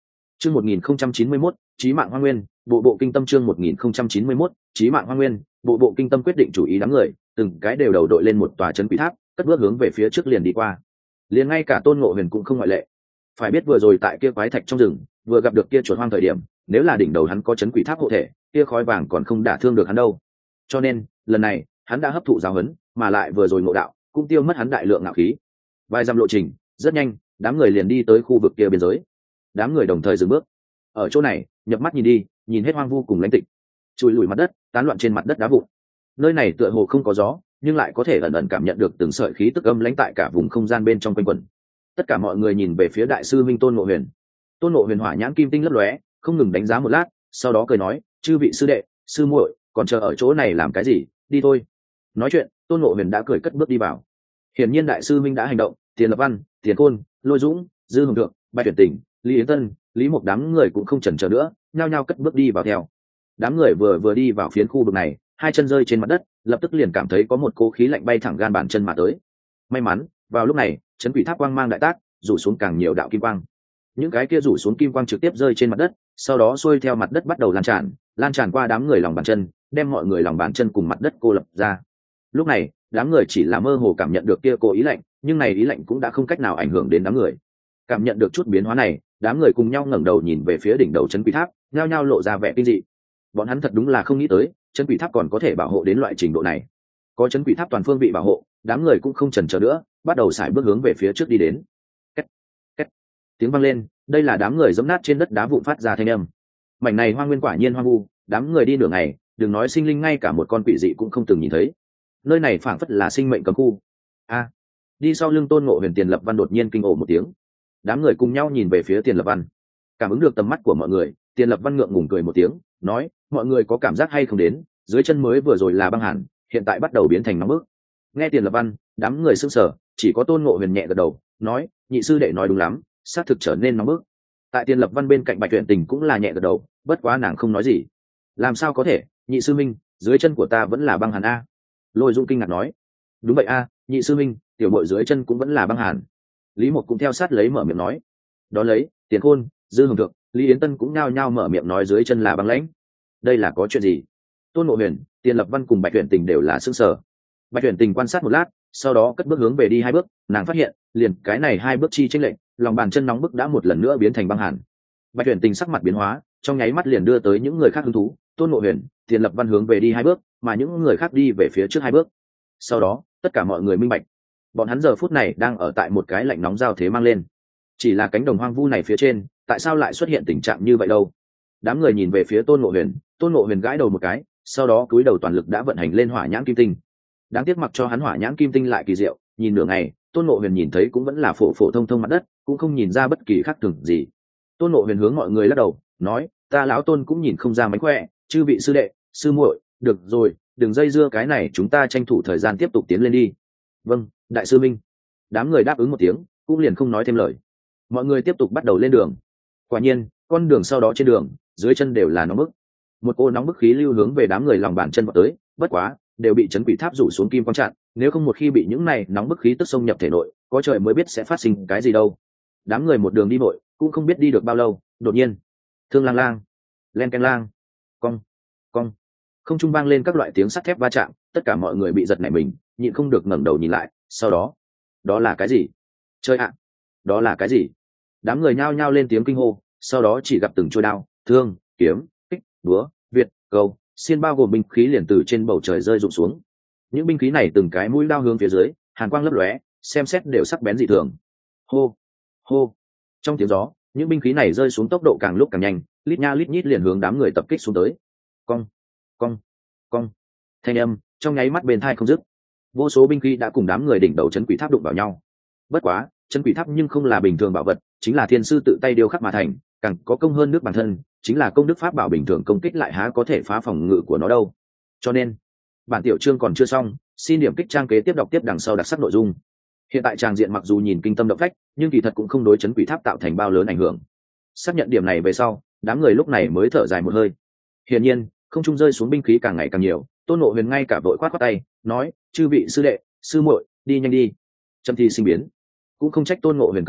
chương một nghìn không trăm chín mươi mốt chí mạng hoa nguyên, bộ bộ kinh tâm chương một nghìn không trăm chín mươi mốt chí mạng hoa nguyên, bộ bộ kinh tâm quyết định chủ ý đám người, từng cái đều đầu đội lên một tòa trấn quỷ tháp, cất bước hướng về phía trước liền đi qua. Liền ngay cả Tôn Ngộ Huyền cũng không ngoại lệ. Phải biết vừa rồi tại kia quái thạch trong rừng, vừa gặp được kia chuột hoang thời điểm, nếu là đỉnh đầu hắn có trấn quỷ tháp hộ thể, kia khói vàng còn không đả thương được hắn đâu. Cho nên, lần này, hắn đã hấp thụ giáo huấn, mà lại vừa rồi ngộ đạo, cũng tiêu mất hắn đại lượng ngạo khí. Vài dặm lộ trình, rất nhanh, đám người liền đi tới khu vực kia biên giới. Đám người đồng thời dừng bước. Ở chỗ này, nhập mắt nhìn đi, nhìn hết hoang vu cùng lãnh tịch. Chùi lùi mặt đất, tán loạn trên mặt đất đá vụn. Nơi này tựa hồ không có gió, nhưng lại có thể ẩn ẩn cảm nhận được từng sợi khí tức âm lãnh tại cả vùng không gian bên trong quanh quẩn. Tất cả mọi người nhìn về phía đại sư minh Tôn Ngộ Huyền. Tôn Ngộ Huyền hỏa nhãn kim tinh lấp lóe, không ngừng đánh giá một lát, sau đó cười nói, chư vị sư đệ, sư muội, còn chờ ở chỗ này làm cái gì, đi thôi. Nói chuyện, Tôn Ngộ Huyền đã cười cất bước đi vào. Hiển nhiên đại sư minh đã hành động, Tiền Lập Văn, Tiền Côn, Lôi Dũng, Dư Hồng Thượng, Bạch Tuyển Tỉnh, Lý Yến Tân, Lý Mộc đám người cũng không chần chờ nữa, nhao nhao cất bước đi vào theo. Đám người vừa vừa đi vào phiến khu vực này, hai chân rơi trên mặt đất, lập tức liền cảm thấy có một cỗ khí lạnh bay thẳng gan bàn chân mà tới. May mắn, vào lúc này, trấn quỷ tháp quang mang đại tác, rủ xuống càng nhiều đạo kim quang. Những cái kia rủ xuống kim quang trực tiếp rơi trên mặt đất, sau đó xuôi theo mặt đất bắt đầu lan tràn, lan tràn qua đám người lòng bàn chân, đem mọi người lòng bàn chân cùng mặt đất cô lập ra. Lúc này, đám người chỉ là mơ hồ cảm nhận được kia cố ý lạnh, nhưng này ý lạnh cũng đã không cách nào ảnh hưởng đến đám người. Cảm nhận được chút biến hóa này, đám người cùng nhau ngẩng đầu nhìn về phía đỉnh đầu trấn quỷ tháp, nhao nhao lộ ra vẻ kinh dị. Bọn hắn thật đúng là không nghĩ tới, trấn quỷ tháp còn có thể bảo hộ đến loại trình độ này. Có trấn quỷ tháp toàn phương vị bảo hộ, đám người cũng không chần chờ nữa, bắt đầu sải bước hướng về phía trước đi đến. Két, két. Tiếng vang lên, đây là đám người giẫm nát trên đất đá vụn phát ra thanh âm. Mảnh này hoang nguyên quả nhiên hoang vu, đám người đi nửa ngày, đừng nói sinh linh ngay cả một con quỷ dị cũng không từng nhìn thấy. Nơi này phảng phất là sinh mệnh cấm khu. A. Đi sau lưng Tôn Ngộ Huyền Tiền Lập Văn đột nhiên kinh ồ một tiếng. Đám người cùng nhau nhìn về phía Tiền Lập Văn. Cảm ứng được tầm mắt của mọi người, Tiền Lập Văn ngượng ngùng cười một tiếng, nói, mọi người có cảm giác hay không đến, dưới chân mới vừa rồi là băng hàn, hiện tại bắt đầu biến thành nóng bức. Nghe Tiền Lập Văn, đám người sững sờ, chỉ có Tôn Ngộ Huyền nhẹ gật đầu, nói, nhị sư đệ nói đúng lắm, xác thực trở nên nóng bức. Tại Tiền Lập Văn bên cạnh Bạch Tuyển Tình cũng là nhẹ gật đầu, bất quá nàng không nói gì. Làm sao có thể, nhị sư minh, dưới chân của ta vẫn là băng hàn a. Lôi Dung kinh ngạc nói, đúng vậy a, nhị sư minh, tiểu muội dưới chân cũng vẫn là băng hàn. Lý Mộc cũng theo sát lấy mở miệng nói. Đó lấy, Tiền Khôn, Dư Hồng Thượng, Lý Yến Tân cũng nhao nhao mở miệng nói dưới chân là băng lãnh. Đây là có chuyện gì? Tôn Ngộ Huyền, Tiền Lập Văn cùng Bạch Tuyển Tình đều là sững sờ. Bạch Tuyển Tình quan sát một lát, sau đó cất bước hướng về đi hai bước, nàng phát hiện, liền cái này hai bước chi chênh lệch, lòng bàn chân nóng bức đã một lần nữa biến thành băng hàn. Bạch Tuyển Tình sắc mặt biến hóa, trong nháy mắt liền đưa tới những người khác hứng thú, Tôn Ngộ Huyền, Tiền Lập Văn hướng về đi hai bước, mà những người khác đi về phía trước hai bước. Sau đó, tất cả mọi người minh bạch, bọn hắn giờ phút này đang ở tại một cái lạnh nóng giao thế mang lên. Chỉ là cánh đồng hoang vu này phía trên, tại sao lại xuất hiện tình trạng như vậy đâu? Đám người nhìn về phía Tôn Ngộ Huyền, Tôn Ngộ Huyền gãi đầu một cái, sau đó cúi đầu toàn lực đã vận hành lên hỏa nhãn kim tinh. Đáng tiếc mặc cho hắn hỏa nhãn kim tinh lại kỳ diệu, nhìn nửa ngày, Tôn Ngộ Huyền nhìn thấy cũng vẫn là phổ phổ thông thông mặt đất, cũng không nhìn ra bất kỳ khác thường gì. Tôn Ngộ Huyền hướng mọi người lắc đầu, nói, ta lão Tôn cũng nhìn không ra mánh khỏe, chư vị sư đệ, sư muội, được rồi, đừng dây dưa cái này, chúng ta tranh thủ thời gian tiếp tục tiến lên đi. Vâng, đại sư minh. Đám người đáp ứng một tiếng, cũng liền không nói thêm lời. Mọi người tiếp tục bắt đầu lên đường. Quả nhiên, con đường sau đó trên đường, dưới chân đều là nóng bức. Một cô nóng bức khí lưu hướng về đám người lòng bàn chân vào tới, bất quá, đều bị trấn quỷ tháp rủ xuống kim quang chặn, nếu không một khi bị những này nóng bức khí tức xông nhập thể nội, có trời mới biết sẽ phát sinh cái gì đâu. Đám người một đường đi vội, cũng không biết đi được bao lâu, đột nhiên, thương lang lang, len ken lang, cong, cong, không trung vang lên các loại tiếng sắt thép va chạm, tất cả mọi người bị giật nảy mình, nhịn không được ngẩng đầu nhìn lại, sau đó, đó là cái gì? Chơi ạ, đó là cái gì? Đám người nhao nhao lên tiếng kinh hô, sau đó chỉ gặp từng trôi đao, thương, kiếm, kích, búa, việt, câu, xiên bao gồm binh khí liền từ trên bầu trời rơi rụng xuống. Những binh khí này từng cái mũi đao hướng phía dưới, hàn quang lấp lóe, xem xét đều sắc bén dị thường. Hô, hô. Trong tiếng gió, những binh khí này rơi xuống tốc độ càng lúc càng nhanh, lít nha lít nhít liền hướng đám người tập kích xuống tới. Cong, cong, cong. Thanh âm trong nháy mắt bên tai không dứt. Vô số binh khí đã cùng đám người đỉnh đầu trấn quỷ tháp đụng vào nhau. Bất quá, trấn quỷ tháp nhưng không là bình thường bảo vật, chính là thiên sư tự tay điêu khắc mà thành, càng có công hơn nước bản thân, chính là công đức pháp bảo bình thường công kích lại há có thể phá phòng ngự của nó đâu. Cho nên, bản tiểu chương còn chưa xong, xin điểm kích trang kế tiếp đọc tiếp đằng sau đặc sắc nội dung. Hiện tại tràng diện mặc dù nhìn kinh tâm động phách, nhưng kỳ thật cũng không đối trấn quỷ tháp tạo thành bao lớn ảnh hưởng. Xác nhận điểm này về sau, đám người lúc này mới thở dài một hơi. Hiển nhiên, không trung rơi xuống binh khí càng ngày càng nhiều, Tôn Ngộ Huyền ngay cả vội khoát khoát tay, nói, chư vị sư đệ, sư muội, đi nhanh đi. Trầm thi sinh biến, cũng không trách Tôn Ngộ Huyền cẩn thận,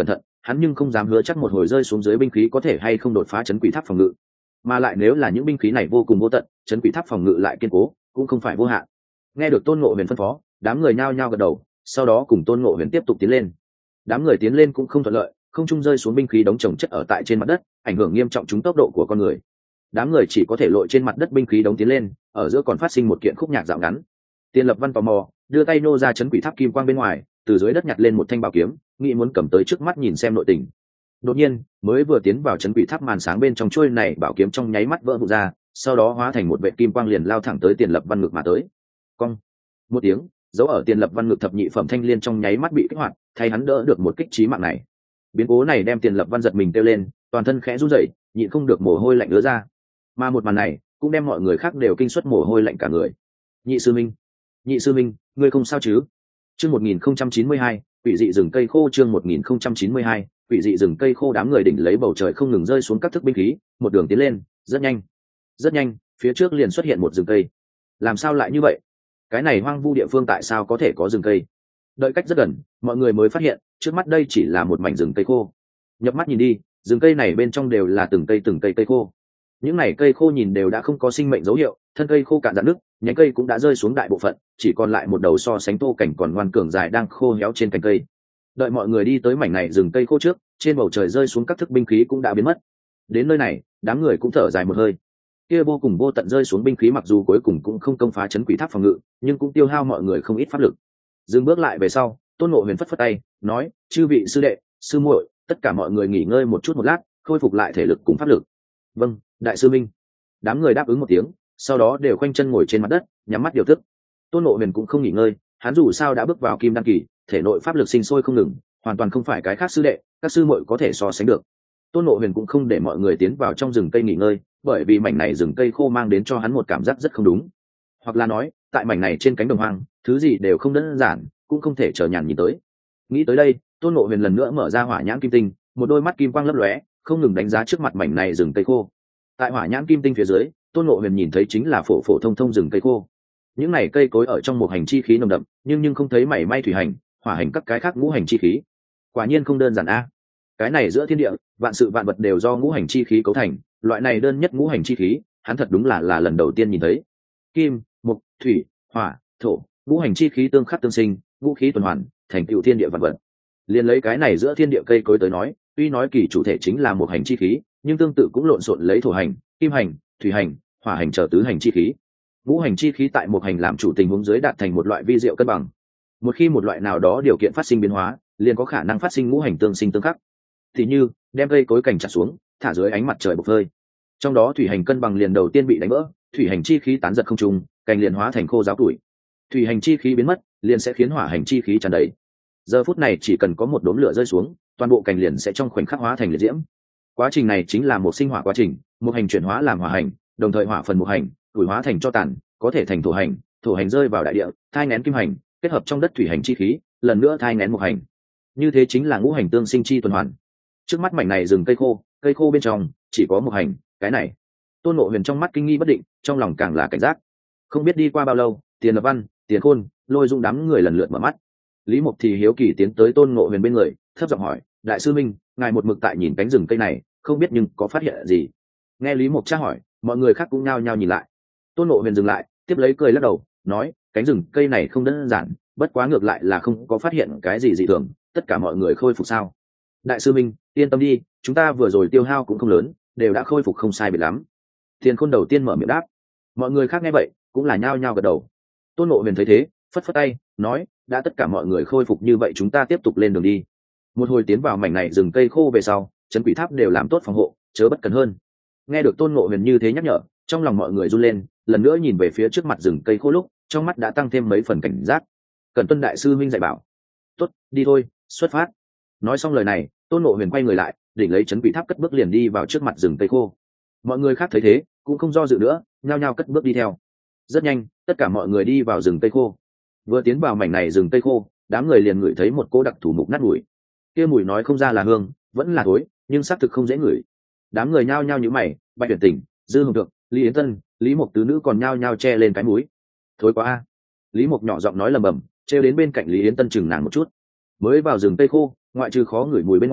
hắn nhưng không dám hứa chắc một hồi rơi xuống dưới binh khí có thể hay không đột phá chấn quỷ tháp phòng ngự, mà lại nếu là những binh khí này vô cùng vô tận, chấn quỷ tháp phòng ngự lại kiên cố cũng không phải vô hạn. Nghe được Tôn Ngộ Huyền phân phó, đám người nhao nhao gật đầu, sau đó cùng Tôn Ngộ Huyền tiếp tục tiến lên. Đám người tiến lên cũng không thuận lợi, không trung rơi xuống binh khí đống chồng chất ở tại trên mặt đất, ảnh hưởng nghiêm trọng chúng tốc độ của con người. Đám người chỉ có thể lội trên mặt đất binh khí đống tiến lên, ở giữa còn phát sinh một kiện khúc nhạc dạo ngắn. Tiền Lập Văn tò mò, đưa tay nô ra chấn quỷ tháp kim quang bên ngoài, từ dưới đất nhặt lên một thanh bảo kiếm, nghĩ muốn cầm tới trước mắt nhìn xem nội tình. Đột nhiên, mới vừa tiến vào chấn quỷ tháp màn sáng bên trong chuôi này bảo kiếm trong nháy mắt vỡ vụn ra, sau đó hóa thành một vệt kim quang liền lao thẳng tới Tiền Lập Văn ngực mà tới. Cong một tiếng, dấu ở Tiền Lập Văn ngực thập nhị phẩm thanh liên trong nháy mắt bị kích hoạt, thay hắn đỡ được một kích chí mạng này. Biến cố này đem Tiền Lập Văn giật mình kêu lên, toàn thân khẽ run rẩy, nhịn không được mồ hôi lạnh ứa ra. Mà một màn này cũng đem mọi người khác đều kinh suất mồ hôi lạnh cả người. Nhị sư minh, nhị sư minh, ngươi không sao chứ? Chương một nghìn không trăm chín mươi hai, quỷ dị rừng cây khô. Chương một nghìn không trăm chín mươi hai, quỷ dị rừng cây khô. Đám người đỉnh lấy bầu trời không ngừng rơi xuống các thức binh khí, một đường tiến lên, rất nhanh, rất nhanh, phía trước liền xuất hiện một rừng cây. Làm sao lại như vậy? Cái này hoang vu địa phương tại sao có thể có rừng cây? Đợi cách rất gần, mọi người mới phát hiện, trước mắt đây chỉ là một mảnh rừng cây khô. Nhập mắt nhìn đi, rừng cây này bên trong đều là từng cây từng cây cây khô. Những này cây khô nhìn đều đã không có sinh mệnh dấu hiệu, thân cây khô cạn rạn nước, nhánh cây cũng đã rơi xuống đại bộ phận, chỉ còn lại một đầu so sánh tô cảnh còn ngoan cường dài đang khô héo trên cành cây. Đợi mọi người đi tới mảnh này rừng cây khô trước, trên bầu trời rơi xuống các thức binh khí cũng đã biến mất. Đến nơi này, đám người cũng thở dài một hơi. Kia vô cùng vô tận rơi xuống binh khí mặc dù cuối cùng cũng không công phá chấn quỷ tháp phòng ngự, nhưng cũng tiêu hao mọi người không ít pháp lực. Dừng bước lại về sau, Tôn Ngộ Huyền phất phất tay, nói: "Chư vị sư đệ, sư muội, tất cả mọi người nghỉ ngơi một chút một lát, khôi phục lại thể lực cùng pháp lực." "Vâng, đại sư minh." Đám người đáp ứng một tiếng, sau đó đều khoanh chân ngồi trên mặt đất, nhắm mắt điều tức. Tôn Ngộ Huyền cũng không nghỉ ngơi, hắn dù sao đã bước vào kim đan kỳ, thể nội pháp lực sinh sôi không ngừng, hoàn toàn không phải cái khác sư đệ, các sư muội có thể so sánh được. Tôn Ngộ Huyền cũng không để mọi người tiến vào trong rừng cây nghỉ ngơi, bởi vì mảnh này rừng cây khô mang đến cho hắn một cảm giác rất không đúng. Hoặc là nói, tại mảnh này trên cánh đồng hoang, thứ gì đều không đơn giản, cũng không thể chờ nhàn nhìn tới. Nghĩ tới đây, Tôn Ngộ Huyền lần nữa mở ra hỏa nhãn kim tinh, một đôi mắt kim quang lấp lóe, không ngừng đánh giá trước mặt mảnh này rừng cây khô. Tại hỏa nhãn kim tinh phía dưới, Tôn Ngộ Huyền nhìn thấy chính là phổ phổ thông thông rừng cây khô. Những này cây cối ở trong một hành chi khí nồng đậm, nhưng nhưng không thấy mảy may thủy hành, hỏa hành các cái khác ngũ hành chi khí. Quả nhiên không đơn giản a. Cái này giữa thiên địa, vạn sự vạn vật đều do ngũ hành chi khí cấu thành, loại này đơn nhất ngũ hành chi khí, hắn thật đúng là là lần đầu tiên nhìn thấy. Kim, mộc, thủy, hỏa, thổ, ngũ hành chi khí tương khắc tương sinh, ngũ khí tuần hoàn, thành tựu thiên địa vạn vật. Liên lấy cái này giữa thiên địa cây cối tới nói, tuy nói kỳ chủ thể chính là một hành chi khí, nhưng tương tự cũng lộn xộn lấy thổ hành, kim hành, thủy hành, hỏa hành trở tứ hành chi khí. Ngũ hành chi khí tại một hành làm chủ tình huống dưới đạt thành một loại vi diệu cân bằng. Một khi một loại nào đó điều kiện phát sinh biến hóa, liền có khả năng phát sinh ngũ hành tương sinh tương khắc. Thì như đem cây cối cành chặt xuống, thả dưới ánh mặt trời bốc hơi. Trong đó thủy hành cân bằng liền đầu tiên bị đánh vỡ, thủy hành chi khí tán giật không trung, cành liền hóa thành khô giáo tuổi. Thủy hành chi khí biến mất, liền sẽ khiến hỏa hành chi khí tràn đầy. Giờ phút này chỉ cần có một đốm lửa rơi xuống, toàn bộ cành liền sẽ trong khoảnh khắc hóa thành liệt diễm. Quá trình này chính là một sinh hỏa quá trình, một hành chuyển hóa làm hỏa hành, đồng thời hỏa phần một hành, tuổi hóa thành cho tàn, có thể thành thổ hành, thổ hành rơi vào đại địa, thai nén kim hành, kết hợp trong đất thủy hành chi khí, lần nữa thai nén một hành. Như thế chính là ngũ hành tương sinh chi tuần hoàn. Trước mắt mảnh này rừng cây khô, cây khô bên trong chỉ có một hành, cái này. Tôn Ngộ Huyền trong mắt kinh nghi bất định, trong lòng càng là cảnh giác. Không biết đi qua bao lâu, Tiền Lập Văn, Tiền Khôn, Lôi Dung đám người lần lượt mở mắt. Lý Mộc thì hiếu kỳ tiến tới Tôn Ngộ Huyền bên người, thấp giọng hỏi: "Đại sư minh, ngài một mực tại nhìn cánh rừng cây này, không biết nhưng có phát hiện gì?" Nghe Lý Mộc tra hỏi, mọi người khác cũng nhao nhao nhìn lại. Tôn Ngộ Huyền dừng lại, tiếp lấy cười lắc đầu, nói: "Cánh rừng cây này không đơn giản, bất quá ngược lại là không có phát hiện cái gì dị thường, tất cả mọi người khôi phục sao?" "Đại sư minh, yên tâm đi, chúng ta vừa rồi tiêu hao cũng không lớn, đều đã khôi phục không sai biệt lắm." Tiền Khôn đầu tiên mở miệng đáp. Mọi người khác nghe vậy cũng là nhao nhao gật đầu. Tôn Ngộ Huyền thấy thế, phất phất tay, nói: "đã tất cả mọi người khôi phục như vậy, chúng ta tiếp tục lên đường đi." Một hồi tiến vào mảnh này rừng cây khô về sau, trấn quỷ tháp đều làm tốt phòng hộ, chớ bất cẩn hơn. Nghe được Tôn Ngộ Huyền như thế nhắc nhở, trong lòng mọi người run lên, lần nữa nhìn về phía trước mặt rừng cây khô lúc, trong mắt đã tăng thêm mấy phần cảnh giác. Cần tuân đại sư huynh dạy bảo. "Tốt, đi thôi, xuất phát." Nói xong lời này, Tôn Ngộ Huyền quay người lại, đỉnh lấy trấn quỷ tháp cất bước liền đi vào trước mặt rừng cây khô. Mọi người khác thấy thế, cũng không do dự nữa, nhao nhao cất bước đi theo. Rất nhanh, tất cả mọi người đi vào rừng cây khô. Vừa tiến vào mảnh này rừng cây khô, đám người liền ngửi thấy một cỗ đặc thủ mục nát mùi. Kia mùi nói không ra là hương, vẫn là thối, nhưng xác thực không dễ ngửi. Đám người nhao nhao nhíu mày, Bạch Tuyển Tỉnh, Dư Hồng Thượng, Lý Yến Tân, Lý Mộc tứ nữ còn nhao nhao che lên cái mũi. "Thối quá a." Lý Mộc nhỏ giọng nói lầm bầm, trêu đến bên cạnh Lý Yến Tân chừng nàng một chút. Mới vào rừng cây khô, ngoại trừ khó ngửi mùi bên ngoài,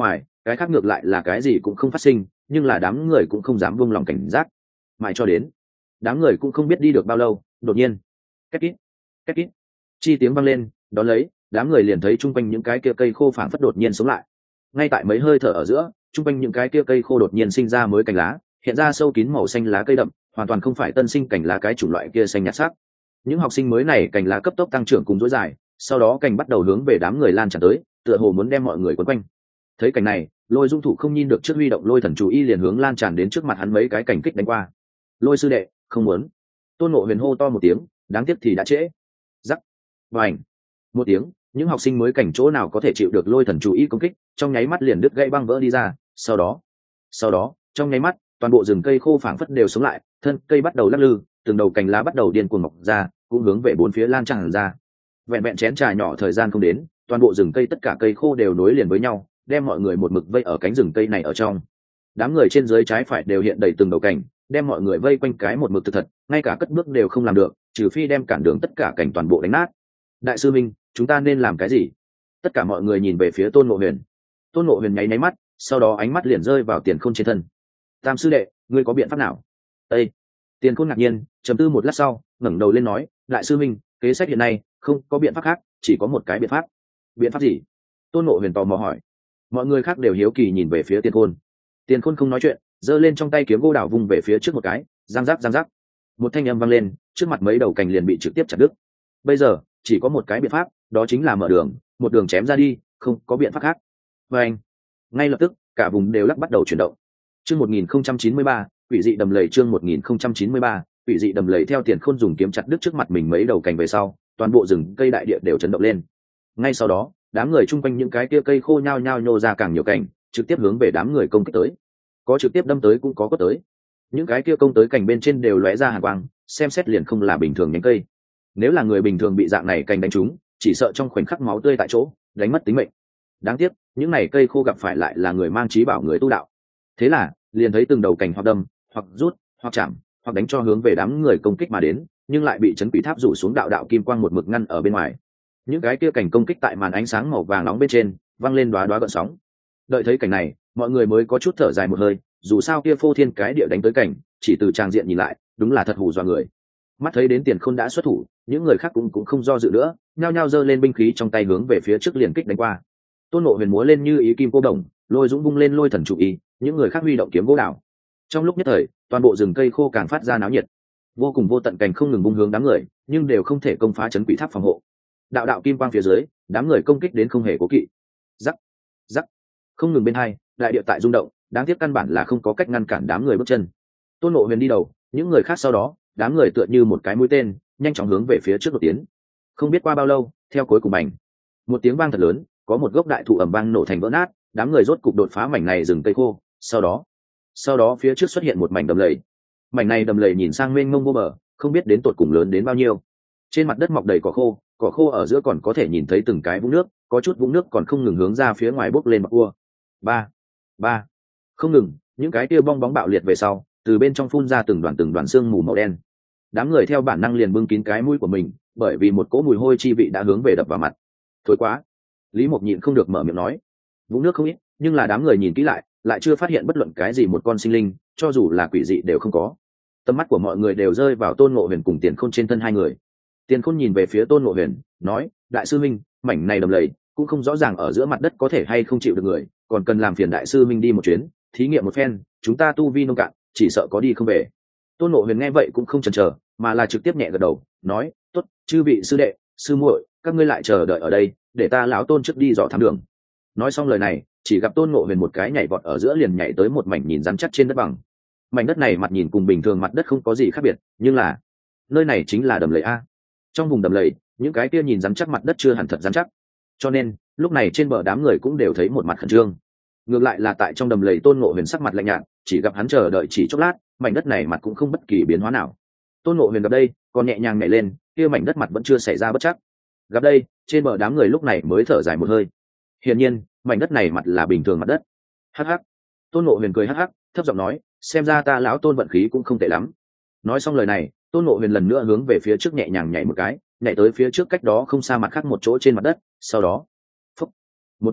cái khác ngược lại là cái gì cũng không phát sinh, nhưng là đám người cũng không dám buông lòng cảnh giác. Mãi cho đến đám người cũng không biết đi được bao lâu, đột nhiên két kít két kít chi tiếng vang lên, đó lấy đám người liền thấy chung quanh những cái kia cây khô phảng phất đột nhiên sống lại. Ngay tại mấy hơi thở ở giữa, chung quanh những cái kia cây khô đột nhiên sinh ra mới cành lá, hiện ra sâu kín màu xanh lá cây đậm, hoàn toàn không phải tân sinh cành lá cái chủng loại kia xanh nhạt sắc. Những học sinh mới này cành lá cấp tốc tăng trưởng cùng dối dài, sau đó cành bắt đầu hướng về đám người lan tràn tới, tựa hồ muốn đem mọi người quấn quanh. Thấy cảnh này, Lôi Dung Thủ không nhìn được trước huy động lôi thần chú ý liền hướng lan tràn đến trước mặt hắn mấy cái cành kích đánh qua. Lôi sư đệ, không muốn. Tôn Ngộ Huyền hô to một tiếng, đáng tiếc thì đã trễ. Rắc. Vành. Một tiếng, những học sinh mới cảnh chỗ nào có thể chịu được lôi thần chú ý công kích, trong nháy mắt liền đứt gãy băng vỡ đi ra, sau đó, sau đó, trong nháy mắt, toàn bộ rừng cây khô phảng phất đều sống lại, thân cây bắt đầu lắc lư, từng đầu cành lá bắt đầu điên cuồng mọc ra, cũng hướng về bốn phía lan tràn ra. Vẹn vẹn chén trà nhỏ thời gian không đến, toàn bộ rừng cây tất cả cây khô đều nối liền với nhau, đem mọi người một mực vây ở cánh rừng cây này ở trong. Đám người trên dưới trái phải đều hiện đầy từng đầu cành, đem mọi người vây quanh cái một mực thực thật, ngay cả cất bước đều không làm được, trừ phi đem cản đường tất cả cành toàn bộ đánh nát. Đại sư minh, chúng ta nên làm cái gì? Tất cả mọi người nhìn về phía Tôn Ngộ Huyền. Tôn Ngộ Huyền nháy nháy mắt, sau đó ánh mắt liền rơi vào Tiền Khôn trên thân. Tam sư đệ, ngươi có biện pháp nào? Ê! Tiền Khôn ngạc nhiên, trầm tư một lát sau, ngẩng đầu lên nói, đại sư minh, kế sách hiện nay không có biện pháp khác, chỉ có một cái biện pháp. Biện pháp gì? Tôn Ngộ Huyền tò mò hỏi. Mọi người khác đều hiếu kỳ nhìn về phía Tiền Khôn. Tiền Khôn không nói chuyện, giơ lên trong tay kiếm gỗ đào vung về phía trước một cái, giang rắc giang rắc. Một thanh âm vang lên, trước mặt mấy đầu cành liền bị trực tiếp chặt đứt. Bây giờ chỉ có một cái biện pháp, đó chính là mở đường, một đường chém ra đi, không có biện pháp khác. Và anh, ngay lập tức, cả vùng đều lắc bắt đầu chuyển động. Chương một nghìn không trăm chín mươi ba, quỷ dị đầm lầy. Chương một nghìn không trăm chín mươi ba, quỷ dị đầm lầy. Theo Tiền Khôn dùng kiếm chặt đứt trước mặt mình mấy đầu cành về sau, toàn bộ rừng cây đại địa đều chấn động lên. Ngay sau đó, đám người chung quanh những cái kia cây khô nhao nhao nhô ra càng nhiều cành, trực tiếp hướng về đám người công kích tới. Có trực tiếp đâm tới cũng có quất tới. Những cái kia công tới cành bên trên đều lóe ra hàn quang, xem xét liền không là bình thường nhánh cây. Nếu là người bình thường bị dạng này cành đánh trúng, chỉ sợ trong khoảnh khắc máu tươi tại chỗ, đánh mất tính mệnh. Đáng tiếc, những này cây khô gặp phải lại là người mang trí bảo người tu đạo. Thế là, liền thấy từng đầu cành hoặc đâm, hoặc rút, hoặc chạm, hoặc đánh cho hướng về đám người công kích mà đến, nhưng lại bị chấn quỷ tháp rủ xuống đạo đạo kim quang một mực ngăn ở bên ngoài. Những cái kia cành công kích tại màn ánh sáng màu vàng nóng bên trên, văng lên đóa đóa gợn sóng. Đợi thấy cảnh này, mọi người mới có chút thở dài một hơi, dù sao kia phô thiên cái địa đánh tới cảnh, chỉ từ trang diện nhìn lại, đúng là thật hù dọa người. Mắt thấy đến Tiền Khôn đã xuất thủ, những người khác cũng cũng không do dự nữa, nhao nhao giơ lên binh khí trong tay hướng về phía trước liền kích đánh qua. Tôn Ngộ Huyền múa lên như ý kim cô đồng, Lôi Dũng vung lên lôi thần chủ ý, những người khác huy động kiếm gỗ đào. Trong lúc nhất thời, toàn bộ rừng cây khô càng phát ra náo nhiệt, vô cùng vô tận cành không ngừng bung hướng đám người, nhưng đều không thể công phá chấn quỷ tháp phòng hộ. Đạo đạo kim quang phía dưới, đám người công kích đến không hề cố kỵ. Rắc, rắc, không ngừng bên hai, đại địa tại rung động, đáng tiếc căn bản là không có cách ngăn cản đám người bước chân. Tôn Ngộ Huyền đi đầu, những người khác sau đó, đám người tựa như một cái mũi tên, nhanh chóng hướng về phía trước đột tiến. Không biết qua bao lâu, theo cuối cùng bành, một tiếng vang thật lớn, có một gốc đại thụ ầm vang nổ thành vỡ nát, đám người rốt cục đột phá mảnh này rừng cây khô. Sau đó, sau đó phía trước xuất hiện một mảnh đầm lầy. Mảnh này đầm lầy nhìn sang mênh mông vô bờ, không biết đến tột cùng lớn đến bao nhiêu. Trên mặt đất mọc đầy cỏ khô, cỏ khô ở giữa còn có thể nhìn thấy từng cái vũng nước, có chút vũng nước còn không ngừng hướng ra phía ngoài bốc lên bọc cua. Ba, ba, không ngừng, những cái kia bong bóng bạo liệt về sau, từ bên trong phun ra từng đoàn từng đoàn xương mù màu đen. Đám người theo bản năng liền bưng kín cái mũi của mình, bởi vì một cỗ mùi hôi chi vị đã hướng về đập vào mặt. Thối quá, Lý Mộc nhịn không được mở miệng nói. Vũng nước không ít, nhưng là đám người nhìn kỹ lại, lại chưa phát hiện bất luận cái gì một con sinh linh, cho dù là quỷ dị đều không có. Tầm mắt của mọi người đều rơi vào Tôn Ngộ Huyền cùng Tiền Khôn trên thân hai người. Tiền Khôn nhìn về phía Tôn Ngộ Huyền, nói: đại sư minh, mảnh này đầm lầy cũng không rõ ràng ở giữa mặt đất có thể hay không chịu được người, còn cần làm phiền đại sư minh đi một chuyến, thí nghiệm một phen, chúng ta tu vi nông cạn, chỉ sợ có đi không về. Tôn Ngộ Huyền nghe vậy cũng không chần chờ, mà là trực tiếp nhẹ gật đầu, nói: tốt, chư vị sư đệ, sư muội, các ngươi lại chờ đợi ở đây, để ta lão Tôn trước đi dò thám đường. Nói xong lời này, chỉ gặp Tôn Ngộ Huyền một cái nhảy vọt ở giữa liền nhảy tới một mảnh nhìn rắn chắc trên đất bằng. Mảnh đất này mặt nhìn cùng bình thường mặt đất không có gì khác biệt, nhưng là nơi này chính là đầm lầy a. Trong vùng đầm lầy, những cái kia nhìn rắn chắc mặt đất chưa hẳn thật rắn chắc, cho nên lúc này trên bờ đám người cũng đều thấy một mặt khẩn trương. Ngược lại là tại trong đầm lầy, Tôn Ngộ Huyền sắc mặt lạnh nhạt, chỉ gặp hắn chờ đợi chỉ chốc lát, mảnh đất này mặt cũng không bất kỳ biến hóa nào. Tôn Ngộ Huyền gặp đây, còn nhẹ nhàng nhảy lên, kia mảnh đất mặt vẫn chưa xảy ra bất chắc. Gặp đây, trên bờ đám người lúc này mới thở dài một hơi. Hiển nhiên, mảnh đất này mặt là bình thường mặt đất. Hắc hắc. Tôn Ngộ Huyền cười hắc hắc, thấp giọng nói: xem ra ta lão Tôn vận khí cũng không tệ lắm. Nói xong lời này, Tôn Ngộ Huyền lần nữa hướng về phía trước nhẹ nhàng nhảy một cái, nhảy tới phía trước cách đó không xa mặt khác một chỗ trên mặt đất, sau đó, phúc, một tiếng,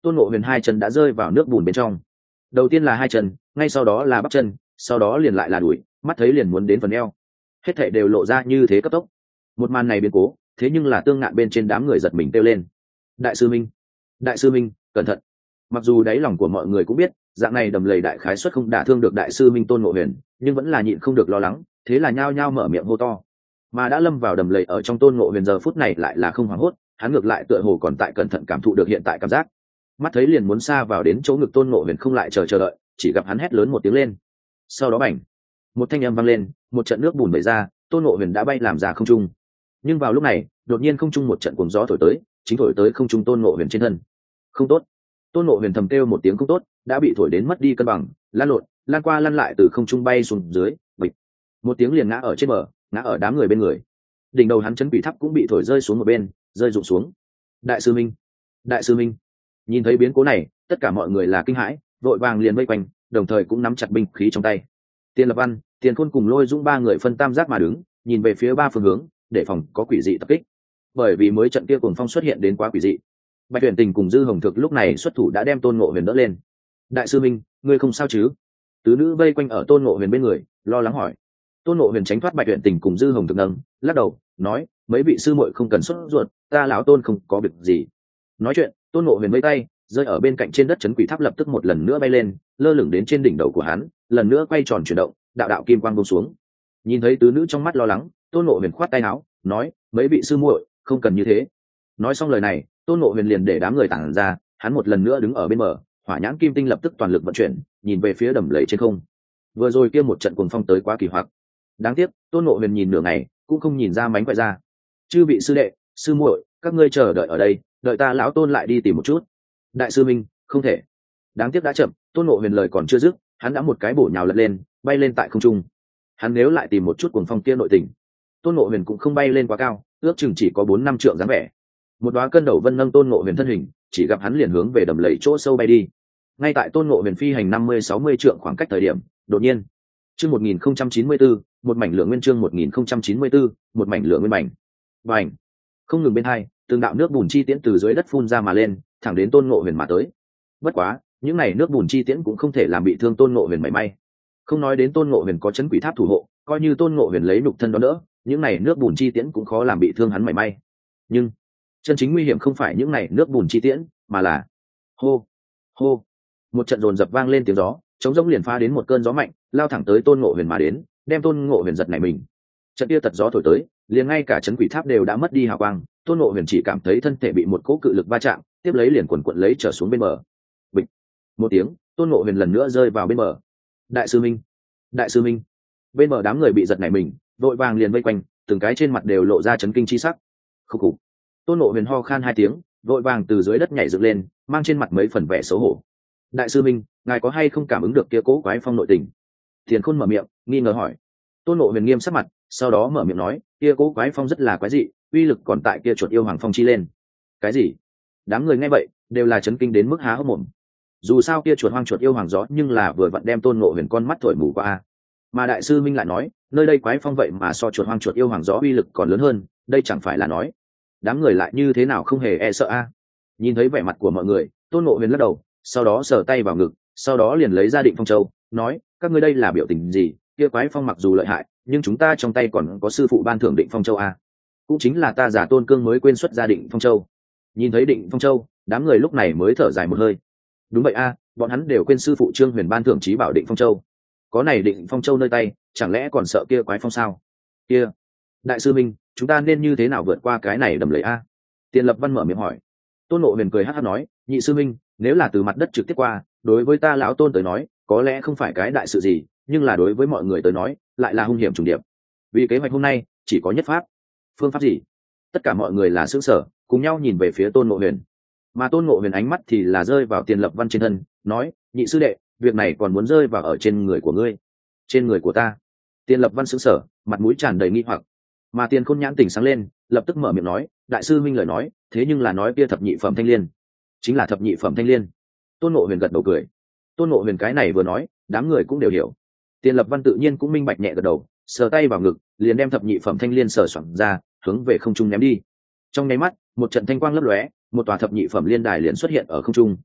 tôn ngộ huyền hai chân đã rơi vào nước bùn bên trong. Đầu tiên là hai chân, ngay sau đó là bắp chân, sau đó liền lại là đùi, mắt thấy liền muốn đến phần eo, hết thảy đều lộ ra như thế cấp tốc. Một màn này biến cố, thế nhưng là Tương Ngạn bên trên đám người giật mình kêu lên: đại sư minh, đại sư minh, cẩn thận! Mặc dù đáy lòng của mọi người cũng biết dạng này đầm lầy đại khái suất không đả thương được đại sư minh tôn ngộ huyền, nhưng vẫn là nhịn không được lo lắng, thế là nhao nhao mở miệng hô to. Mà đã lâm vào đầm lầy ở trong tôn ngộ huyền giờ phút này lại là không hoảng hốt, hắn ngược lại tựa hồ còn tại cẩn thận cảm thụ được hiện tại cảm giác. Mắt thấy liền muốn xa vào đến chỗ ngực tôn ngộ huyền không lại chờ chờ đợi, chỉ gặp hắn hét lớn một tiếng lên. Sau đó bành, một thanh âm vang lên, một trận nước bùn vẩy ra, tôn ngộ huyền đã bay làm ra không trung. Nhưng vào lúc này đột nhiên không trung một trận cuồng gió thổi tới, chính thổi tới không trung tôn ngộ huyền trên thân. Không tốt! Tôn ngộ huyền thầm kêu một tiếng không tốt, đã bị thổi đến mất đi cân bằng, lan lộn lan qua lăn lại từ không trung bay xuống dưới, bịch, một tiếng liền ngã ở trên bờ, ngã ở đám người bên người. Đỉnh đầu hắn chấn quỷ tháp cũng bị thổi rơi xuống một bên, rơi rụng xuống. Đại sư minh, đại sư minh! Nhìn thấy biến cố này, tất cả mọi người là kinh hãi, vội vàng liền vây quanh, đồng thời cũng nắm chặt binh khí trong tay. Tiền Lập Văn, Tiền Khôn cùng Lôi Dũng ba người phân tam giác mà đứng, nhìn về phía ba phương hướng, để phòng có quỷ dị tập kích. Bởi vì mới trận kia cuồng phong xuất hiện đến quá quỷ dị. Bạch Tuyển Tình cùng Dư Hồng Thực lúc này xuất thủ đã đem Tôn Ngộ Huyền đỡ lên. Đại sư minh, ngươi không sao chứ? Tứ nữ vây quanh ở Tôn Ngộ Huyền bên người, lo lắng hỏi. Tôn Ngộ Huyền tránh thoát Bạch Tuyển Tình cùng Dư Hồng Thực nâng, lắc đầu nói: mấy vị sư muội không cần sốt ruột, ta lão Tôn không có việc gì. Nói chuyện, Tôn Ngộ Huyền vẫy tay, rơi ở bên cạnh trên đất chấn quỷ tháp lập tức một lần nữa bay lên, lơ lửng đến trên đỉnh đầu của hắn, lần nữa quay tròn chuyển động, đạo đạo kim quang buông xuống. Nhìn thấy tứ nữ trong mắt lo lắng, Tôn Ngộ Huyền khoát tay áo, nói: mấy vị sư muội không cần như thế. Nói xong lời này, Tôn Ngộ Huyền liền để đám người tản ra, hắn một lần nữa đứng ở bên bờ, hỏa nhãn kim tinh lập tức toàn lực vận chuyển, nhìn về phía đầm lầy trên không. Vừa rồi kia một trận cuồng phong tới quá kỳ hoặc, đáng tiếc Tôn Ngộ Huyền nhìn nửa ngày cũng không nhìn ra mánh quay ra. Chư vị sư đệ, sư muội, các ngươi chờ đợi ở đây, đợi ta lão Tôn lại đi tìm một chút. Đại sư minh, không thể. Đáng tiếc đã chậm, Tôn Ngộ Huyền lời còn chưa dứt, hắn đã một cái bổ nhào lật lên, bay lên tại không trung. Hắn nếu lại tìm một chút cuồng phong kia nội tình, Tôn Ngộ Huyền cũng không bay lên quá cao, ước chừng chỉ có bốn năm trượng dáng vẻ. Một đóa cân đầu vân nâng Tôn Ngộ Huyền thân hình, chỉ gặp hắn liền hướng về đầm lầy chỗ sâu bay đi. Ngay tại Tôn Ngộ Huyền phi hành năm mươi sáu mươi trượng khoảng cách thời điểm, đột nhiên, chương một nghìn không trăm chín mươi tư, một mảnh lửa nguyên chương một nghìn không trăm chín mươi tư, một mảnh lửa nguyên mảnh. Bành! Không ngừng bên hai, từng đạo nước bùn chi tiễn từ dưới đất phun ra mà lên, thẳng đến Tôn Ngộ Huyền mà tới. Bất quá, những này nước bùn chi tiễn cũng không thể làm bị thương Tôn Ngộ Huyền mảy may. Không nói đến Tôn Ngộ Huyền có chấn quỷ tháp thủ hộ, coi như Tôn Ngộ Huyền lấy nhục thân đó đỡ, những này nước bùn chi tiễn cũng khó làm bị thương hắn mảy may. Nhưng chân chính nguy hiểm không phải những này nước bùn chi tiễn, mà là hô hô, một trận dồn dập vang lên tiếng gió, chống rỗng liền phá đến một cơn gió mạnh, lao thẳng tới Tôn Ngộ Huyền mà đến, đem Tôn Ngộ Huyền giật nảy mình. Trận kia tật gió thổi tới, liền ngay cả chấn quỷ tháp đều đã mất đi hào quang, Tôn Ngộ Huyền chỉ cảm thấy thân thể bị một cỗ cự lực va chạm, tiếp lấy liền quần quật lấy trở xuống bên bờ. Bịch một tiếng, Tôn Ngộ Huyền lần nữa rơi vào bên bờ. Đại sư minh, đại sư minh! Bên bờ đám người bị giật nảy mình, vội vàng liền vây quanh, từng cái trên mặt đều lộ ra chấn kinh chi sắc. Khúc khục. Tôn Ngộ Huyền ho khan hai tiếng, vội vàng từ dưới đất nhảy dựng lên, mang trên mặt mấy phần vẻ xấu hổ. Đại sư minh, ngài có hay không cảm ứng được kia cố quái phong nội tình? Tiền Khôn mở miệng nghi ngờ hỏi. Tôn Ngộ Huyền nghiêm sắc mặt, sau đó mở miệng nói: kia cố quái phong rất là quái dị, uy lực còn tại kia chuột yêu hoàng phong chi lên. Cái gì? Đám người nghe vậy đều là chấn kinh đến mức há hốc mồm. Dù sao kia chuột hoang chuột yêu hoàng gió nhưng là vừa vặn đem Tôn Ngộ Huyền con mắt thổi mù qua. Mà đại sư minh lại nói, nơi đây quái phong vậy mà so chuột hoang chuột yêu hoàng gió uy lực còn lớn hơn, đây chẳng phải là nói đám người lại như thế nào không hề e sợ a? Nhìn thấy vẻ mặt của mọi người, Tôn Ngộ Huyền lắc đầu, sau đó sờ tay vào ngực, sau đó liền lấy ra Định Phong Châu, nói: các ngươi đây là biểu tình gì? Kia quái phong mặc dù lợi hại, nhưng chúng ta trong tay còn có sư phụ ban thưởng Định Phong Châu a, cũng chính là ta giả Tôn Cương mới quên xuất ra Định Phong Châu. Nhìn thấy Định Phong Châu, đám người lúc này mới thở dài một hơi. Đúng vậy a, bọn hắn đều quên sư phụ Trương Huyền ban thưởng trí bảo Định Phong Châu. Có này Định Phong Châu nơi tay, chẳng lẽ còn sợ kia quái phong sao? Kia, đại sư minh, chúng ta nên như thế nào vượt qua cái này đầm lầy a? Tiền Lập Văn mở miệng hỏi. Tôn Ngộ Huyền cười hắt hắt nói: nhị sư minh, nếu là từ mặt đất trực tiếp qua, đối với ta lão Tôn tới nói, có lẽ không phải cái đại sự gì, nhưng là đối với mọi người tới nói, lại là hung hiểm trùng điệp. Vì kế hoạch hôm nay chỉ có nhất pháp. Phương pháp gì? Tất cả mọi người là sững sờ, cùng nhau nhìn về phía Tôn Ngộ Huyền. Mà Tôn Ngộ Huyền ánh mắt thì là rơi vào Tiền Lập Văn trên thân, nói: nhị sư đệ, việc này còn muốn rơi vào ở trên người của ngươi. Trên người của ta? Tiền Lập Văn sững sờ, mặt mũi tràn đầy nghi hoặc. Mà Tiền Khôn nhãn tỉnh sáng lên, lập tức mở miệng nói: đại sư minh lời nói, thế nhưng là nói kia thập nhị phẩm thanh liên. Chính là thập nhị phẩm thanh liên. Tôn Ngộ Huyền gật đầu cười. Tôn Ngộ Huyền cái này vừa nói, đám người cũng đều hiểu. Tiền Lập Văn tự nhiên cũng minh bạch nhẹ gật đầu, sờ tay vào ngực, liền đem thập nhị phẩm thanh liên sờ soạng ra, hướng về không trung ném đi. Trong nháy mắt, một trận thanh quang lấp lóe, một tòa thập nhị phẩm liên đài liền xuất hiện ở không trung.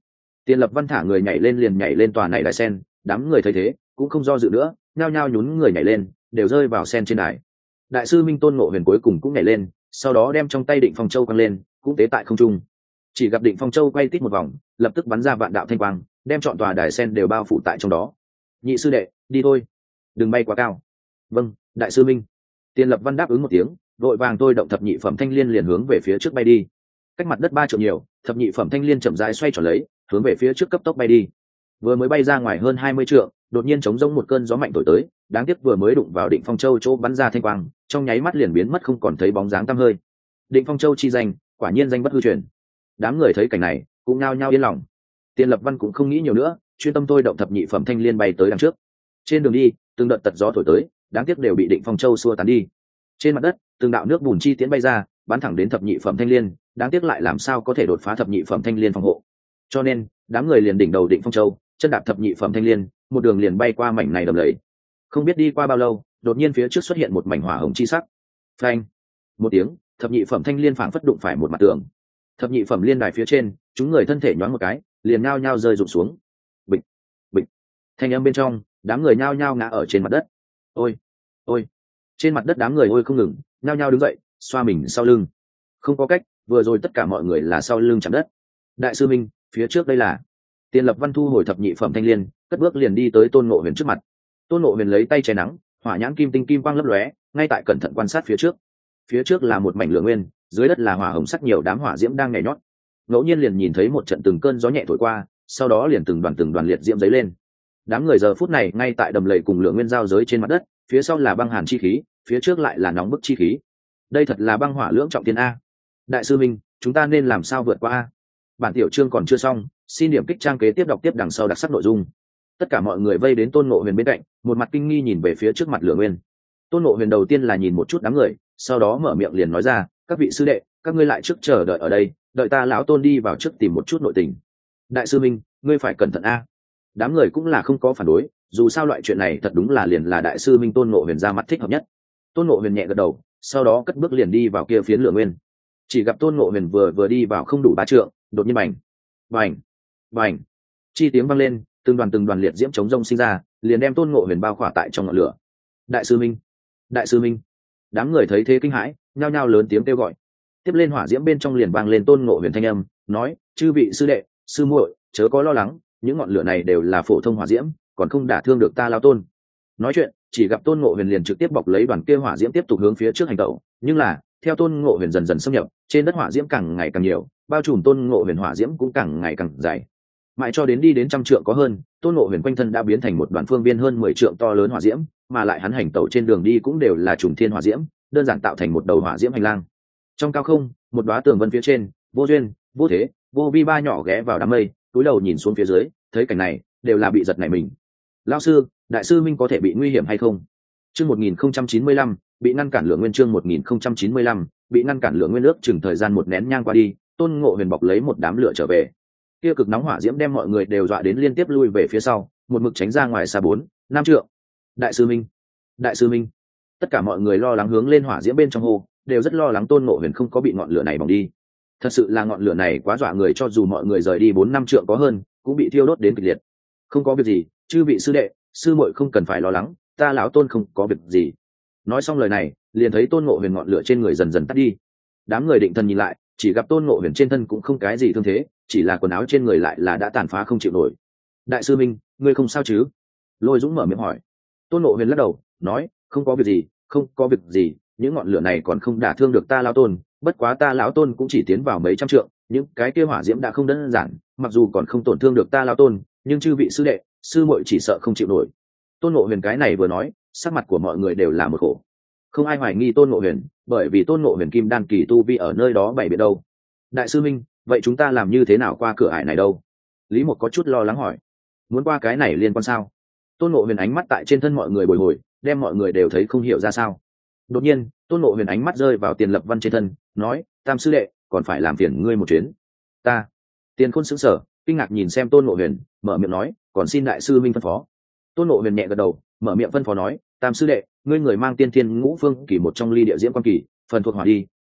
Tiền Lập Văn thả người nhảy lên liền nhảy lên tòa này đài sen, đám người thấy thế cũng không do dự nữa, nhao nhao nhún người nhảy lên, đều rơi vào sen trên đài. Đại sư Minh Tôn Ngộ Huyền cuối cùng cũng nhảy lên, sau đó đem trong tay Định Phong Châu quăng lên, cũng tế tại không trung. Chỉ gặp Định Phong Châu quay tít một vòng, lập tức bắn ra vạn đạo thanh quang, đem trọn tòa đài sen đều bao phủ tại trong đó. Nhị sư đệ, đi thôi, đừng bay quá cao. Vâng, đại sư Minh. Tiền Lập Văn đáp ứng một tiếng, vội vàng tôi động thập nhị phẩm thanh liên liền hướng về phía trước bay đi. Cách mặt đất ba trượng nhiều, thập nhị phẩm thanh liên chậm rãi xoay tròn lấy, hướng về phía trước cấp tốc bay đi. Vừa mới bay ra ngoài hơn hai mươi trượng, đột nhiên chống rông một cơn gió mạnh thổi tới, đáng tiếc vừa mới đụng vào Định Phong Châu chỗ bắn ra thanh quang, trong nháy mắt liền biến mất không còn thấy bóng dáng tăm hơi. Định Phong Châu chi danh, quả nhiên danh bất hư truyền. Đám người thấy cảnh này, cũng nhao nhao yên lòng. Tiền Lập Văn cũng không nghĩ nhiều nữa, chuyên tâm thôi động thập nhị phẩm thanh liên bay tới đằng trước. Trên đường đi, từng đợt tật gió thổi tới, đáng tiếc đều bị Định Phong Châu xua tán đi. Trên mặt đất, từng đạo nước bùn chi tiễn bay ra, bắn thẳng đến thập nhị phẩm thanh liên, đáng tiếc lại làm sao có thể đột phá thập nhị phẩm thanh liên phòng hộ. Cho nên, đám người liền đỉnh đầu Định Phong Châu, chân đạp thập nhị phẩm thanh liên, một đường liền bay qua mảnh này đầm lầy. Không biết đi qua bao lâu, đột nhiên phía trước xuất hiện một mảnh hỏa hồng chi sắc. Phanh! Một tiếng, thập nhị phẩm thanh liên phảng phất đụng phải một mặt tường. Thập nhị phẩm liên đài phía trên, chúng người thân thể nhoáng một cái, liền nhao nhao rơi rụng xuống. Bịch, bịch. Thanh âm bên trong, đám người nhao nhao ngã ở trên mặt đất. Ôi, ôi. Trên mặt đất đám người ôi không ngừng, nhao nhao đứng dậy, xoa mình sau lưng. Không có cách, vừa rồi tất cả mọi người là sau lưng chạm đất. Đại sư Minh, phía trước đây là. Tiền Lập Văn thu hồi thập nhị phẩm thanh liên, cất bước liền đi tới Tôn Ngộ Huyền trước mặt. Tôn Ngộ Huyền lấy tay che nắng, hỏa nhãn kim tinh kim quang lấp lóe, ngay tại cẩn thận quan sát phía trước. Phía trước là một mảnh lửa nguyên, dưới đất là hỏa hồng sắc nhiều đám hỏa diễm đang nhảy nhót. Ngẫu nhiên liền nhìn thấy một trận từng cơn gió nhẹ thổi qua, sau đó liền từng đoàn từng đoàn liệt diễm dấy lên. Đám người giờ phút này ngay tại đầm lầy cùng lửa nguyên giao giới trên mặt đất, phía sau là băng hàn chi khí, phía trước lại là nóng bức chi khí. Đây thật là băng hỏa lưỡng trọng thiên a. Đại sư Minh, chúng ta nên làm sao vượt qua a? Bản tiểu chương còn chưa xong, xin điểm kích trang kế tiếp đọc tiếp đằng sau đặc sắc nội dung. Tất cả mọi người vây đến Tôn Ngộ Huyền bên cạnh, một mặt kinh nghi nhìn về phía trước mặt lửa nguyên. Tôn Ngộ Huyền đầu tiên là nhìn một chút đám người, sau đó mở miệng liền nói ra, các vị sư đệ, các ngươi lại trước chờ đợi ở đây, đợi ta lão Tôn đi vào trước tìm một chút nội tình. Đại sư Minh, ngươi phải cẩn thận a. Đám người cũng là không có phản đối, dù sao loại chuyện này thật đúng là liền là đại sư Minh Tôn Ngộ Huyền ra mặt thích hợp nhất. Tôn Ngộ Huyền nhẹ gật đầu, sau đó cất bước liền đi vào kia phiến lửa nguyên. Chỉ gặp Tôn Ngộ Huyền vừa vừa đi vào không đủ ba trượng, đột nhiên bành, bành, bành, chi tiếng vang lên, từng đoàn từng đoàn liệt diễm chống rông sinh ra, liền đem Tôn Ngộ Huyền bao khỏa tại trong ngọn lửa. Đại sư Minh, đại sư Minh. Đám người thấy thế kinh hãi, nhao nhao lớn tiếng kêu gọi. Tiếp lên hỏa diễm bên trong liền vang lên Tôn Ngộ Huyền thanh âm, nói: chư vị sư đệ, sư muội, chớ có lo lắng, những ngọn lửa này đều là phổ thông hỏa diễm, còn không đả thương được ta lão Tôn. Nói chuyện, chỉ gặp Tôn Ngộ Huyền liền trực tiếp bọc lấy đoàn kia hỏa diễm tiếp tục hướng phía trước hành tẩu, nhưng là theo Tôn Ngộ Huyền dần dần xâm nhập, trên đất hỏa diễm càng ngày càng nhiều, bao trùm Tôn Ngộ Huyền hỏa diễm cũng càng ngày càng dày. Mãi cho đến đi đến trăm trượng có hơn, Tôn Ngộ Huyền quanh thân đã biến thành một đoàn phương viên hơn mười trượng to lớn hỏa diễm, mà lại hắn hành tẩu trên đường đi cũng đều là trùng thiên hỏa diễm, đơn giản tạo thành một đầu hỏa diễm hành lang. Trong cao không, một đóa tường vân phía trên, Vô Duyên, Vô Thế, Vô Vi ba nhỏ ghé vào đám mây, cúi đầu nhìn xuống phía dưới, thấy cảnh này, đều là bị giật nảy mình. Lão sư, đại sư Minh có thể bị nguy hiểm hay không? Chương một nghìn không trăm chín mươi lăm, bị ngăn cản lửa nguyên chương một nghìn không trăm chín mươi lăm, bị ngăn cản lửa nguyên nước chừng thời gian một nén nhang qua đi, Tôn Ngộ Huyền bọc lấy một đám lửa trở về. Kia cực nóng hỏa diễm đem mọi người đều dọa đến liên tiếp lui về phía sau, một mực tránh ra ngoài xa bốn, năm trượng. Đại sư Minh, đại sư Minh. Tất cả mọi người lo lắng hướng lên hỏa diễm bên trong hồ, đều rất lo lắng Tôn Ngộ Huyền không có bị ngọn lửa này bỏng đi. Thật sự là ngọn lửa này quá dọa người, cho dù mọi người rời đi bốn năm trượng có hơn, cũng bị thiêu đốt đến kịch liệt. Không có việc gì, chư vị sư đệ, sư muội không cần phải lo lắng, ta lão Tôn không có việc gì. Nói xong lời này, liền thấy Tôn Ngộ Huyền ngọn lửa trên người dần dần tắt đi. Đám người định thần nhìn lại, chỉ gặp Tôn Ngộ Huyền trên thân cũng không cái gì thương thế, chỉ là quần áo trên người lại là đã tàn phá không chịu nổi. Đại sư Minh, ngươi không sao chứ? Lôi Dũng mở miệng hỏi. Tôn Ngộ Huyền lắc đầu, nói: không có việc gì, không có việc gì, những ngọn lửa này còn không đả thương được ta lão Tôn, bất quá ta lão Tôn cũng chỉ tiến vào mấy trăm trượng, những cái kia hỏa diễm đã không đơn giản, mặc dù còn không tổn thương được ta lão Tôn, nhưng chư vị sư đệ, sư muội chỉ sợ không chịu nổi. Tôn Ngộ Huyền cái này vừa nói, sắc mặt của mọi người đều là một khổ. Không ai hoài nghi Tôn Ngộ Huyền, bởi vì Tôn Ngộ Huyền kim đan kỳ tu vi ở nơi đó bảy biệt đâu. Đại sư Minh, vậy chúng ta làm như thế nào qua cửa ải này đâu? Lý Mộc có chút lo lắng hỏi. Muốn qua cái này liên quan sao? Tôn Ngộ Huyền ánh mắt tại trên thân mọi người bồi hồi, đem mọi người đều thấy không hiểu ra sao. Đột nhiên, Tôn Ngộ Huyền ánh mắt rơi vào Tiền Lập Văn trên thân, nói: tam sư đệ, còn phải làm phiền ngươi một chuyến. Ta. Tiền Khôn sững sờ, kinh ngạc nhìn xem Tôn Ngộ Huyền, mở miệng nói: còn xin đại sư Minh phân phó. Tôn Ngộ Huyền nhẹ gật đầu, mở miệng phân phó nói: tam sư đệ, ngươi người mang tiên thiên ngũ phương kỳ một trong ly địa diễm quan kỳ, phần thuộc hỏa đi,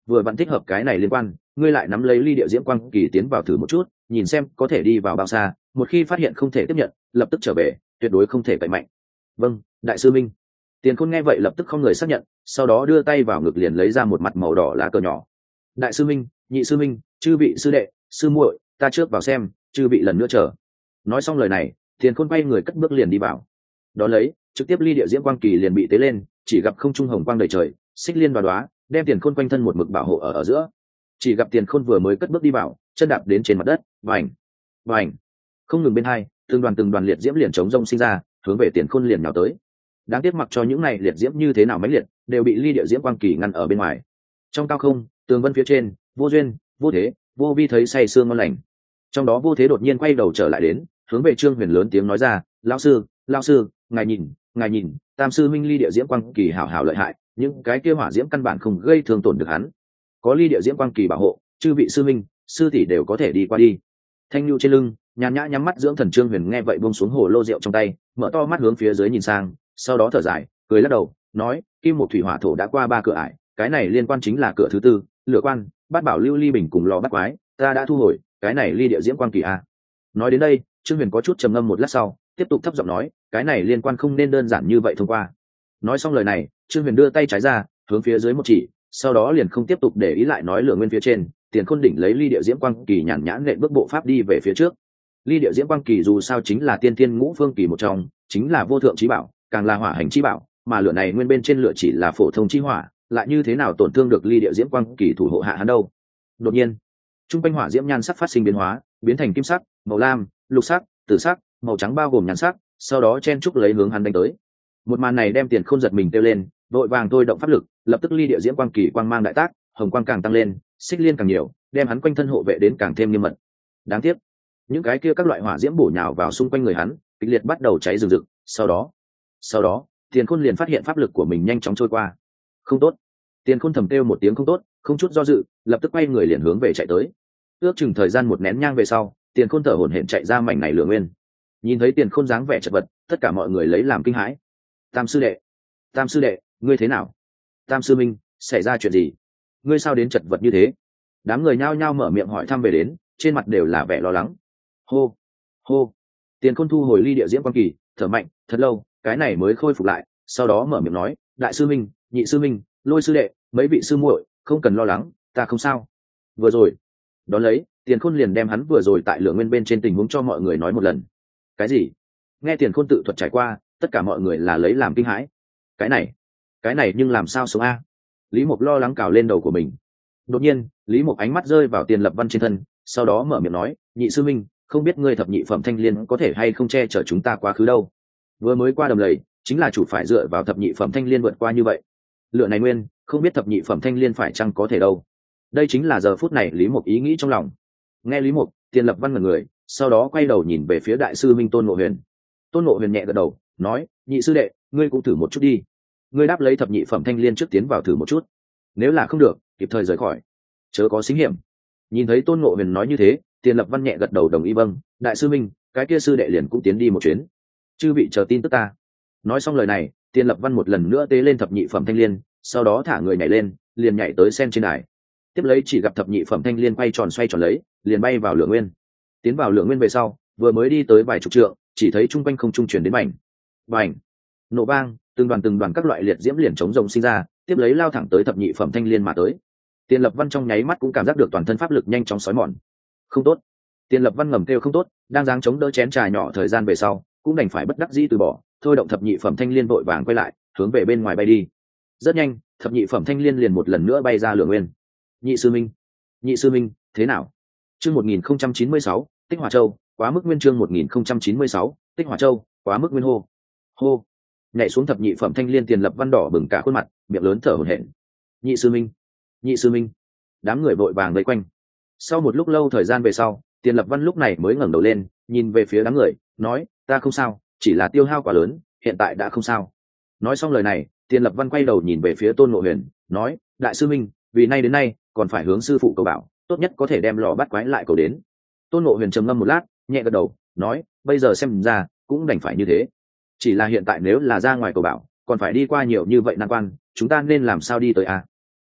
vừa vẫn thích hợp cái này liên quan, ngươi lại nắm lấy ly địa diễm quang kỳ tiến vào thử một chút, nhìn xem có thể đi vào bao xa, một khi phát hiện không thể tiếp nhận lập tức trở về, tuyệt đối không thể cậy mạnh. Vâng, đại sư minh. Tiền Khôn nghe vậy lập tức không người xác nhận, sau đó đưa tay vào ngực liền lấy ra một mặt màu đỏ lá cờ nhỏ. Đại sư minh, nhị sư minh, chư vị sư đệ, sư muội, ta trước vào xem, chư vị lần nữa chờ. Nói xong lời này, Tiền Khôn quay người cất bước liền đi vào. Đó lấy, trực tiếp ly địa diễm quang kỳ liền bị tế lên, chỉ gặp không trung hồng quang đầy trời, xích liên đoá đoá, đem Tiền Khôn quanh thân một mực bảo hộ ở ở giữa. Chỉ gặp Tiền Khôn vừa mới cất bước đi vào, chân đạp đến trên mặt đất, vành, vành, không ngừng bên hai, từng đoàn từng đoàn liệt diễm liền chống rông sinh ra, hướng về Tiền Khôn liền nhào tới. Đáng tiếc mặc cho những này liệt diễm như thế nào mãnh liệt, đều bị ly địa diễm quang kỳ ngăn ở bên ngoài. Trong cao không, tường vân phía trên, vô duyên, vô thế, vô vi thấy say sương ngon lành. Trong đó vô thế đột nhiên quay đầu trở lại đến, hướng về Trương Huyền lớn tiếng nói ra, lão sư, lão sư, ngài nhìn, ngài nhìn, tam sư minh ly địa diễm quang kỳ hảo hảo lợi hại, những cái kia hỏa diễm căn bản không gây thương tổn được hắn. Có ly địa diễm quang kỳ bảo hộ, chư vị sư minh, sư tỷ đều có thể đi qua đi. Thanh nhu trên lưng, nhàn nhã nhắm mắt dưỡng thần. Trương Huyền nghe vậy buông xuống hồ lô rượu trong tay, mở to mắt hướng phía dưới nhìn sang, sau đó thở dài, cười lắc đầu, nói, kim một thủy hỏa thổ đã qua ba cửa ải, cái này liên quan chính là cửa thứ tư, lửa quan, bát bảo lưu ly bình cùng lò bắt quái, ta đã thu hồi, cái này ly địa diễm quang kỳ a. Nói đến đây, Trương Huyền có chút trầm ngâm một lát sau, tiếp tục thấp giọng nói, cái này liên quan không nên đơn giản như vậy thông qua. Nói xong lời này, Trương Huyền đưa tay trái ra, hướng phía dưới một chỉ, sau đó liền không tiếp tục để ý lại nói lửa nguyên phía trên, Tiền Khôn đỉnh lấy ly địa diễm quang kỳ nhàn nhã nện bước bộ pháp đi về phía trước. Ly địa diễm quang kỳ dù sao chính là tiên thiên ngũ phương kỳ một trong, chính là vô thượng chí bảo, càng là hỏa hành chí bảo, mà lửa này nguyên bên trên lửa chỉ là phổ thông chi hỏa, lại như thế nào tổn thương được ly địa diễm quang kỳ thủ hộ hạ hắn đâu. Đột nhiên, trung quanh hỏa diễm nhan sắc phát sinh biến hóa, biến thành kim sắc, màu lam, lục sắc, tử sắc, màu trắng bao gồm nhan sắc, sau đó chen trúc lấy hướng hắn đánh tới. Một màn này đem Tiền Khôn giật mình kêu lên, vội vàng thôi động pháp lực, lập tức ly địa diễm quang kỳ quang mang đại tác, hồng quang càng tăng lên, xích liên càng nhiều, đem hắn quanh thân hộ vệ đến càng thêm nghiêm mật. Đáng tiếc, những cái kia các loại hỏa diễm bổ nhào vào xung quanh người hắn, kịch liệt bắt đầu cháy rừng rực, sau đó, sau đó, Tiền Khôn liền phát hiện pháp lực của mình nhanh chóng trôi qua. Không tốt. Tiền Khôn thầm kêu một tiếng không tốt, không chút do dự, lập tức quay người liền hướng về chạy tới. Ước chừng thời gian một nén nhang về sau, Tiền Khôn thở hổn hển chạy ra mảnh này lửa nguyên. Nhìn thấy Tiền Khôn dáng vẻ chật vật, tất cả mọi người lấy làm kinh hãi. Tam sư đệ, Tam sư đệ, ngươi thế nào? Tam sư minh, xảy ra chuyện gì? Ngươi sao đến chật vật như thế? Đám người nhao nhao mở miệng hỏi thăm về đến, trên mặt đều là vẻ lo lắng. Hô, hô. Tiền Khôn thu hồi ly địa diễm quang kỳ, thở mạnh, thật lâu, cái này mới khôi phục lại, sau đó mở miệng nói, đại sư minh, nhị sư minh, lôi sư đệ, mấy vị sư muội, không cần lo lắng, ta không sao. Vừa rồi, đón lấy, Tiền Khôn liền đem hắn vừa rồi tại lửa nguyên bên trên tình huống cho mọi người nói một lần. Cái gì? Nghe Tiền Khôn tự thuật trải qua, tất cả mọi người là lấy làm kinh hãi. Cái này, cái này nhưng làm sao sống a? Lý Mộc lo lắng cào lên đầu của mình. Đột nhiên, Lý Mộc ánh mắt rơi vào Tiền Lập Văn trên thân, sau đó mở miệng nói, nhị sư minh, không biết ngươi thập nhị phẩm thanh liên có thể hay không che chở chúng ta quá khứ đâu. Vừa mới qua đầm lầy, chính là chủ phải dựa vào thập nhị phẩm thanh liên vượt qua như vậy. Lựa này nguyên, không biết thập nhị phẩm thanh liên phải chăng có thể đâu. Đây chính là giờ phút này Lý Mộc ý nghĩ trong lòng. Nghe Lý Mộc, Tiền Lập Văn ngẩn người, sau đó quay đầu nhìn về phía đại sư minh Tôn Ngộ Huyền. Tôn Ngộ Huyền nhẹ gật đầu, nói, nhị sư đệ, ngươi cũng thử một chút đi. Ngươi đáp lấy thập nhị phẩm thanh liên trước tiến vào thử một chút. Nếu là không được, kịp thời rời khỏi, chớ có xính hiểm. Nhìn thấy Tôn Ngộ Huyền nói như thế, Tiền Lập Văn nhẹ gật đầu đồng ý, vâng, đại sư minh, cái kia sư đệ liền cũng tiến đi một chuyến. Chư vị chờ tin tức ta. Nói xong lời này, Tiền Lập Văn một lần nữa tế lên thập nhị phẩm thanh liên, sau đó thả người nhảy lên, liền nhảy tới sen trên đài. Tiếp lấy chỉ gặp thập nhị phẩm thanh liên quay tròn xoay tròn lấy, liền bay vào lửa nguyên. Tiến vào lửa nguyên về sau, vừa mới đi tới vài chục trượng, chỉ thấy trung quanh không trung chuyển đến mảnh, bành, nổ vang, từng đoàn từng đoàn các loại liệt diễm liền chống rồng sinh ra, tiếp lấy lao thẳng tới thập nhị phẩm thanh liên mà tới. Tiền Lập Văn trong nháy mắt cũng cảm giác được toàn thân pháp lực nhanh chóng xói mòn. Không tốt. Tiền Lập Văn ngầm kêu không tốt, đang dáng chống đỡ chén trà nhỏ thời gian về sau, cũng đành phải bất đắc dĩ từ bỏ, thôi động thập nhị phẩm thanh liên vội vàng quay lại, hướng về bên ngoài bay đi. Rất nhanh, thập nhị phẩm thanh liên liền một lần nữa bay ra lửa nguyên. Nhị sư minh, nhị sư minh, thế nào? Chương một nghìn không trăm chín mươi sáu, Tích Hỏa Châu, quá mức nguyên. Chương một nghìn không trăm chín mươi sáu, Tích Hỏa Châu, quá mức nguyên. Hô, hô. Nhảy xuống thập nhị phẩm thanh liên, Tiền Lập Văn đỏ bừng cả khuôn mặt, miệng lớn thở hổn hển. Nhị sư minh, nhị sư minh. Đám người vội vàng vây quanh. Sau một lúc lâu thời gian về sau, Tiền Lập Văn lúc này mới ngẩng đầu lên, nhìn về phía đám người, nói, ta không sao, chỉ là tiêu hao quá lớn, hiện tại đã không sao. Nói xong lời này, Tiền Lập Văn quay đầu nhìn về phía Tôn Ngộ Huyền, nói, đại sư minh, vì nay đến nay còn phải hướng sư phụ cầu bảo, tốt nhất có thể đem lò bắt quái lại cầu đến. Tôn Ngộ Huyền trầm ngâm một lát, nhẹ gật đầu, nói, bây giờ xem ra cũng đành phải như thế. Chỉ là hiện tại nếu là ra ngoài cầu bảo, còn phải đi qua nhiều như vậy nan quan, chúng ta nên làm sao đi tới a?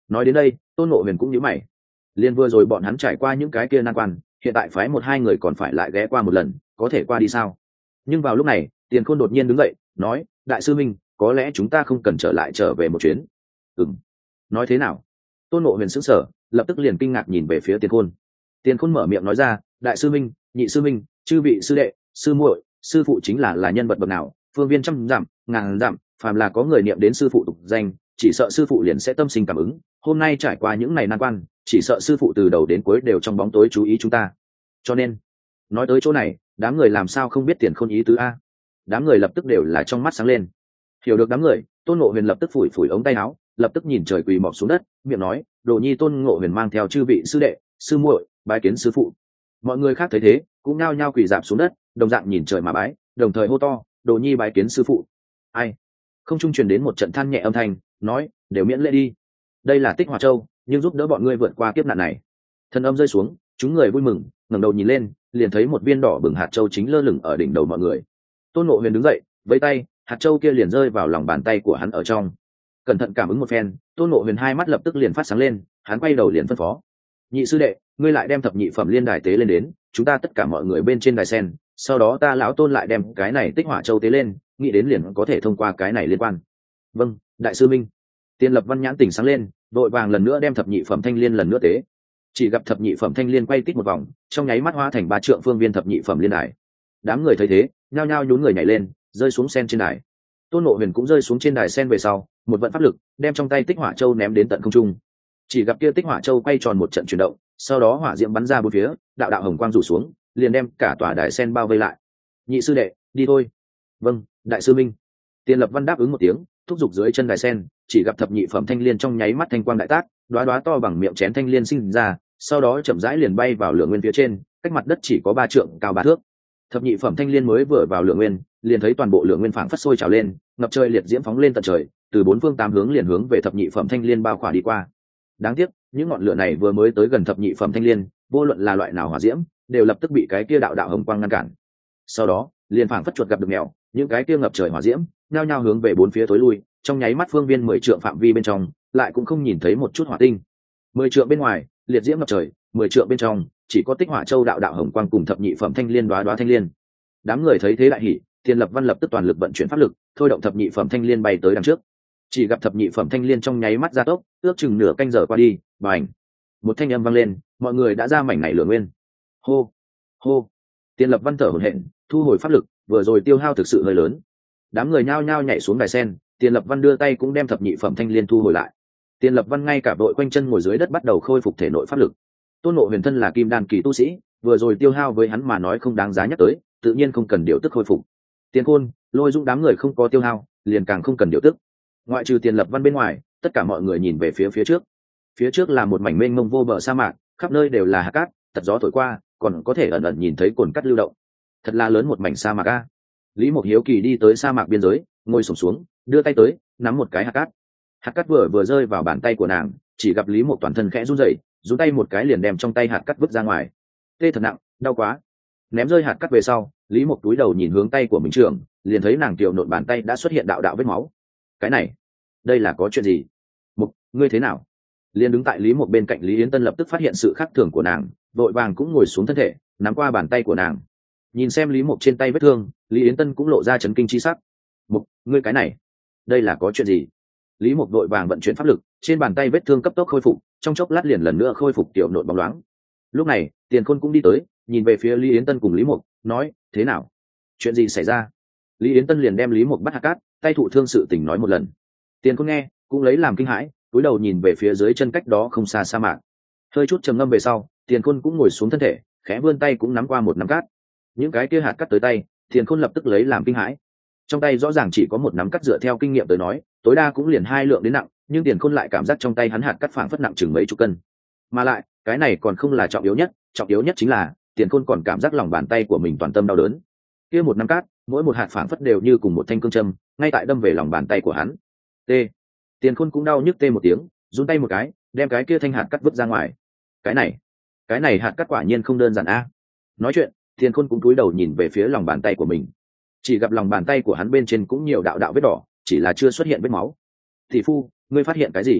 Nói đến đây Tôn Ngộ Huyền cũng nhíu mày. Liên vừa rồi bọn hắn trải qua những cái kia nan quan, hiện tại phái một hai người còn phải lại ghé qua một lần, có thể qua đi sao? Nhưng vào lúc này Tiền Khôn đột nhiên đứng dậy nói, đại sư minh, có lẽ chúng ta không cần trở lại trở về một chuyến. Ừm, nói thế nào? Tôn Ngộ Huyền sững sờ, lập tức liền kinh ngạc nhìn về phía Tiền Khôn. Tiền Khôn mở miệng nói ra, đại sư minh, nhị sư minh, chư vị sư đệ, sư muội, sư phụ chính là là nhân vật bậc nào, phương viên trăm dặm ngàn dặm, phàm là có người niệm đến sư phụ tục danh, chỉ sợ sư phụ liền sẽ tâm sinh cảm ứng. Hôm nay trải qua những ngày nan quan, chỉ sợ sư phụ từ đầu đến cuối đều trong bóng tối chú ý chúng ta. Cho nên nói tới chỗ này, đám người làm sao không biết Tiền Khôn ý tứ a? Đám người lập tức đều là trong mắt sáng lên. Hiểu được đám người, Tôn Ngộ Huyền lập tức phủi phủi ống tay áo, lập tức nhìn trời quỳ mọp xuống đất, miệng nói, đồ nhi Tôn Ngộ Huyền mang theo chư vị sư đệ, sư muội, bái kiến sư phụ. Mọi người khác thấy thế cũng nao nhao quỳ dạp xuống đất, đồng dạng nhìn trời mà bái, đồng thời hô to, đồ nhi bái kiến sư phụ. Ai? Không trung truyền đến một trận than nhẹ âm thanh, nói, đều miễn lễ đi. Đây là Tích Hỏa Châu, nhưng giúp đỡ bọn ngươi vượt qua kiếp nạn này. Thần âm rơi xuống, chúng người vui mừng, ngẩng đầu nhìn lên, liền thấy một viên đỏ bừng hạt châu chính lơ lửng ở đỉnh đầu mọi người. Tôn Ngộ Huyền đứng dậy, vẫy tay, hạt châu kia liền rơi vào lòng bàn tay của hắn ở trong. Cẩn thận cảm ứng một phen, Tôn Ngộ Huyền hai mắt lập tức liền phát sáng lên, hắn quay đầu liền phân phó, nhị sư đệ, ngươi lại đem thập nhị phẩm liên đài tế lên đến, chúng ta tất cả mọi người bên trên đài sen, sau đó ta lão Tôn lại đem cái này Tích Hỏa Châu tế lên, nghĩ đến liền có thể thông qua cái này liên quan. Vâng, đại sư minh. Tiền Lập Văn nhãn tỉnh sáng lên, vội vàng lần nữa đem thập nhị phẩm thanh liên lần nữa tế. Chỉ gặp thập nhị phẩm thanh liên quay tít một vòng, trong nháy mắt hóa thành ba trượng phương viên thập nhị phẩm liên đài. Đám người thấy thế nhao nhao nhún người nhảy lên, rơi xuống sen trên đài. Tôn Ngộ Huyền cũng rơi xuống trên đài sen về sau, một vận pháp lực đem trong tay Tích Hỏa Châu ném đến tận không trung. Chỉ gặp kia Tích Hỏa Châu quay tròn một trận chuyển động, sau đó hỏa diễm bắn ra bốn phía, đạo đạo hồng quang rủ xuống, liền đem cả tòa đài sen bao vây lại. Nhị sư đệ, đi thôi. Vâng, đại sư minh. Tiền Lập Văn đáp ứng một tiếng, thúc giục dưới chân đài sen, chỉ gặp thập nhị phẩm thanh liên trong nháy mắt thanh quang đại tác, đóa đóa to bằng miệng chén thanh liên sinh ra, sau đó chậm rãi liền bay vào lượng nguyên phía trên, cách mặt đất chỉ có ba trượng cao ba thước. Thập nhị phẩm thanh liên mới vừa vào lượng nguyên, liền thấy toàn bộ lượng nguyên phảng phất sôi trào lên, ngập trời liệt diễm phóng lên tận trời, từ bốn phương tám hướng liền hướng về thập nhị phẩm thanh liên bao khỏa đi qua. Đáng tiếc, những ngọn lửa này vừa mới tới gần thập nhị phẩm thanh liên, vô luận là loại nào hỏa diễm, đều lập tức bị cái kia đạo đạo hồng quang ngăn cản. Sau đó, liền phảng phất chuột gặp được mèo, những cái kia ngập trời hỏa diễm, nhao nhao hướng về bốn phía tối lui, trong nháy mắt phương viên mười trượng phạm vi bên trong, lại cũng không nhìn thấy một chút hỏa tinh. Mười trượng bên ngoài, liệt diễm ngập trời, mười trượng bên trong, chỉ có Tích Hỏa Châu đạo đạo hồng quang cùng thập nhị phẩm thanh liên đóa đóa thanh liên. Đám người thấy thế đại hỉ, Tiền Lập Văn lập tức toàn lực vận chuyển pháp lực, thôi động thập nhị phẩm thanh liên bay tới đằng trước. Chỉ gặp thập nhị phẩm thanh liên trong nháy mắt gia tốc, ước chừng nửa canh giờ qua đi, bành, một thanh âm vang lên, mọi người đã ra mảnh này lửa nguyên. Hô, hô. Tiền Lập Văn thở hổn hển, thu hồi pháp lực, vừa rồi tiêu hao thực sự hơi lớn. Đám người nhao nhao nhảy xuống đài sen, Tiền Lập Văn đưa tay cũng đem thập nhị phẩm thanh liên thu hồi lại. Tiền Lập Văn ngay cả đội quanh chân ngồi dưới đất bắt đầu khôi phục thể nội pháp lực. Tôn Ngộ Huyền thân là kim đan kỳ tu sĩ, vừa rồi tiêu hao với hắn mà nói không đáng giá nhắc tới, tự nhiên không cần điều tức khôi phục. Tiền Khôn, Lôi Dũng đám người không có tiêu hao, liền càng không cần điều tức. Ngoại trừ Tiền Lập Văn bên ngoài, tất cả mọi người nhìn về phía phía trước. Phía trước là một mảnh mênh mông vô bờ sa mạc, khắp nơi đều là hạt cát, tật gió thổi qua, còn có thể ẩn ẩn nhìn thấy cồn cát lưu động. Thật là lớn một mảnh sa mạc a. Lý Mộc hiếu kỳ đi tới sa mạc biên giới, ngồi xổm xuống, đưa tay tới, nắm một cái hạt cát. Hạt cát vừa vừa rơi vào bàn tay của nàng, chỉ gặp Lý Mộc toàn thân khẽ run rẩy, rút tay một cái liền đem trong tay hạt cát vứt ra ngoài. Tê thật nặng, đau quá. Ném rơi hạt cát về sau, Lý Mộc túi đầu nhìn hướng tay của mình trưởng, liền thấy nàng tiểu nộn bàn tay đã xuất hiện đạo đạo vết máu. Cái này, đây là có chuyện gì? Mộc, ngươi thế nào? Liền đứng tại Lý Mộc bên cạnh Lý Yến Tân lập tức phát hiện sự khác thường của nàng, vội vàng cũng ngồi xuống thân thể, nắm qua bàn tay của nàng. Nhìn xem Lý Mộc trên tay vết thương, Lý Yến Tân cũng lộ ra chấn kinh chi sắc. Mộc, ngươi cái này, đây là có chuyện gì? Lý Mộc vội vàng vận chuyển pháp lực, trên bàn tay vết thương cấp tốc khôi phục, trong chốc lát liền lần nữa khôi phục tiểu nội bóng loáng. Lúc này, Tiền Khôn cũng đi tới, nhìn về phía Lý Yến Tân cùng Lý Mộc, nói, thế nào? Chuyện gì xảy ra? Lý Yến Tân liền đem Lý Mộc bắt hạt cát, tay thụ thương sự tình nói một lần. Tiền Khôn nghe, cũng lấy làm kinh hãi, cúi đầu nhìn về phía dưới chân cách đó không xa sa mạc. Hơi chút trầm ngâm về sau, Tiền Khôn cũng ngồi xuống thân thể, khẽ vươn tay cũng nắm qua một nắm cát. Những cái kia hạt cát tới tay, Tiền Khôn lập tức lấy làm kinh hãi. Trong tay rõ ràng chỉ có một nắm cát, dựa theo kinh nghiệm tới nói, tối đa cũng liền hai lượng đến nặng, nhưng Tiền Khôn lại cảm giác trong tay hắn hạt cát phảng phất nặng chừng mấy chục cân. Mà lại, cái này còn không là trọng yếu nhất, trọng yếu nhất chính là Tiền Khôn còn cảm giác lòng bàn tay của mình toàn tâm đau đớn. Kia một nắm cát, mỗi một hạt phảng phất đều như cùng một thanh cương châm, ngay tại đâm về lòng bàn tay của hắn. T. Tiền Khôn cũng đau nhức tê một tiếng, run tay một cái, đem cái kia thanh hạt cát vứt ra ngoài. Cái này, cái này hạt cát quả nhiên không đơn giản a. Nói chuyện, Tiền Khôn cũng cúi đầu nhìn về phía lòng bàn tay của mình. Chỉ gặp lòng bàn tay của hắn bên trên cũng nhiều đạo đạo vết đỏ, chỉ là chưa xuất hiện vết máu. Thị phu, ngươi phát hiện cái gì?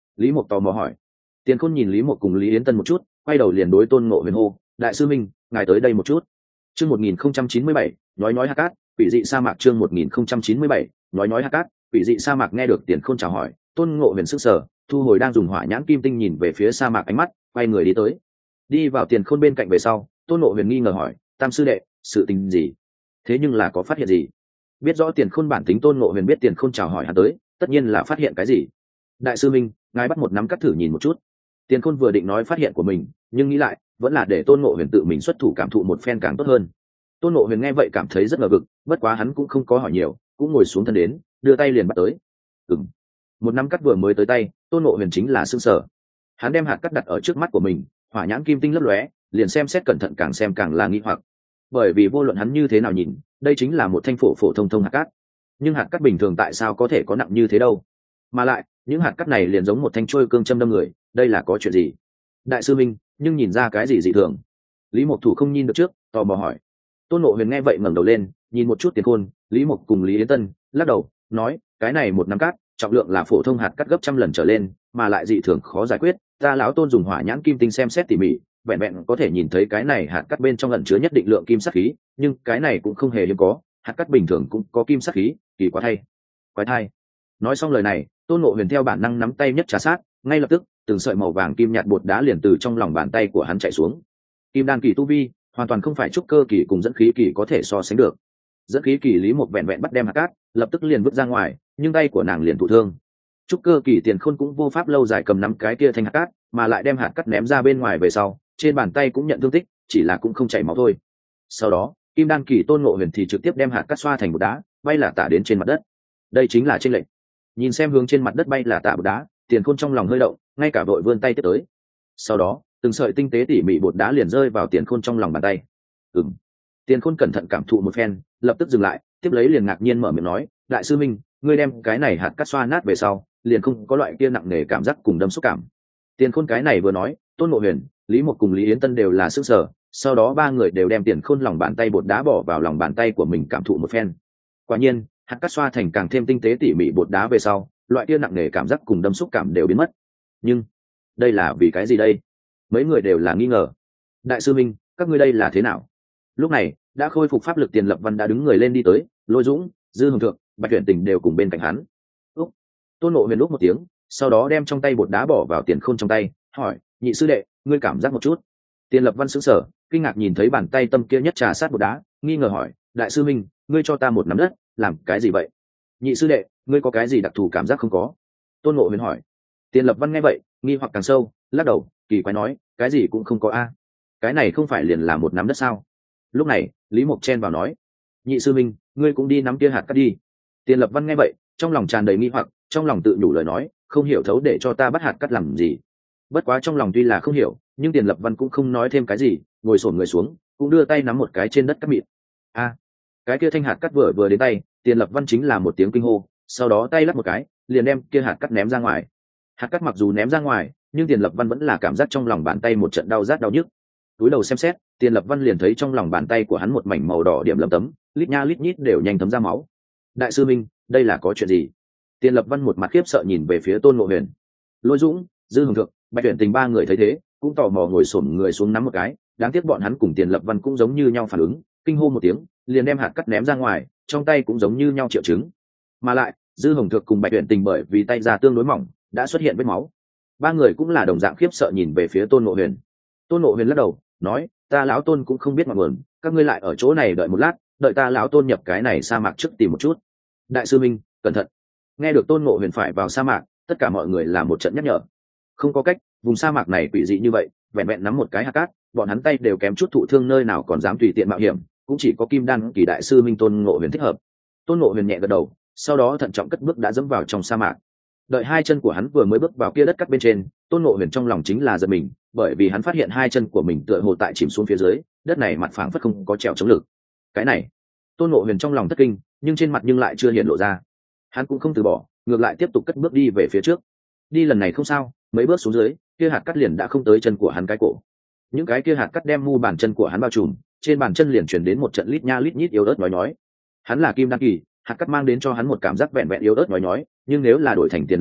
Lý Mộc tò mò hỏi. Tiền Khôn nhìn Lý Mộc cùng Lý Yến Tân một chút, quay đầu liền đối Tôn Ngộ Huyền hô: đại sư minh, ngài tới đây một chút. Chương một nghìn không trăm chín mươi bảy, nói nói hạt cát, quỷ dị sa mạc. Chương một nghìn không trăm chín mươi bảy, nói nói hạt cát, quỷ dị sa mạc. Nghe được Tiền Khôn chào hỏi, Tôn Ngộ Huyền sững sờ, thu hồi đang dùng hỏa nhãn kim tinh nhìn về phía sa mạc ánh mắt, quay người đi tới. Đi vào Tiền Khôn bên cạnh về sau, Tôn Ngộ Huyền nghi ngờ hỏi: tam sư đệ, sự tình gì? Thế nhưng là có phát hiện gì? Biết rõ Tiền Khôn bản tính, Tôn Ngộ Huyền biết Tiền Khôn chào hỏi hắn tới, tất nhiên là phát hiện cái gì. Đại sư minh, ngài bắt một nắm cắt thử nhìn một chút. Tiền Khôn vừa định nói phát hiện của mình, nhưng nghĩ lại, vẫn là để Tôn Ngộ Huyền tự mình xuất thủ cảm thụ một phen càng tốt hơn. Tôn Ngộ Huyền nghe vậy cảm thấy rất ngờ vực, bất quá hắn cũng không có hỏi nhiều, cũng ngồi xuống thân đến, đưa tay liền bắt tới. Ừm. Một nắm cắt vừa mới tới tay, Tôn Ngộ Huyền chính là sững sờ. Hắn đem hạt cắt đặt ở trước mắt của mình, hỏa nhãn kim tinh lấp lóe, liền xem xét cẩn thận càng xem càng là nghi hoặc. Bởi vì vô luận hắn như thế nào nhìn, đây chính là một thanh phổ phổ thông thông hạt cát. Nhưng hạt cát bình thường tại sao có thể có nặng như thế đâu? Mà lại, những hạt cát này liền giống một thanh trôi cương châm đâm người, đây là có chuyện gì? Đại sư minh, nhưng nhìn ra cái gì dị thường? Lý Mộc Thủ không nhìn được trước, tò mò hỏi. Tôn Ngộ Huyền nghe vậy ngẩng đầu lên, nhìn một chút Tiền Khôn, Lý Mộc cùng Lý Yến Tân, lắc đầu, nói, cái này một nắm cát, trọng lượng là phổ thông hạt cát gấp trăm lần trở lên, mà lại dị thường khó giải quyết. Ta lão Tôn dùng hỏa nhãn kim tinh xem xét tỉ mỉ, vẹn vẹn có thể nhìn thấy cái này hạt cát bên trong ẩn chứa nhất định lượng kim sắc khí, nhưng cái này cũng không hề hiếm có, hạt cát bình thường cũng có kim sắc khí, kỳ quá thay. Quái thai. Nói xong lời này, Tôn Ngộ Huyền theo bản năng nắm tay nhất trà sát, ngay lập tức, từng sợi màu vàng kim nhạt bột đá liền từ trong lòng bàn tay của hắn chạy xuống. Kim đan kỳ tu vi, hoàn toàn không phải trúc cơ kỳ cùng dẫn khí kỳ có thể so sánh được. Dẫn khí kỳ Lý Mộc vẹn vẹn bắt đem hạt cát, lập tức liền vứt ra ngoài, nhưng tay của nàng liền thụ thương. Trúc cơ kỳ Tiền Khôn cũng vô pháp lâu dài cầm nắm cái kia thanh hạt cát, mà lại đem hạt cát ném ra bên ngoài về sau, trên bàn tay cũng nhận thương tích, chỉ là cũng không chảy máu thôi. Sau đó, Kim đan kỳ Tôn Ngộ Huyền thì trực tiếp đem hạt cát xoa thành một đá, bay là tả đến trên mặt đất. Đây chính là chênh lệch. Nhìn xem hướng trên mặt đất bay là tả bột đá, Tiền Khôn trong lòng hơi động, ngay cả vội vươn tay tiếp tới. Sau đó, từng sợi tinh tế tỉ mỉ bột đá liền rơi vào Tiền Khôn trong lòng bàn tay. Ừm. Tiền Khôn cẩn thận cảm thụ một phen, lập tức dừng lại, tiếp lấy liền ngạc nhiên mở miệng nói, đại sư minh, ngươi đem cái này hạt cát xoa nát về sau, liền không có loại kia nặng nề cảm giác cùng đâm xúc cảm. Tiền Khôn cái này vừa nói, Tôn Ngộ Huyền, Lý Mộc cùng Lý Yến Tân đều là sững sờ, sau đó ba người đều đem Tiền Khôn lòng bàn tay bột đá bỏ vào lòng bàn tay của mình cảm thụ một phen. Quả nhiên, hạt cát xoa thành càng thêm tinh tế tỉ mỉ bột đá về sau, loại kia nặng nề cảm giác cùng đâm xúc cảm đều biến mất. Nhưng đây là vì cái gì đây? Mấy người đều là nghi ngờ. Đại sư minh, các ngươi đây là thế nào? Lúc này, đã khôi phục pháp lực Tiền Lập Văn đã đứng người lên đi tới, Lôi Dũng, Dư Hồng Thượng, Bạch Tuyển Tình đều cùng bên cạnh hắn. Úc. Tôn Ngộ Huyền lúc một tiếng, sau đó đem trong tay bột đá bỏ vào Tiền Khôn trong tay, hỏi, nhị sư đệ, ngươi cảm giác một chút. Tiền Lập Văn sững sờ, kinh ngạc nhìn thấy bàn tay tâm kia nhất trà sát bột đá, nghi ngờ hỏi, đại sư minh, ngươi cho ta một nắm đất, làm cái gì vậy? Nhị sư đệ, ngươi có cái gì đặc thù cảm giác không có? Tôn Ngộ Huyền hỏi. Tiền Lập Văn nghe vậy, nghi hoặc càng sâu, lắc đầu, kỳ quái nói, cái gì cũng không có a. Cái này không phải liền là một nắm đất sao? Lúc này, Lý Mộc chen vào nói, nhị sư minh, ngươi cũng đi nắm kia hạt cát đi. Tiền Lập Văn nghe vậy, trong lòng tràn đầy nghi hoặc, trong lòng tự nhủ lời nói, không hiểu thấu để cho ta bắt hạt cát làm gì. Bất quá trong lòng tuy là không hiểu, nhưng Tiền Lập Văn cũng không nói thêm cái gì, ngồi xổm người xuống, cũng đưa tay nắm một cái trên đất cát mịn. A, cái kia thanh hạt cát vừa vừa đến tay, Tiền Lập Văn chính là một tiếng kinh hô, sau đó tay lắc một cái, liền đem kia hạt cát ném ra ngoài. Hạt cát mặc dù ném ra ngoài, nhưng Tiền Lập Văn vẫn là cảm giác trong lòng bàn tay một trận đau rát đau nhức. Túi đầu xem xét, Tiền Lập Văn liền thấy trong lòng bàn tay của hắn một mảnh màu đỏ điểm lấm tấm, lít nha lít nhít đều nhanh thấm ra máu. Đại sư minh, đây là có chuyện gì? Tiền Lập Văn một mặt khiếp sợ nhìn về phía Tôn Ngộ Huyền. Lôi Dũng, Dư Hồng Thượng, Bạch Tuyển Tình ba người thấy thế, cũng tò mò ngồi xổm người xuống nắm một cái, đáng tiếc bọn hắn cùng Tiền Lập Văn cũng giống như nhau phản ứng, kinh hô một tiếng, liền đem hạt cát ném ra ngoài, trong tay cũng giống như nhau triệu chứng. Mà lại, Dư Hồng Thượng cùng Bạch Tuyển Tình bởi vì tay ra tương đối mỏng, đã xuất hiện vết máu. Ba người cũng là đồng dạng khiếp sợ nhìn về phía Tôn Ngộ Huyền. Tôn Ngộ Huyền lắc đầu, nói, ta lão Tôn cũng không biết ngọn nguồn, các ngươi lại ở chỗ này đợi một lát, đợi ta lão Tôn nhập cái này sa mạc trước tìm một chút. Đại sư minh, cẩn thận. Nghe được Tôn Ngộ Huyền phải vào sa mạc, tất cả mọi người là một trận nhắc nhở. Không có cách, vùng sa mạc này quỷ dị như vậy, vẹn vẹn nắm một cái hạt cát, bọn hắn tay đều kém chút thụ thương, nơi nào còn dám tùy tiện mạo hiểm, cũng chỉ có Kim Đan kỳ đại sư minh Tôn Ngộ Huyền thích hợp. Tôn Ngộ Huyền nhẹ gật đầu, sau đó thận trọng cất bước đã dẫm vào trong sa mạc. Đợi hai chân của hắn vừa mới bước vào kia đất cát bên trên, Tôn Ngộ Huyền trong lòng chính là giật mình, bởi vì hắn phát hiện hai chân của mình tựa hồ tại chìm xuống phía dưới, đất này mặt phẳng phất không có trèo chống lực. Cái này, Tôn Ngộ Huyền trong lòng thất kinh, nhưng trên mặt nhưng lại chưa hiện lộ ra. Hắn cũng không từ bỏ, ngược lại tiếp tục cất bước đi về phía trước. Đi lần này không sao, mấy bước xuống dưới, kia hạt cát liền đã không tới chân của hắn cái cổ. Những cái kia hạt cát đem mu bàn chân của hắn bao trùm, trên bàn chân liền truyền đến một trận lít nha lít nhít yếu ớt nói nói. Hắn là Kim Đan kỳ, hạt cát mang đến cho hắn một cảm giác vẹn vẹn yếu ớt nói nói, nhưng nếu là đổi thành Tiền Lập Văn,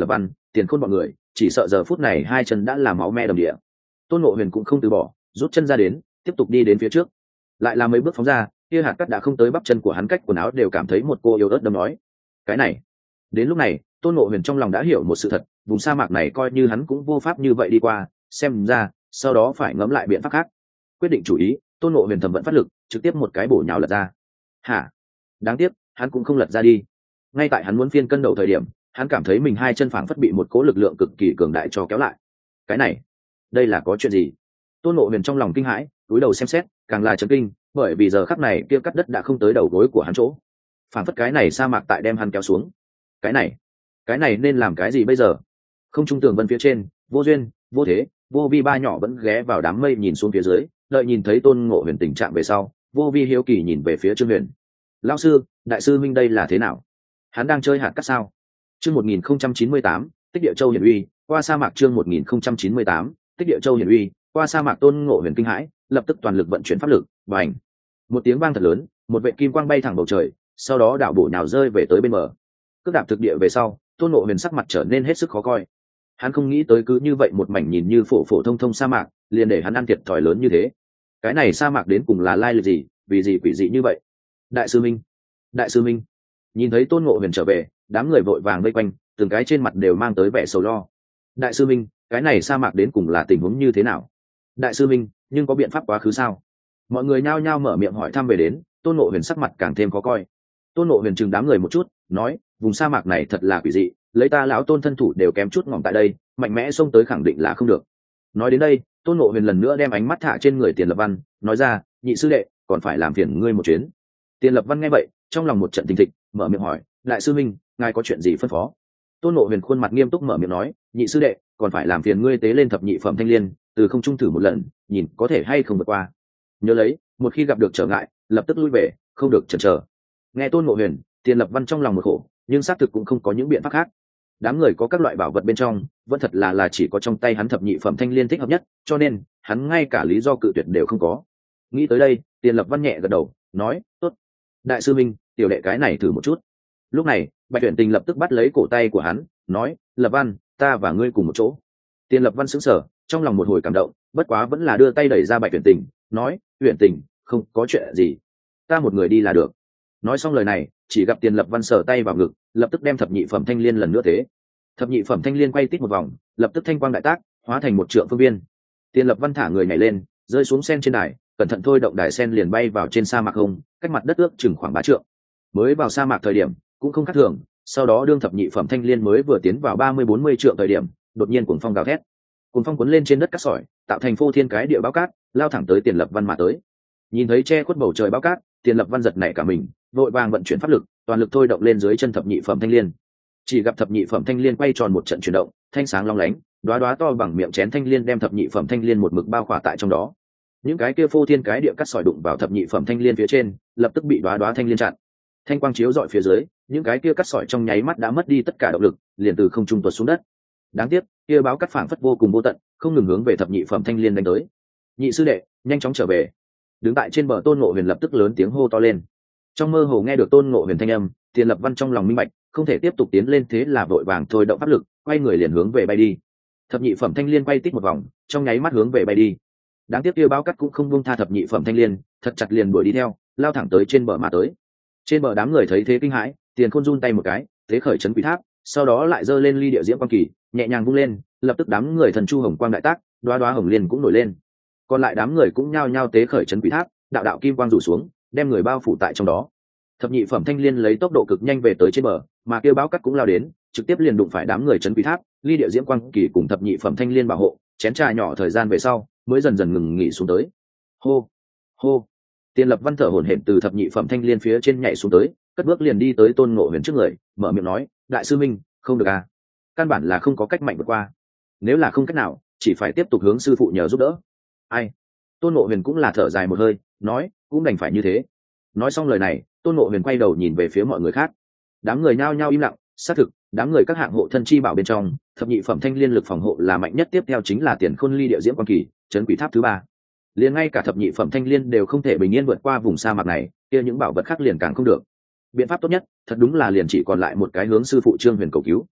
Tiền Khôn bọn người chỉ sợ giờ phút này hai chân đã là máu me đầm địa. Tôn Ngộ Huyền cũng không từ bỏ, rút chân ra đến, tiếp tục đi đến phía trước. Lại là mấy bước phóng ra, kia hạt cát đã không tới bắp chân của hắn, cách quần áo đều cảm thấy một cô yếu ớt đâm nói. Cái này, đến lúc này, Tôn Ngộ Huyền trong lòng đã hiểu một sự thật, vùng sa mạc này coi như hắn cũng vô pháp như vậy đi qua, xem ra, sau đó phải ngẫm lại biện pháp khác. Quyết định chủ ý, Tôn Ngộ Huyền thầm vận phát lực, trực tiếp một cái bổ nhào lật ra. Hả? Đáng tiếc, hắn cũng không lật ra đi. Ngay tại hắn muốn phiên cân đầu thời điểm, hắn cảm thấy mình hai chân phảng phất bị một cỗ lực lượng cực kỳ cường đại cho kéo lại. Cái này, đây là có chuyện gì? Tôn Ngộ Huyền trong lòng kinh hãi, cúi đầu xem xét, càng là chấn kinh, bởi vì giờ khắc này kia cắt đất đã không tới đầu gối của hắn chỗ. Phảng phất cái này sa mạc tại đem hắn kéo xuống. Cái này, cái này nên làm cái gì bây giờ? Không trung tường vân phía trên, Vô Duyên, Vô Thế, Vô Vi ba nhỏ vẫn ghé vào đám mây nhìn xuống phía dưới, đợi nhìn thấy Tôn Ngộ Huyền tình trạng về sau, Vô Vi hiếu kỳ nhìn về phía Trương Huyền. Lão sư, đại sư minh đây là thế nào? Hắn đang chơi hạt cát sao? Chương một nghìn không trăm chín mươi tám, Tích Địa Châu hiển uy, qua sa mạc. Chương một nghìn không trăm chín mươi tám, Tích Địa Châu hiển uy, qua sa mạc. Tôn Ngộ Huyền kinh hãi, lập tức toàn lực vận chuyển pháp lực, bành! Một tiếng vang thật lớn, một vệt kim quang bay thẳng bầu trời, sau đó đảo bổ nhào rơi về tới bên bờ. Cước đạp thực địa về sau, Tôn Ngộ Huyền sắc mặt trở nên hết sức khó coi. Hắn không nghĩ tới cứ như vậy một mảnh nhìn như phổ phổ thông thông sa mạc, liền để hắn ăn thiệt thòi lớn như thế. Cái này sa mạc đến cùng là lai lịch gì, vì gì quỷ dị như vậy? Đại sư minh, đại sư minh! Nhìn thấy Tôn Ngộ Huyền trở về, đám người vội vàng vây quanh, từng cái trên mặt đều mang tới vẻ sầu lo. Đại sư minh, cái này sa mạc đến cùng là tình huống như thế nào? Đại sư minh, nhưng có biện pháp quá khứ sao? Mọi người nhao nhao mở miệng hỏi thăm về đến. Tôn Ngộ Huyền sắc mặt càng thêm khó coi. Tôn Ngộ Huyền chừng đám người một chút, nói, vùng sa mạc này thật là quỷ dị, lấy ta lão Tôn thân thủ đều kém chút ngỏm tại đây, mạnh mẽ xông tới khẳng định là không được. Nói đến đây, Tôn Ngộ Huyền lần nữa đem ánh mắt thả trên người Tiền Lập Văn, nói ra, nhị sư đệ, còn phải làm phiền ngươi một chuyến. Tiền Lập Văn nghe vậy, trong lòng một trận thình thịch, mở miệng hỏi, đại sư minh, ngài có chuyện gì phân phó? Tôn Ngộ Huyền khuôn mặt nghiêm túc mở miệng nói, nhị sư đệ, còn phải làm phiền ngươi tế lên thập nhị phẩm thanh liên, từ không trung thử một lần, nhìn có thể hay không vượt qua. Nhớ lấy, một khi gặp được trở ngại, lập tức lui về, không được chần chờ. Nghe Tôn Ngộ Huyền, Tiền Lập Văn trong lòng một khổ, nhưng xác thực cũng không có những biện pháp khác. Đám người có các loại bảo vật bên trong, vẫn thật là là chỉ có trong tay hắn thập nhị phẩm thanh liên thích hợp nhất, cho nên hắn ngay cả lý do cự tuyệt đều không có. Nghĩ tới đây, Tiền Lập Văn nhẹ gật đầu, nói, tốt. Đại sư minh, tiểu đệ cái này thử một chút. Lúc này, Bạch Tuyển Tình lập tức bắt lấy cổ tay của hắn, nói, Lập Văn, ta và ngươi cùng một chỗ. Tiền Lập Văn sững sờ, trong lòng một hồi cảm động, bất quá vẫn là đưa tay đẩy ra Bạch Tuyển Tình, nói, Tuyển Tình, không có chuyện gì, ta một người đi là được. Nói xong lời này, chỉ gặp Tiền Lập Văn sờ tay vào ngực, lập tức đem thập nhị phẩm thanh liên lần nữa thế. Thập nhị phẩm thanh liên quay tít một vòng, lập tức thanh quang đại tác, hóa thành một trượng phương viên. Tiền Lập Văn thả người nhảy lên, rơi xuống sen trên đài, cẩn thận thôi động đài sen liền bay vào trên sa mạc không, cách mặt đất ước chừng khoảng ba trượng. Mới vào sa mạc thời điểm, cũng không khác thường, sau đó đương thập nhị phẩm thanh liên mới vừa tiến vào ba mươi bốn mươi trượng thời điểm, đột nhiên cuồng phong gào thét. Cuồng phong cuốn lên trên đất cát sỏi, tạo thành phô thiên cái địa bão cát, lao thẳng tới Tiền Lập Văn mà tới. Nhìn thấy che khuất bầu trời bão cát, Tiền Lập Văn giật nảy cả mình, vội vàng vận chuyển pháp lực, toàn lực thôi động lên dưới chân thập nhị phẩm thanh liên. Chỉ gặp thập nhị phẩm thanh liên quay tròn một trận chuyển động, thanh sáng long lánh, đóa đóa to bằng miệng chén thanh liên đem thập nhị phẩm thanh liên một mực bao khỏa tại trong đó. Những cái kia phô thiên cái địa cắt sỏi đụng vào thập nhị phẩm thanh liên phía trên, lập tức bị đóa đóa thanh liên chặn. Thanh quang chiếu dọi phía dưới, những cái kia cắt sỏi trong nháy mắt đã mất đi tất cả động lực, liền từ không trung tuột xuống đất. Đáng tiếc, kia báo cắt phảng phất vô cùng vô tận, không ngừng hướng về thập nhị phẩm thanh liên đánh tới. Nhị sư đệ, nhanh chóng trở về. Đứng tại trên bờ Tôn Ngộ Huyền lập tức lớn tiếng hô to lên. Trong mơ hồ nghe được Tôn Ngộ Huyền thanh âm, Tiền Lập Văn trong lòng minh bạch, không thể tiếp tục tiến lên, thế là vội vàng thôi động pháp lực, quay người liền hướng về bay đi. Thập nhị phẩm thanh liên quay tít một vòng, trong nháy mắt hướng về bay đi. Đáng tiếc kia báo cắt cũng không buông tha thập nhị phẩm thanh liên, thật chặt liền đuổi đi theo, lao thẳng tới trên bờ mà tới. Trên bờ đám người thấy thế kinh hãi, Tiền Khôn run tay một cái, thế khởi trấn quỷ tháp, sau đó lại giơ lên ly địa diễm quang kỳ, nhẹ nhàng vung lên, lập tức đám người thần chu hồng quang đại tác, đóa đóa hồng liên cũng nổi lên. Còn lại đám người cũng nhao nhao tế khởi trấn quỷ tháp, đạo đạo kim quang rủ xuống, đem người bao phủ tại trong đó. Thập nhị phẩm thanh liên lấy tốc độ cực nhanh về tới trên bờ, mà kêu báo cắt cũng lao đến, trực tiếp liền đụng phải đám người trấn quỷ tháp, ly địa diễm quang kỳ cùng thập nhị phẩm thanh liên bảo hộ, chén trà nhỏ thời gian về sau mới dần dần ngừng nghỉ xuống tới. Hô, hô! Tiền Lập Văn thở hổn hển từ thập nhị phẩm thanh liên phía trên nhảy xuống tới, cất bước liền đi tới Tôn Ngộ Huyền trước người, mở miệng nói, đại sư minh, không được à? Căn bản là không có cách mạnh vượt qua. Nếu là không cách nào, chỉ phải tiếp tục hướng sư phụ nhờ giúp đỡ. Ai? Tôn Ngộ Huyền cũng là thở dài một hơi, nói, cũng đành phải như thế. Nói xong lời này, Tôn Ngộ Huyền quay đầu nhìn về phía mọi người khác. Đám người nhao nhao im lặng, xác thực, đám người các hạng hộ thân chi bảo bên trong, thập nhị phẩm thanh liên lực phòng hộ là mạnh nhất, tiếp theo chính là Tiền Khôn ly địa diễm quang kỳ, trấn quỷ tháp thứ ba. Liền ngay cả thập nhị phẩm thanh liên đều không thể bình yên vượt qua vùng sa mạc này, kia những bảo vật khác liền càng không được. Biện pháp tốt nhất, thật đúng là liền chỉ còn lại một cái hướng sư phụ Trương Huyền cầu cứu.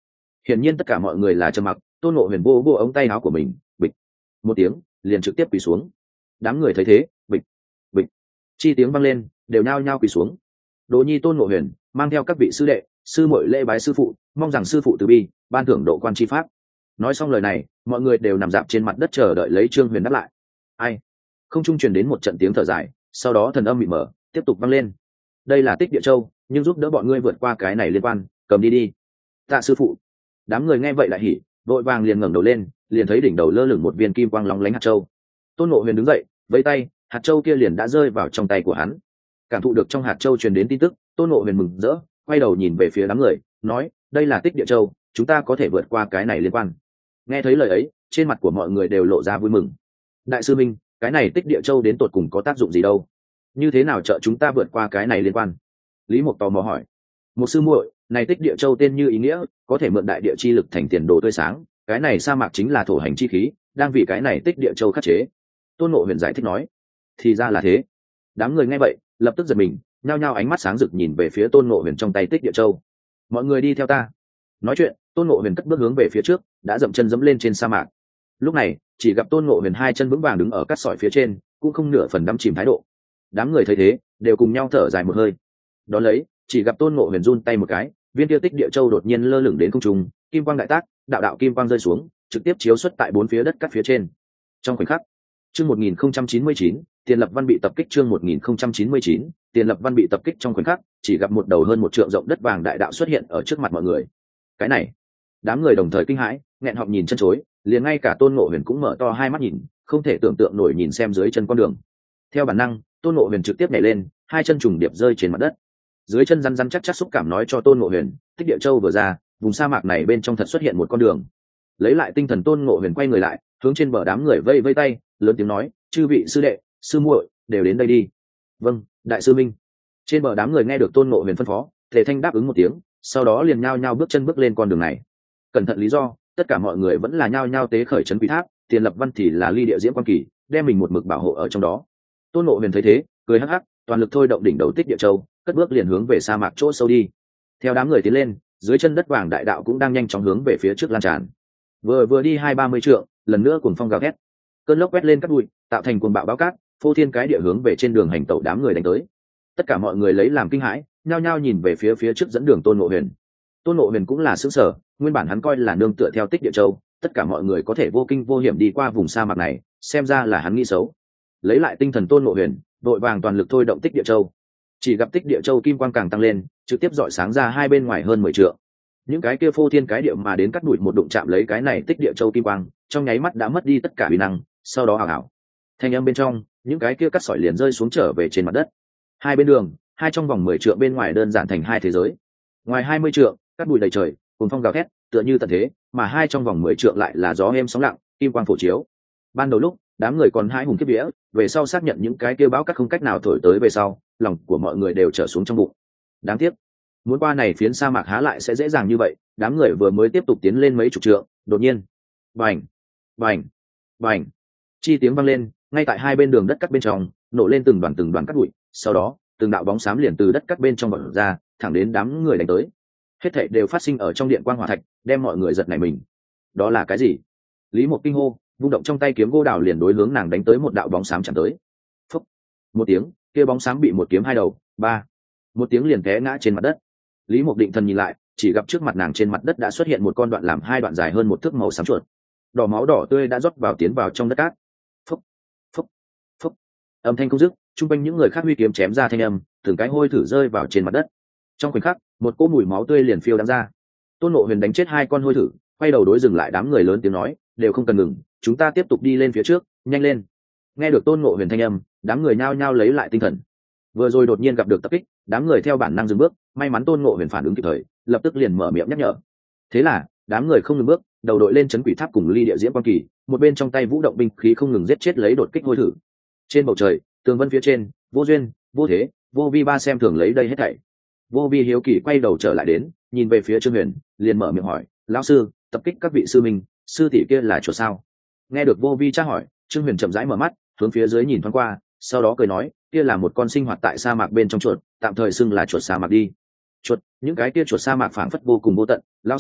hiển nhiên tất cả mọi người là trầm mặc. Tôn Ngộ Huyền vô vô ống tay áo của mình, bịch một tiếng liền trực tiếp quỳ xuống. Đám người thấy thế, bịch bịch chi tiếng vang lên, đều nhao nhao quỳ xuống. Đỗ Nhi Tôn Ngộ Huyền mang theo các vị sư đệ sư muội lễ bái sư phụ, mong rằng sư phụ từ bi ban thưởng độ quan chi pháp. Nói xong lời này, mọi người đều nằm dạp trên mặt đất chờ đợi lấy Trương Huyền đáp lại. Ai? Không trung truyền đến một trận tiếng thở dài, sau đó thần âm bị mở tiếp tục vang lên. Đây là Tích Địa Châu, nhưng giúp đỡ bọn ngươi vượt qua cái này liên quan, cầm đi đi. Tạ sư phụ. Đám người nghe vậy lại hỉ, vội vàng liền ngẩng đầu lên, liền thấy đỉnh đầu lơ lửng một viên kim quang lóng lánh hạt châu. Tôn Ngộ Huyền đứng dậy, vẫy tay, hạt châu kia liền đã rơi vào trong tay của hắn. Cảm thụ được trong hạt châu truyền đến tin tức, Tôn Ngộ Huyền mừng rỡ, quay đầu nhìn về phía đám người, nói: đây là Tích Địa Châu, chúng ta có thể vượt qua cái này liên quan. Nghe thấy lời ấy, trên mặt của mọi người đều lộ ra vui mừng. Đại sư minh, cái này Tích Địa Châu đến tột cùng có tác dụng gì đâu? Như thế nào trợ chúng ta vượt qua cái này liên quan? Lý Mộc tò mò hỏi. Một sư muội, này Tích Địa Châu tên như ý nghĩa, có thể mượn đại địa chi lực thành tiền đồ tươi sáng, cái này sa mạc chính là thổ hành chi khí, đang vì cái này Tích Địa Châu khắc chế. Tôn Ngộ Huyền giải thích nói. Thì ra là thế. Đám người nghe vậy, lập tức giật mình, nhao nhao ánh mắt sáng rực nhìn về phía Tôn Ngộ Huyền trong tay Tích Địa Châu. Mọi người đi theo ta. Nói chuyện, Tôn Ngộ Huyền cất bước hướng về phía trước, đã dậm chân dẫm lên trên sa mạc. Lúc này, chỉ gặp Tôn Ngộ Huyền hai chân vững vàng đứng ở cát sỏi phía trên, cũng không nửa phần đắm chìm thái độ. Đám người thấy thế, đều cùng nhau thở dài một hơi. Đón lấy, chỉ gặp Tôn Ngộ Huyền run tay một cái, viên tiêu Tích Địa Châu đột nhiên lơ lửng đến không trung, kim quang đại tác, đạo đạo kim quang rơi xuống, trực tiếp chiếu xuất tại bốn phía đất cát phía trên. Trong khoảnh khắc, chương một nghìn không trăm chín mươi chín, Tiền Lập Văn bị tập kích. Chương một nghìn không trăm chín mươi chín, Tiền Lập Văn bị tập kích. Trong khoảnh khắc, chỉ gặp một đầu hơn một trượng rộng đất vàng đại đạo xuất hiện ở trước mặt mọi người. Cái này, đám người đồng thời kinh hãi, nghẹn họng nhìn chân chối, liền ngay cả Tôn Ngộ Huyền cũng mở to hai mắt nhìn, không thể tưởng tượng nổi nhìn xem dưới chân con đường. Theo bản năng, Tôn Ngộ Huyền trực tiếp nhảy lên, hai chân trùng điệp rơi trên mặt đất. Dưới chân rắn rắn chắc chắc xúc cảm nói cho Tôn Ngộ Huyền, Tích Địa Châu vừa ra, vùng sa mạc này bên trong thật xuất hiện một con đường. Lấy lại tinh thần, Tôn Ngộ Huyền quay người lại, hướng trên bờ đám người vây vây tay, lớn tiếng nói: chư vị sư đệ sư muội đều đến đây đi. Vâng, đại sư minh. Trên bờ đám người nghe được Tôn Ngộ Huyền phân phó, thể thanh đáp ứng một tiếng, sau đó liền nhao nhao bước chân bước lên con đường này. Cẩn thận lý do, tất cả mọi người vẫn là nhao nhao tế khởi trấn Quỷ Tháp, Tiền Lập Văn thì là ly địa diễm quan kỳ, đem mình một mực bảo hộ ở trong đó. Tôn Ngộ Huyền thấy thế, cười hắc hắc, toàn lực thôi động đỉnh đầu Tích Địa Châu, cất bước liền hướng về sa mạc chỗ sâu đi. Theo đám người tiến lên, dưới chân đất vàng đại đạo cũng đang nhanh chóng hướng về phía trước lan tràn. Vừa vừa đi hai ba mươi trượng, lần nữa cuồng phong gào thét, cơn lốc quét lên các bụi, tạo thành cuồng bạo báo cát, phô thiên cái địa hướng về trên đường hành tẩu đám người đánh tới. Tất cả mọi người lấy làm kinh hãi, nhao nhao nhìn về phía phía trước dẫn đường Tôn Ngộ Huyền. Tôn Ngộ Huyền cũng là sững sờ, nguyên bản hắn coi là nương tựa theo Tích Địa Châu, tất cả mọi người có thể vô kinh vô hiểm đi qua vùng sa mạc này, xem ra là hắn nghĩ xấu. Lấy lại tinh thần, Tôn Ngộ Huyền vội vàng toàn lực thôi động Tích Địa Châu. Chỉ gặp Tích Địa Châu kim quang càng tăng lên, trực tiếp rọi sáng ra hai bên ngoài hơn mười trượng. Những cái kia phô thiên cái địa mà đến cắt đuổi một đụng chạm lấy cái này Tích Địa Châu kim quang, trong nháy mắt đã mất đi tất cả uy năng, sau đó ảo ảo. Thanh âm bên trong, những cái kia cắt sỏi liền rơi xuống trở về trên mặt đất. Hai bên đường, hai trong vòng mười trượng bên ngoài đơn giản thành hai thế giới. Ngoài hai mươi trượng, cắt bụi đầy trời, cùng phong gào thét, tựa như tận thế, mà hai trong vòng mười trượng lại là gió êm sóng lặng, kim quang phổ chiếu. Ban đầu lúc, đám người còn hai hùng kiếp vía, về sau xác nhận những cái kia bão cắt không cách nào thổi tới về sau, lòng của mọi người đều trở xuống trong bụng. Đáng tiếc, muốn qua này phiến sa mạc há lại sẽ dễ dàng như vậy, đám người vừa mới tiếp tục tiến lên mấy chục trượng, đột nhiên, bành, bành, bành, chi tiếng vang lên, ngay tại hai bên đường đất cắt bên trong, nổ lên từng đoàn từng đoàn cắt bụi, sau đó, từng đạo bóng xám liền từ đất cắt bên trong bật ra, thẳng đến đám người đánh tới. Hết thảy đều phát sinh ở trong điện quang hỏa thạch, đem mọi người giật nảy mình. Đó là cái gì? Lý Mộc kinh hô, vung động trong tay kiếm gỗ đào liền đối hướng nàng đánh tới một đạo bóng xám chạm tới. Phúc! Một tiếng, kia bóng xám bị một kiếm hai đầu, ba, một tiếng liền té ngã trên mặt đất. Lý Mộc định thần nhìn lại, chỉ gặp trước mặt nàng trên mặt đất đã xuất hiện một con đoạn làm hai đoạn dài hơn một thước màu xám chuột. Đỏ máu đỏ tươi đã rót vào tiến vào trong đất cát. Phúc! Phúc! Phúc! Âm thanh không dứt, chung quanh những người khác huy kiếm chém ra thanh âm, từng cái hôi thử rơi vào trên mặt đất. Trong khoảnh khắc, một cỗ mùi máu tươi liền phiêu đắng ra. Tôn Ngộ Huyền đánh chết hai con hôi thử, quay đầu đối dừng lại đám người lớn tiếng nói, đều không cần ngừng, chúng ta tiếp tục đi lên phía trước, nhanh lên. Nghe được Tôn Ngộ Huyền thanh âm, đám người nhao nhao lấy lại tinh thần. Vừa rồi đột nhiên gặp được tập kích, đám người theo bản năng dừng bước, may mắn Tôn Ngộ Huyền phản ứng kịp thời, lập tức liền mở miệng nhắc nhở. Thế là, đám người không ngừng bước, đầu đội lên trấn Quỷ Tháp cùng ly địa diễm quan kỳ, một bên trong tay vũ động binh khí không ngừng giết chết lấy đột kích hôi thử. Trên bầu trời, tường vân phía trên, Vô Duyên, Vô Thế, Vô Vi ba xem thường lấy đây hết thảy. Vô Vi hiếu kỳ quay đầu trở lại đến, nhìn về phía Trương Huyền, liền mở miệng hỏi, lão sư, tập kích các vị sư minh, sư tỷ kia là chuột sao? Nghe được Vô Vi tra hỏi, Trương Huyền chậm rãi mở mắt, hướng phía dưới nhìn thoáng qua, sau đó cười nói, kia là một con sinh hoạt tại sa mạc bên trong chuột, tạm thời xưng là chuột sa mạc đi. Chuột, những cái kia chuột sa mạc phảng phất vô cùng vô tận, lão sư,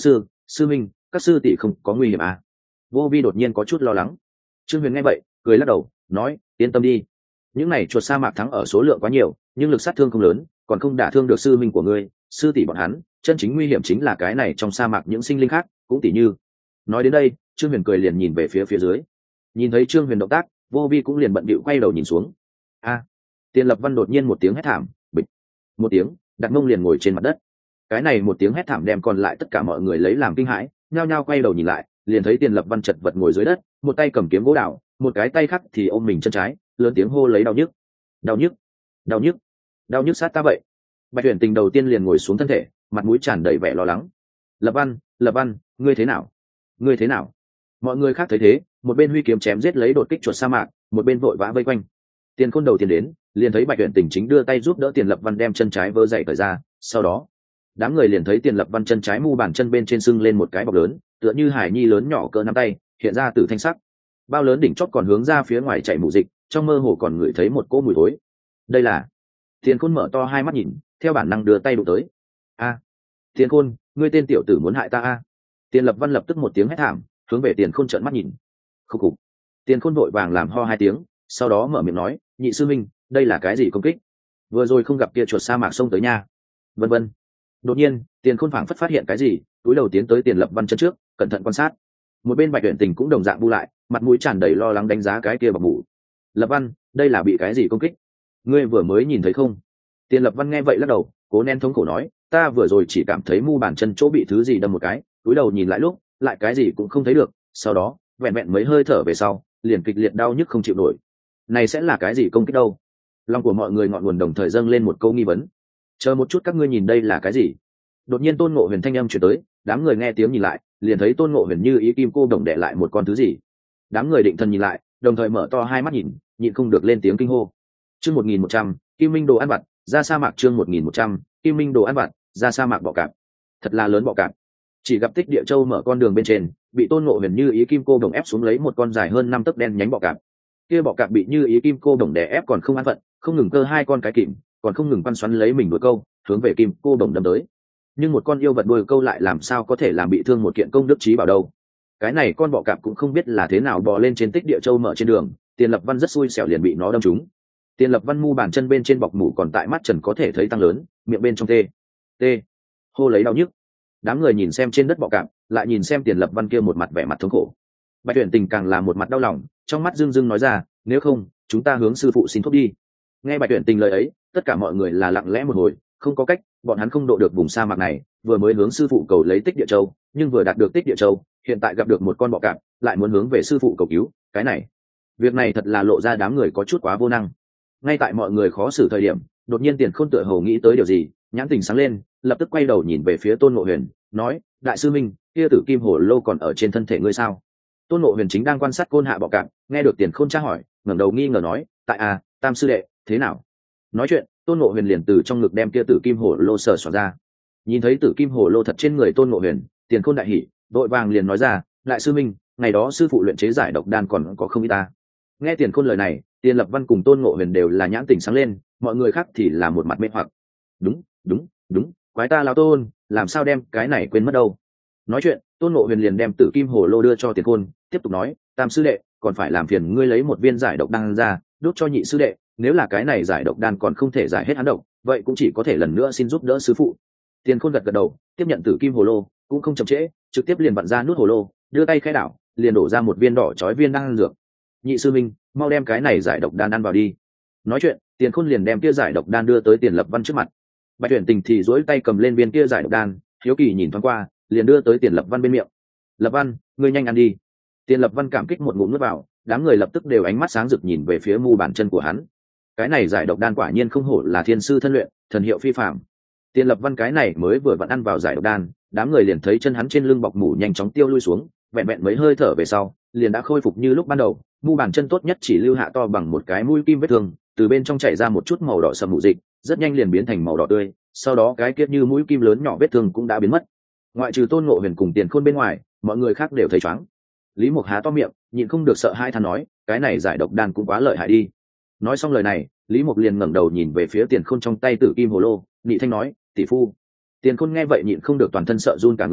sư minh, các sư tỷ không có nguy hiểm à? Vô vi đột nhiên có chút lo lắng. Trương Huyền nghe vậy cười lắc đầu nói, yên tâm đi, những này chuột sa mạc thắng ở số lượng quá nhiều, nhưng lực sát thương không lớn, còn không đả thương được sư minh của ngươi, sư tỷ bọn hắn. Chân chính nguy hiểm chính là cái này trong sa mạc những sinh linh khác, cũng tỷ như. Nói đến đây, Trương Huyền cười liền nhìn về phía phía dưới. Nhìn thấy Trương Huyền động tác, Vô Vi cũng liền bận bịu quay đầu nhìn xuống. A! Tiền Lập Văn đột nhiên một tiếng hét thảm, bịch, một tiếng, đặt mông liền ngồi trên mặt đất. Cái này một tiếng hét thảm đem còn lại tất cả mọi người lấy làm kinh hãi, nhao nhao quay đầu nhìn lại, liền thấy Tiền Lập Văn chật vật ngồi dưới đất, một tay cầm kiếm gỗ đào, một cái tay khác thì ôm mình chân trái, lớn tiếng hô lấy đau nhức, đau nhức, đau nhức, đau nhức sát ta vậy. Bạch Tuyển Tình đầu tiên liền ngồi xuống thân thể, mặt mũi tràn đầy vẻ lo lắng. Lập Văn, Lập Văn, ngươi thế nào? Ngươi thế nào? Mọi người khác thấy thế, một bên huy kiếm chém giết lấy đột kích chuột sa mạc, một bên vội vã vây quanh. Tiền Khôn đầu tiên đến, liền thấy Bạch Tuyển Tình chính đưa tay giúp đỡ Tiền Lập Văn đem chân trái vơ dậy cởi ra, sau đó, đám người liền thấy Tiền Lập Văn chân trái mu bàn chân bên trên sưng lên một cái bọc lớn, tựa như hải nhi lớn nhỏ cỡ nắm tay, hiện ra từ thanh sắc. Bao lớn đỉnh chót còn hướng ra phía ngoài chảy mù dịch, trong mơ hồ còn ngửi thấy một cỗ mùi thối. Đây là... Tiền Khôn mở to hai mắt nhìn, theo bản năng đưa tay đụng tới. A, Tiền Khôn, ngươi tên tiểu tử muốn hại ta a? Tiền Lập Văn lập tức một tiếng hét thảm, hướng về Tiền Khôn trợn mắt nhìn. Khúc khục. Tiền Khôn vội vàng làm ho hai tiếng, sau đó mở miệng nói, nhị sư minh, đây là cái gì công kích? Vừa rồi không gặp kia chuột sa mạc xông tới nha. Vân vân. Đột nhiên, Tiền Khôn phảng phất phát hiện cái gì, túi đầu tiến tới Tiền Lập Văn chân trước, cẩn thận quan sát. Một bên Bạch Tuyển Tình cũng đồng dạng bu lại, mặt mũi tràn đầy lo lắng đánh giá cái kia bọc mũ. Lập Văn, đây là bị cái gì công kích? Ngươi vừa mới nhìn thấy không? Tiền Lập Văn nghe vậy lắc đầu, cố nén thống khổ nói, ta vừa rồi chỉ cảm thấy mu bàn chân chỗ bị thứ gì đâm một cái, túi đầu nhìn lại lúc, lại cái gì cũng không thấy được, sau đó, vẹn vẹn mấy hơi thở về sau, liền kịch liệt đau nhức không chịu nổi. Này sẽ là cái gì công kích đâu? Lòng của mọi người ngọn nguồn đồng thời dâng lên một câu nghi vấn. Chờ một chút, các ngươi nhìn đây là cái gì? Đột nhiên Tôn Ngộ Huyền thanh âm truyền tới, đám người nghe tiếng nhìn lại, liền thấy Tôn Ngộ Huyền như ý kim cô đồng đè lại một con thứ gì. Đám người định thần nhìn lại, đồng thời mở to hai mắt nhìn, nhịn không được lên tiếng kinh hô. Chương một nghìn một trăm, Kim Minh đồ ăn vặt, ra sa mạc. Chương một nghìn một trăm, Kim Minh đồ ăn vặt, ra sa mạc. Bọ cạp. Thật là lớn bọ cạp. Chỉ gặp Tích Địa Châu mở con đường bên trên, bị Tôn Ngộ Huyền như ý kim cô đồng ép xuống lấy một con dài hơn năm tấc đen nhánh bọ cạp. Kia bọ cạp bị như ý kim cô đồng đè ép còn không an phận, không ngừng cơ hai con cái kìm, còn không ngừng quăn xoắn lấy mình đuổi câu, hướng về kim cô đồng đâm tới. Nhưng một con yêu vật đuôi câu lại làm sao có thể làm bị thương một kiện công đức trí bảo đâu? Cái này con bọ cạp cũng không biết là thế nào bò lên trên Tích Địa Châu mở trên đường, Tiền Lập Văn rất xui xẻo liền bị nó đâm trúng. Tiền Lập Văn mu bàn chân bên trên bọc mủ còn tại mắt trần có thể thấy tăng lớn, miệng bên trong tê tê hô lấy đau nhức. Đám người nhìn xem trên đất bọ cạp, lại nhìn xem Tiền Lập Văn kia một mặt vẻ mặt thống khổ. Bạch Tuyển Tình càng là một mặt đau lòng, trong mắt rưng rưng nói ra, nếu không, chúng ta hướng sư phụ xin thuốc đi. Nghe Bạch Tuyển Tình lời ấy, tất cả mọi người là lặng lẽ một hồi, không có cách, bọn hắn không độ được vùng sa mạc này, vừa mới hướng sư phụ cầu lấy Tích Địa Châu, nhưng vừa đạt được Tích Địa Châu, hiện tại gặp được một con bọ cạp, lại muốn hướng về sư phụ cầu cứu, cái này, việc này thật là lộ ra đám người có chút quá vô năng. Ngay tại mọi người khó xử thời điểm, đột nhiên Tiền Khôn tựa hồ nghĩ tới điều gì, nhãn tình sáng lên, lập tức quay đầu nhìn về phía Tôn Ngộ Huyền, nói, đại sư minh, kia tử kim hổ lô còn ở trên thân thể ngươi sao? Tôn Ngộ Huyền chính đang quan sát côn hạ bọ cạp, nghe được Tiền Khôn tra hỏi, ngẩng đầu nghi ngờ nói, tại à, Tam sư đệ, thế nào? Nói chuyện, Tôn Ngộ Huyền liền từ trong ngực đem kia tử kim hổ lô sờ soạn ra. Nhìn thấy tử kim hổ lô thật trên người Tôn Ngộ Huyền, Tiền Khôn đại hỉ, đội vàng liền nói ra, đại sư minh, ngày đó sư phụ luyện chế giải độc đan còn có không ít ta. Nghe Tiền Khôn lời này, Tiền Lập Văn cùng Tôn Ngộ Huyền đều là nhãn tình sáng lên, mọi người khác thì là một mặt mê hoặc. Đúng, đúng, đúng, quái ta lão Tôn, làm sao đem cái này quên mất đâu? Nói chuyện, Tôn Ngộ Huyền liền đem tử kim hổ lô đưa cho Tiền Khôn, tiếp tục nói, Tam sư đệ, còn phải làm phiền ngươi lấy một viên giải độc đan ra, đốt cho nhị sư đệ, nếu là cái này giải độc đan còn không thể giải hết hắn độc, vậy cũng chỉ có thể lần nữa xin giúp đỡ sư phụ. Tiền Khôn gật gật đầu, tiếp nhận tử kim hồ lô, cũng không chậm trễ, trực tiếp liền vặn ra nút hồ lô, đưa tay khẽ đảo, liền đổ ra một viên đỏ chói viên đan dược. Nhị sư minh, mau đem cái này giải độc đan ăn vào đi. Nói chuyện, Tiền Khôn liền đem kia giải độc đan đưa tới Tiền Lập Văn trước mặt. Bạch Tuyển Tình thì duỗi tay cầm lên viên kia giải độc đan, hiếu kỳ nhìn thoáng qua, liền đưa tới Tiền Lập Văn bên miệng. Lập Văn, ngươi nhanh ăn đi. Tiền Lập Văn cảm kích một ngụm nuốt vào, đám người lập tức đều ánh mắt sáng rực nhìn về phía mu bàn chân của hắn. Cái này giải độc đan quả nhiên không hổ là thiên sư thân luyện, thần hiệu phi phàm. Tiền Lập Văn cái này mới vừa vặn ăn vào giải độc đan, đám người liền thấy chân hắn trên lưng bọc mủ nhanh chóng tiêu lui xuống, vẹn vẹn mấy hơi thở về sau, liền đã khôi phục như lúc ban đầu. Mu bàn chân tốt nhất chỉ lưu hạ to bằng một cái mũi kim vết thương, từ bên trong chảy ra một chút màu đỏ sẫm mủ dịch, rất nhanh liền biến thành màu đỏ tươi. Sau đó cái kiết như mũi kim lớn nhỏ vết thương cũng đã biến mất. Ngoại trừ Tôn Ngộ Huyền cùng Tiền Khôn bên ngoài, mọi người khác đều thấy chóng. Lý Mục há to miệng, nhịn không được sợ hai than nói, cái này giải độc đan cũng quá lợi hại đi. Nói xong lời này, Lý Mục liền ngẩng đầu nhìn về phía Tiền Khôn trong tay tử kim hồ lô, nhị thanh nói, tỷ phu. Tiền Khôn nghe vậy nhịn không được toàn thân sợ run cả người,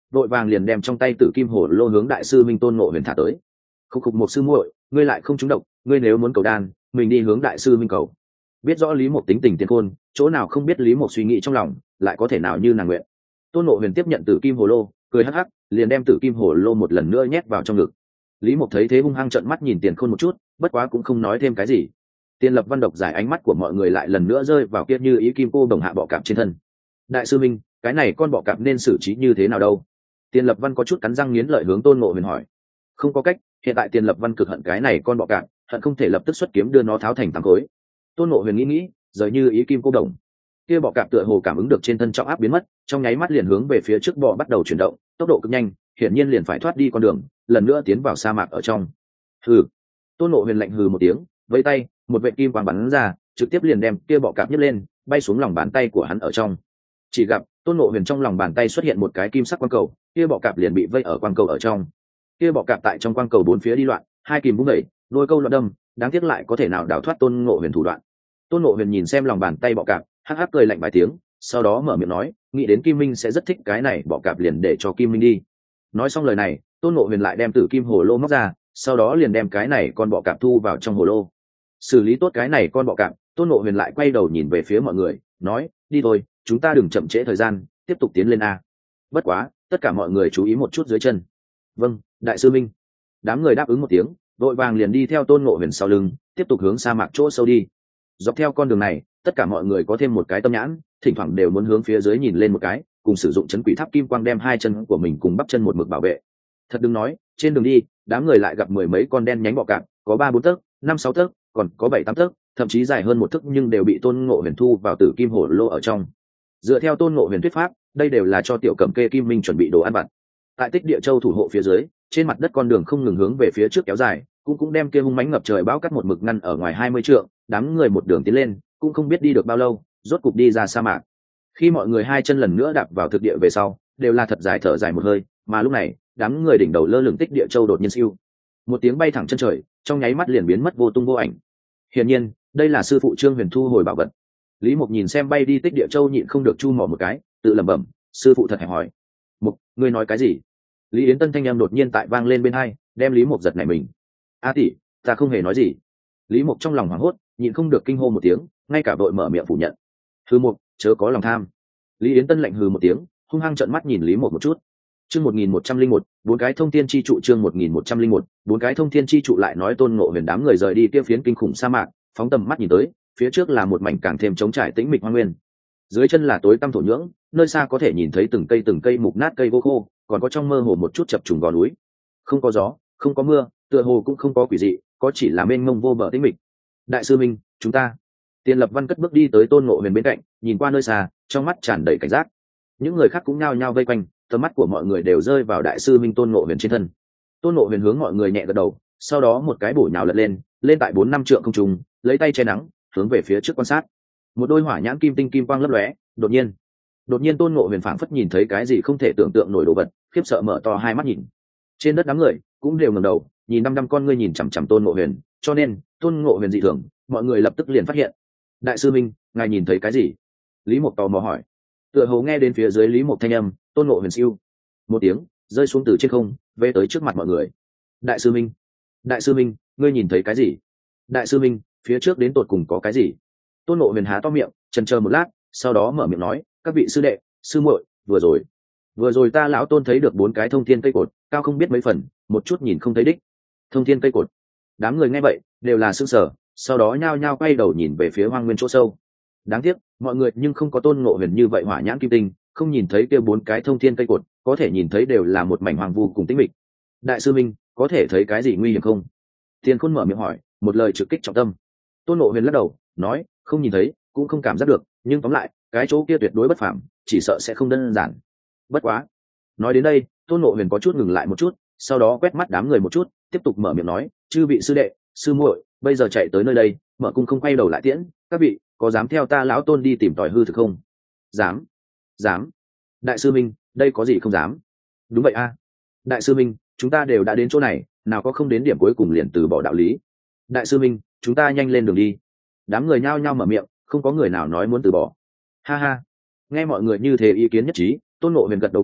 vội vàng liền đem trong tay tử kim hồ lô hướng đại sư minh tôn ngộ huyền thả tới. Khúc khục một sư muội, ngươi lại không trúng độc, ngươi nếu muốn cầu đan mình đi hướng đại sư minh cầu. Biết rõ lý mộc tính tình tiền khôn, chỗ nào không biết lý mộc suy nghĩ trong lòng, lại có thể nào như nàng nguyện. Tôn ngộ huyền tiếp nhận tử kim hồ lô, cười hắc hắc, liền đem tử kim hồ lô một lần nữa nhét vào trong ngực. Lý mộc thấy thế hung hăng trợn mắt nhìn tiền khôn một chút, bất quá cũng không nói thêm cái gì. Tiền Lập Văn độc giải ánh mắt của mọi người lại lần nữa rơi vào kia như ý kim cô đồng hạ bọ cạp trên thân. Đại sư minh, cái này con bọ cạp nên xử trí như thế nào đâu? Tiền Lập Văn có chút cắn răng nghiến lợi hướng Tôn Ngộ Huyền hỏi. Không có cách, hiện tại Tiền Lập Văn cực hận cái này con bọ cạp, hận không thể lập tức xuất kiếm đưa nó tháo thành tám khối. Tôn Ngộ Huyền nghĩ nghĩ, rời như ý kim cô đồng. Kia bọ cạp tựa hồ cảm ứng được trên thân trọng áp biến mất, trong nháy mắt liền hướng về phía trước bọ bắt đầu chuyển động, tốc độ cực nhanh, hiển nhiên liền phải thoát đi con đường, lần nữa tiến vào sa mạc ở trong. Hừ. Tôn Ngộ Huyền lạnh hừ một tiếng, vẫy tay, một vệt kim quang bắn ra, trực tiếp liền đem kia bọ cạp nhấc lên, bay xuống lòng bàn tay của hắn ở trong. Chỉ gặp Tôn Ngộ Huyền trong lòng bàn tay xuất hiện một cái kim sắc quang cầu, kia bọ cạp liền bị vây ở quang cầu ở trong. Kia bọ cạp tại trong quang cầu bốn phía đi loạn, hai kìm vung đẩy, đôi câu loạn đâm, đáng tiếc lại có thể nào đào thoát Tôn Ngộ Huyền thủ đoạn. Tôn Ngộ Huyền nhìn xem lòng bàn tay bọ cạp, hắc hắc cười lạnh vài tiếng, sau đó mở miệng nói, nghĩ đến Kim Minh sẽ rất thích cái này bọ cạp liền để cho Kim Minh đi. Nói xong lời này, Tôn Ngộ Huyền lại đem tử kim hồ lô móc ra, sau đó liền đem cái này con bọ cạp thu vào trong hồ lô. Xử lý tốt cái này con bọ cạp, Tôn Ngộ Huyền lại quay đầu nhìn về phía mọi người, nói, đi thôi, chúng ta đừng chậm trễ thời gian, tiếp tục tiến lên a. Bất quá, tất cả mọi người chú ý một chút dưới chân. Vâng, đại sư minh. Đám người đáp ứng một tiếng, vội vàng liền đi theo Tôn Ngộ Huyền sau lưng, tiếp tục hướng sa mạc chỗ sâu đi. Dọc theo con đường này, tất cả mọi người có thêm một cái tâm nhãn, thỉnh thoảng đều muốn hướng phía dưới nhìn lên một cái, cùng sử dụng chấn quỷ tháp kim quang đem hai chân của mình cùng bắp chân một mực bảo vệ. Thật đừng nói, trên đường đi, đám người lại gặp mười mấy con đen nhánh bọ cạp, có ba bốn tấc, năm sáu tấc, còn có bảy tám tấc, thậm chí dài hơn một thước nhưng đều bị Tôn Ngộ Huyền thu vào tử kim hổ lô ở trong. Dựa theo Tôn Ngộ Huyền thuyết pháp, đây đều là cho tiểu cẩm kê Kim Minh chuẩn bị đồ ăn vặt. Tại Tích Địa Châu thủ hộ phía dưới, trên mặt đất con đường không ngừng hướng về phía trước kéo dài, cũng cũng đem kia hung mãnh ngập trời bão cắt một mực ngăn ở ngoài hai mươi trượng, đám người một đường tiến lên, cũng không biết đi được bao lâu, rốt cục đi ra sa mạc. Khi mọi người hai chân lần nữa đạp vào thực địa về sau, đều là thật dài thở dài một hơi, mà lúc này, đám người đỉnh đầu lơ lửng Tích Địa Châu đột nhiên siêu một tiếng bay thẳng chân trời, trong nháy mắt liền biến mất vô tung vô ảnh. Hiển nhiên, đây là sư phụ Trương Huyền thu hồi bảo vật. Lý Mục nhìn xem bay đi Tích Địa Châu nhịn không được chu mỏ một cái, tự lẩm bẩm, sư phụ thật hẹp hỏi. Mục, ngươi nói cái gì? Lý Yến Tân thanh âm đột nhiên tại vang lên bên hai, đem Lý Mục giật nảy mình. A tỷ, ta không hề nói gì. Lý Mục trong lòng hoảng hốt, nhịn không được kinh hô một tiếng, ngay cả đội mở miệng phủ nhận. Hư Mục, chớ có lòng tham. Lý Yến Tân lạnh hừ một tiếng, hung hăng trợn mắt nhìn Lý Mục một chút. Chương một nghìn một trăm linh một, bốn cái thông thiên chi trụ chương một nghìn một trăm linh một, bốn cái thông thiên chi trụ lại nói Tôn Ngộ Huyền đám người rời đi kia phiến kinh khủng sa mạc, phóng tầm mắt nhìn tới, phía trước là một mảnh càng thêm trống trải tĩnh mịch hoang nguyên. Dưới chân là tối tăm thổ nhưỡng, nơi xa có thể nhìn thấy từng cây từng cây mục nát cây vô khô, còn có trong mơ hồ một chút chập trùng gò núi. Không có gió, không có mưa, tựa hồ cũng không có quỷ dị, có chỉ là mênh mông vô bờ tĩnh mịch. Đại sư Minh, chúng ta. Tiền Lập Văn cất bước đi tới Tôn Ngộ Huyền bên cạnh, nhìn qua nơi xa, trong mắt tràn đầy cảnh giác. Những người khác cũng nhao nhao vây quanh, tầm mắt của mọi người đều rơi vào đại sư Minh Tôn Ngộ Huyền trên thân. Tôn Ngộ Huyền hướng mọi người nhẹ gật đầu, sau đó một cái bổ nhào lật lên, lên tại bốn năm trượng không trung, lấy tay che nắng, hướng về phía trước quan sát. Một đôi hỏa nhãn kim tinh kim quang lấp lóe, đột nhiên, đột nhiên Tôn Ngộ Huyền phảng phất nhìn thấy cái gì không thể tưởng tượng nổi đồ vật, khiếp sợ mở to hai mắt nhìn. Trên đất đám người cũng đều ngẩng đầu, nhìn năm năm con ngươi nhìn chằm chằm Tôn Ngộ Huyền, cho nên, Tôn Ngộ Huyền dị thường, mọi người lập tức liền phát hiện. Đại sư Minh, ngài nhìn thấy cái gì? Lý Mộc tò mò hỏi. Tựa hồ nghe đến phía dưới Lý Mộc thanh âm, Tôn Ngộ Huyền siêu một tiếng rơi xuống từ trên không, về tới trước mặt mọi người. Đại sư Minh, đại sư Minh, ngươi nhìn thấy cái gì? Đại sư Minh, phía trước đến tột cùng có cái gì? Tôn Ngộ Huyền há to miệng, chần chờ một lát, sau đó mở miệng nói, các vị sư đệ, sư muội, vừa rồi, vừa rồi ta lão Tôn thấy được bốn cái thông thiên cây cột, cao không biết mấy phần, một chút nhìn không thấy đích. Thông thiên cây cột. Đám người nghe vậy đều là sững sờ, sau đó nhao nhao quay đầu nhìn về phía hoang nguyên chỗ sâu. Đáng tiếc, mọi người nhưng không có Tôn Ngộ Huyền như vậy hỏa nhãn kim tinh, không nhìn thấy kia bốn cái thông thiên cây cột, có thể nhìn thấy đều là một mảnh hoang vu cùng tĩnh mịch. Đại sư Minh, có thể thấy cái gì nguy hiểm không? Tiền Khôn mở miệng hỏi, một lời trực kích trọng tâm. Tôn Ngộ Huyền lắc đầu, nói, không nhìn thấy, cũng không cảm giác được, nhưng tóm lại, cái chỗ kia tuyệt đối bất phàm, chỉ sợ sẽ không đơn giản. Bất quá, nói đến đây, Tôn Ngộ Huyền có chút ngừng lại một chút, sau đó quét mắt đám người một chút, tiếp tục mở miệng nói, chư vị sư đệ, sư muội, bây giờ chạy tới nơi đây, mở cung không quay đầu lại tiễn, các vị có dám theo ta lão Tôn đi tìm tòi hư thực không? Dám, dám. Đại sư Minh, đây có gì không dám? Đúng vậy a. Đại sư Minh, chúng ta đều đã đến chỗ này, nào có không đến điểm cuối cùng liền từ bỏ đạo lý. Đại sư Minh, chúng ta nhanh lên đường đi. Đám người nhao nhao mở miệng, không có người nào nói muốn từ bỏ. Ha ha. Nghe mọi người như thế ý kiến nhất trí, Tôn Ngộ Huyền gật đầu cười,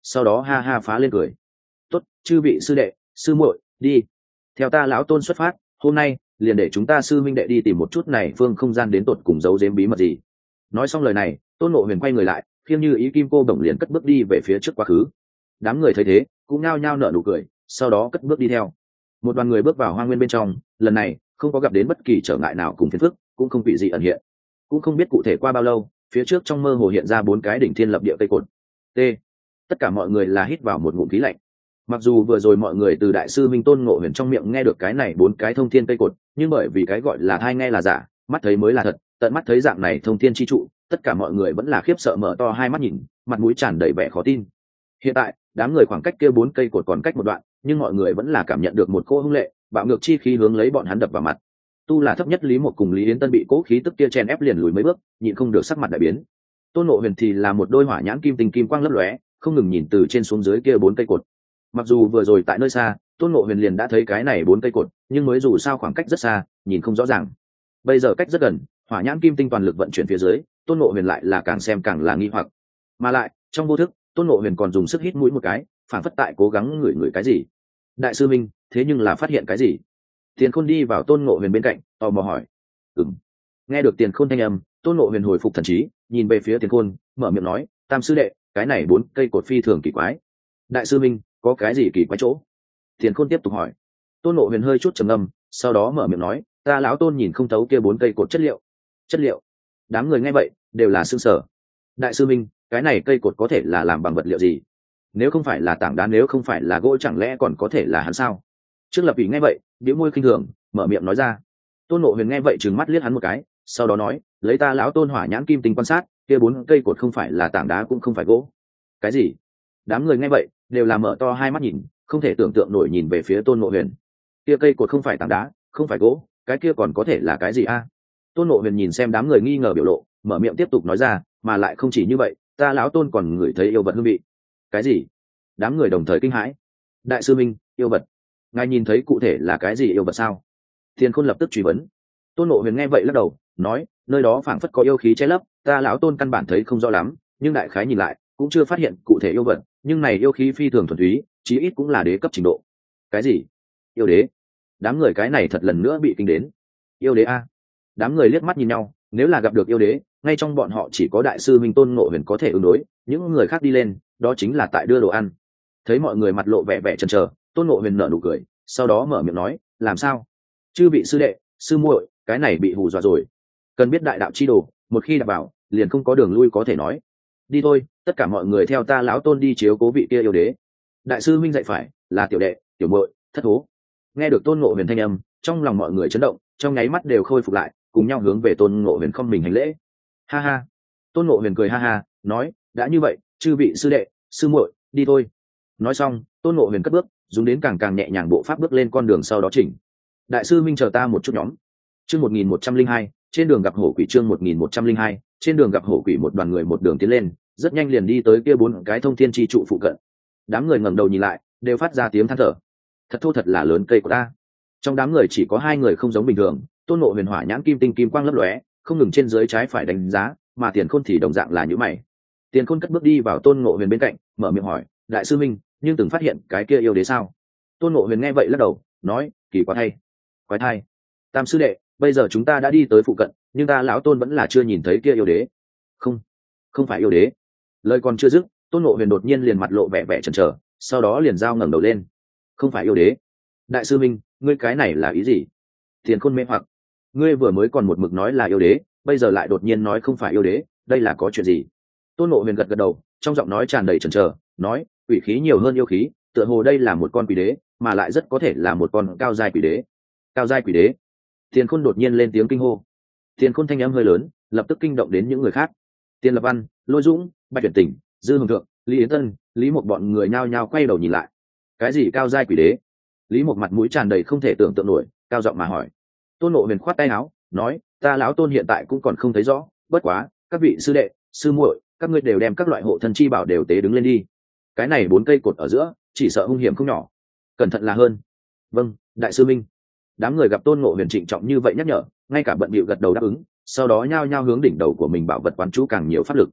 sau đó ha ha phá lên cười. Tốt, chư vị sư đệ sư muội, đi theo ta lão tôn xuất phát. Hôm nay liền để chúng ta sư minh đệ đi tìm một chút này phương không gian đến tột cùng giấu giếm bí mật gì. Nói xong lời này, Tôn Ngộ Huyền quay người lại, khiêng như ý kim cô đồng liền cất bước đi về phía trước quá khứ. Đám người thấy thế cũng nhao nhao nở nụ cười, sau đó cất bước đi theo. Một đoàn người bước vào hoang nguyên bên trong, lần này không có gặp đến bất kỳ trở ngại nào cùng phiền phức, cũng không bị gì ẩn hiện. Cũng không biết cụ thể qua bao lâu, phía trước trong mơ hồ hiện ra bốn cái đỉnh thiên lập địa cây cột. T. Tất cả mọi người là hít vào một ngụm khí lạnh. Mặc dù vừa rồi mọi người từ đại sư minh Tôn Ngộ Huyền trong miệng nghe được cái này bốn cái thông thiên cây cột, nhưng bởi vì cái gọi là thai nghe là giả, mắt thấy mới là thật, tận mắt thấy dạng này thông thiên chi trụ, tất cả mọi người vẫn là khiếp sợ mở to hai mắt nhìn, mặt mũi tràn đầy vẻ khó tin. Hiện tại đám người khoảng cách kia bốn cây cột còn cách một đoạn, nhưng mọi người vẫn là cảm nhận được một cỗ hung lệ bạo ngược chi khí hướng lấy bọn hắn đập vào mặt. Tu là thấp nhất Lý Một cùng Lý Yến Tân bị cỗ khí tức kia chen ép liền lùi mấy bước, nhịn không được sắc mặt đại biến. Tôn Ngộ Huyền thì là một đôi hỏa nhãn kim tinh kim quang lấp lóe, không ngừng nhìn từ trên xuống dưới kia bốn cây cột. Mặc dù vừa rồi tại nơi xa, Tôn Ngộ Huyền liền đã thấy cái này bốn cây cột, nhưng mới dù sao khoảng cách rất xa, nhìn không rõ ràng. Bây giờ cách rất gần, hỏa nhãn kim tinh toàn lực vận chuyển phía dưới, Tôn Ngộ Huyền lại là càng xem càng là nghi hoặc. Mà lại, trong vô thức, Tôn Ngộ Huyền còn dùng sức hít mũi một cái, phản phất tại cố gắng ngửi ngửi cái gì. Đại sư minh, thế nhưng là phát hiện cái gì? Tiền Khôn đi vào Tôn Ngộ Huyền bên cạnh, tò mò hỏi. Ừm. Nghe được Tiền Khôn thanh âm, Tôn Ngộ Huyền hồi phục thần trí, nhìn về phía Tiền Khôn, mở miệng nói, Tam sư đệ, cái này bốn cây cột phi thường kỳ quái. Đại sư minh, có cái gì kỳ quái chỗ? Tiền Khôn tiếp tục hỏi. Tôn Ngộ Huyền hơi chút trầm ngâm, sau đó mở miệng nói, ta lão Tôn nhìn không thấu kia bốn cây cột chất liệu. Chất liệu? Đám người nghe vậy đều là sửng sở. Đại sư minh, cái này cây cột có thể là làm bằng vật liệu gì? Nếu không phải là tảng đá, nếu không phải là gỗ, chẳng lẽ còn có thể là hắn sao? Trước Lập Ủy nghe vậy, bĩu môi khinh thường, mở miệng nói ra. Tôn Ngộ Huyền nghe vậy trừng mắt liếc hắn một cái, sau đó nói, lấy ta lão Tôn hỏa nhãn kim tinh quan sát, kia bốn cây cột không phải là tảng đá cũng không phải gỗ. Cái gì? Đám người nghe vậy đều là mở to hai mắt nhìn, không thể tưởng tượng nổi nhìn về phía Tôn Ngộ Huyền. Kia cây cột không phải tảng đá, không phải gỗ, cái kia còn có thể là cái gì a? Tôn Ngộ Huyền nhìn xem đám người nghi ngờ biểu lộ, mở miệng tiếp tục nói ra, mà lại không chỉ như vậy, ta lão Tôn còn ngửi thấy yêu vật hương vị. Cái gì? Đám người đồng thời kinh hãi. Đại sư minh, yêu vật? Ngài nhìn thấy cụ thể là cái gì yêu vật sao? Thiên Khôn lập tức truy vấn. Tôn Ngộ Huyền nghe vậy lắc đầu, nói, nơi đó phảng phất có yêu khí che lấp, ta lão Tôn căn bản thấy không rõ lắm, nhưng đại khái nhìn lại cũng chưa phát hiện cụ thể yêu vật, nhưng này yêu khí phi thường thuần túy, chí ít cũng là đế cấp trình độ. Cái gì? Yêu đế? Đám người cái này thật lần nữa bị kinh đến. Yêu đế a? Đám người liếc mắt nhìn nhau, nếu là gặp được yêu đế, ngay trong bọn họ chỉ có đại sư minh Tôn Ngộ Huyền có thể ứng đối, những người khác đi lên đó chính là tại đưa đồ ăn. Thấy mọi người mặt lộ vẻ vẻ chần chờ, Tôn Ngộ Huyền nở nụ cười, sau đó mở miệng nói, làm sao? Chư vị sư đệ sư muội, cái này bị hù dọa rồi. Cần biết đại đạo chi đồ, một khi đạp vào liền không có đường lui có thể nói. Đi thôi, tất cả mọi người theo ta lão Tôn đi chiếu cố vị kia yêu đế. Đại sư minh dạy phải, là tiểu đệ tiểu muội thất thố. Nghe được Tôn Ngộ Huyền thanh âm, trong lòng mọi người chấn động, trong nháy mắt đều khôi phục lại, cùng nhau hướng về Tôn Ngộ Huyền không mình hành lễ. Ha ha. Tôn Ngộ Huyền cười ha ha, nói, đã như vậy, chư vị sư đệ sư muội, đi thôi. Nói xong, Tôn Ngộ Huyền cất bước, dùng đến càng càng nhẹ nhàng bộ pháp bước lên con đường sau đó chỉnh. Đại sư minh chờ ta một chút nhóm. Chương một nghìn một trăm linh hai, trên đường gặp hổ quỷ. Chương một nghìn một trăm linh hai, trên đường gặp hổ quỷ. Một đoàn người một đường tiến lên, rất nhanh liền đi tới kia bốn cái thông thiên chi trụ phụ cận. Đám người ngẩng đầu nhìn lại, đều phát ra tiếng than thở. Thật thô thật là lớn cây của ta. Trong đám người chỉ có hai người không giống bình thường, Tôn Ngộ Huyền hỏa nhãn kim tinh kim quang lấp lóe, không ngừng trên dưới trái phải đánh giá, mà Tiền Khôn thì đồng dạng là như mày. Tiền Khôn cất bước đi vào Tôn Ngộ Huyền bên cạnh, mở miệng hỏi, đại sư minh, nhưng từng phát hiện cái kia yêu đế sao? Tôn Ngộ Huyền nghe vậy lắc đầu, nói, kỳ quá thay, quái thai. Tam sư đệ, bây giờ chúng ta đã đi tới phụ cận, nhưng ta lão Tôn vẫn là chưa nhìn thấy kia yêu đế. Không, không phải yêu đế. Lời còn chưa dứt, Tôn Ngộ Huyền đột nhiên liền mặt lộ vẻ vẻ chần chờ, sau đó liền giao ngẩng đầu lên. Không phải yêu đế. Đại sư minh, ngươi cái này là ý gì? Tiền Khôn mê hoặc. Ngươi vừa mới còn một mực nói là yêu đế, bây giờ lại đột nhiên nói không phải yêu đế, đây là có chuyện gì? Tôn Ngộ Huyền gật gật đầu, trong giọng nói tràn đầy chần chờ, nói, quỷ khí nhiều hơn yêu khí, tựa hồ đây là một con quỷ đế, mà lại rất có thể là một con cao giai quỷ đế. Cao giai quỷ đế? Tiền Khôn đột nhiên lên tiếng kinh hô. Tiền Khôn thanh âm hơi lớn, lập tức kinh động đến những người khác. Tiền Lập Văn, Lôi Dũng, Bạch Tuyển Tỉnh, Dư Hồng Thượng, Lý Yến Tân, Lý Một bọn người nhao nhao quay đầu nhìn lại. Cái gì cao giai quỷ đế? Lý Một mặt mũi tràn đầy không thể tưởng tượng nổi, cao giọng mà hỏi. Tôn Ngộ Huyền khoát tay áo, nói, ta lão Tôn hiện tại cũng còn không thấy rõ, bất quá, các vị sư đệ sư muội, các ngươi đều đem các loại hộ thân chi bảo đều tế đứng lên đi. Cái này bốn cây cột ở giữa, chỉ sợ hung hiểm không nhỏ, cẩn thận là hơn. Vâng, đại sư minh. Đám người gặp Tôn Ngộ Huyền trịnh trọng như vậy nhắc nhở, ngay cả bận bịu gật đầu đáp ứng, sau đó nhao nhao hướng đỉnh đầu của mình bảo vật quán chú càng nhiều pháp lực.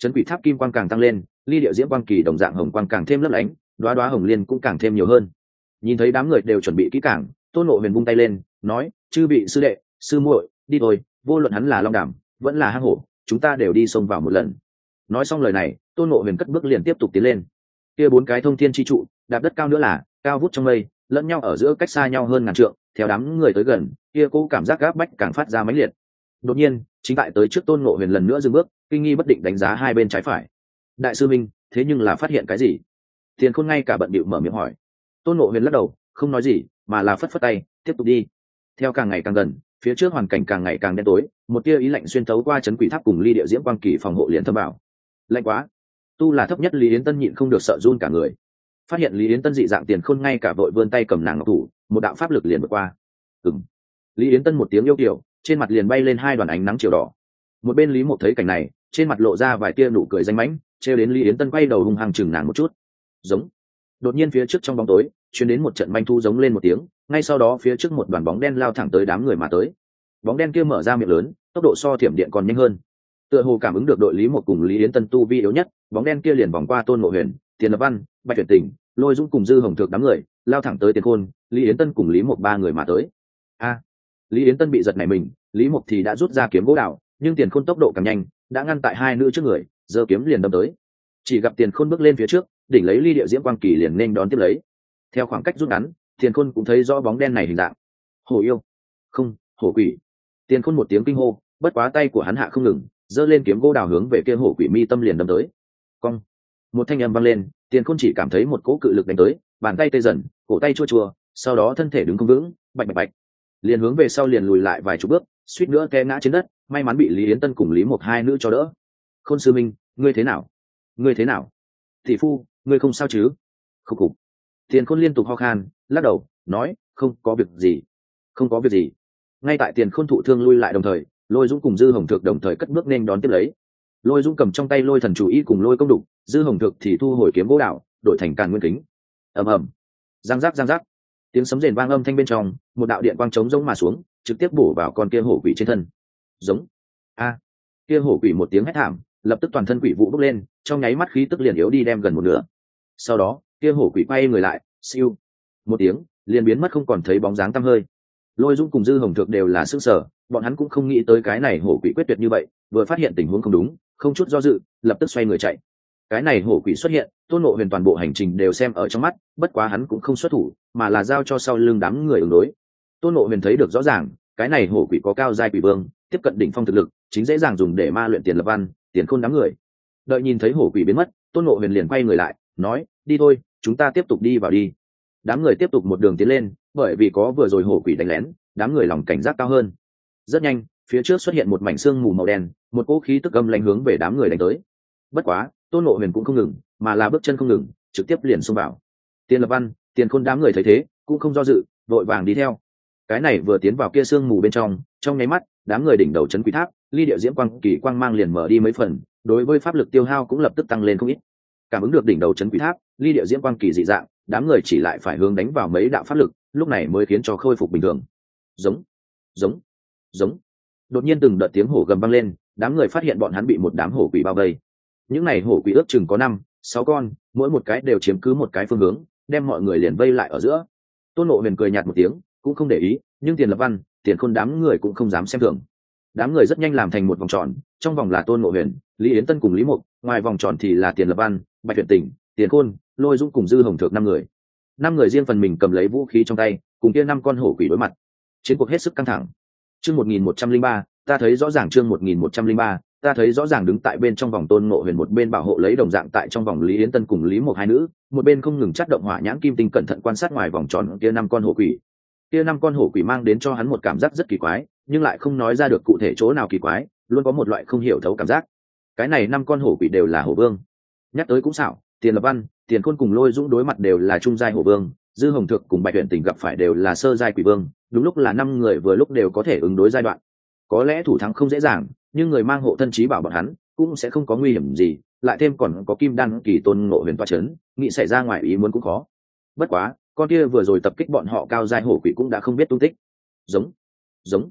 Trấn quỷ tháp kim quang càng tăng lên, ly địa diễm quang kỳ đồng dạng hồng quang càng thêm lấp lánh, đóa đóa hồng liên cũng càng thêm nhiều hơn. Nhìn thấy đám người đều chuẩn bị kỹ càng, Tôn Ngộ Huyền vung tay lên nói: chư vị sư đệ sư muội, đi thôi, vô luận hắn là long đàm vẫn là hang hổ, chúng ta đều đi xông vào một lần. Nói xong lời này, Tôn Ngộ Huyền cất bước liền tiếp tục tiến lên. Kia bốn cái thông thiên chi trụ đạp đất cao nữa là cao vút trong mây, lẫn nhau ở giữa cách xa nhau hơn ngàn trượng, theo đám người tới gần, kia cố cảm giác gáp bách càng phát ra mãnh liệt. Đột nhiên, chính tại tới trước Tôn Ngộ Huyền lần nữa dừng bước, kinh nghi bất định đánh giá hai bên trái phải. Đại sư minh, thế nhưng là phát hiện cái gì? Tiền Khôn ngay cả bận bịu mở miệng hỏi. Tôn Ngộ Huyền lắc đầu, không nói gì, mà là phất phất tay, tiếp tục đi. Theo càng ngày càng gần, phía trước hoàn cảnh càng ngày càng đen tối, một tia ý lạnh xuyên thấu qua chấn quỷ tháp cùng ly địa diễm quang kỳ phòng hộ liền thâm vào. Lạnh quá! Tu là thấp nhất Lý Yến Tân nhịn không được sợ run cả người. Phát hiện Lý Yến Tân dị dạng, Tiền Khôn ngay cả vội vươn tay cầm nàng ngọc thủ, một đạo pháp lực liền vượt qua. Ừm. Lý Yến Tân một tiếng yêu kiều, trên mặt liền bay lên hai đoàn ánh nắng chiều đỏ. Một bên Lý Mộc thấy cảnh này, trên mặt lộ ra vài tia nụ cười danh mãnh, trêu đến Lý Yến Tân quay đầu hung hăng chừng nàng một chút. Giống. Đột nhiên phía trước trong bóng tối truyền đến một trận manh thu giống lên một tiếng, ngay sau đó phía trước một đoàn bóng đen lao thẳng tới đám người mà tới. Bóng đen kia mở ra miệng lớn, tốc độ so thiểm điện còn nhanh hơn. Tựa hồ cảm ứng được đội Lý Mộc cùng Lý Yến Tân tu vi yếu nhất, bóng đen kia liền vòng qua Tôn Ngộ Huyền, Tiền Lập Văn, Bạch Tuyển Tình, Lôi Dũng cùng Dư Hồng Thược đám người, lao thẳng tới Tiền Khôn, Lý Yến Tân cùng Lý Mộc ba người mà tới. A! Lý Yến Tân bị giật nảy mình, Lý Mộc thì đã rút ra kiếm gỗ đào, nhưng Tiền Khôn tốc độ càng nhanh, đã ngăn tại hai nữ trước người, giơ kiếm liền đâm tới. Chỉ gặp Tiền Khôn bước lên phía trước, đỉnh lấy ly địa diễm quang kỳ liền nên đón tiếp lấy. Theo khoảng cách rút ngắn, Tiền Khôn cũng thấy rõ bóng đen này hình dạng. Hổ yêu, không, hổ quỷ. Tiền Khôn một tiếng kinh hô, bất quá tay của hắn hạ không ngừng, giơ lên kiếm gỗ đào hướng về kia hổ quỷ mi tâm liền đâm tới. Cong, một thanh âm vang lên, Tiền Khôn chỉ cảm thấy một cỗ cự lực đánh tới, bàn tay tê dần, cổ tay chua chua, sau đó thân thể đứng không vững, bạch bạch bạch, liền hướng về sau liền lùi lại vài chục bước, suýt nữa té ngã trên đất, may mắn bị Lý Yến Tân cùng Lý Mộc hai nữ cho đỡ. Khôn sư minh, ngươi thế nào? Ngươi thế nào? Thị phu, ngươi không sao chứ? Khục khục. Tiền Khôn liên tục ho khan, lắc đầu, nói, không có việc gì, không có việc gì. Ngay tại Tiền Khôn thụ thương lui lại đồng thời, Lôi Dũng cùng Dư Hồng Thược đồng thời cất bước nên đón tiếp lấy. Lôi Dũng cầm trong tay lôi thần chủ y cùng lôi công đục, Dư Hồng Thược thì thu hồi kiếm gỗ đạo, đổi thành càn nguyên kính. ầm ầm, giang giác giang giác, tiếng sấm rền vang âm thanh bên trong, một đạo điện quang trống rỗng mà xuống, trực tiếp bổ vào con kia hổ quỷ trên thân. Giống. A! Kia hổ quỷ một tiếng hét thảm, lập tức toàn thân quỷ vụ bốc lên, trong nháy mắt khí tức liền yếu đi đem gần một nửa. Sau đó, kia hổ quỷ quay người lại, siêu một tiếng, liền biến mất không còn thấy bóng dáng tăm hơi. Lôi Dũng cùng Dư Hồng Thược đều là sững sờ, bọn hắn cũng không nghĩ tới cái này hổ quỷ quyết tuyệt như vậy, vừa phát hiện tình huống không đúng, không chút do dự, lập tức xoay người chạy. Cái này hổ quỷ xuất hiện, Tôn Ngộ Huyền toàn bộ hành trình đều xem ở trong mắt, bất quá hắn cũng không xuất thủ, mà là giao cho sau lưng đám người ứng đối. Tôn Ngộ Huyền thấy được rõ ràng, cái này hổ quỷ có cao giai quỷ vương, tiếp cận đỉnh phong thực lực, chính dễ dàng dùng để ma luyện Tiền Lập Văn, Tiền Khôn đám người. Đợi nhìn thấy hổ quỷ biến mất, Tôn Ngộ Huyền liền quay người lại, nói, đi thôi, chúng ta tiếp tục đi vào đi. Đám người tiếp tục một đường tiến lên, bởi vì có vừa rồi hổ quỷ đánh lén, đám người lòng cảnh giác cao hơn. Rất nhanh, phía trước xuất hiện một mảnh xương mù màu đen, một cỗ khí tức âm lãnh hướng về đám người đánh tới. Bất quá, Tôn Ngộ Huyền cũng không ngừng, mà là bước chân không ngừng, trực tiếp liền xông vào. Tiền Lập Văn, Tiền Khôn đám người thấy thế, cũng không do dự, vội vàng đi theo. Cái này vừa tiến vào kia xương mù bên trong, trong nháy mắt, đám người đỉnh đầu chấn quỷ tháp, ly địa diễm quang kỳ quang mang liền mở đi mấy phần, đối với pháp lực tiêu hao cũng lập tức tăng lên không ít. Cảm ứng được đỉnh đầu chấn quỷ tháp, ly địa diễm quang kỳ dị dạng, đám người chỉ lại phải hướng đánh vào mấy đạo pháp lực, lúc này mới khiến cho khôi phục bình thường. Giống, giống, giống. Đột nhiên từng đợt tiếng hổ gầm vang lên, đám người phát hiện bọn hắn bị một đám hổ quỷ bao vây. Những này hổ quỷ ước chừng có năm, sáu con, mỗi một cái đều chiếm cứ một cái phương hướng, đem mọi người liền vây lại ở giữa. Tôn Ngộ Huyền cười nhạt một tiếng, cũng không để ý, nhưng Tiền Lập Văn, Tiền Khôn đám người cũng không dám xem thường. Đám người rất nhanh làm thành một vòng tròn, trong vòng là Tôn Ngộ Huyền, Lý Yến Tân cùng Lý Mộc, ngoài vòng tròn thì là Tiền Lập Văn, Bạch Tuyển Tình, Tiền Khôn, Lôi Dũng cùng Dư Hồng Thược năm người. Năm người riêng phần mình cầm lấy vũ khí trong tay, cùng kia năm con hổ quỷ đối mặt. Chiến cuộc hết sức căng thẳng. Chương một nghìn một trăm linh ba, ta thấy rõ ràng chương một nghìn một trăm linh ba, ta thấy rõ ràng đứng tại bên trong vòng Tôn Ngộ Huyền một bên bảo hộ lấy đồng dạng tại trong vòng Lý Yến Tân cùng Lý Mộc hai nữ, một bên không ngừng chắt động hỏa nhãn kim tinh cẩn thận quan sát ngoài vòng tròn kia năm con hổ quỷ. Kia năm con hổ quỷ mang đến cho hắn một cảm giác rất kỳ quái, nhưng lại không nói ra được cụ thể chỗ nào kỳ quái, luôn có một loại không hiểu thấu cảm giác. Cái này năm con hổ quỷ đều là hổ vương. Nhắc tới cũng xảo, Tiền Lập Văn, Tiền Khôn cùng Lôi Dũng đối mặt đều là trung giai hổ vương, Dư Hồng Thược cùng Bạch Tuyển Tình gặp phải đều là sơ giai quỷ vương, đúng lúc là năm người vừa lúc đều có thể ứng đối giai đoạn. Có lẽ thủ thắng không dễ dàng, nhưng người mang hộ thân trí bảo bọn hắn cũng sẽ không có nguy hiểm gì, lại thêm còn có Kim Đan kỳ Tôn Ngộ Huyền toa chấn, nghĩ xảy ra ngoài ý muốn cũng khó. Bất quá, con kia vừa rồi tập kích bọn họ cao giai hổ quỷ cũng đã không biết tung tích. Giống, giống,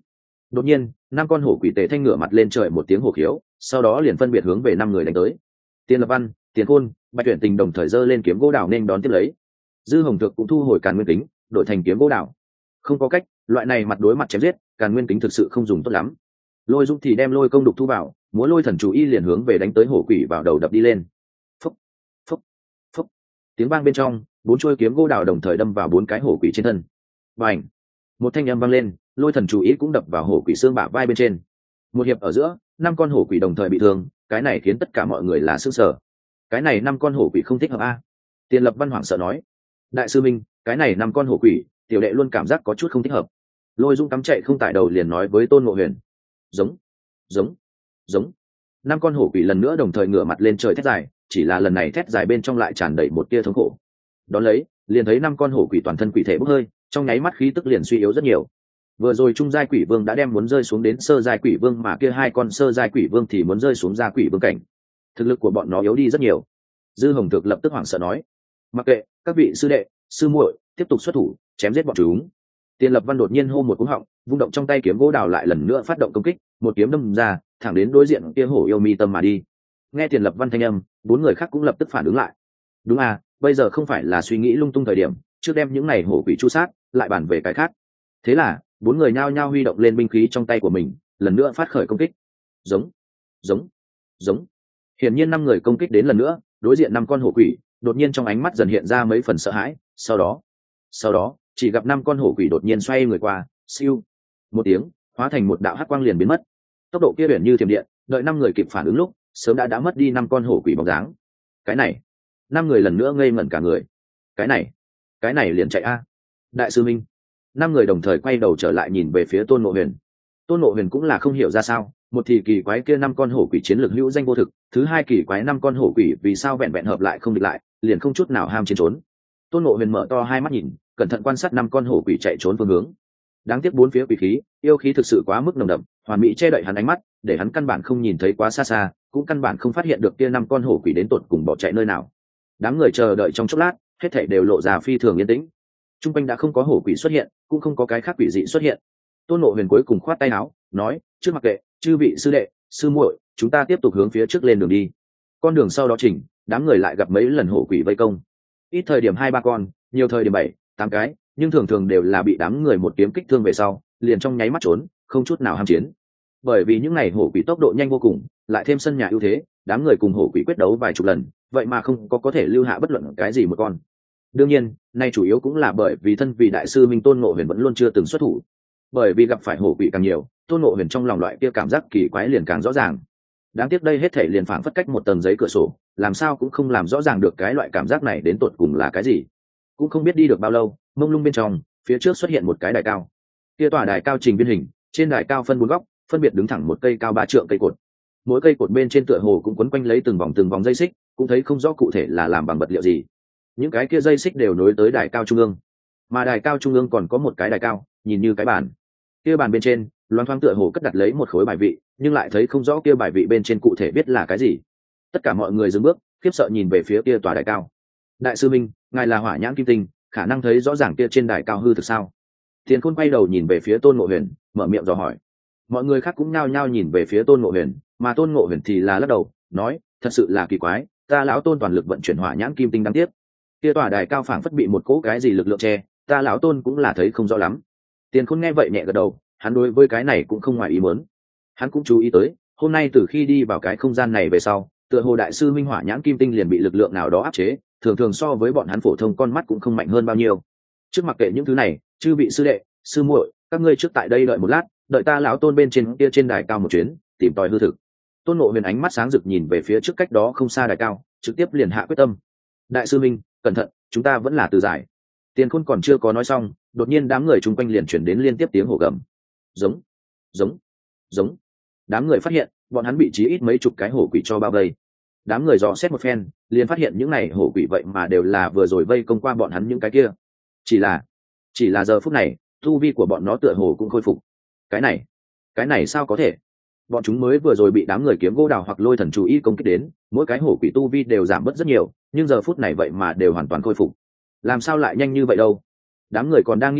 Đột nhiên năm con hổ quỷ tề thanh ngửa mặt lên trời một tiếng hổ khiếu, sau đó liền phân biệt hướng về năm người đánh tới. Tiền Lập Văn, Tiền Khôn, Bạch Tuyển Tình đồng thời giơ lên kiếm gỗ đào nên đón tiếp lấy. Dư Hồng Thược cũng thu hồi Càn Nguyên Kính, đổi thành kiếm gỗ đào. Không có cách, loại này mặt đối mặt chém giết, Càn Nguyên Kính thực sự không dùng tốt lắm. Lôi Dung thì đem lôi công đục thu vào, múa lôi thần chú y liền hướng về đánh tới hổ quỷ vào đầu đập đi lên. Phúc, phúc, phúc. Tiếng vang bên trong, bốn chuôi kiếm gỗ đào đồng thời đâm vào bốn cái hổ quỷ trên thân. Bành! Một thanh âm vang lên, lôi thần chú ý cũng đập vào hổ quỷ xương bả vai bên trên. Một hiệp ở giữa, năm con hổ quỷ đồng thời bị thương, cái này khiến tất cả mọi người là sửng sở. Cái này năm con hổ quỷ không thích hợp a. Tiền Lập Văn hoảng sợ nói. Đại sư Minh, cái này năm con hổ quỷ, tiểu đệ luôn cảm giác có chút không thích hợp. Lôi Dung cắm chạy không tải đầu liền nói với Tôn Ngộ Huyền. Giống, giống, giống. Năm con hổ quỷ lần nữa đồng thời ngửa mặt lên trời thét dài, chỉ là lần này thét dài bên trong lại tràn đầy một tia thống khổ. Đón lấy, liền thấy năm con hổ quỷ toàn thân quỷ thể bốc hơi, trong nháy mắt khí tức liền suy yếu rất nhiều. Vừa rồi trung giai quỷ vương đã đem muốn rơi xuống đến sơ giai quỷ vương, mà kia hai con sơ giai quỷ vương thì muốn rơi xuống ra quỷ vương cảnh. Thực lực của bọn nó yếu đi rất nhiều. Dư Hồng Thược lập tức hoảng sợ nói: mặc kệ, các vị sư đệ, sư muội, tiếp tục xuất thủ, chém giết bọn chúng. Tiền Lập Văn đột nhiên hô một cú họng, vung động trong tay kiếm gỗ đào lại lần nữa phát động công kích, một kiếm đâm ra, thẳng đến đối diện kia hổ yêu mi tâm mà đi. Nghe Tiền Lập Văn thanh âm, bốn người khác cũng lập tức phản ứng lại. Đúng à, bây giờ không phải là suy nghĩ lung tung thời điểm, trước đem những này hổ quỷ chu sát, lại bàn về cái khác. Thế là, bốn người nhao nhao huy động lên binh khí trong tay của mình, lần nữa phát khởi công kích. Giống, giống, giống. Hiển nhiên năm người công kích đến lần nữa, đối diện năm con hổ quỷ, đột nhiên trong ánh mắt dần hiện ra mấy phần sợ hãi, sau đó, sau đó, chỉ gặp năm con hổ quỷ đột nhiên xoay người qua, siêu, một tiếng, hóa thành một đạo hắc quang liền biến mất. Tốc độ kia biển như thiểm điện, đợi năm người kịp phản ứng lúc, sớm đã đã mất đi năm con hổ quỷ bóng dáng. Cái này, năm người lần nữa ngây ngẩn cả người. Cái này, cái này liền chạy a. Đại sư Minh. Năm người đồng thời quay đầu trở lại nhìn về phía Tôn Ngộ Huyền. Tôn Ngộ Huyền cũng là không hiểu ra sao, một thì kỳ quái kia năm con hổ quỷ chiến lược hữu danh vô thực, thứ hai kỳ quái năm con hổ quỷ vì sao vẹn vẹn hợp lại không địch lại, liền không chút nào ham chiến trốn. Tôn Ngộ Huyền mở to hai mắt nhìn, cẩn thận quan sát năm con hổ quỷ chạy trốn phương hướng. Đáng tiếc bốn phía quỷ khí, yêu khí thực sự quá mức nồng đậm, hoàn mỹ che đậy hắn ánh mắt, để hắn căn bản không nhìn thấy quá xa xa, cũng căn bản không phát hiện được kia năm con hổ quỷ đến tột cùng bỏ chạy nơi nào. Đám người chờ đợi trong chốc lát, hết thảy đều lộ ra phi thường yên tĩnh. Trung quanh đã không có hổ quỷ xuất hiện, cũng không có cái khác quỷ dị xuất hiện. Tôn Ngộ Huyền cuối cùng khoát tay áo, nói: trước mặc kệ, chư vị sư đệ, sư muội, chúng ta tiếp tục hướng phía trước lên đường đi. Con đường sau đó chỉnh, đám người lại gặp mấy lần hổ quỷ vây công. Ít thời điểm hai ba con, nhiều thời điểm bảy, tám cái, nhưng thường thường đều là bị đám người một kiếm kích thương về sau, liền trong nháy mắt trốn, không chút nào ham chiến. Bởi vì những này hổ quỷ tốc độ nhanh vô cùng, lại thêm sân nhà ưu thế, đám người cùng hổ quỷ quyết đấu vài chục lần, vậy mà không có có thể lưu hạ bất luận cái gì một con. Đương nhiên, nay chủ yếu cũng là bởi vì thân vị đại sư Minh Tôn Ngộ Huyền vẫn luôn chưa từng xuất thủ. Bởi vì gặp phải hổ quỷ càng nhiều, Tôn Ngộ Huyền trong lòng loại kia cảm giác kỳ quái liền càng rõ ràng. Đáng tiếc đây hết thể liền phảng phất cách một tầng giấy cửa sổ, làm sao cũng không làm rõ ràng được cái loại cảm giác này đến tột cùng là cái gì. Cũng không biết đi được bao lâu, mông lung bên trong, phía trước xuất hiện một cái đài cao. Kia tòa đài cao trình biên hình, trên đài cao phân bốn góc, phân biệt đứng thẳng một cây cao ba trượng cây cột. Mỗi cây cột bên trên tựa hồ cũng quấn quanh lấy từng vòng từng vòng dây xích, cũng thấy không rõ cụ thể là làm bằng vật liệu gì. Những cái kia dây xích đều nối tới đài cao trung ương, mà đài cao trung ương còn có một cái đài cao, nhìn như cái bàn. Kia bàn bên trên, loáng thoáng tựa hồ cất đặt lấy một khối bài vị, nhưng lại thấy không rõ kia bài vị bên trên cụ thể biết là cái gì. Tất cả mọi người dừng bước, khiếp sợ nhìn về phía kia tòa đài cao. Đại sư Minh, ngài là Hỏa Nhãn Kim Tinh, khả năng thấy rõ ràng kia trên đài cao hư thực sao? Tiền Khôn quay đầu nhìn về phía Tôn Ngộ Huyền, mở miệng dò hỏi. Mọi người khác cũng nhao nhao nhìn về phía Tôn Ngộ Huyền, mà Tôn Ngộ Huyền thì là lắc đầu, nói: thật sự là kỳ quái, ta lão Tôn toàn lực vận chuyển Hỏa Nhãn Kim Tinh đáng tiếc. Kia tòa đài cao phảng phất bị một cỗ cái gì lực lượng che, ta lão Tôn cũng là thấy không rõ lắm. Tiền Khôn nghe vậy nhẹ gật đầu, hắn đối với cái này cũng không ngoài ý muốn. Hắn cũng chú ý tới, hôm nay từ khi đi vào cái không gian này về sau, tựa hồ đại sư Minh Hỏa Nhãn Kim Tinh liền bị lực lượng nào đó áp chế, thường thường so với bọn hắn phổ thông con mắt cũng không mạnh hơn bao nhiêu. Trước mặc kệ những thứ này, chư vị sư đệ, sư muội, các ngươi trước tại đây đợi một lát, đợi ta lão Tôn bên trên kia trên đài cao một chuyến, tìm tòi hư thực. Tôn Ngộ Huyền ánh mắt sáng rực nhìn về phía trước cách đó không xa đài cao, trực tiếp liền hạ quyết tâm. Đại sư Minh, cẩn thận, chúng ta vẫn là từ giải. Tiền Khôn còn chưa có nói xong, đột nhiên đám người chung quanh liền chuyển đến liên tiếp tiếng hổ gầm. Giống, giống, giống. Đám người phát hiện, bọn hắn bị chí ít mấy chục cái hổ quỷ cho bao vây. Đám người dò xét một phen, liền phát hiện những này hổ quỷ vậy mà đều là vừa rồi vây công qua bọn hắn những cái kia. Chỉ là, chỉ là giờ phút này, tu vi của bọn nó tựa hồ cũng khôi phục. Cái này, cái này sao có thể? Bọn chúng mới vừa rồi bị đám người kiếm gỗ đào hoặc lôi thần chú ý công kích đến, mỗi cái hổ quỷ tu vi đều giảm bớt rất nhiều, nhưng giờ phút này vậy mà đều hoàn toàn khôi phục. Làm sao lại nhanh như vậy đâu? Đám người còn đang nghi ngờ,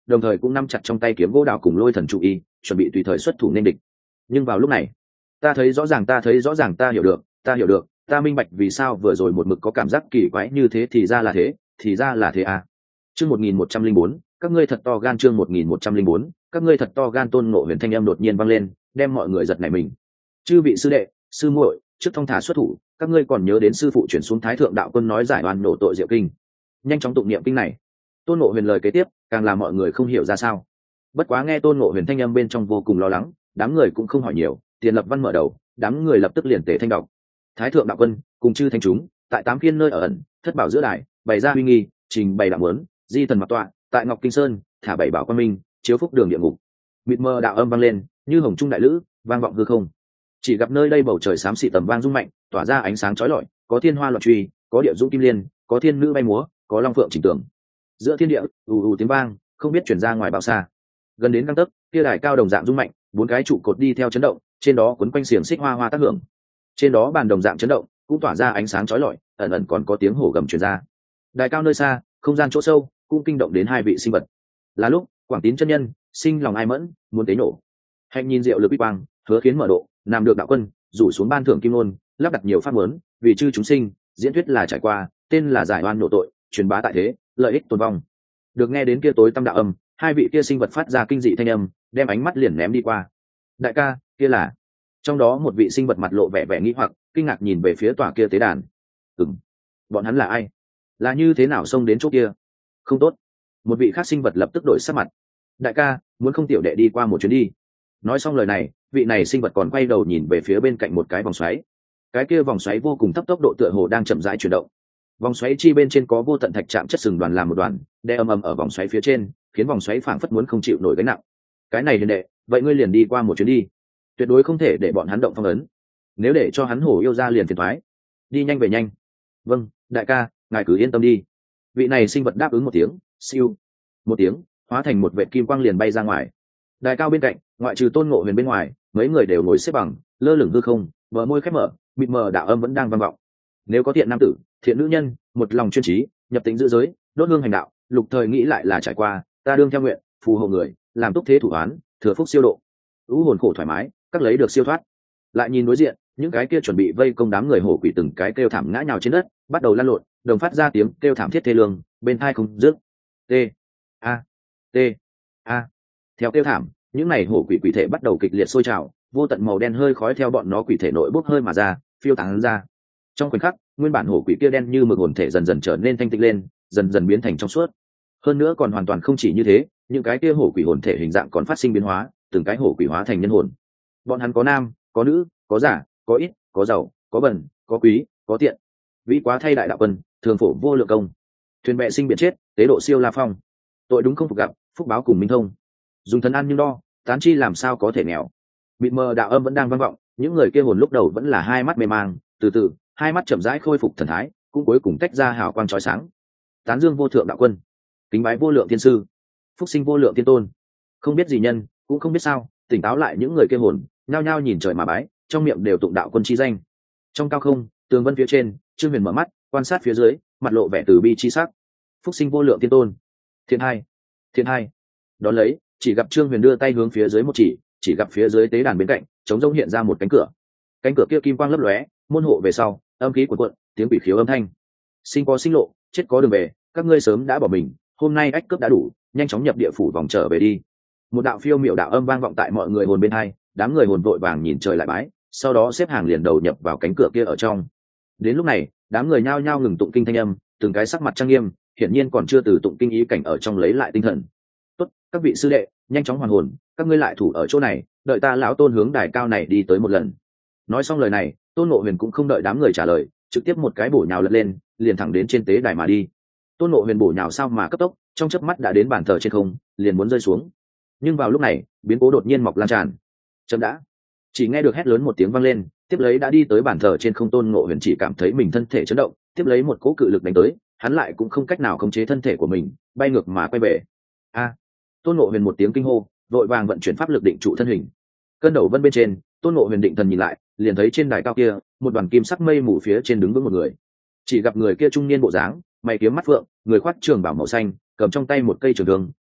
đồng thời cũng nắm chặt trong tay kiếm gỗ đào cùng lôi thần trụ y, chuẩn bị tùy thời xuất thủ nên địch. Nhưng vào lúc này, ta thấy rõ ràng ta thấy rõ ràng ta hiểu được ta hiểu được ta minh bạch vì sao vừa rồi một mực có cảm giác kỳ quái như thế, thì ra là thế thì ra là thế à. Chương một nghìn một trăm linh bốn, các ngươi thật to gan. Chương một nghìn một trăm linh bốn, các ngươi thật to gan. Tôn Ngộ Huyền thanh âm đột nhiên vang lên, đem mọi người giật nảy mình. Chư vị sư đệ, sư muội, trước thông thả xuất thủ, các ngươi còn nhớ đến sư phụ chuyển xuống Thái Thượng Đạo Quân nói giải oan nổ tội diệu kinh, nhanh chóng tụng niệm kinh này. Tôn Ngộ Huyền lời kế tiếp càng làm mọi người không hiểu ra sao. Bất quá nghe Tôn Ngộ Huyền thanh âm bên trong vô cùng lo lắng, đám người cũng không hỏi nhiều, Tiền Lập Văn mở đầu, đám người lập tức liền tề thanh đọc. Thái Thượng Đạo Quân cùng chư thánh chúng, tại tám phiên nơi ở ẩn, thất bảo giữa đài, bày ra uy nghi, trình bày đạo muốn, di thần mặc tọa, tại Ngọc Kinh Sơn, thả bảy bảo quan minh, chiếu phúc đường địa ngục. Mịt mờ đạo âm vang lên, như hồng trung đại lữ, vang vọng hư không. Chỉ gặp nơi đây bầu trời xám xịt tầm vang rung mạnh, tỏa ra ánh sáng chói lọi, có thiên hoa loạn truy, có địa dũng kim liên, có thiên nữ bay múa, có long phượng chỉnh tường. Giữa thiên địa, ù ù tiếng vang, không biết truyền ra ngoài bao xa. Gần đến gang tấc, kia đài cao đồng dạng rung mạnh, bốn cái trụ cột đi theo chấn động, trên đó quấn quanh xiềng xích hoa hoa tác hưởng. Trên đó bàn đồng dạng chấn động, cũng tỏa ra ánh sáng chói lọi, ẩn ẩn còn có tiếng hổ gầm truyền ra. Đài cao nơi xa, không gian chỗ sâu, cũng kinh động đến hai vị sinh vật. Là lúc Quảng Tín chân nhân sinh lòng ai mẫn, muốn tế nổ. Hạnh nhìn diệu lực uy quang, hứa khiến mở độ, làm được đạo quân, rủ xuống ban thưởng kim ngôn, lắp đặt nhiều pháp muốn, vì chư chúng sinh, diễn thuyết là trải qua, tên là giải oan nổ tội, truyền bá tại thế, lợi ích tồn vong. Được nghe đến kia tối tâm đạo âm, hai vị kia sinh vật phát ra kinh dị thanh âm, đem ánh mắt liền ném đi qua. Đại ca, kia là? Trong đó một vị sinh vật mặt lộ vẻ vẻ nghi hoặc, kinh ngạc nhìn về phía tòa kia tế đàn. Ừm, bọn hắn là ai? Là như thế nào xông đến chỗ kia? Không tốt. Một vị khác sinh vật lập tức đổi sắc mặt. Đại ca, muốn không tiểu đệ đi qua một chuyến đi. Nói xong lời này, vị này sinh vật còn quay đầu nhìn về phía bên cạnh một cái vòng xoáy. Cái kia vòng xoáy vô cùng thấp, tốc độ tựa hồ đang chậm rãi chuyển động. Vòng xoáy chi bên trên có vô tận thạch chạm chất sừng đoàn làm một đoàn, đè ầm ầm ở vòng xoáy phía trên, khiến vòng xoáy phảng phất muốn không chịu nổi gánh nặng. Cái này hiền đệ, vậy ngươi liền đi qua một chuyến đi. Tuyệt đối không thể để bọn hắn động phong ấn. Nếu để cho hắn hổ yêu ra liền phiền toái. Đi nhanh về nhanh. Vâng, đại ca, ngài cứ yên tâm đi. Vị này sinh vật đáp ứng một tiếng, siêu một tiếng, hóa thành một vệt kim quang liền bay ra ngoài. Đài cao bên cạnh, ngoại trừ Tôn Ngộ Huyền bên ngoài, mấy người đều ngồi xếp bằng, lơ lửng hư không, bờ môi khép mở, mịt mờ đạo âm vẫn đang vang vọng. Nếu có thiện nam tử, thiện nữ nhân, một lòng chuyên trí, nhập tĩnh giữ giới, đốt hương hành đạo, lục thời nghĩ lại là trải qua, ta đương theo nguyện, phù hộ người, làm túc thế thủ án, thừa phúc siêu độ, ưu hồn khổ thoải mái, các lấy được siêu thoát. Lại nhìn đối diện, những cái kia chuẩn bị vây công đám người hổ quỷ từng cái kêu thảm ngã nhào trên đất, bắt đầu lăn lộn, đồng phát ra tiếng kêu thảm thiết thê lương, bên tai không dứt. T a t a theo kêu thảm, những này hổ quỷ quỷ thể bắt đầu kịch liệt sôi trào, vô tận màu đen hơi khói theo bọn nó quỷ thể nội bốc hơi mà ra, phiêu tán ra. Trong khoảnh khắc, nguyên bản hổ quỷ kia đen như mực hồn thể dần dần trở nên thanh tịnh lên, dần dần biến thành trong suốt. Hơn nữa còn hoàn toàn không chỉ như thế, những cái kia hổ quỷ hồn thể hình dạng còn phát sinh biến hóa, từng cái hổ quỷ hóa thành nhân hồn. Bọn hắn có nam, có nữ, có giả, có ít, có giàu, có bần, có quý, có tiện. Vĩ quá thay đại đạo quân, thường phổ vô lượng công. Thuyền bè sinh biển chết, tế độ siêu la phong. Tội đúng không phục gặp, phúc báo cùng minh thông. Dùng thần ăn nhưng đo, tán chi làm sao có thể nghèo. Mịt mờ đạo âm vẫn đang vang vọng, những người kia hồn lúc đầu vẫn là hai mắt mê mang, từ từ, hai mắt chậm rãi khôi phục thần thái, cũng cuối cùng tách ra hào quang chói sáng. Tán dương vô thượng đạo quân, kính bái vô lượng thiên sư, phúc sinh vô lượng thiên tôn. Không biết gì nhân, cũng không biết sao, tỉnh táo lại những người kia hồn, nhao nhao nhìn trời mà bái, trong miệng đều tụng đạo quân chi danh. Trong cao không, tường vân phía trên, Trương Huyền mở mắt, quan sát phía dưới, mặt lộ vẻ từ bi chi sắc. Phúc sinh vô lượng thiên tôn, thiên hai, thiên hai. Đón lấy, chỉ gặp Trương Huyền đưa tay hướng phía dưới một chỉ, chỉ gặp phía dưới tế đàn bên cạnh, trống rỗng hiện ra một cánh cửa. Cánh cửa kia kim quang lấp lóe, môn hộ về sau, âm khí cuộn cuộn, tiếng quỷ khiếu âm thanh. Sinh có sinh lộ, chết có đường về, các ngươi sớm đã bỏ mình, hôm nay ách cướp đã đủ, nhanh chóng nhập địa phủ vòng trở về đi. Một đạo phiêu miểu đạo âm vang vọng tại mọi người hồn bên hai, đám người hồn vội vàng nhìn trời lại bái, sau đó xếp hàng liền đầu nhập vào cánh cửa kia ở trong. Đến lúc này, đám người nhao nhao ngừng tụng kinh thanh âm, từng cái sắc mặt trang nghiêm, hiển nhiên còn chưa từ tụng kinh ý cảnh ở trong lấy lại tinh thần. Tốt, các vị sư đệ, nhanh chóng hoàn hồn, các ngươi lại thủ ở chỗ này, đợi ta lão Tôn hướng đài cao này đi tới một lần. Nói xong lời này, Tôn Ngộ Huyền cũng không đợi đám người trả lời, trực tiếp một cái bổ nhào lật lên, liền thẳng đến trên tế đài mà đi. Tôn Ngộ Huyền bổ nhào sao mà cấp tốc, trong chớp mắt đã đến bàn thờ trên không, liền muốn rơi xuống. Nhưng vào lúc này, biến cố đột nhiên mọc lan tràn. Chậm đã. Chỉ nghe được hét lớn một tiếng vang lên, tiếp lấy đã đi tới bàn thờ trên không. Tôn Ngộ Huyền chỉ cảm thấy mình thân thể chấn động, tiếp lấy một cỗ cự lực đánh tới, hắn lại cũng không cách nào khống chế thân thể của mình, bay ngược mà quay về. A! Tôn Ngộ Huyền một tiếng kinh hô, vội vàng vận chuyển pháp lực định trụ thân hình. Cơn đầu vân bên trên, Tôn Ngộ Huyền định thần nhìn lại, liền thấy trên đài cao kia, một đoàn kim sắc mây mù phía trên đứng vững một người. Chỉ gặp người kia trung niên bộ dáng, mày kiếm mắt phượng, người khoác trường bào màu xanh, cầm trong tay một cây trường thương,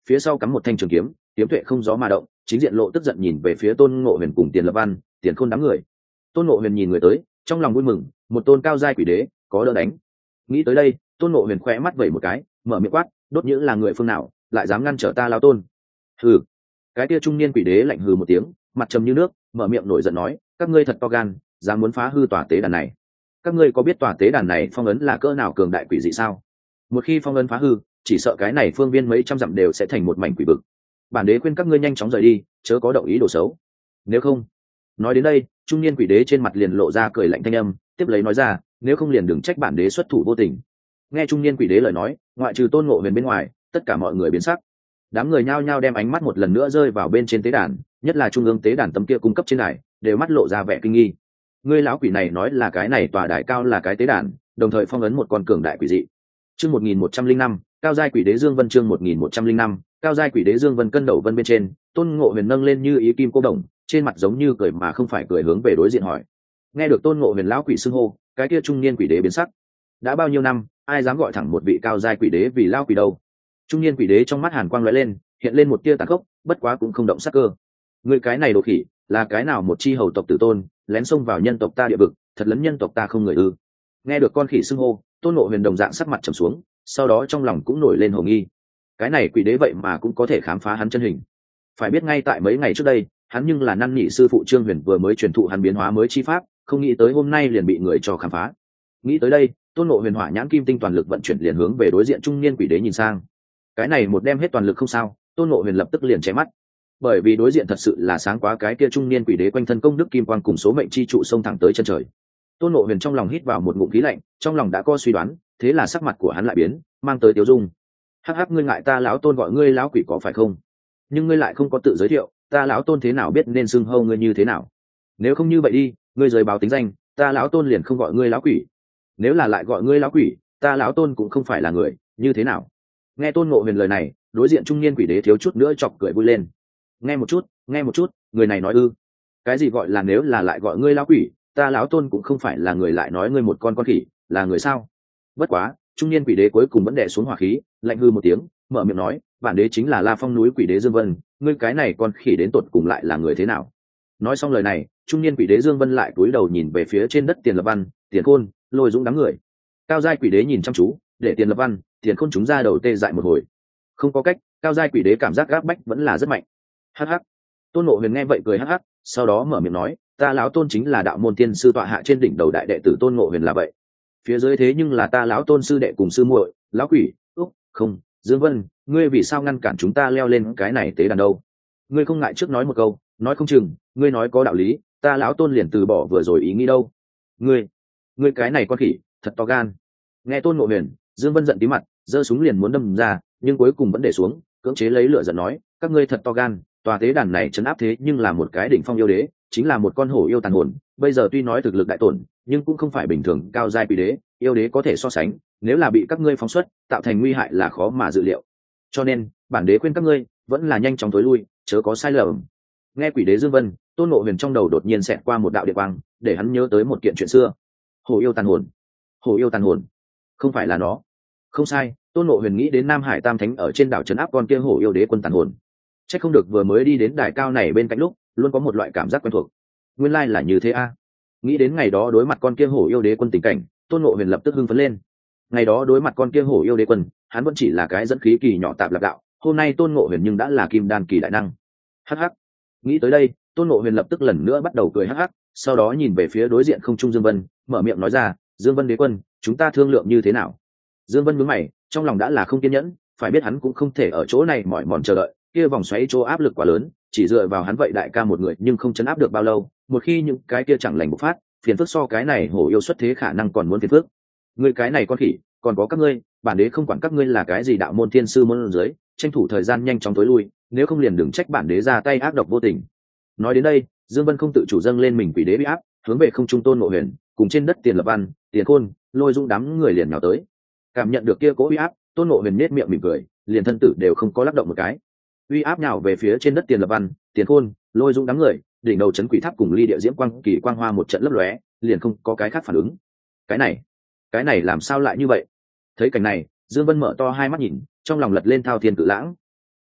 phía sau cắm một thanh trường kiếm, kiếm tuệ không gió mà động, chính diện lộ tức giận nhìn về phía Tôn Ngộ Huyền cùng Tiền Lập Văn, Tiền Khôn đám người. Tôn Ngộ Huyền nhìn người tới, trong lòng vui mừng, một tôn cao giai quỷ đế, có đỡ đánh. Nghĩ tới đây, Tôn Ngộ Huyền khẽ mắt vẩy một cái, mở miệng quát, đốt nhữ là người phương nào, lại dám ngăn trở ta lão tôn? Hừ. Cái kia trung niên quỷ đế lạnh hừ một tiếng, mặt trầm như nước, mở miệng nổi giận nói, các ngươi thật to gan, dám muốn phá hư tòa tế đàn này. Các ngươi có biết tòa tế đàn này phong ấn là cỡ nào cường đại quỷ dị sao? Một khi phong ấn phá hư, chỉ sợ cái này phương viên mấy trăm dặm đều sẽ thành một mảnh quỷ vực. Bản đế khuyên các ngươi nhanh chóng rời đi, chớ có động ý đồ xấu. Nếu không. Nói đến đây, trung niên quỷ đế trên mặt liền lộ ra cười lạnh thanh âm, tiếp lấy nói ra, nếu không liền đừng trách bản đế xuất thủ vô tình. Nghe trung niên quỷ đế lời nói, ngoại trừ Tôn Ngộ Huyền bên ngoài, tất cả mọi người biến sắc. Đám người nhao nhao đem ánh mắt một lần nữa rơi vào bên trên tế đàn, nhất là trung ương tế đàn tấm kia cung cấp trên đài, đều mắt lộ ra vẻ kinh nghi. Ngươi lão quỷ này nói là cái này tòa đài cao là cái tế đàn, đồng thời phong ấn một con cường đại quỷ dị. Chương một nghìn một trăm linh năm, cao giai quỷ đế Dương Vân chương một nghìn một trăm linh năm, cao giai quỷ đế Dương Vân cân đầu vân bên trên, Tôn Ngộ Huyền nâng lên như ý kim cô đồng, trên mặt giống như cười mà không phải cười hướng về đối diện hỏi. Nghe được Tôn Ngộ Huyền lão quỷ xưng hô, cái kia trung niên quỷ đế biến sắc. Đã bao nhiêu năm, ai dám gọi thẳng một vị cao giai quỷ đế vì lão quỷ đâu? Trung niên quỷ đế trong mắt hàn quang lóe lên, hiện lên một tia tàn khốc, bất quá cũng không động sát cơ. Ngươi cái này đồ khỉ, là cái nào một chi hầu tộc tử tôn, lén xông vào nhân tộc ta địa vực, thật lấn nhân tộc ta không người ư? Nghe được con khỉ xưng hô, Tôn Ngộ Huyền đồng dạng sắc mặt trầm xuống, sau đó trong lòng cũng nổi lên hồ nghi. Cái này quỷ đế vậy mà cũng có thể khám phá hắn chân hình. Phải biết ngay tại mấy ngày trước đây, hắn nhưng là năn nỉ sư phụ Trương Huyền vừa mới truyền thụ hắn biến hóa mới chi pháp, không nghĩ tới hôm nay liền bị người cho khám phá. Nghĩ tới đây, Tôn Ngộ Huyền hỏa nhãn kim tinh toàn lực vận chuyển liền hướng về đối diện trung niên quỷ đế nhìn sang. Cái này một đem hết toàn lực không sao, Tôn Ngộ Huyền lập tức liền chém mắt. Bởi vì đối diện thật sự là sáng quá, cái kia trung niên quỷ đế quanh thân công đức kim quang cùng số mệnh chi trụ xông thẳng tới chân trời. Tôn Ngộ Huyền trong lòng hít vào một ngụm khí lạnh, trong lòng đã có suy đoán, thế là sắc mặt của hắn lại biến, mang tới tiêu dung. Hắc hắc, ngươi ngại ta lão Tôn gọi ngươi lão quỷ có phải không? Nhưng ngươi lại không có tự giới thiệu, ta lão Tôn thế nào biết nên xưng hô ngươi như thế nào? Nếu không như vậy đi, ngươi rời báo tính danh, ta lão Tôn liền không gọi ngươi lão quỷ. Nếu là lại gọi ngươi lão quỷ, ta lão Tôn cũng không phải là người, như thế nào? Nghe Tôn Ngộ Huyền lời này, đối diện trung niên quỷ đế thiếu chút nữa chọc cười vui lên. Nghe một chút, nghe một chút, người này nói ư? Cái gì gọi là nếu là lại gọi ngươi lão quỷ, ta lão Tôn cũng không phải là người, lại nói ngươi một con con khỉ, là người sao? Bất quá, trung niên quỷ đế cuối cùng vẫn đè xuống hỏa khí, lạnh hư một tiếng, mở miệng nói, bản đế chính là La Phong núi quỷ đế Dương Vân, ngươi cái này con khỉ đến tột cùng lại là người thế nào? Nói xong lời này, trung niên quỷ đế Dương Vân lại cúi đầu nhìn về phía trên đất Tiền Lập Văn, Tiền Khôn, Lôi Dũng đám người. Cao giai quỷ đế nhìn chăm chú, để Tiền Lập Văn, Tiền Khôn chúng ra đầu tê dại một hồi. Không có cách, cao giai quỷ đế cảm giác gáp bách vẫn là rất mạnh. Hắc hắc. Tôn Ngộ Huyền nghe vậy cười hắc hắc, sau đó mở miệng nói, ta lão Tôn chính là đạo môn tiên sư tọa hạ trên đỉnh đầu đại đệ tử Tôn Ngộ Huyền là vậy. Phía dưới thế nhưng là ta lão Tôn sư đệ cùng sư muội, lão quỷ, úc, không, Dương Vân, ngươi vì sao ngăn cản chúng ta leo lên cái này tế đàn đâu? Ngươi không ngại trước nói một câu, nói không chừng, ngươi nói có đạo lý, ta lão Tôn liền từ bỏ vừa rồi ý nghĩ đâu. Ngươi, ngươi cái này con khỉ, thật to gan. Nghe Tôn Ngộ Huyền, Dương Vân giận tí mặt, giơ súng liền muốn đâm ra, nhưng cuối cùng vẫn để xuống, cưỡng chế lấy lửa giận nói, các ngươi thật to gan, tòa tế đàn này trấn áp thế nhưng là một cái đỉnh phong yêu đế, chính là một con hổ yêu tàn hồn, bây giờ tuy nói thực lực đại tổn, nhưng cũng không phải bình thường cao giai quỷ đế, yêu đế có thể so sánh, nếu là bị các ngươi phóng xuất, tạo thành nguy hại là khó mà dự liệu. Cho nên, bản đế khuyên các ngươi, vẫn là nhanh chóng tối lui, chớ có sai lầm. Nghe quỷ đế Dương Vân, Tôn Ngộ Huyền trong đầu đột nhiên xẹt qua một đạo điện quang, để hắn nhớ tới một kiện chuyện xưa. Hổ yêu tàn hồn, hổ yêu tàn hồn, không phải là nó. Không sai, Tôn Ngộ Huyền nghĩ đến Nam Hải Tam Thánh ở trên đảo trấn áp con kia hổ yêu đế quân tàn hồn. Chắc không được vừa mới đi đến đài cao này bên cạnh lúc, luôn có một loại cảm giác quen thuộc. Nguyên lai là như thế a. Nghĩ đến ngày đó đối mặt con kia hổ yêu đế quân tình cảnh, Tôn Ngộ Huyền lập tức hưng phấn lên. Ngày đó đối mặt con kia hổ yêu đế quân, hắn vẫn chỉ là cái dẫn khí kỳ nhỏ tạp lạc đạo, hôm nay Tôn Ngộ Huyền nhưng đã là kim đan kỳ đại năng. Hắc hắc. Nghĩ tới đây, Tôn Ngộ Huyền lập tức lần nữa bắt đầu cười hắc hắc, sau đó nhìn về phía đối diện không trung Dương Vân, mở miệng nói ra, Dương Vân đế quân, chúng ta thương lượng như thế nào? Dương Vân nhướng mày, trong lòng đã là không kiên nhẫn, phải biết hắn cũng không thể ở chỗ này mỏi mòn chờ đợi, kia vòng xoáy chỗ áp lực quá lớn, chỉ dựa vào hắn vậy đại ca một người nhưng không chấn áp được bao lâu, một khi những cái kia chẳng lành bộc phát, phiền phức so cái này hổ yêu xuất thế khả năng còn muốn phiền phức. Ngươi cái này con khỉ, còn có các ngươi, bản đế không quản các ngươi là cái gì đạo môn thiên sư môn dưới, tranh thủ thời gian nhanh chóng tối lui, nếu không liền đừng trách bản đế ra tay ác độc vô tình. Nói đến đây, Dương Vân không tự chủ dâng lên mình quỷ đế bị áp, hướng về không trung Tôn Ngộ Huyền, cùng trên đất Tiền Lập Văn, Tiền Khôn, Lôi Dũng đám người liền nhào tới. Cảm nhận được kia cố uy áp, Tôn Ngộ Huyền nhếch miệng mỉm cười, liền thân tử đều không có lắc động một cái. Uy áp nhào về phía trên đất Tiền Lập Văn, Tiền Khôn, Lôi Dũng đám người, đỉnh đầu chấn quỷ tháp cùng ly địa diễm quang kỳ quang hoa một trận lấp lóe, liền không có cái khác phản ứng. Cái này, cái này làm sao lại như vậy? Thấy cảnh này, Dương Vân mở to hai mắt nhìn, trong lòng lật lên thao thiên cự lãng.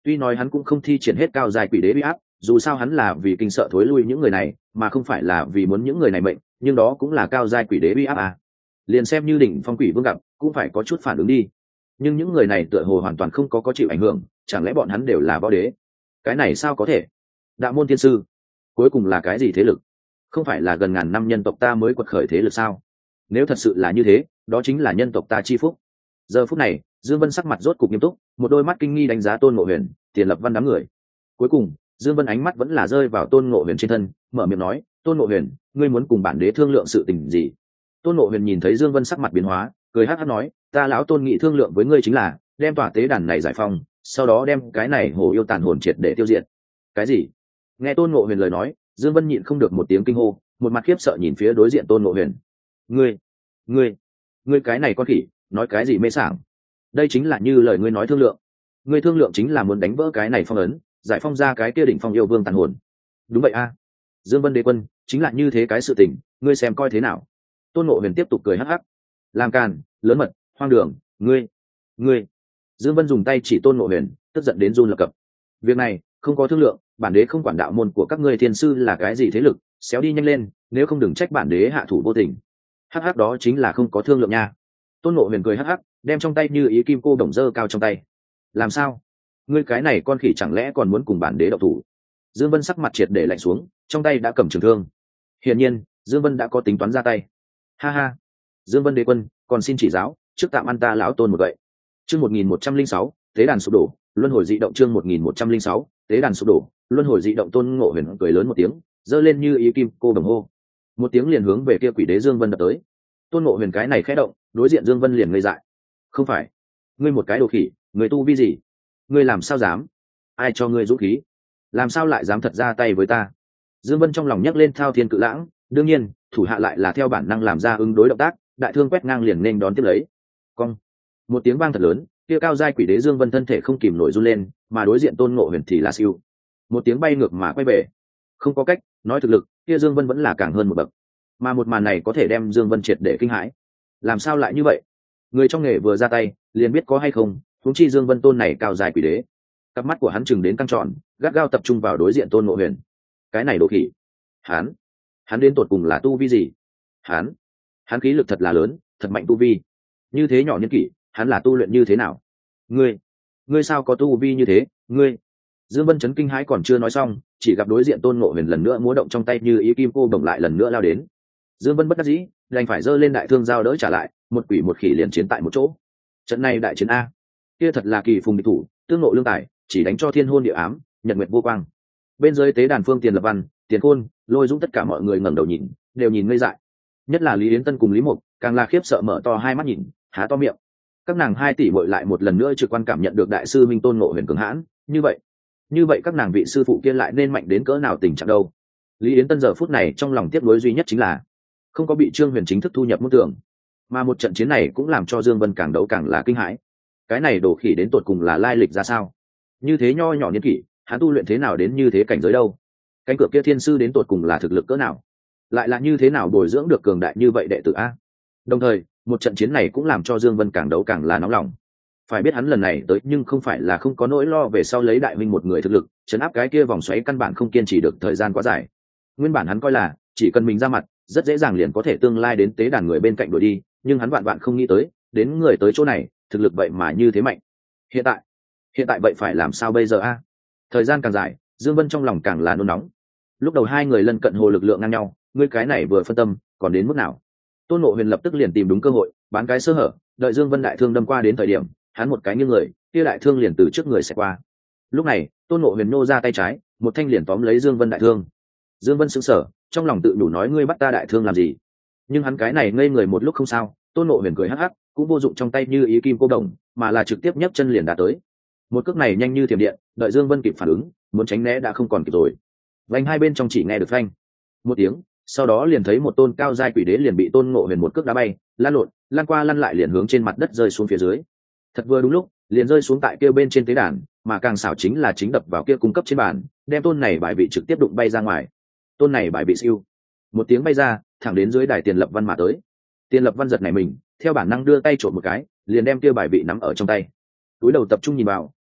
Tuy nói hắn cũng không thi triển hết cao dài quỷ đế uy áp, dù sao hắn là vì kinh sợ thối lui những người này mà không phải là vì muốn những người này mệnh, nhưng đó cũng là cao dài quỷ đế uy áp à. Liền xem như đỉnh phong quỷ vương gặp cũng phải có chút phản ứng đi, nhưng những người này tựa hồ hoàn toàn không có có chịu ảnh hưởng, chẳng lẽ bọn hắn đều là võ đế? Cái này sao có thể? Đạo môn tiên sư cuối cùng là cái gì thế lực? Không phải là gần ngàn năm nhân tộc ta mới quật khởi thế lực sao? Nếu thật sự là như thế, đó chính là nhân tộc ta chi phúc. Giờ phút này Dương Vân sắc mặt rốt cục nghiêm túc, một đôi mắt kinh nghi đánh giá Tôn Ngộ Huyền, Tiền Lập Văn đám người. Cuối cùng Dương Vân ánh mắt vẫn là rơi vào Tôn Ngộ Huyền trên thân, mở miệng nói: Tôn Ngộ Huyền, ngươi muốn cùng bản đế thương lượng sự tình gì? Tôn Ngộ Huyền nhìn thấy Dương Vân sắc mặt biến hóa, cười hắc hắc nói: ta lão Tôn nghị thương lượng với ngươi chính là đem tòa tế đàn này giải phong, sau đó đem cái này hổ yêu tàn hồn triệt để tiêu diệt. Cái gì? Nghe Tôn Ngộ Huyền lời nói, Dương Vân nhịn không được một tiếng kinh hô, một mặt khiếp sợ nhìn phía đối diện Tôn Ngộ Huyền. Ngươi, ngươi, ngươi cái này con khỉ, nói cái gì mê sảng? Đây chính là như lời ngươi nói thương lượng. Ngươi thương lượng chính là muốn đánh vỡ cái này phong ấn, giải phong ra cái kia đỉnh phong yêu vương tàn hồn. Đúng vậy a. Dương Vân đế quân, chính là như thế cái sự tình, ngươi xem coi thế nào? Tôn Ngộ Huyền tiếp tục cười hắc hắc. Làm càn, lớn mật, hoang đường, ngươi, ngươi. Dương Vân dùng tay chỉ Tôn Ngộ Huyền, tức giận đến run lập cập. Việc này không có thương lượng, bản đế không quản đạo môn của các ngươi thiên sư là cái gì thế lực, xéo đi nhanh lên, nếu không đừng trách bản đế hạ thủ vô tình. Hắc hắc, đó chính là không có thương lượng nha. Tôn Ngộ Huyền cười hắc hắc, đem trong tay như ý kim cô đồng dơ cao trong tay. Làm sao? Ngươi cái này con khỉ chẳng lẽ còn muốn cùng bản đế độc thủ? Dương Vân sắc mặt triệt để lạnh xuống, trong tay đã cầm trường thương. Hiển nhiên, Dương Vân đã có tính toán ra tay. Ha ha, Dương Vân đế quân, còn xin chỉ giáo, trước tạm ăn ta lão Tôn một vậy. Chương một nghìn một trăm linh sáu, tế đàn sụp đổ, luân hồi dị động. Chương một nghìn một trăm linh sáu, tế đàn sụp đổ, luân hồi dị động. Tôn Ngộ Huyền cười lớn một tiếng, giơ lên như ý kim cô đồng hô, một tiếng liền hướng về kia quỷ đế Dương Vân đập tới. Tôn Ngộ Huyền cái này khẽ động, đối diện Dương Vân liền ngây dại. Không phải, ngươi một cái đồ khỉ, người tu vi gì? Ngươi làm sao dám? Ai cho ngươi dũng khí? Làm sao lại dám thật ra tay với ta? Dương Vân trong lòng nhấc lên thao thiên cự lãng, đương nhiên, thủ hạ lại là theo bản năng làm ra ứng đối động tác, đại thương quét ngang liền nên đón tiếp lấy. Cong, một tiếng vang thật lớn, kia cao giai quỷ đế Dương Vân thân thể không kìm nổi run lên, mà đối diện Tôn Ngộ Huyền thì là siêu, một tiếng bay ngược mà quay về. Không có cách, nói thực lực, kia Dương Vân vẫn là càng hơn một bậc. Mà một màn này có thể đem Dương Vân triệt để kinh hãi. Làm sao lại như vậy? Người trong nghề vừa ra tay, liền biết có hay không, huống chi Dương Vân tôn này cao dài quỷ đế. Cặp mắt của hắn chừng đến căng tròn, gắt gao tập trung vào đối diện Tôn Ngộ Huyền. Cái này đồ khỉ, hắn, hắn đến tột cùng là tu vi gì? Hắn, hắn khí lực thật là lớn, thật mạnh tu vi. Như thế nhỏ nhân kỷ, hắn là tu luyện như thế nào? Ngươi, ngươi sao có tu vi như thế? Ngươi. Dương Vân chấn kinh hãi còn chưa nói xong, chỉ gặp đối diện Tôn Ngộ Huyền lần nữa múa động trong tay như ý kim cô bổng lại lần nữa lao đến. Dương Vân bất đắc dĩ, đành phải giơ lên đại thương giao đỡ trả lại, một quỷ một khỉ liền chiến tại một chỗ. Trận này đại chiến a, kia thật là kỳ phùng địch thủ, tương ngộ lương tài, chỉ đánh cho thiên hôn địa ám, nhật nguyệt vô quang. Bên dưới tế đàn phương Tiền Lập Văn, Tiền Khôn, Lôi Dũng tất cả mọi người ngẩng đầu nhìn, đều nhìn ngây dại. Nhất là Lý Yến Tân cùng Lý Mục, càng là khiếp sợ mở to hai mắt nhìn, há to miệng. Các nàng hai tỷ muội lại một lần nữa trực quan cảm nhận được đại sư minh Tôn Ngộ Huyền cường hãn, như vậy, như vậy các nàng vị sư phụ kia lại nên mạnh đến cỡ nào tình trạng đâu? Lý Yến Tân giờ phút này trong lòng tiếc nuối duy nhất chính là không có bị Trương Huyền chính thức thu nhập môn tưởng, mà một trận chiến này cũng làm cho Dương Vân càng đấu càng là kinh hãi. Cái này đồ khỉ đến tột cùng là lai lịch ra sao? Như thế nho nhỏ niên kỷ, hắn tu luyện thế nào đến như thế cảnh giới đâu? Cánh cửa kia thiên sư đến tột cùng là thực lực cỡ nào? Lại là như thế nào bồi dưỡng được cường đại như vậy đệ tử a? Đồng thời, một trận chiến này cũng làm cho Dương Vân càng đấu càng là nóng lòng. Phải biết hắn lần này tới nhưng không phải là không có nỗi lo về sau lấy đại huynh một người thực lực chấn áp cái kia vòng xoáy căn bản không kiên trì được thời gian quá dài. Nguyên bản hắn coi là chỉ cần mình ra mặt, rất dễ dàng liền có thể tương lai đến tế đàn người bên cạnh đuổi đi, nhưng hắn vạn vạn không nghĩ tới, đến người tới chỗ này, thực lực vậy mà như thế mạnh. Hiện tại, hiện tại vậy phải làm sao bây giờ a? Thời gian càng dài, Dương Vân trong lòng càng là nôn nóng. Lúc đầu hai người lân cận hồ lực lượng ngang nhau, ngươi cái này vừa phân tâm, còn đến mức nào? Tôn Ngộ Huyền lập tức liền tìm đúng cơ hội, bán cái sơ hở, đợi Dương Vân đại thương đâm qua đến thời điểm, hắn một cái nghiêng người, kia đại thương liền từ trước người sẽ qua. Lúc này, Tôn Ngộ Huyền nô ra tay trái, một thanh liền tóm lấy Dương Vân đại thương. Dương Vân sững sờ, trong lòng tự nhủ nói ngươi bắt ta đại thương làm gì? Nhưng hắn cái này ngây người một lúc không sao, Tôn Ngộ Huyền cười hắc hắc, cũng vô dụng trong tay như ý kim cô đồng, mà là trực tiếp nhấc chân liền đá tới. Một cước này nhanh như thiểm điện, đợi Dương Vân kịp phản ứng, muốn tránh né đã không còn kịp rồi. Vành hai bên trong chỉ nghe được phanh một tiếng, sau đó liền thấy một tôn cao giai quỷ đế liền bị Tôn Ngộ Huyền một cước đá bay, lăn lộn, lăn qua lăn lại liền hướng trên mặt đất rơi xuống phía dưới. Thật vừa đúng lúc, liền rơi xuống tại kia bên trên tế đàn, mà càng xảo chính là chính đập vào kia cung cấp trên bàn, đem tôn này bài vị trực tiếp đụng bay ra ngoài. Tôn này bài bị siêu, một tiếng bay ra, thẳng đến dưới đài Tiền Lập Văn mà tới. Tiền Lập Văn giật nảy mình, theo bản năng đưa tay trộm một cái, liền đem kia bài vị nắm ở trong tay. Túi đầu tập trung nhìn vào,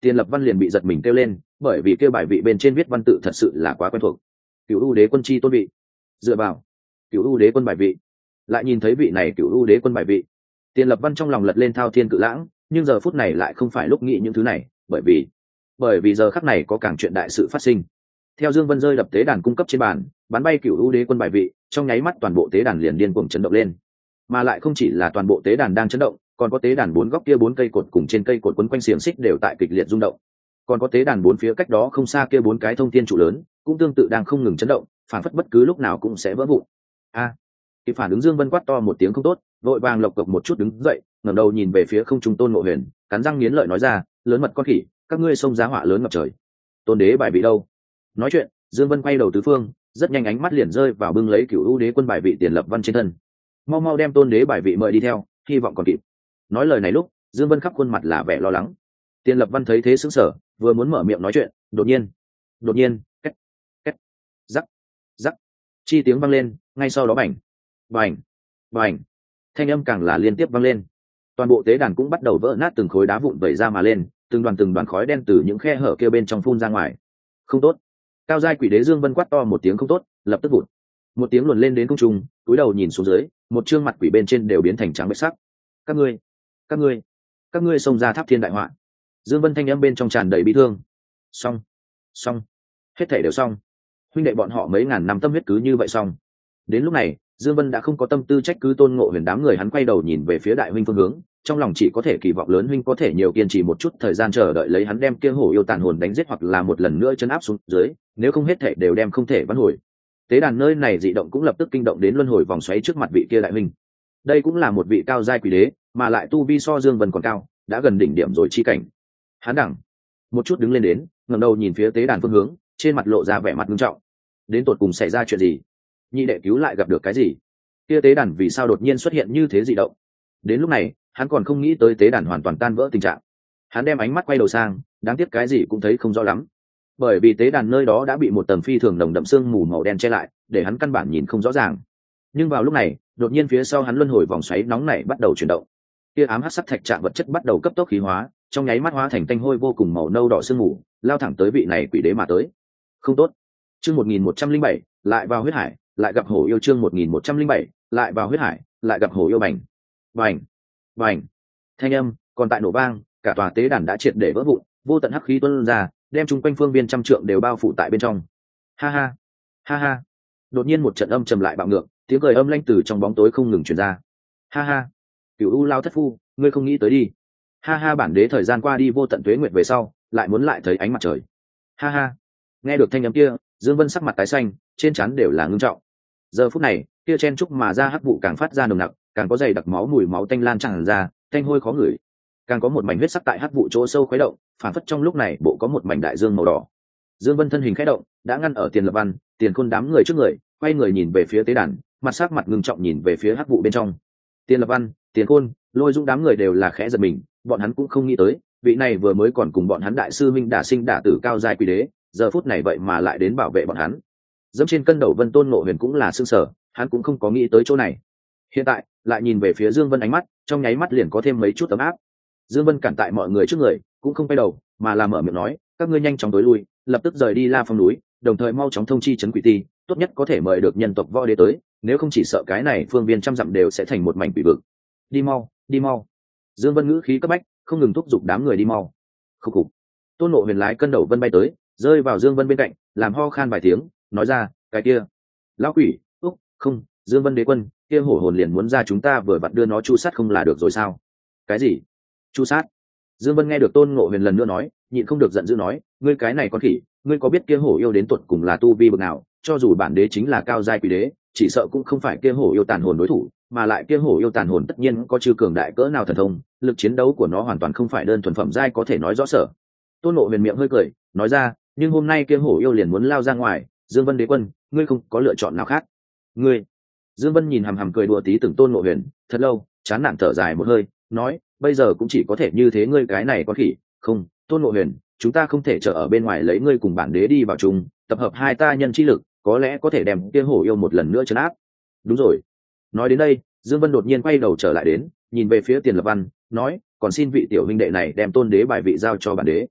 Tiền Lập Văn liền bị giật mình kêu lên, bởi vì kêu bài vị bên trên viết văn tự thật sự là quá quen thuộc. Cửu U Đế quân chi tôn vị. Dựa vào, Cửu U Đế quân bài vị. Lại nhìn thấy vị này Cửu U Đế quân bài vị. Tiền Lập Văn trong lòng lật lên thao thiên cự lãng, nhưng giờ phút này lại không phải lúc nghĩ những thứ này, bởi vì bởi vì giờ khắc này có càng chuyện đại sự phát sinh. Theo Dương Vân rơi đập tế đàn cung cấp trên bàn, bắn bay Cửu U Đế quân bài vị, trong nháy mắt toàn bộ tế đàn liền điên cuồng chấn động lên. Mà lại không chỉ là toàn bộ tế đàn đang chấn động, còn có tế đàn bốn góc kia bốn cây cột cùng trên cây cột quấn quanh xiềng xích đều tại kịch liệt rung động. Còn có tế đàn bốn phía cách đó không xa kia bốn cái thông thiên trụ lớn, cũng tương tự đang không ngừng chấn động, phản phất bất cứ lúc nào cũng sẽ vỡ vụn. A! Kịp phản ứng Dương Vân quát to một tiếng không tốt, vội vàng lộc cộc một chút đứng dậy, ngẩng đầu nhìn về phía không trung Tôn Ngộ Huyền, cắn răng nghiến lợi nói ra, lớn mật con khỉ, các ngươi xông giá họa lớn ngập trời. Tôn đế bài vị đâu? Nói chuyện, Dương Vân quay đầu tứ phương, rất nhanh ánh mắt liền rơi vào bưng lấy Cửu U Đế quân bài vị Tiền Lập Văn trên thân. Mau mau đem Tôn đế bài vị mời đi theo, hy vọng còn kịp. Nói lời này lúc, Dương Vân khắp khuôn mặt là vẻ lo lắng. Tiền Lập Văn thấy thế sững sờ, vừa muốn mở miệng nói chuyện, đột nhiên, đột nhiên, két, két, rắc, rắc, chi tiếng vang lên, ngay sau đó bành, bành, bành, thanh âm càng là liên tiếp vang lên. Toàn bộ tế đàn cũng bắt đầu vỡ nát, từng khối đá vụn vẩy ra mà lên, từng đoàn từng đoàn khói đen từ những khe hở kia bên trong phun ra ngoài. Không tốt! Cao giai quỷ đế Dương Vân quát to một tiếng không tốt, lập tức vụt. Một tiếng luồn lên đến không trung, cúi đầu nhìn xuống dưới, một trương mặt quỷ bên trên đều biến thành trắng bệch sắc. Các ngươi, các ngươi, các ngươi xông ra tháp thiên đại họa. Dương Vân thanh âm bên trong tràn đầy bi thương. Xong, xong, hết thảy đều xong. Huynh đệ bọn họ mấy ngàn năm tâm huyết cứ như vậy xong. Đến lúc này, Dương Vân đã không có tâm tư trách cứ Tôn Ngộ Huyền, đám người hắn quay đầu nhìn về phía đại huynh phương hướng, trong lòng chỉ có thể kỳ vọng lớn huynh có thể nhiều kiên trì một chút thời gian chờ đợi lấy hắn đem kia hổ yêu tàn hồn đánh giết, hoặc là một lần nữa chấn áp xuống dưới, nếu không hết thảy đều đem không thể vãn hồi. Tế đàn nơi này dị động cũng lập tức kinh động đến luân hồi vòng xoáy trước mặt vị kia đại huynh. Đây cũng là một vị cao giai quỷ đế, mà lại tu vi so Dương Vân còn cao, đã gần đỉnh điểm rồi chi cảnh. Hắn đẳng một chút đứng lên đến, ngẩng đầu nhìn phía tế đàn phương hướng, trên mặt lộ ra vẻ mặt nghiêm trọng. Đến tột cùng xảy ra chuyện gì? Nhị đệ cứu lại gặp được cái gì? Kia tế đàn vì sao đột nhiên xuất hiện như thế dị động? Đến lúc này, hắn còn không nghĩ tới tế đàn hoàn toàn tan vỡ tình trạng. Hắn đem ánh mắt quay đầu sang, đáng tiếc cái gì cũng thấy không rõ lắm. Bởi vì tế đàn nơi đó đã bị một tầng phi thường nồng đậm sương mù màu đen che lại, để hắn căn bản nhìn không rõ ràng. Nhưng vào lúc này, đột nhiên phía sau hắn luân hồi vòng xoáy nóng này bắt đầu chuyển động. Kia ám hắc sắc thạch trạng vật chất bắt đầu cấp tốc khí hóa, trong nháy mắt hóa thành tanh hôi vô cùng màu nâu đỏ sương mù, lao thẳng tới vị này quỷ đế mà tới. Không tốt. Chương một nghìn một trăm linh bảy, lại vào huyết hải, lại gặp hổ yêu. Chương một nghìn một trăm linh bảy, lại vào huyết hải, lại gặp hổ yêu. Bành, bành, bành. Thanh âm còn tại nổ vang, cả tòa tế đàn đã triệt để vỡ vụn, vô tận hắc khí tuôn ra, đem chung quanh phương viên trăm trượng đều bao phủ tại bên trong. Ha ha, ha ha. Đột nhiên một trận âm trầm lại bạo ngược, tiếng cười âm lanh từ trong bóng tối không ngừng truyền ra. Ha ha, Cửu U lao thất phu, ngươi không nghĩ tới đi. Ha ha, bản đế thời gian qua đi vô tận tuế nguyệt về sau, lại muốn lại thấy ánh mặt trời. Ha ha. Nghe được thanh âm kia, Dương Vân sắc mặt tái xanh, trên trán đều là ngưng trọng. Giờ phút này, kia chen trúc mà ra hắc vụ càng phát ra nồng nặc, càng có dày đặc máu mùi máu tanh lan tràn ra, tanh hôi khó ngửi. Càng có một mảnh huyết sắc tại hắc vụ chỗ sâu khuấy động, phản phất trong lúc này bộ có một mảnh đại dương màu đỏ. Dương Vân thân hình khẽ động, đã ngăn ở Tiền Lập Văn, Tiền Khôn đám người trước người, quay người nhìn về phía tế đàn, mặt sắc mặt ngưng trọng nhìn về phía hắc vụ bên trong. Tiền Lập Văn, Tiền Khôn, Lôi Dũng đám người đều là khẽ giật mình, bọn hắn cũng không nghĩ tới, vị này vừa mới còn cùng bọn hắn đại sư minh đả sinh đả tử cao giai quỷ đế, giờ phút này vậy mà lại đến bảo vệ bọn hắn. Dẫm trên cân đầu Vân Tôn Ngộ Huyền cũng là sương sở, hắn cũng không có nghĩ tới chỗ này. Hiện tại, lại nhìn về phía Dương Vân, ánh mắt trong nháy mắt liền có thêm mấy chút ấm áp. Dương Vân cản tại mọi người trước người, cũng không quay đầu, mà là mở miệng nói, các ngươi nhanh chóng tối lui, lập tức rời đi La Phong núi, đồng thời mau chóng thông chi trấn quỷ ti, tốt nhất có thể mời được nhân tộc võ đế tới, nếu không chỉ sợ cái này phương viên trăm dặm đều sẽ thành một mảnh quỷ vực. Đi mau, đi mau. Dương Vân ngữ khí cấp bách, không ngừng thúc giục đám người đi mau. Khục khục. Tôn Ngộ Huyền lái cân đầu Vân bay tới, rơi vào Dương Vân bên cạnh, làm ho khan vài tiếng, nói ra, cái kia, lão quỷ, úc, không, Dương Vân đế quân, kia hổ hồn liền muốn ra, chúng ta vừa vặn đưa nó chu sát không là được rồi sao? Cái gì? Chu sát? Dương Vân nghe được Tôn Ngộ Huyền lần nữa nói, nhịn không được giận dữ nói, ngươi cái này con khỉ, ngươi có biết kia hổ yêu đến tuột cùng là tu vi bậc nào? Cho dù bản đế chính là cao giai quỷ đế, chỉ sợ cũng không phải kia hổ yêu tàn hồn đối thủ, mà lại kia hổ yêu tàn hồn tất nhiên có chư cường đại cỡ nào thần thông, lực chiến đấu của nó hoàn toàn không phải đơn thuần phẩm giai có thể nói rõ sở. Tôn Ngộ Huyền miệng hơi cười, nói ra, nhưng hôm nay kia hổ yêu liền muốn lao ra ngoài, Dương Vân đế quân, ngươi không có lựa chọn nào khác. Ngươi? Dương Vân nhìn hằm hằm cười đùa tí từng Tôn Ngộ Huyền, thật lâu, chán nản thở dài một hơi, nói, bây giờ cũng chỉ có thể như thế, ngươi cái này con khỉ, không, Tôn Ngộ Huyền, chúng ta không thể chờ ở bên ngoài, lấy ngươi cùng bản đế đi vào chung, tập hợp hai ta nhân chi lực, có lẽ có thể đem kia hổ yêu một lần nữa trấn áp. Đúng rồi. Nói đến đây, Dương Vân đột nhiên quay đầu trở lại đến, nhìn về phía Tiền Lập Văn, nói, còn xin vị tiểu huynh đệ này đem tôn đế bài vị giao cho bản đế.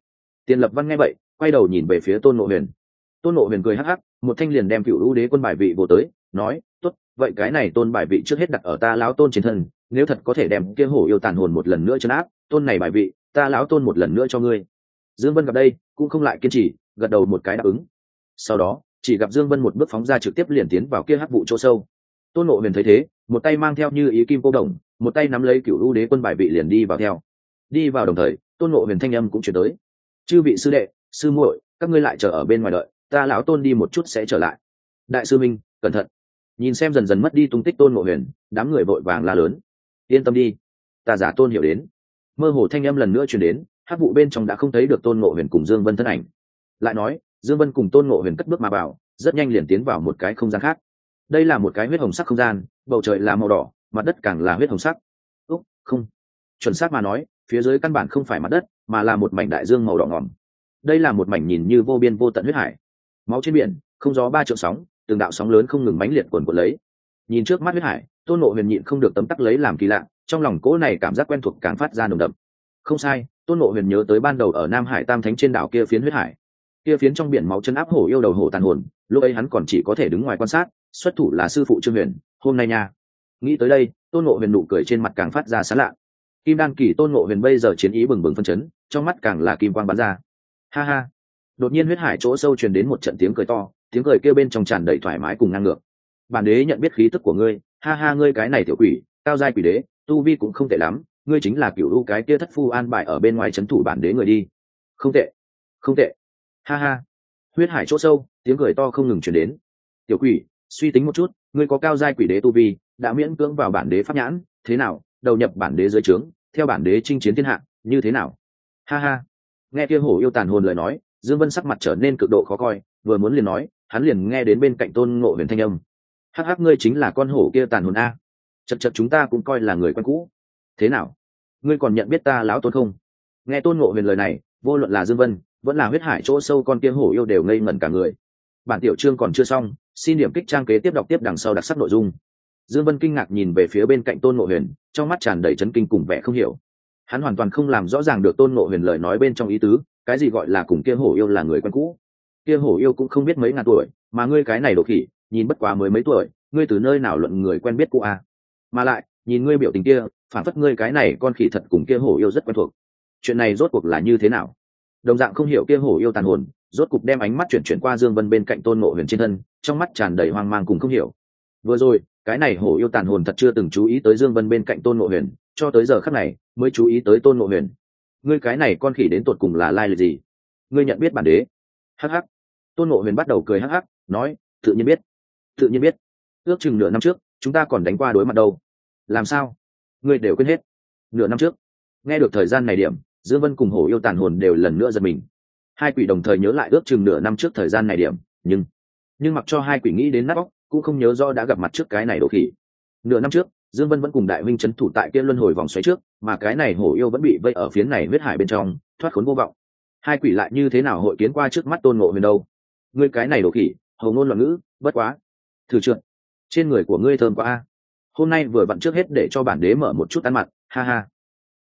Tiền Lập Văn nghe vậy quay đầu nhìn về phía Tôn Ngộ Huyền. Tôn Ngộ Huyền cười hắc hắc, một thanh liền đem Cửu Lũ Đế quân bài vị vô tới, nói: tốt, vậy cái này tôn bài vị trước hết đặt ở ta lão tôn trên thân, nếu thật có thể đem kia hổ yêu tàn hồn một lần nữa trấn áp, tôn này bài vị ta lão tôn một lần nữa cho ngươi. Dương Vân gặp đây cũng không lại kiên trì, gật đầu một cái đáp ứng. Sau đó chỉ gặp Dương Vân một bước phóng ra trực tiếp liền tiến vào kia hắc vụ chỗ sâu. Tôn Ngộ Huyền thấy thế, một tay mang theo như ý kim cô đồng, một tay nắm lấy Cửu Lũ Đế quân bài vị liền đi vào theo. Đi vào đồng thời, Tôn Ngộ Huyền thanh âm cũng truyền tới: chư vị sư đệ, sư muội, các ngươi lại chờ ở bên ngoài đợi, ta lão tôn đi một chút sẽ trở lại. Đại sư minh, cẩn thận. Nhìn xem dần dần mất đi tung tích Tôn Ngộ Huyền, đám người vội vàng la lớn: yên tâm đi, ta giả tôn hiểu đến. Mơ hồ thanh âm lần nữa truyền đến, hắc vụ bên trong đã không thấy được Tôn Ngộ Huyền cùng Dương Vân thân ảnh. Lại nói, Dương Vân cùng Tôn Ngộ Huyền cất bước mà vào, rất nhanh liền tiến vào một cái không gian khác. Đây là một cái huyết hồng sắc không gian, bầu trời là màu đỏ, mặt đất càng là huyết hồng sắc. Úc, không, chuẩn xác mà nói, phía dưới căn bản không phải mặt đất, mà là một mảnh đại dương màu đỏ ngòm. Đây là một mảnh nhìn như vô biên vô tận huyết hải. Máu trên biển, không gió ba trượng sóng, từng đạo sóng lớn không ngừng mãnh liệt cuồn cuộn lấy. Nhìn trước mắt huyết hải, Tôn Ngộ Huyền nhịn không được tấm tắc lấy làm kỳ lạ, trong lòng cỗ này cảm giác quen thuộc càng phát ra nồng đậm. Không sai, Tôn Ngộ Huyền nhớ tới ban đầu ở Nam Hải Tam Thánh trên đảo kia phiến huyết hải. Kia phiến trong biển máu chân áp hổ yêu đầu hổ tàn hồn, lúc ấy hắn còn chỉ có thể đứng ngoài quan sát, xuất thủ là sư phụ Trương Huyền, hôm nay nha. Nghĩ tới đây, Tôn Ngộ Huyền nụ cười trên mặt càng phát ra sán lạ. Kim đan kỳ Tôn Ngộ Huyền bây giờ chiến ý bừng bừng phân chấn, trong mắt càng là kim quang bắn ra. Ha ha. Đột nhiên huyết hải chỗ sâu truyền đến một trận tiếng cười to, tiếng cười kêu bên trong tràn đầy thoải mái cùng năng lượng. Bản đế nhận biết khí tức của ngươi, ha ha, ngươi cái này tiểu quỷ, cao giai quỷ đế, tu vi cũng không tệ lắm, ngươi chính là Cửu U cái kia thất phu an bài ở bên ngoài trấn thủ bản đế người đi. Không tệ, không tệ. Ha ha. Huyết hải chỗ sâu, tiếng cười to không ngừng truyền đến. Tiểu quỷ, suy tính một chút, ngươi có cao giai quỷ đế tu vi, đã miễn cưỡng vào bản đế pháp nhãn, thế nào, đầu nhập bản đế dưới trướng, theo bản đế chinh chiến thiên hạ, như thế nào? Ha ha. Nghe kia hổ yêu tàn hồn lời nói, Dương Vân sắc mặt trở nên cực độ khó coi, vừa muốn liền nói, hắn liền nghe đến bên cạnh Tôn Ngộ Huyền thanh âm: hắc hắc, ngươi chính là con hổ kia tàn hồn a. Chật chật, chúng ta cũng coi là người quen cũ. Thế nào, ngươi còn nhận biết ta lão Tôn không? Nghe Tôn Ngộ Huyền lời này, vô luận là Dương Vân vẫn là huyết hải chỗ sâu con kia hổ yêu đều ngây ngẩn cả người. Bản tiểu chương còn chưa xong, xin điểm kích trang kế tiếp đọc tiếp đằng sau đặc sắc nội dung. Dương Vân kinh ngạc nhìn về phía bên cạnh Tôn Ngộ Huyền, trong mắt tràn đầy chấn kinh cùng vẻ không hiểu. Hắn hoàn toàn không làm rõ ràng được Tôn Ngộ Huyền lời nói bên trong ý tứ, cái gì gọi là cùng kia hổ yêu là người quen cũ. Kia hổ yêu cũng không biết mấy ngàn tuổi, mà ngươi cái này đồ khỉ, nhìn bất quá mới mấy tuổi, ngươi từ nơi nào luận người quen biết cũ à? Mà lại, nhìn ngươi biểu tình kia, phản phất ngươi cái này con khỉ thật cùng kia hổ yêu rất quen thuộc. Chuyện này rốt cuộc là như thế nào? Đồng dạng không hiểu kia hổ yêu tàn hồn, rốt cục đem ánh mắt chuyển chuyển qua Dương Vân bên cạnh Tôn Ngộ Huyền trên thân, trong mắt tràn đầy hoang mang cùng không hiểu. Vừa rồi, cái này hổ yêu tàn hồn thật chưa từng chú ý tới Dương Vân bên cạnh Tôn Ngộ Huyền, cho tới giờ khắc này mới chú ý tới Tôn Ngộ Huyền. Ngươi cái này con khỉ đến tột cùng là lai lịch gì? Ngươi nhận biết bản đế? Hắc hắc. Tôn Ngộ Huyền bắt đầu cười hắc hắc, nói: tự nhiên biết, tự nhiên biết. Ước chừng nửa năm trước, chúng ta còn đánh qua đối mặt đâu. Làm sao? Ngươi đều quên hết? Nửa năm trước. Nghe được thời gian này điểm, Dương Vân cùng hổ yêu tàn hồn đều lần nữa giật mình. Hai quỷ đồng thời nhớ lại ước chừng nửa năm trước thời gian này điểm, nhưng nhưng mặc cho hai quỷ nghĩ đến nát óc, cũng không nhớ do đã gặp mặt trước cái này đồ khỉ. Nửa năm trước, Dương Vân vẫn cùng đại huynh trấn thủ tại kia luân hồi vòng xoáy trước, mà cái này hổ yêu vẫn bị vây ở phía này huyết hải bên trong, thoát khốn vô vọng. Hai quỷ lại như thế nào hội kiến qua trước mắt Tôn Ngộ Huyền đâu? Ngươi cái này đồ khỉ, hầu ngôn loạn ngữ, bất quá. Thử trượt, trên người của ngươi thơm quá a. Hôm nay vừa vặn trước hết để cho bản đế mở một chút ăn mặt, ha ha.